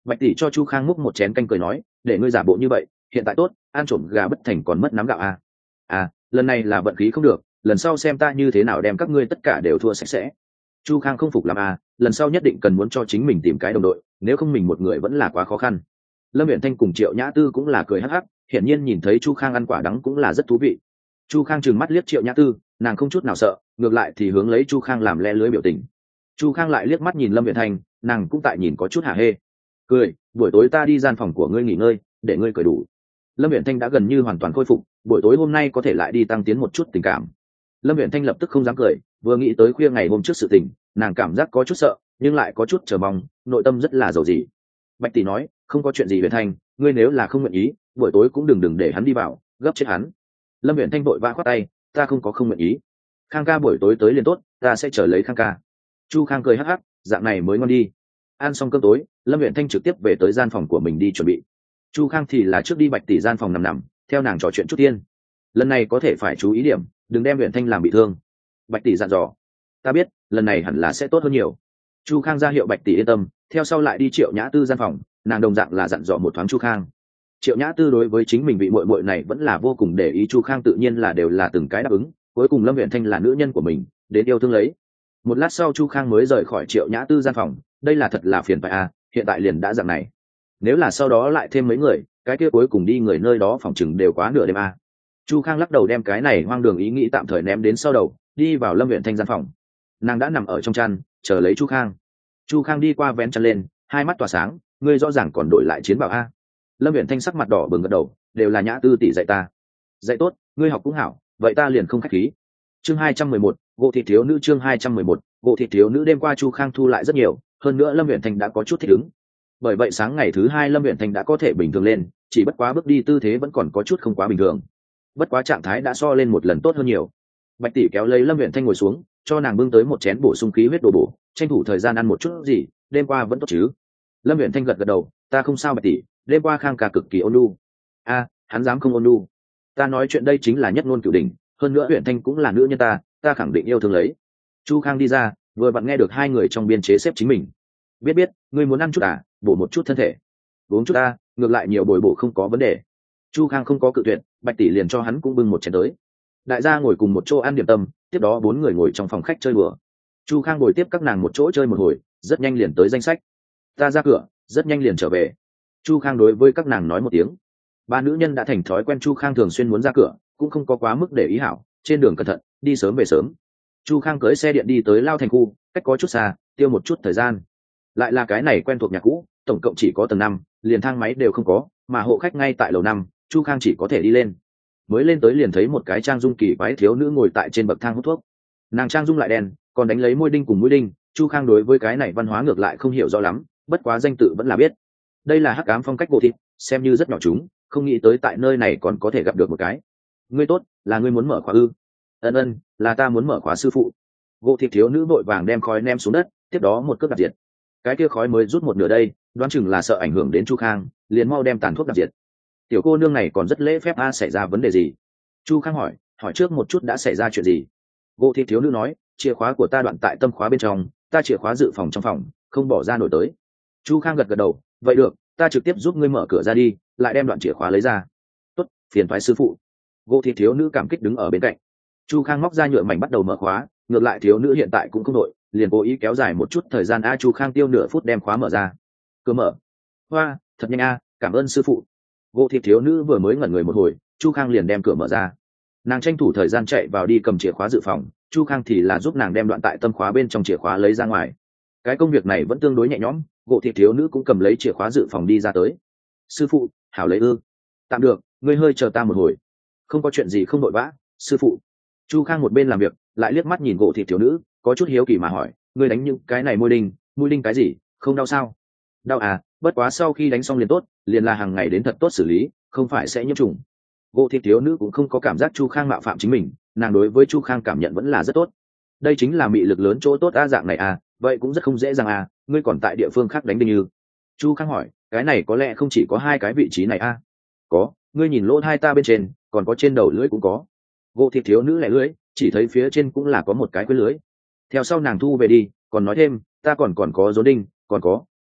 [SPEAKER 1] Bạch tỷ cho Chu Khang múc một chén canh cười nói, để ngươi giả bộ như vậy, hiện tại tốt, ăn trộm gà bất thành còn mất nắm gạo à. À, lần này là vận khí không được, lần sau xem ta như thế nào đem các ngươi tất cả đều thua sạch sẽ. Chu Khang không phục làm à, lần sau nhất định cần muốn cho chính mình tìm cái đồng đội, nếu không mình một người vẫn là quá khó khăn. Lâm Uyển Thanh cùng Triệu Nhã Tư cũng là cười hắc hắc, hiển nhiên nhìn thấy Chu Khang ăn quả đắng cũng là rất thú vị. Chu Khang trừng mắt liếc Triệu Nhã Tư, nàng không chút nào sợ, ngược lại thì hướng lấy Chu Khang làm le lưới biểu tình. Chu Khang lại liếc mắt nhìn Lâm Uyển Thanh, nàng cũng tại nhìn có chút hả hê. Cười, buổi tối ta đi gian phòng của ngươi nghỉ ngơi, để ngươi cười đủ. Lâm Uyển Thanh đã gần như hoàn toàn khôi phục, buổi tối hôm nay có thể lại đi tăng tiến một chút tình cảm. Lâm Uyển Thanh lập tức không dám cười, vừa nghĩ tới khuya ngày hôm trước sự tình, nàng cảm giác có chút sợ, nhưng lại có chút chờ mong, nội tâm rất là giàu gì. Bạch tỷ nói, không có chuyện gì Uyển Thanh, ngươi nếu là không nguyện ý, buổi tối cũng đừng để hắn đi vào, gấp chết hắn. Lâm Uyển Thanh vội vã khoát tay, ta không có không nguyện ý. Khang ca buổi tối tới liền tốt, ta sẽ chờ lấy Khang ca. Chu Khang cười hắc hắc, dạng này mới ngon đi. Ăn xong cơm tối, Lâm Uyển Thanh trực tiếp về tới gian phòng của mình đi chuẩn bị. Chu Khang thì là trước đi Bạch tỷ gian phòng nằm, theo nàng trò chuyện chút tiên. Lần này có thể phải chú ý điểm, đừng đem Uyển Thanh làm bị thương. Bạch tỷ dặn dò. Ta biết, lần này hẳn là sẽ tốt hơn nhiều. Chu Khang ra hiệu Bạch tỷ yên tâm, theo sau lại đi Triệu Nhã Tư gian phòng, nàng đồng dạng là dặn dò một thoáng Chu Khang. Triệu Nhã Tư đối với chính mình vị muội muội này vẫn là vô cùng để ý, Chu Khang tự nhiên là đều là từng cái đáp ứng, cuối cùng Lâm Uyển Thanh là nữ nhân của mình, đến yêu thương lấy. Một lát sau Chu Khang mới rời khỏi Triệu Nhã Tư gian phòng, đây là thật là phiền phải à, hiện tại liền đã dạng này. Nếu là sau đó lại thêm mấy người, cái kia cuối cùng đi người nơi đó phòng chừng đều quá nửa đêm à. Chu Khang lắc đầu đem cái này hoang đường ý nghĩ tạm thời ném đến sau đầu, đi vào Lâm Uyển Thanh gian phòng. Nàng đã nằm ở trong chăn, chờ lấy Chu Khang. Chu Khang đi qua vén chăn lên, hai mắt tỏa sáng, ngươi rõ ràng còn đổi lại chiến bảo a. Lâm Uyển Thanh sắc mặt đỏ bừng gật đầu, đều là Nhã Tư tỷ dạy ta. Dạy tốt, ngươi học cũng hảo, vậy ta liền không khách khí. Chương 211, gỗ thịt thiếu nữ. Chương 211, gỗ thịt thiếu nữ. Đêm qua Chu Khang thu lại rất nhiều, hơn nữa Lâm Uyển Thanh đã có chút thích ứng. Bởi vậy sáng ngày thứ hai Lâm Uyển Thanh đã có thể bình thường lên, chỉ bất quá bước đi tư thế vẫn còn có chút không quá bình thường. Bất quá trạng thái đã so lên một lần tốt hơn nhiều. Bạch tỷ kéo lấy Lâm Uyển Thanh ngồi xuống, cho nàng bưng tới một chén bổ sung khí huyết đồ bổ, tranh thủ thời gian ăn một chút gì, đêm qua vẫn tốt chứ? Lâm Uyển Thanh gật gật đầu, ta không sao Bạch tỷ, đêm qua Khang ca cực kỳ ôn nhu. A, hắn dám không ôn nhu? Ta nói chuyện đây chính là nhất ngôn cửu đỉnh, hơn nữa Uyển Thanh cũng là nữ nhân ta khẳng định yêu thương lấy. Chu Khang đi ra, vừa vặn nghe được hai người trong biên chế xếp chính mình. Biết, ngươi muốn ăn chút à, bổ một chút thân thể. Uống chút ta, ngược lại nhiều bồi bổ không có vấn đề. Chu Khang không có cự tuyệt, Bạch tỷ liền cho hắn cũng bưng một chén tới. Đại gia ngồi cùng một chỗ ăn điểm tâm, tiếp đó bốn người ngồi trong phòng khách chơi bừa. Chu Khang ngồi tiếp các nàng một chỗ chơi một hồi, rất nhanh liền tới danh sách. Ta ra cửa, rất nhanh liền trở về. Chu Khang đối với các nàng nói một tiếng. Ba nữ nhân đã thành thói quen Chu Khang thường xuyên muốn ra cửa, cũng không có quá mức để ý hảo, trên đường cẩn thận, đi sớm về sớm. Chu Khang cưỡi xe điện đi tới Lao Thành khu, cách có chút xa, tiêu một chút thời gian. Lại là cái này quen thuộc nhà cũ, tổng cộng chỉ có tầng 5, liền thang máy đều không có, mà hộ khách ngay tại lầu 5, Chu Khang chỉ có thể đi lên. Mới lên tới liền thấy một cái trang dung kỳ quái thiếu nữ ngồi tại trên bậc thang hút thuốc. Nàng trang dung lại đen, còn đánh lấy môi đinh cùng mũi đinh. Chu Khang đối với cái này văn hóa ngược lại không hiểu rõ lắm, bất quá danh tự vẫn là biết. Đây là hắc ám phong cách gỗ thịt, xem như rất nhỏ chúng, không nghĩ tới tại nơi này còn có thể gặp được một cái. Ngươi tốt, là ngươi muốn mở khóa ư? Ân, là ta muốn mở khóa sư phụ. Gỗ thịt thiếu nữ vội vàng đem khói ném xuống đất, tiếp đó một cước đạp diệt. Cái kia khói mới rút một nửa đây, đoán chừng là sợ ảnh hưởng đến Chu Khang, liền mau đem tàn thuốc đạp diệt. Tiểu cô nương này còn rất lễ phép a, xảy ra vấn đề gì? Chu Khang hỏi trước một chút đã xảy ra chuyện gì. Gỗ thịt thiếu nữ nói, chìa khóa của ta đoạn tại tâm khóa bên trong, ta chìa khóa dự phòng trong phòng, không bỏ ra nổi tới. Chu Khang gật gật đầu, vậy được, ta trực tiếp giúp ngươi mở cửa ra đi, lại đem đoạn chìa khóa lấy ra. Tốt, phiền toái sư phụ. Gỗ thịt thiếu nữ cảm kích đứng ở bên cạnh. Chu Khang móc ra nhựa mảnh bắt đầu mở khóa, ngược lại thiếu nữ hiện tại cũng không đội, liền cố ý kéo dài một chút thời gian. Chu Khang tiêu nửa phút đem khóa mở ra. Cửa mở. Hoa, thật nhanh a, cảm ơn sư phụ. Gỗ thịt thiếu nữ vừa mới ngẩn người một hồi, Chu Khang liền đem cửa mở ra. Nàng tranh thủ thời gian chạy vào đi cầm chìa khóa dự phòng, Chu Khang thì là giúp nàng đem đoạn tại tâm khóa bên trong chìa khóa lấy ra ngoài. Cái công việc này vẫn tương đối nhẹ nhõm, gỗ thịt thiếu nữ cũng cầm lấy chìa khóa dự phòng đi ra tới. Sư phụ, hảo lấy ư? Tạm được, ngươi hơi chờ ta một hồi. Không có chuyện gì không vội vã, sư phụ. Chu Khang một bên làm việc, lại liếc mắt nhìn gỗ thịt thiếu nữ, có chút hiếu kỳ mà hỏi, ngươi đánh những cái này mũi đinh cái gì, không đau sao? Đau à, bất quá sau khi đánh xong liền tốt, liền là hàng ngày đến thật tốt xử lý, không phải sẽ nhiễm trùng. Gỗ thịt thiếu nữ cũng không có cảm giác Chu Khang mạo phạm chính mình, nàng đối với Chu Khang cảm nhận vẫn là rất tốt. Đây chính là mị lực lớn chỗ tốt dạng này à, vậy cũng rất không dễ dàng à, ngươi còn tại địa phương khác đánh đinh như. Chu Khang hỏi, cái này có lẽ không chỉ có hai cái vị trí này à? Có, ngươi nhìn lỗ hai ta bên trên, còn có trên đầu lưỡi cũng có. Gỗ thịt thiếu nữ lẻ lưỡi, chỉ thấy phía trên cũng là có một cái quyết lưỡi. Theo sau nàng thu về đi, còn nói thêm, ta còn có rốn đinh, còn có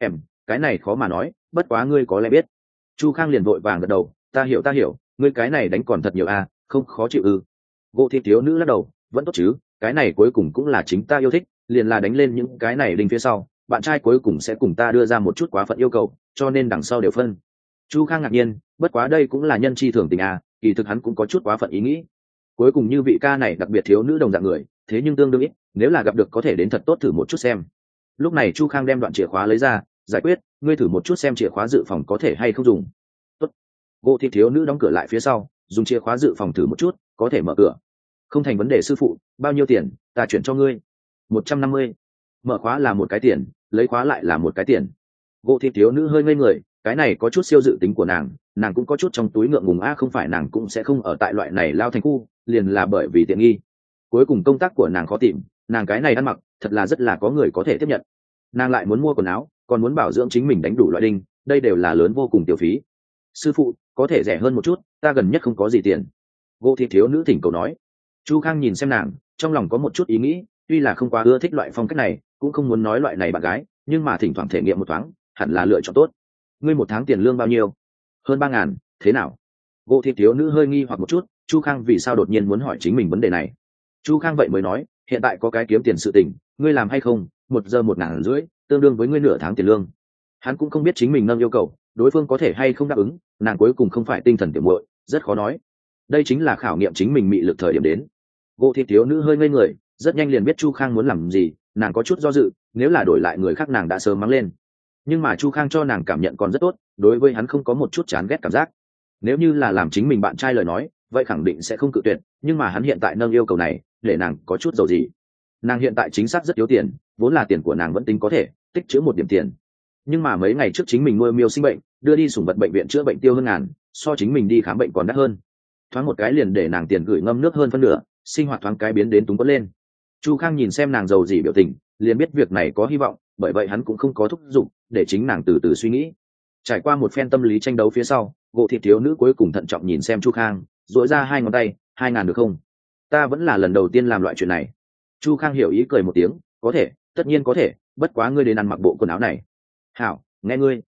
[SPEAKER 1] cái này khó mà nói, bất quá ngươi có lẽ biết. Chu Khang liền vội vàng gật đầu, ta hiểu, ngươi cái này đánh còn thật nhiều à, không khó chịu ư? Gỗ thịt thiếu nữ lắc đầu, vẫn tốt chứ, cái này cuối cùng cũng là chính ta yêu thích, liền là đánh lên những cái này đinh phía sau, bạn trai cuối cùng sẽ cùng ta đưa ra một chút quá phận yêu cầu, cho nên đằng sau đều phân. Chu Khang ngạc nhiên, bất quá đây cũng là nhân chi thường tình à, kỳ thực hắn cũng có chút quá phận ý nghĩ. Cuối cùng như vị ca này đặc biệt thiếu nữ đồng dạng người, thế nhưng tương đương ít, nếu là gặp được có thể đến thật tốt thử một chút xem. Lúc này Chu Khang đem đoạn chìa khóa lấy ra, giải quyết, ngươi thử một chút xem chìa khóa dự phòng có thể hay không dùng. Tốt. Gỗ thịt thiếu nữ đóng cửa lại phía sau, dùng chìa khóa dự phòng thử một chút, có thể mở cửa. Không thành vấn đề sư phụ, bao nhiêu tiền, ta chuyển cho ngươi. 150. Mở khóa là một cái tiền, lấy khóa lại là một cái tiền. Gỗ thịt thiếu nữ hơi ngây người, cái này có chút siêu dự tính của nàng cũng có chút trong túi ngượng ngùng, không phải nàng cũng sẽ không ở tại loại này lao thành khu, liền là bởi vì tiện nghi. Cuối cùng công tác của nàng khó tìm, nàng cái này ăn mặc thật là rất là có người có thể tiếp nhận. Nàng lại muốn mua quần áo, còn muốn bảo dưỡng chính mình đánh đủ loại đinh, đây đều là lớn vô cùng tiêu phí. Sư phụ, có thể rẻ hơn một chút, ta gần nhất không có gì tiền. Gỗ thịt thiếu nữ thỉnh cầu nói. Chu Khang nhìn xem nàng, trong lòng có một chút ý nghĩ, tuy là không quá ưa thích loại phong cách này, cũng không muốn nói loại này bạn gái, nhưng mà thỉnh thoảng thể nghiệm một thoáng hẳn là lựa chọn tốt. Ngươi một tháng tiền lương bao nhiêu? Hơn 3.000, thế nào? Gỗ thịt thiếu nữ hơi nghi hoặc một chút, Chu Khang vì sao đột nhiên muốn hỏi chính mình vấn đề này. Chu Khang vậy mới nói, hiện tại có cái kiếm tiền sự tình, ngươi làm hay không, 1 giờ 1.500, tương đương với ngươi nửa tháng tiền lương. Hắn cũng không biết chính mình nâng yêu cầu, đối phương có thể hay không đáp ứng, nàng cuối cùng không phải tinh thần tiểu muội, rất khó nói. Đây chính là khảo nghiệm chính mình mị lực thời điểm đến. Gỗ thịt thiếu nữ hơi ngây người, rất nhanh liền biết Chu Khang muốn làm gì, nàng có chút do dự, nếu là đổi lại người khác nàng đã sớm mắng lên. Nhưng mà Chu Khang cho nàng cảm nhận còn rất tốt, đối với hắn không có một chút chán ghét cảm giác. Nếu như là làm chính mình bạn trai lời nói, vậy khẳng định sẽ không cự tuyệt, nhưng mà hắn hiện tại nâng yêu cầu này, để nàng có chút dầu gì. Nàng hiện tại chính xác rất yếu tiền, vốn là tiền của nàng vẫn tính có thể tích trữ một điểm tiền, nhưng mà mấy ngày trước chính mình nuôi miêu sinh bệnh, đưa đi sủng vật bệnh viện chữa bệnh tiêu hơn ngàn, so chính mình đi khám bệnh còn đắt hơn. Thoáng một cái liền để nàng tiền gửi ngâm nước hơn phân nửa, sinh hoạt thoáng cái biến đến túng quẫn lên. Chu Khang nhìn xem nàng giàu gì biểu tình, liền biết việc này có hy vọng, bởi vậy hắn cũng không có thúc giục, để chính nàng từ từ suy nghĩ. Trải qua một phen tâm lý tranh đấu phía sau, gỗ thịt thiếu nữ cuối cùng thận trọng nhìn xem Chu Khang, duỗi ra 2 ngón tay, 2.000 được không? Ta vẫn là lần đầu tiên làm loại chuyện này. Chu Khang hiểu ý cười một tiếng, có thể, tất nhiên có thể, bất quá ngươi đến ăn mặc bộ quần áo này. Hảo, nghe ngươi.